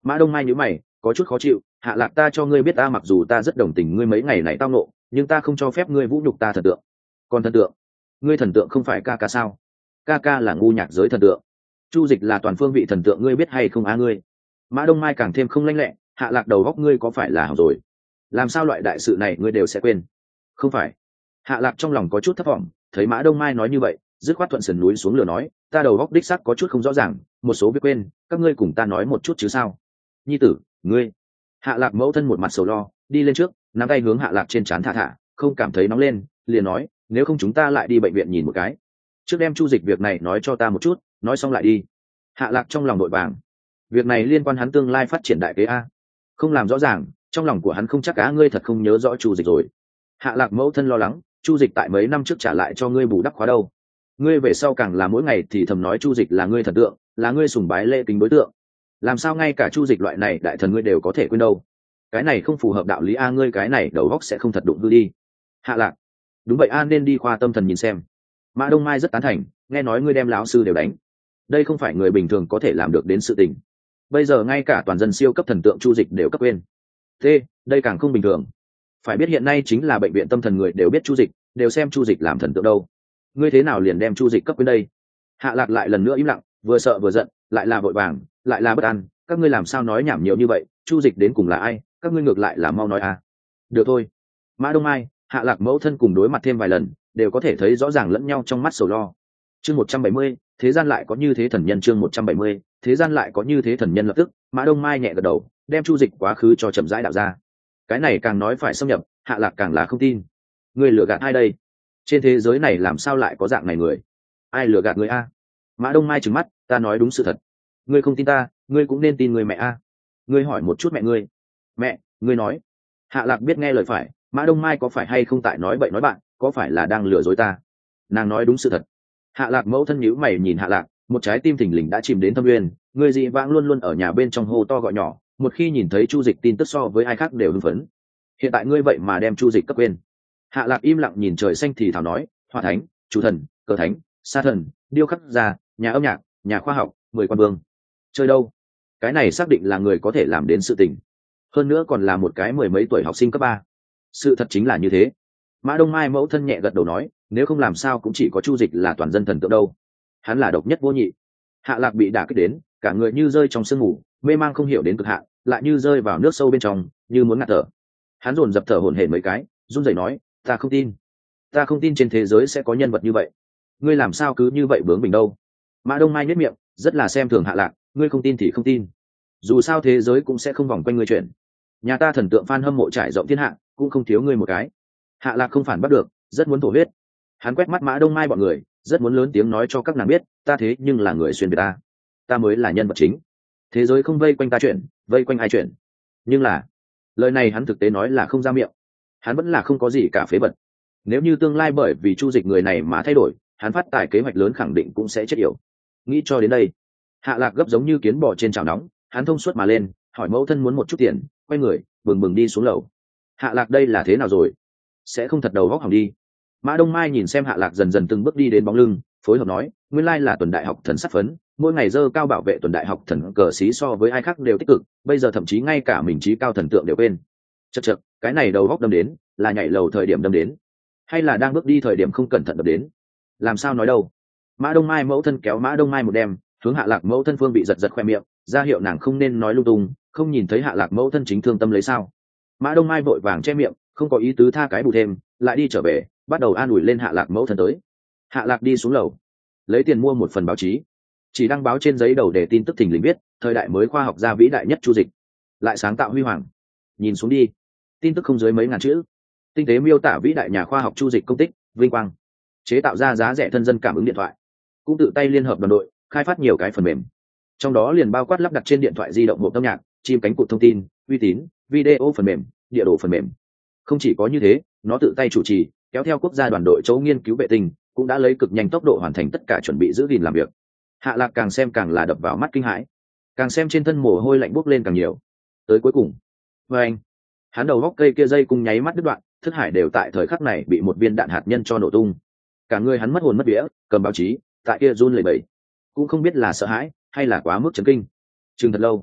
Mã Đông Mai nhíu mày, có chút khó chịu. Hạ Lạc, ta cho ngươi biết ta mặc dù ta rất đồng tình ngươi mấy ngày này tao nộ, nhưng ta không cho phép ngươi vũ nhục ta thần tượng. Còn thần tượng, ngươi thần tượng không phải ca ca sao? Ca ca là ngu nhạc giới thần tượng, Chu Dịch là toàn phương vị thần tượng, ngươi biết hay không á ngươi? Mã Đông Mai càng thêm không lanh lẹ. Hạ Lạc, đầu óc ngươi có phải là hỏng rồi? Làm sao loại đại sự này ngươi đều sẽ quên? Không phải. Hạ Lạc trong lòng có chút thất vọng, thấy Mã Đông Mai nói như vậy, dứt khoát thuận sườn núi xuống lửa nói, ta đầu óc đích xác có chút không rõ ràng, một số việc quên, các ngươi cùng ta nói một chút chứ sao? Nhi tử, ngươi. Hạ Lạc mẫu thân một mặt sầu lo, đi lên trước, nắm tay hướng Hạ Lạc trên trán thả thả, không cảm thấy nóng lên, liền nói, nếu không chúng ta lại đi bệnh viện nhìn một cái. Trước đem Chu Dịch việc này nói cho ta một chút, nói xong lại đi. Hạ Lạc trong lòng đội vàng, việc này liên quan hắn tương lai phát triển đại kế a, không làm rõ ràng, trong lòng của hắn không chắc cá ngươi thật không nhớ rõ Chu Dịch rồi. Hạ Lạc mẫu thân lo lắng, Chu Dịch tại mấy năm trước trả lại cho ngươi bù đắp khóa đâu, ngươi về sau càng là mỗi ngày thì thầm nói Chu Dịch là ngươi thần tượng, là ngươi sùng bái lễ kính đối tượng, làm sao ngay cả Chu Dịch loại này đại thần ngươi đều có thể quên đâu? Cái này không phù hợp đạo lý a, ngươi cái này đầu óc sẽ không thật đụng hư đi. Hạ Lạc, đúng vậy a, nên đi khoa tâm thần nhìn xem. Mã Đông Mai rất tán thành, nghe nói ngươi đem lão sư đều đánh, đây không phải người bình thường có thể làm được đến sự tình. Bây giờ ngay cả toàn dân siêu cấp thần tượng Chu Dịch đều cấp quên, thế đây càng không bình thường. Phải biết hiện nay chính là bệnh viện tâm thần người đều biết Chu Dịch, đều xem Chu Dịch làm thần tượng đâu, ngươi thế nào liền đem Chu Dịch cấp quên đây? Hạ Lạc lại lần nữa im lặng, vừa sợ vừa giận, lại là vội vàng, lại là bất an, các ngươi làm sao nói nhảm nhiều như vậy, Chu Dịch đến cùng là ai, các ngươi ngược lại là mau nói à. Được thôi. Mã Đông Mai, Hạ Lạc mẫu thân cùng đối mặt thêm vài lần, đều có thể thấy rõ ràng lẫn nhau trong mắt sầu lo. Chương một trăm bảy mươi, thế gian lại có như thế thần nhân. Chương một trăm bảy mươi, thế gian lại có như thế thần nhân. Lập tức, Mã Đông Mai nhẹ gật đầu, đem Chu Dịch quá khứ cho chậm rãi đạo ra. Cái này càng nói phải xâm nhập, Hạ Lạc càng là không tin. Ngươi lừa gạt ai đây? Trên thế giới này làm sao lại có dạng này người? Ai lừa gạt ngươi a? Mã Đông Mai trừng mắt, ta nói đúng sự thật. Ngươi không tin ta, ngươi cũng nên tin người mẹ a. Ngươi hỏi một chút mẹ ngươi. Mẹ, ngươi nói. Hạ Lạc biết nghe lời phải, Mã Đông Mai có phải hay không tại nói bậy nói bạn, có phải là đang lừa dối ta? Nàng nói đúng sự thật. Hạ Lạc mẫu thân nhíu mày nhìn Hạ Lạc, một trái tim thình lình đã chìm đến thâm nguyên, người dị vãng luôn luôn ở nhà bên trong hô to gọi nhỏ, một khi nhìn thấy Chu Dịch tin tức so với ai khác đều hưng phấn. Hiện tại ngươi vậy mà đem Chu Dịch cấp quên. Hạ Lạc im lặng nhìn trời xanh thì thào nói, Hoa Thánh, Chủ Thần, Cờ Thánh, Sa Thần, Điêu Khắc Gia, nhà âm nhạc, nhà khoa học, mười quan vương. Chơi đâu? Cái này xác định là người có thể làm đến sự tình. Hơn nữa còn là một cái mười mấy tuổi học sinh cấp ba. Sự thật chính là như thế. Mã Đông Mai mẫu thân nhẹ gật đầu nói, nếu không làm sao cũng chỉ có Chu Dịch là toàn dân thần tượng đâu. Hắn là độc nhất vô nhị. Hạ Lạc bị đả kích đến, cả người như rơi trong sương mù, mê mang không hiểu đến cực hạn, lại như rơi vào nước sâu bên trong, như muốn ngạt thở. Hắn dồn dập thở hổn hển mấy cái, run rẩy nói, ta không tin. Ta không tin trên thế giới sẽ có nhân vật như vậy. Ngươi làm sao cứ như vậy bướng bỉnh đâu? Mã Đông Mai nhếch miệng, rất là xem thường Hạ Lạc, ngươi không tin thì không tin. Dù sao thế giới cũng sẽ không vòng quanh ngươi chuyển. Nhà ta thần tượng fan hâm mộ trải rộng thiên hạ, cũng không thiếu ngươi một cái. Hạ Lạc không phản bắt được, rất muốn thổ huyết. Hắn quét mắt Mã Đông Mai bọn người, rất muốn lớn tiếng nói cho các nàng biết, ta thế nhưng là người xuyên việt ta, ta mới là nhân vật chính. Thế giới không vây quanh ta chuyển, vây quanh ai chuyển. Nhưng là, lời này hắn thực tế nói là không ra miệng. Hắn vẫn là không có gì cả phế vật. Nếu như tương lai bởi vì Chu Dịch người này mà thay đổi, hắn phát tài kế hoạch lớn khẳng định cũng sẽ chết yểu. Nghĩ cho đến đây, Hạ Lạc gấp giống như kiến bò trên chảo nóng, hắn thông suốt mà lên, hỏi mẫu thân muốn một chút tiền, quay người, bừng bừng đi xuống lầu. Hạ Lạc đây là thế nào rồi? Sẽ không thật đầu góc hỏng đi. Mã Đông Mai nhìn xem Hạ Lạc dần dần từng bước đi đến bóng lưng, phối hợp nói, nguyên lai là tuần đại học thần sắc phấn, mỗi ngày dơ cao bảo vệ tuần đại học thần cờ xí so với ai khác đều tích cực, bây giờ thậm chí ngay cả mình trí cao thần tượng đều quên. Chậc chậc, cái này đầu góc đâm đến, là nhảy lầu thời điểm đâm đến, hay là đang bước đi thời điểm không cẩn thận đập đến? Làm sao nói đâu? Mã Đông Mai mẫu thân kéo Mã Đông Mai một đem, hướng Hạ Lạc mẫu thân phương bị giật giật khoe miệng, ra hiệu nàng không nên nói lung tung, không nhìn thấy Hạ Lạc mẫu thân chính thương tâm lấy sao? Mã Đông Mai vội vàng che miệng, không có ý tứ tha cái bù thêm, lại đi trở về, bắt đầu an ủi lên Hạ Lạc mẫu thân tới. Hạ Lạc đi xuống lầu, lấy tiền mua một phần báo chí, chỉ đăng báo trên giấy đầu để tin tức thình lình viết, thời đại mới khoa học gia vĩ đại nhất Chu Dịch, lại sáng tạo huy hoàng. Nhìn xuống đi, tin tức không dưới mấy ngàn chữ, tinh tế miêu tả vĩ đại nhà khoa học Chu Dịch công tích, vinh quang, chế tạo ra giá rẻ thân dân cảm ứng điện thoại, cũng tự tay liên hợp đoàn đội khai phát nhiều cái phần mềm, trong đó liền bao quát lắp đặt trên điện thoại di động hộp âm nhạc, chim cánh cụt thông tin, uy tín, video phần mềm, địa đồ phần mềm. Không chỉ có như thế, nó tự tay chủ trì, kéo theo quốc gia đoàn đội chỗ nghiên cứu vệ tinh, cũng đã lấy cực nhanh tốc độ hoàn thành tất cả chuẩn bị giữ gìn làm việc. Hạ Lạc càng xem càng là đập vào mắt kinh hãi, càng xem trên thân mồ hôi lạnh bốc lên càng nhiều. Tới cuối cùng, với anh, hắn đầu góc cây kia dây cung nháy mắt đứt đoạn, thức hải đều tại thời khắc này bị một viên đạn hạt nhân cho nổ tung. Cả người hắn mất hồn mất vía, cầm báo chí, tại kia run lẩy bẩy, cũng không biết là sợ hãi hay là quá mức chấn kinh. Chừng thật lâu,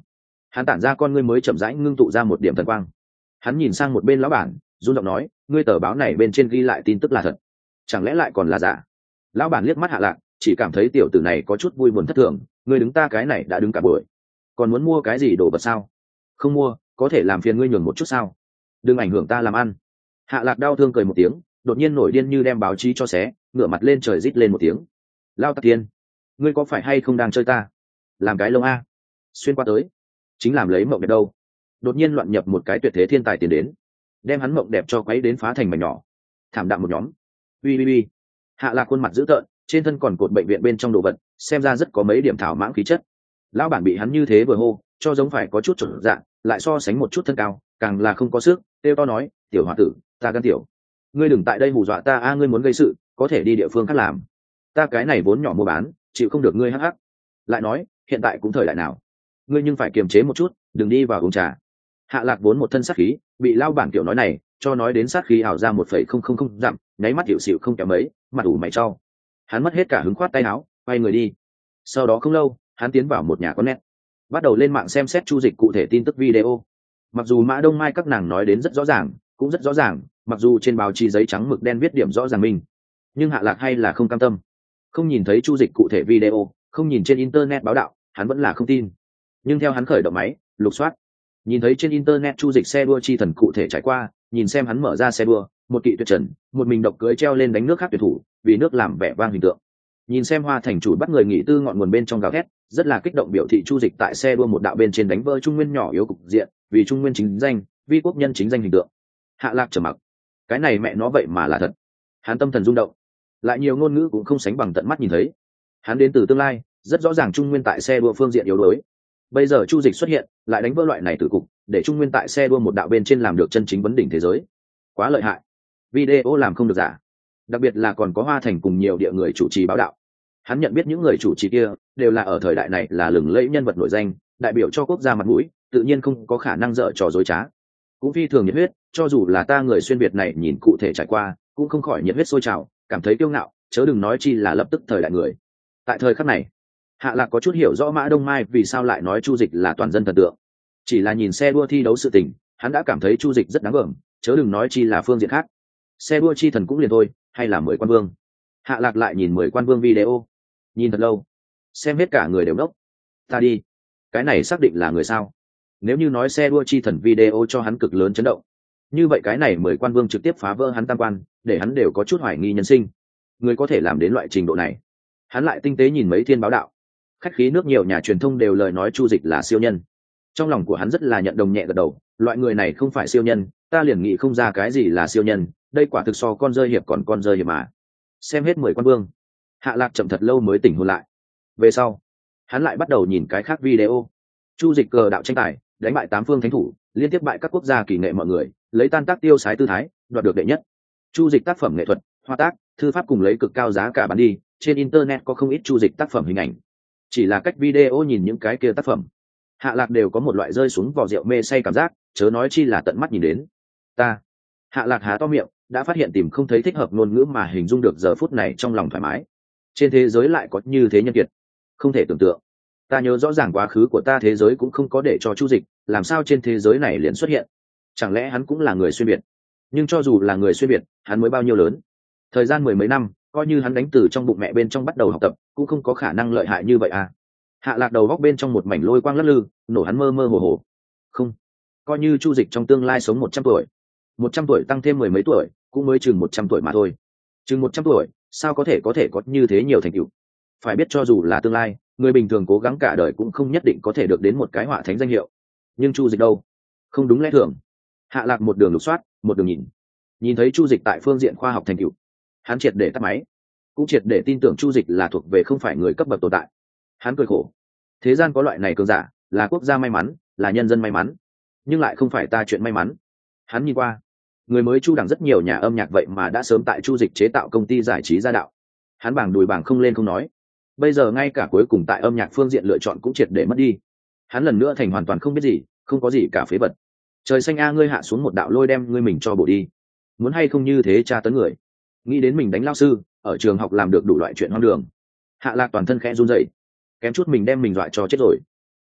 hắn tản ra con ngươi mới chậm rãi ngưng tụ ra một điểm thần quang. Hắn nhìn sang một bên lão bản, run giọng nói, ngươi tờ báo này bên trên ghi lại tin tức là thật, chẳng lẽ lại còn là giả? Lão bản liếc mắt Hạ Lạc, chỉ cảm thấy tiểu tử này có chút vui buồn thất thường. Ngươi đứng ta cái này đã đứng cả buổi, còn muốn mua cái gì đồ vật sao? Không mua, có thể làm phiền ngươi nhường một chút sao? Đừng ảnh hưởng ta làm ăn. Hạ Lạc đau thương cười một tiếng, đột nhiên nổi điên như đem báo chí cho xé, ngửa mặt lên trời rít lên một tiếng. Lao Tạc Tiên, ngươi có phải hay không đang chơi ta? Làm cái lông a? Xuyên qua tới, chính làm lấy mộng đẹp đâu. Đột nhiên loạn nhập một cái tuyệt thế thiên tài tiến đến, đem hắn mộng đẹp cho quấy đến phá thành mảnh nhỏ, thảm đạm một nhóm. Ui ui ui. Hạ Lạc khuôn mặt dữ tợn, trên thân còn cột bệnh viện bên trong đồ vật, xem ra rất có mấy điểm thảo mãng khí chất. Lão bản bị hắn như thế vừa hô, cho giống phải có chút chuẩn dạng, lại so sánh một chút thân cao, càng là không có sức, kêu to nói, tiểu hòa tử, ta gan tiểu, ngươi đừng tại đây hù dọa ta a, ngươi muốn gây sự, có thể đi địa phương khác làm, ta cái này vốn nhỏ mua bán, chịu không được ngươi hắc hắc. Lại nói, hiện tại cũng thời đại nào, ngươi nhưng phải kiềm chế một chút, đừng đi vào uống trà. Hạ Lạc vốn một thân sát khí, bị lao bản kiểu nói này cho nói đến sát khí ảo ra một phẩy không không không dặm, nháy mắt hiệu xịu không kém mấy, mặt ủ mày trao. Hắn mất hết cả hứng, khoát tay áo, quay người đi. Sau đó không lâu, hắn tiến vào một nhà con nét, bắt đầu lên mạng xem xét Chu Dịch cụ thể tin tức video. Mặc dù Mã Đông Mai các nàng nói đến rất rõ ràng, cũng rất rõ ràng, mặc dù trên báo chí giấy trắng mực đen viết điểm rõ ràng mình, nhưng Hạ Lạc hay là không cam tâm. Không nhìn thấy Chu Dịch cụ thể video, không nhìn trên internet báo đạo, hắn vẫn là không tin. Nhưng theo hắn khởi động máy, lục soát, nhìn thấy trên internet Chu Dịch xe đua chi thần cụ thể trải qua, nhìn xem hắn mở ra xe đua, một kỵ tuyệt trần, một mình độc cưỡi treo lên đánh nước khác tuyển thủ, vì nước làm vẻ vang hình tượng. Nhìn xem Hoa Thành chủ bắt người nghỉ tư ngọn nguồn bên trong gào thét, rất là kích động biểu thị Chu Dịch tại xe đua một đạo bên trên đánh vỡ Trung Nguyên nhỏ yếu cục diện, vì Trung Nguyên chính danh, vi quốc nhân chính danh hình tượng. Hạ Lạc trầm mặc, cái này mẹ nó vậy mà là thật. Hắn tâm thần rung động, lại nhiều ngôn ngữ cũng không sánh bằng tận mắt nhìn thấy. Hắn đến từ tương lai, rất rõ ràng Trung Nguyên tại xe đua phương diện yếu đuối. Bây giờ Chu Dịch xuất hiện, lại đánh vỡ loại này tử cục, để Trung Nguyên tại xe đua một đạo bên trên làm được chân chính vấn đỉnh thế giới. Quá lợi hại. Video làm không được giả. Đặc biệt là còn có Hoa Thành cùng nhiều địa người chủ trì báo đạo. Hắn nhận biết những người chủ trì kia đều là ở thời đại này là lừng lẫy nhân vật nổi danh, đại biểu cho quốc gia mặt mũi, tự nhiên không có khả năng dở trò dối trá. Cũng phi thường nhiệt huyết, cho dù là ta người xuyên Việt này nhìn cụ thể trải qua, cũng không khỏi nhiệt huyết sôi trào, cảm thấy kiêu ngạo, chớ đừng nói chi là lập tức thời đại người. Tại thời khắc này, Hạ Lạc có chút hiểu rõ Mã Đông Mai vì sao lại nói Chu Dịch là toàn dân thần tượng. Chỉ là nhìn xe đua thi đấu sự tình, hắn đã cảm thấy Chu Dịch rất đáng gờm, chớ đừng nói chi là phương diện khác. Xe đua chi thần cũng liền thôi, hay là mười quan vương. Hạ Lạc lại nhìn mười quan vương video, nhìn thật lâu, xem hết cả người đều đốc. Ta đi, cái này xác định là người sao? Nếu như nói xe đua chi thần video cho hắn cực lớn chấn động, như vậy cái này mười quan vương trực tiếp phá vỡ hắn tam quan, để hắn đều có chút hoài nghi nhân sinh. Người có thể làm đến loại trình độ này. Hắn lại tinh tế nhìn mấy thiên báo đạo, khách khí nước nhiều nhà truyền thông đều lời nói Chu Dịch là siêu nhân. Trong lòng của hắn rất là nhận đồng, nhẹ gật đầu, loại người này không phải siêu nhân, ta liền nghĩ không ra cái gì là siêu nhân, đây quả thực so con rơi hiệp còn con rơi hiệp mà. Xem hết mười quan vương, Hạ Lạc chậm thật lâu mới tỉnh hồn lại. Về sau, hắn lại bắt đầu nhìn cái khác video. Chu Dịch cờ đạo tranh tài, đánh bại tám phương thánh thủ, liên tiếp bại các quốc gia kỳ nghệ mọi người, lấy tan tác tiêu sái tư thái, đoạt được đệ nhất. Chu Dịch tác phẩm nghệ thuật, hoa tác, thư pháp cùng lấy cực cao giá cả bán đi, trên internet có không ít Chu Dịch tác phẩm hình ảnh. Chỉ là cách video nhìn những cái kia tác phẩm, Hạ Lạc đều có một loại rơi xuống vò rượu mê say cảm giác, chớ nói chi là tận mắt nhìn đến. Ta, Hạ Lạc há to miệng, đã phát hiện tìm không thấy thích hợp ngôn ngữ mà hình dung được giờ phút này trong lòng thoải mái. Trên thế giới lại có như thế nhân kiệt, không thể tưởng tượng. Ta nhớ rõ ràng quá khứ của ta thế giới cũng không có để cho Chu Dịch, làm sao trên thế giới này liền xuất hiện? Chẳng lẽ hắn cũng là người xuyên Việt? Nhưng cho dù là người xuyên Việt, hắn mới bao nhiêu lớn? Thời gian mười mấy năm, coi như hắn đánh từ trong bụng mẹ bên trong bắt đầu học tập, cũng không có khả năng lợi hại như vậy à? Hạ Lạc đầu góc bên trong một mảnh lôi quang lắc lư, nổ hắn mơ mơ hồ hồ. Không, coi như Chu Dịch trong tương lai sống một trăm tuổi, một trăm tuổi tăng thêm mười mấy tuổi, cũng mới chừng một trăm tuổi mà thôi. Chừng một trăm tuổi, sao có thể có thể có như thế nhiều thành tựu? Phải biết cho dù là tương lai, người bình thường cố gắng cả đời cũng không nhất định có thể được đến một cái họa thánh danh hiệu. Nhưng Chu Dịch đâu? Không đúng lẽ thường. Hạ Lạc một đường lục soát, một đường nhìn. Nhìn thấy Chu Dịch tại phương diện khoa học thành tựu, hắn triệt để tắt máy, cũng triệt để tin tưởng Chu Dịch là thuộc về không phải người cấp bậc tồn tại. Hắn cười khổ. Thế gian có loại này cường giả, là quốc gia may mắn, là nhân dân may mắn, nhưng lại không phải ta chuyện may mắn. Hắn nhìn qua, người mới Chu đẳng rất nhiều nhà âm nhạc vậy mà đã sớm tại Chu Dịch chế tạo công ty giải trí gia đạo. Hắn bảng đùi bảng không lên không nói. Bây giờ ngay cả cuối cùng tại âm nhạc phương diện lựa chọn cũng triệt để mất đi. Hắn lần nữa thành hoàn toàn không biết gì, không có gì cả phế vật. Trời xanh a, ngươi hạ xuống một đạo lôi đem ngươi mình cho bổ đi. Muốn hay không như thế tra tấn người. Nghĩ đến mình đánh lao sư, ở trường học làm được đủ loại chuyện hoang đường. Hạ Lạc toàn thân khẽ run rẩy, kém chút mình đem mình dọa cho chết rồi.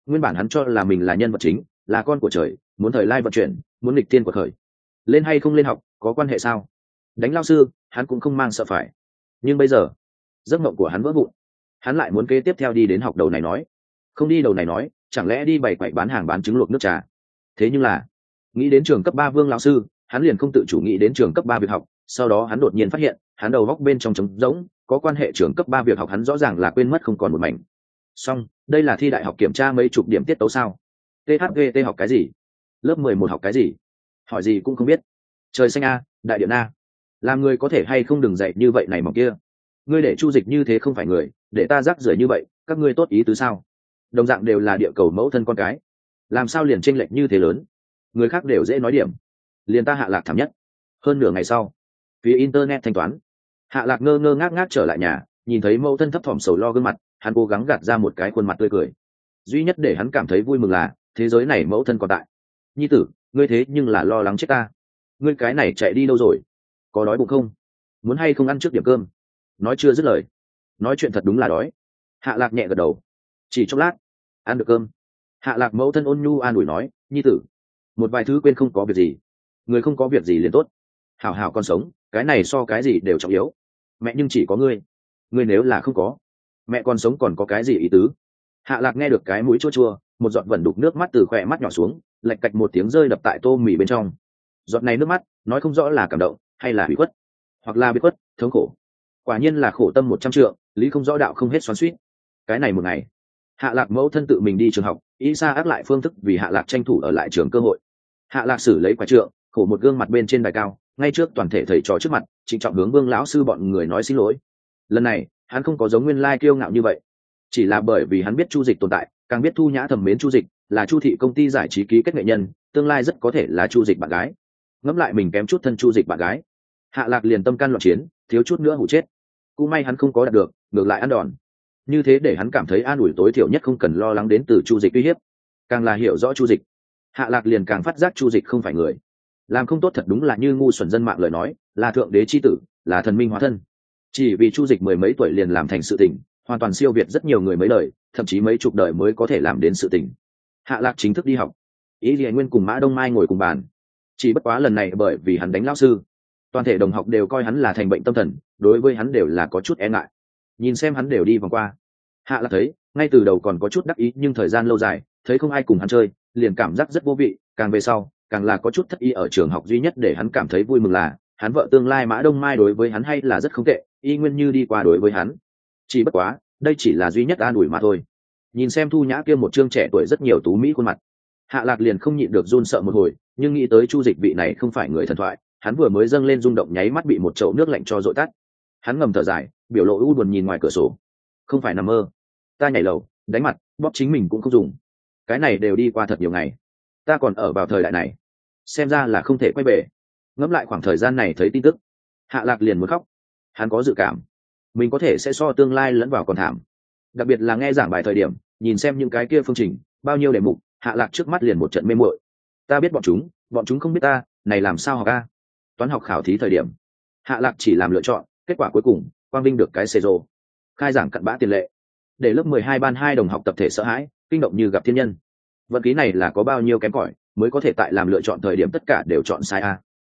Nguyên bản hắn cho là mình là nhân vật chính, là con của trời, muốn thời lai vận chuyển, muốn nghịch tiên của khởi. Lên hay không lên học có quan hệ sao? Đánh lao sư hắn cũng không mang sợ phải. Nhưng bây giờ giấc mộng của hắn vỡ vụn, hắn lại muốn kế tiếp theo đi đến học đầu này nói, không đi đầu này nói chẳng lẽ đi bày quậy bán hàng bán trứng luộc nước trà. Thế nhưng là nghĩ đến trường cấp ba Vương lão sư, hắn liền không tự chủ nghĩ đến trường cấp ba việc học. Sau đó hắn đột nhiên phát hiện hắn đầu góc bên trong trống rỗng, có quan hệ trường cấp ba việc học hắn rõ ràng là quên mất không còn một mảnh. Xong, đây là thi đại học kiểm tra mấy chục điểm tiết tấu sao? tê hát giê tê học cái gì? Lớp mười một học cái gì? Hỏi gì cũng không biết. Trời xanh a, đại điện a, làm người có thể hay không đừng dạy như vậy này mà kia. Ngươi để Chu Dịch như thế không phải người, để ta rác rưởi như vậy, các ngươi tốt ý tứ sao? Đồng dạng đều là địa cầu mẫu thân con cái, làm sao liền chênh lệch như thế lớn? Người khác đều dễ nói điểm, liền ta Hạ Lạc thảm nhất. Hơn nửa ngày sau, phía internet thanh toán, Hạ Lạc ngơ ngơ ngác ngác trở lại nhà, nhìn thấy mẫu thân thấp thỏm sầu lo gương mặt, hắn cố gắng gạt ra một cái khuôn mặt tươi cười. Duy nhất để hắn cảm thấy vui mừng là thế giới này mẫu thân còn tại. Nhi tử, ngươi thế nhưng là lo lắng chết ta. Ngươi cái này chạy đi đâu rồi? Có đói bụng không? Muốn hay không ăn trước điểm cơm? Nói chưa dứt lời, nói chuyện thật đúng là đói. Hạ Lạc nhẹ gật đầu. Chỉ chốc lát, ăn được cơm. Hạ Lạc mẫu thân ôn nhu an ủi nói, nhi tử, một vài thứ quên không có việc gì, người không có việc gì liền tốt. Hảo hảo con sống, cái này so cái gì đều trọng yếu. Mẹ nhưng chỉ có ngươi, ngươi nếu là không có, mẹ còn sống còn có cái gì ý tứ? Hạ Lạc nghe được cái mũi chua chua, một giọt vẩn đục nước mắt từ khỏe mắt nhỏ xuống, lạch cạch một tiếng rơi đập tại tô mì bên trong. Giọt này nước mắt, nói không rõ là cảm động hay là bị khuất, hoặc là bị khuất, thống khổ. Quả nhiên là khổ tâm một trăm trượng, lý không rõ đạo không hết xoắn xuýt. Cái này một ngày, Hạ Lạc mẫu thân tự mình đi trường học, ý xa ác lại phương thức vì Hạ Lạc tranh thủ ở lại trường cơ hội. Hạ Lạc xử lấy quả trượng, khổ một gương mặt bên trên đài cao, ngay trước toàn thể thầy trò trước mặt, trịnh trọng hướng Vương lão sư bọn người nói xin lỗi. Lần này, hắn không có giống nguyên lai kiêu ngạo như vậy, chỉ là bởi vì hắn biết Chu Dịch tồn tại, càng biết Thu Nhã thầm mến Chu Dịch, là Chu thị công ty giải trí ký kết nghệ nhân, tương lai rất có thể là Chu Dịch bạn gái. Ngẫm lại mình kém chút thân Chu Dịch bạn gái, Hạ Lạc liền tâm can loạn chiến, thiếu chút nữa hụ chết. Cũng may hắn không có đạt được, ngược lại ăn đòn. Như thế để hắn cảm thấy an ủi, tối thiểu nhất không cần lo lắng đến từ Chu Dịch uy hiếp. Càng là hiểu rõ Chu Dịch, Hạ Lạc liền càng phát giác Chu Dịch không phải người, làm không tốt thật đúng là như ngu xuẩn dân mạng lời nói, là thượng đế chi tử, là thần minh hóa thân. Chỉ vì Chu Dịch mười mấy tuổi liền làm thành sự tình, hoàn toàn siêu việt rất nhiều người mấy đời, thậm chí mấy chục đời mới có thể làm đến sự tình. Hạ Lạc chính thức đi học, Ý Liễu Nguyên cùng Mã Đông Mai ngồi cùng bàn. Chỉ bất quá lần này bởi vì hắn đánh lão sư, toàn thể đồng học đều coi hắn là thành bệnh tâm thần, đối với hắn đều là có chút e ngại. Nhìn xem hắn đều đi vòng qua, Hạ Lạc thấy, ngay từ đầu còn có chút đắc ý, nhưng thời gian lâu dài, thấy không ai cùng hắn chơi, liền cảm giác rất vô vị, càng về sau, càng là có chút thất ý. Ở trường học duy nhất để hắn cảm thấy vui mừng là, hắn vợ tương lai Mã Đông Mai đối với hắn hay là rất không tệ, y nguyên như đi qua đối với hắn. Chỉ bất quá, đây chỉ là duy nhất an ủi mà thôi. Nhìn xem Thu Nhã kia một trương trẻ tuổi rất nhiều tú mỹ khuôn mặt, Hạ Lạc liền không nhịn được run sợ một hồi, nhưng nghĩ tới Chu Dịch vị này không phải người thần thoại, hắn vừa mới dâng lên rung động nháy mắt bị một chậu nước lạnh cho dội tắt. Hắn ngầm thở dài, biểu lộ u buồn nhìn ngoài cửa sổ. Không phải nằm mơ, ta nhảy lầu, đánh mặt, bóp chính mình cũng không dùng. Cái này đều đi qua thật nhiều ngày, ta còn ở vào thời đại này, xem ra là không thể quay về. Ngẫm lại khoảng thời gian này thấy tin tức, Hạ Lạc liền muốn khóc. Hắn có dự cảm mình có thể sẽ so tương lai lẫn vào còn thảm, đặc biệt là nghe giảng bài thời điểm, nhìn xem những cái kia phương trình, bao nhiêu đề mục, Hạ Lạc trước mắt liền một trận mê muội. Ta biết bọn chúng, bọn chúng không biết ta, này làm sao học a? Toán học khảo thí thời điểm, Hạ Lạc chỉ làm lựa chọn, kết quả cuối cùng, Quang Vinh được cái xê rô. Khai giảng cặn bã tiền lệ, để lớp mười hai ban hai đồng học tập thể sợ hãi, kinh động như gặp thiên nhân. Vận khí này là có bao nhiêu kém cỏi, mới có thể tại làm lựa chọn thời điểm tất cả đều chọn sai a.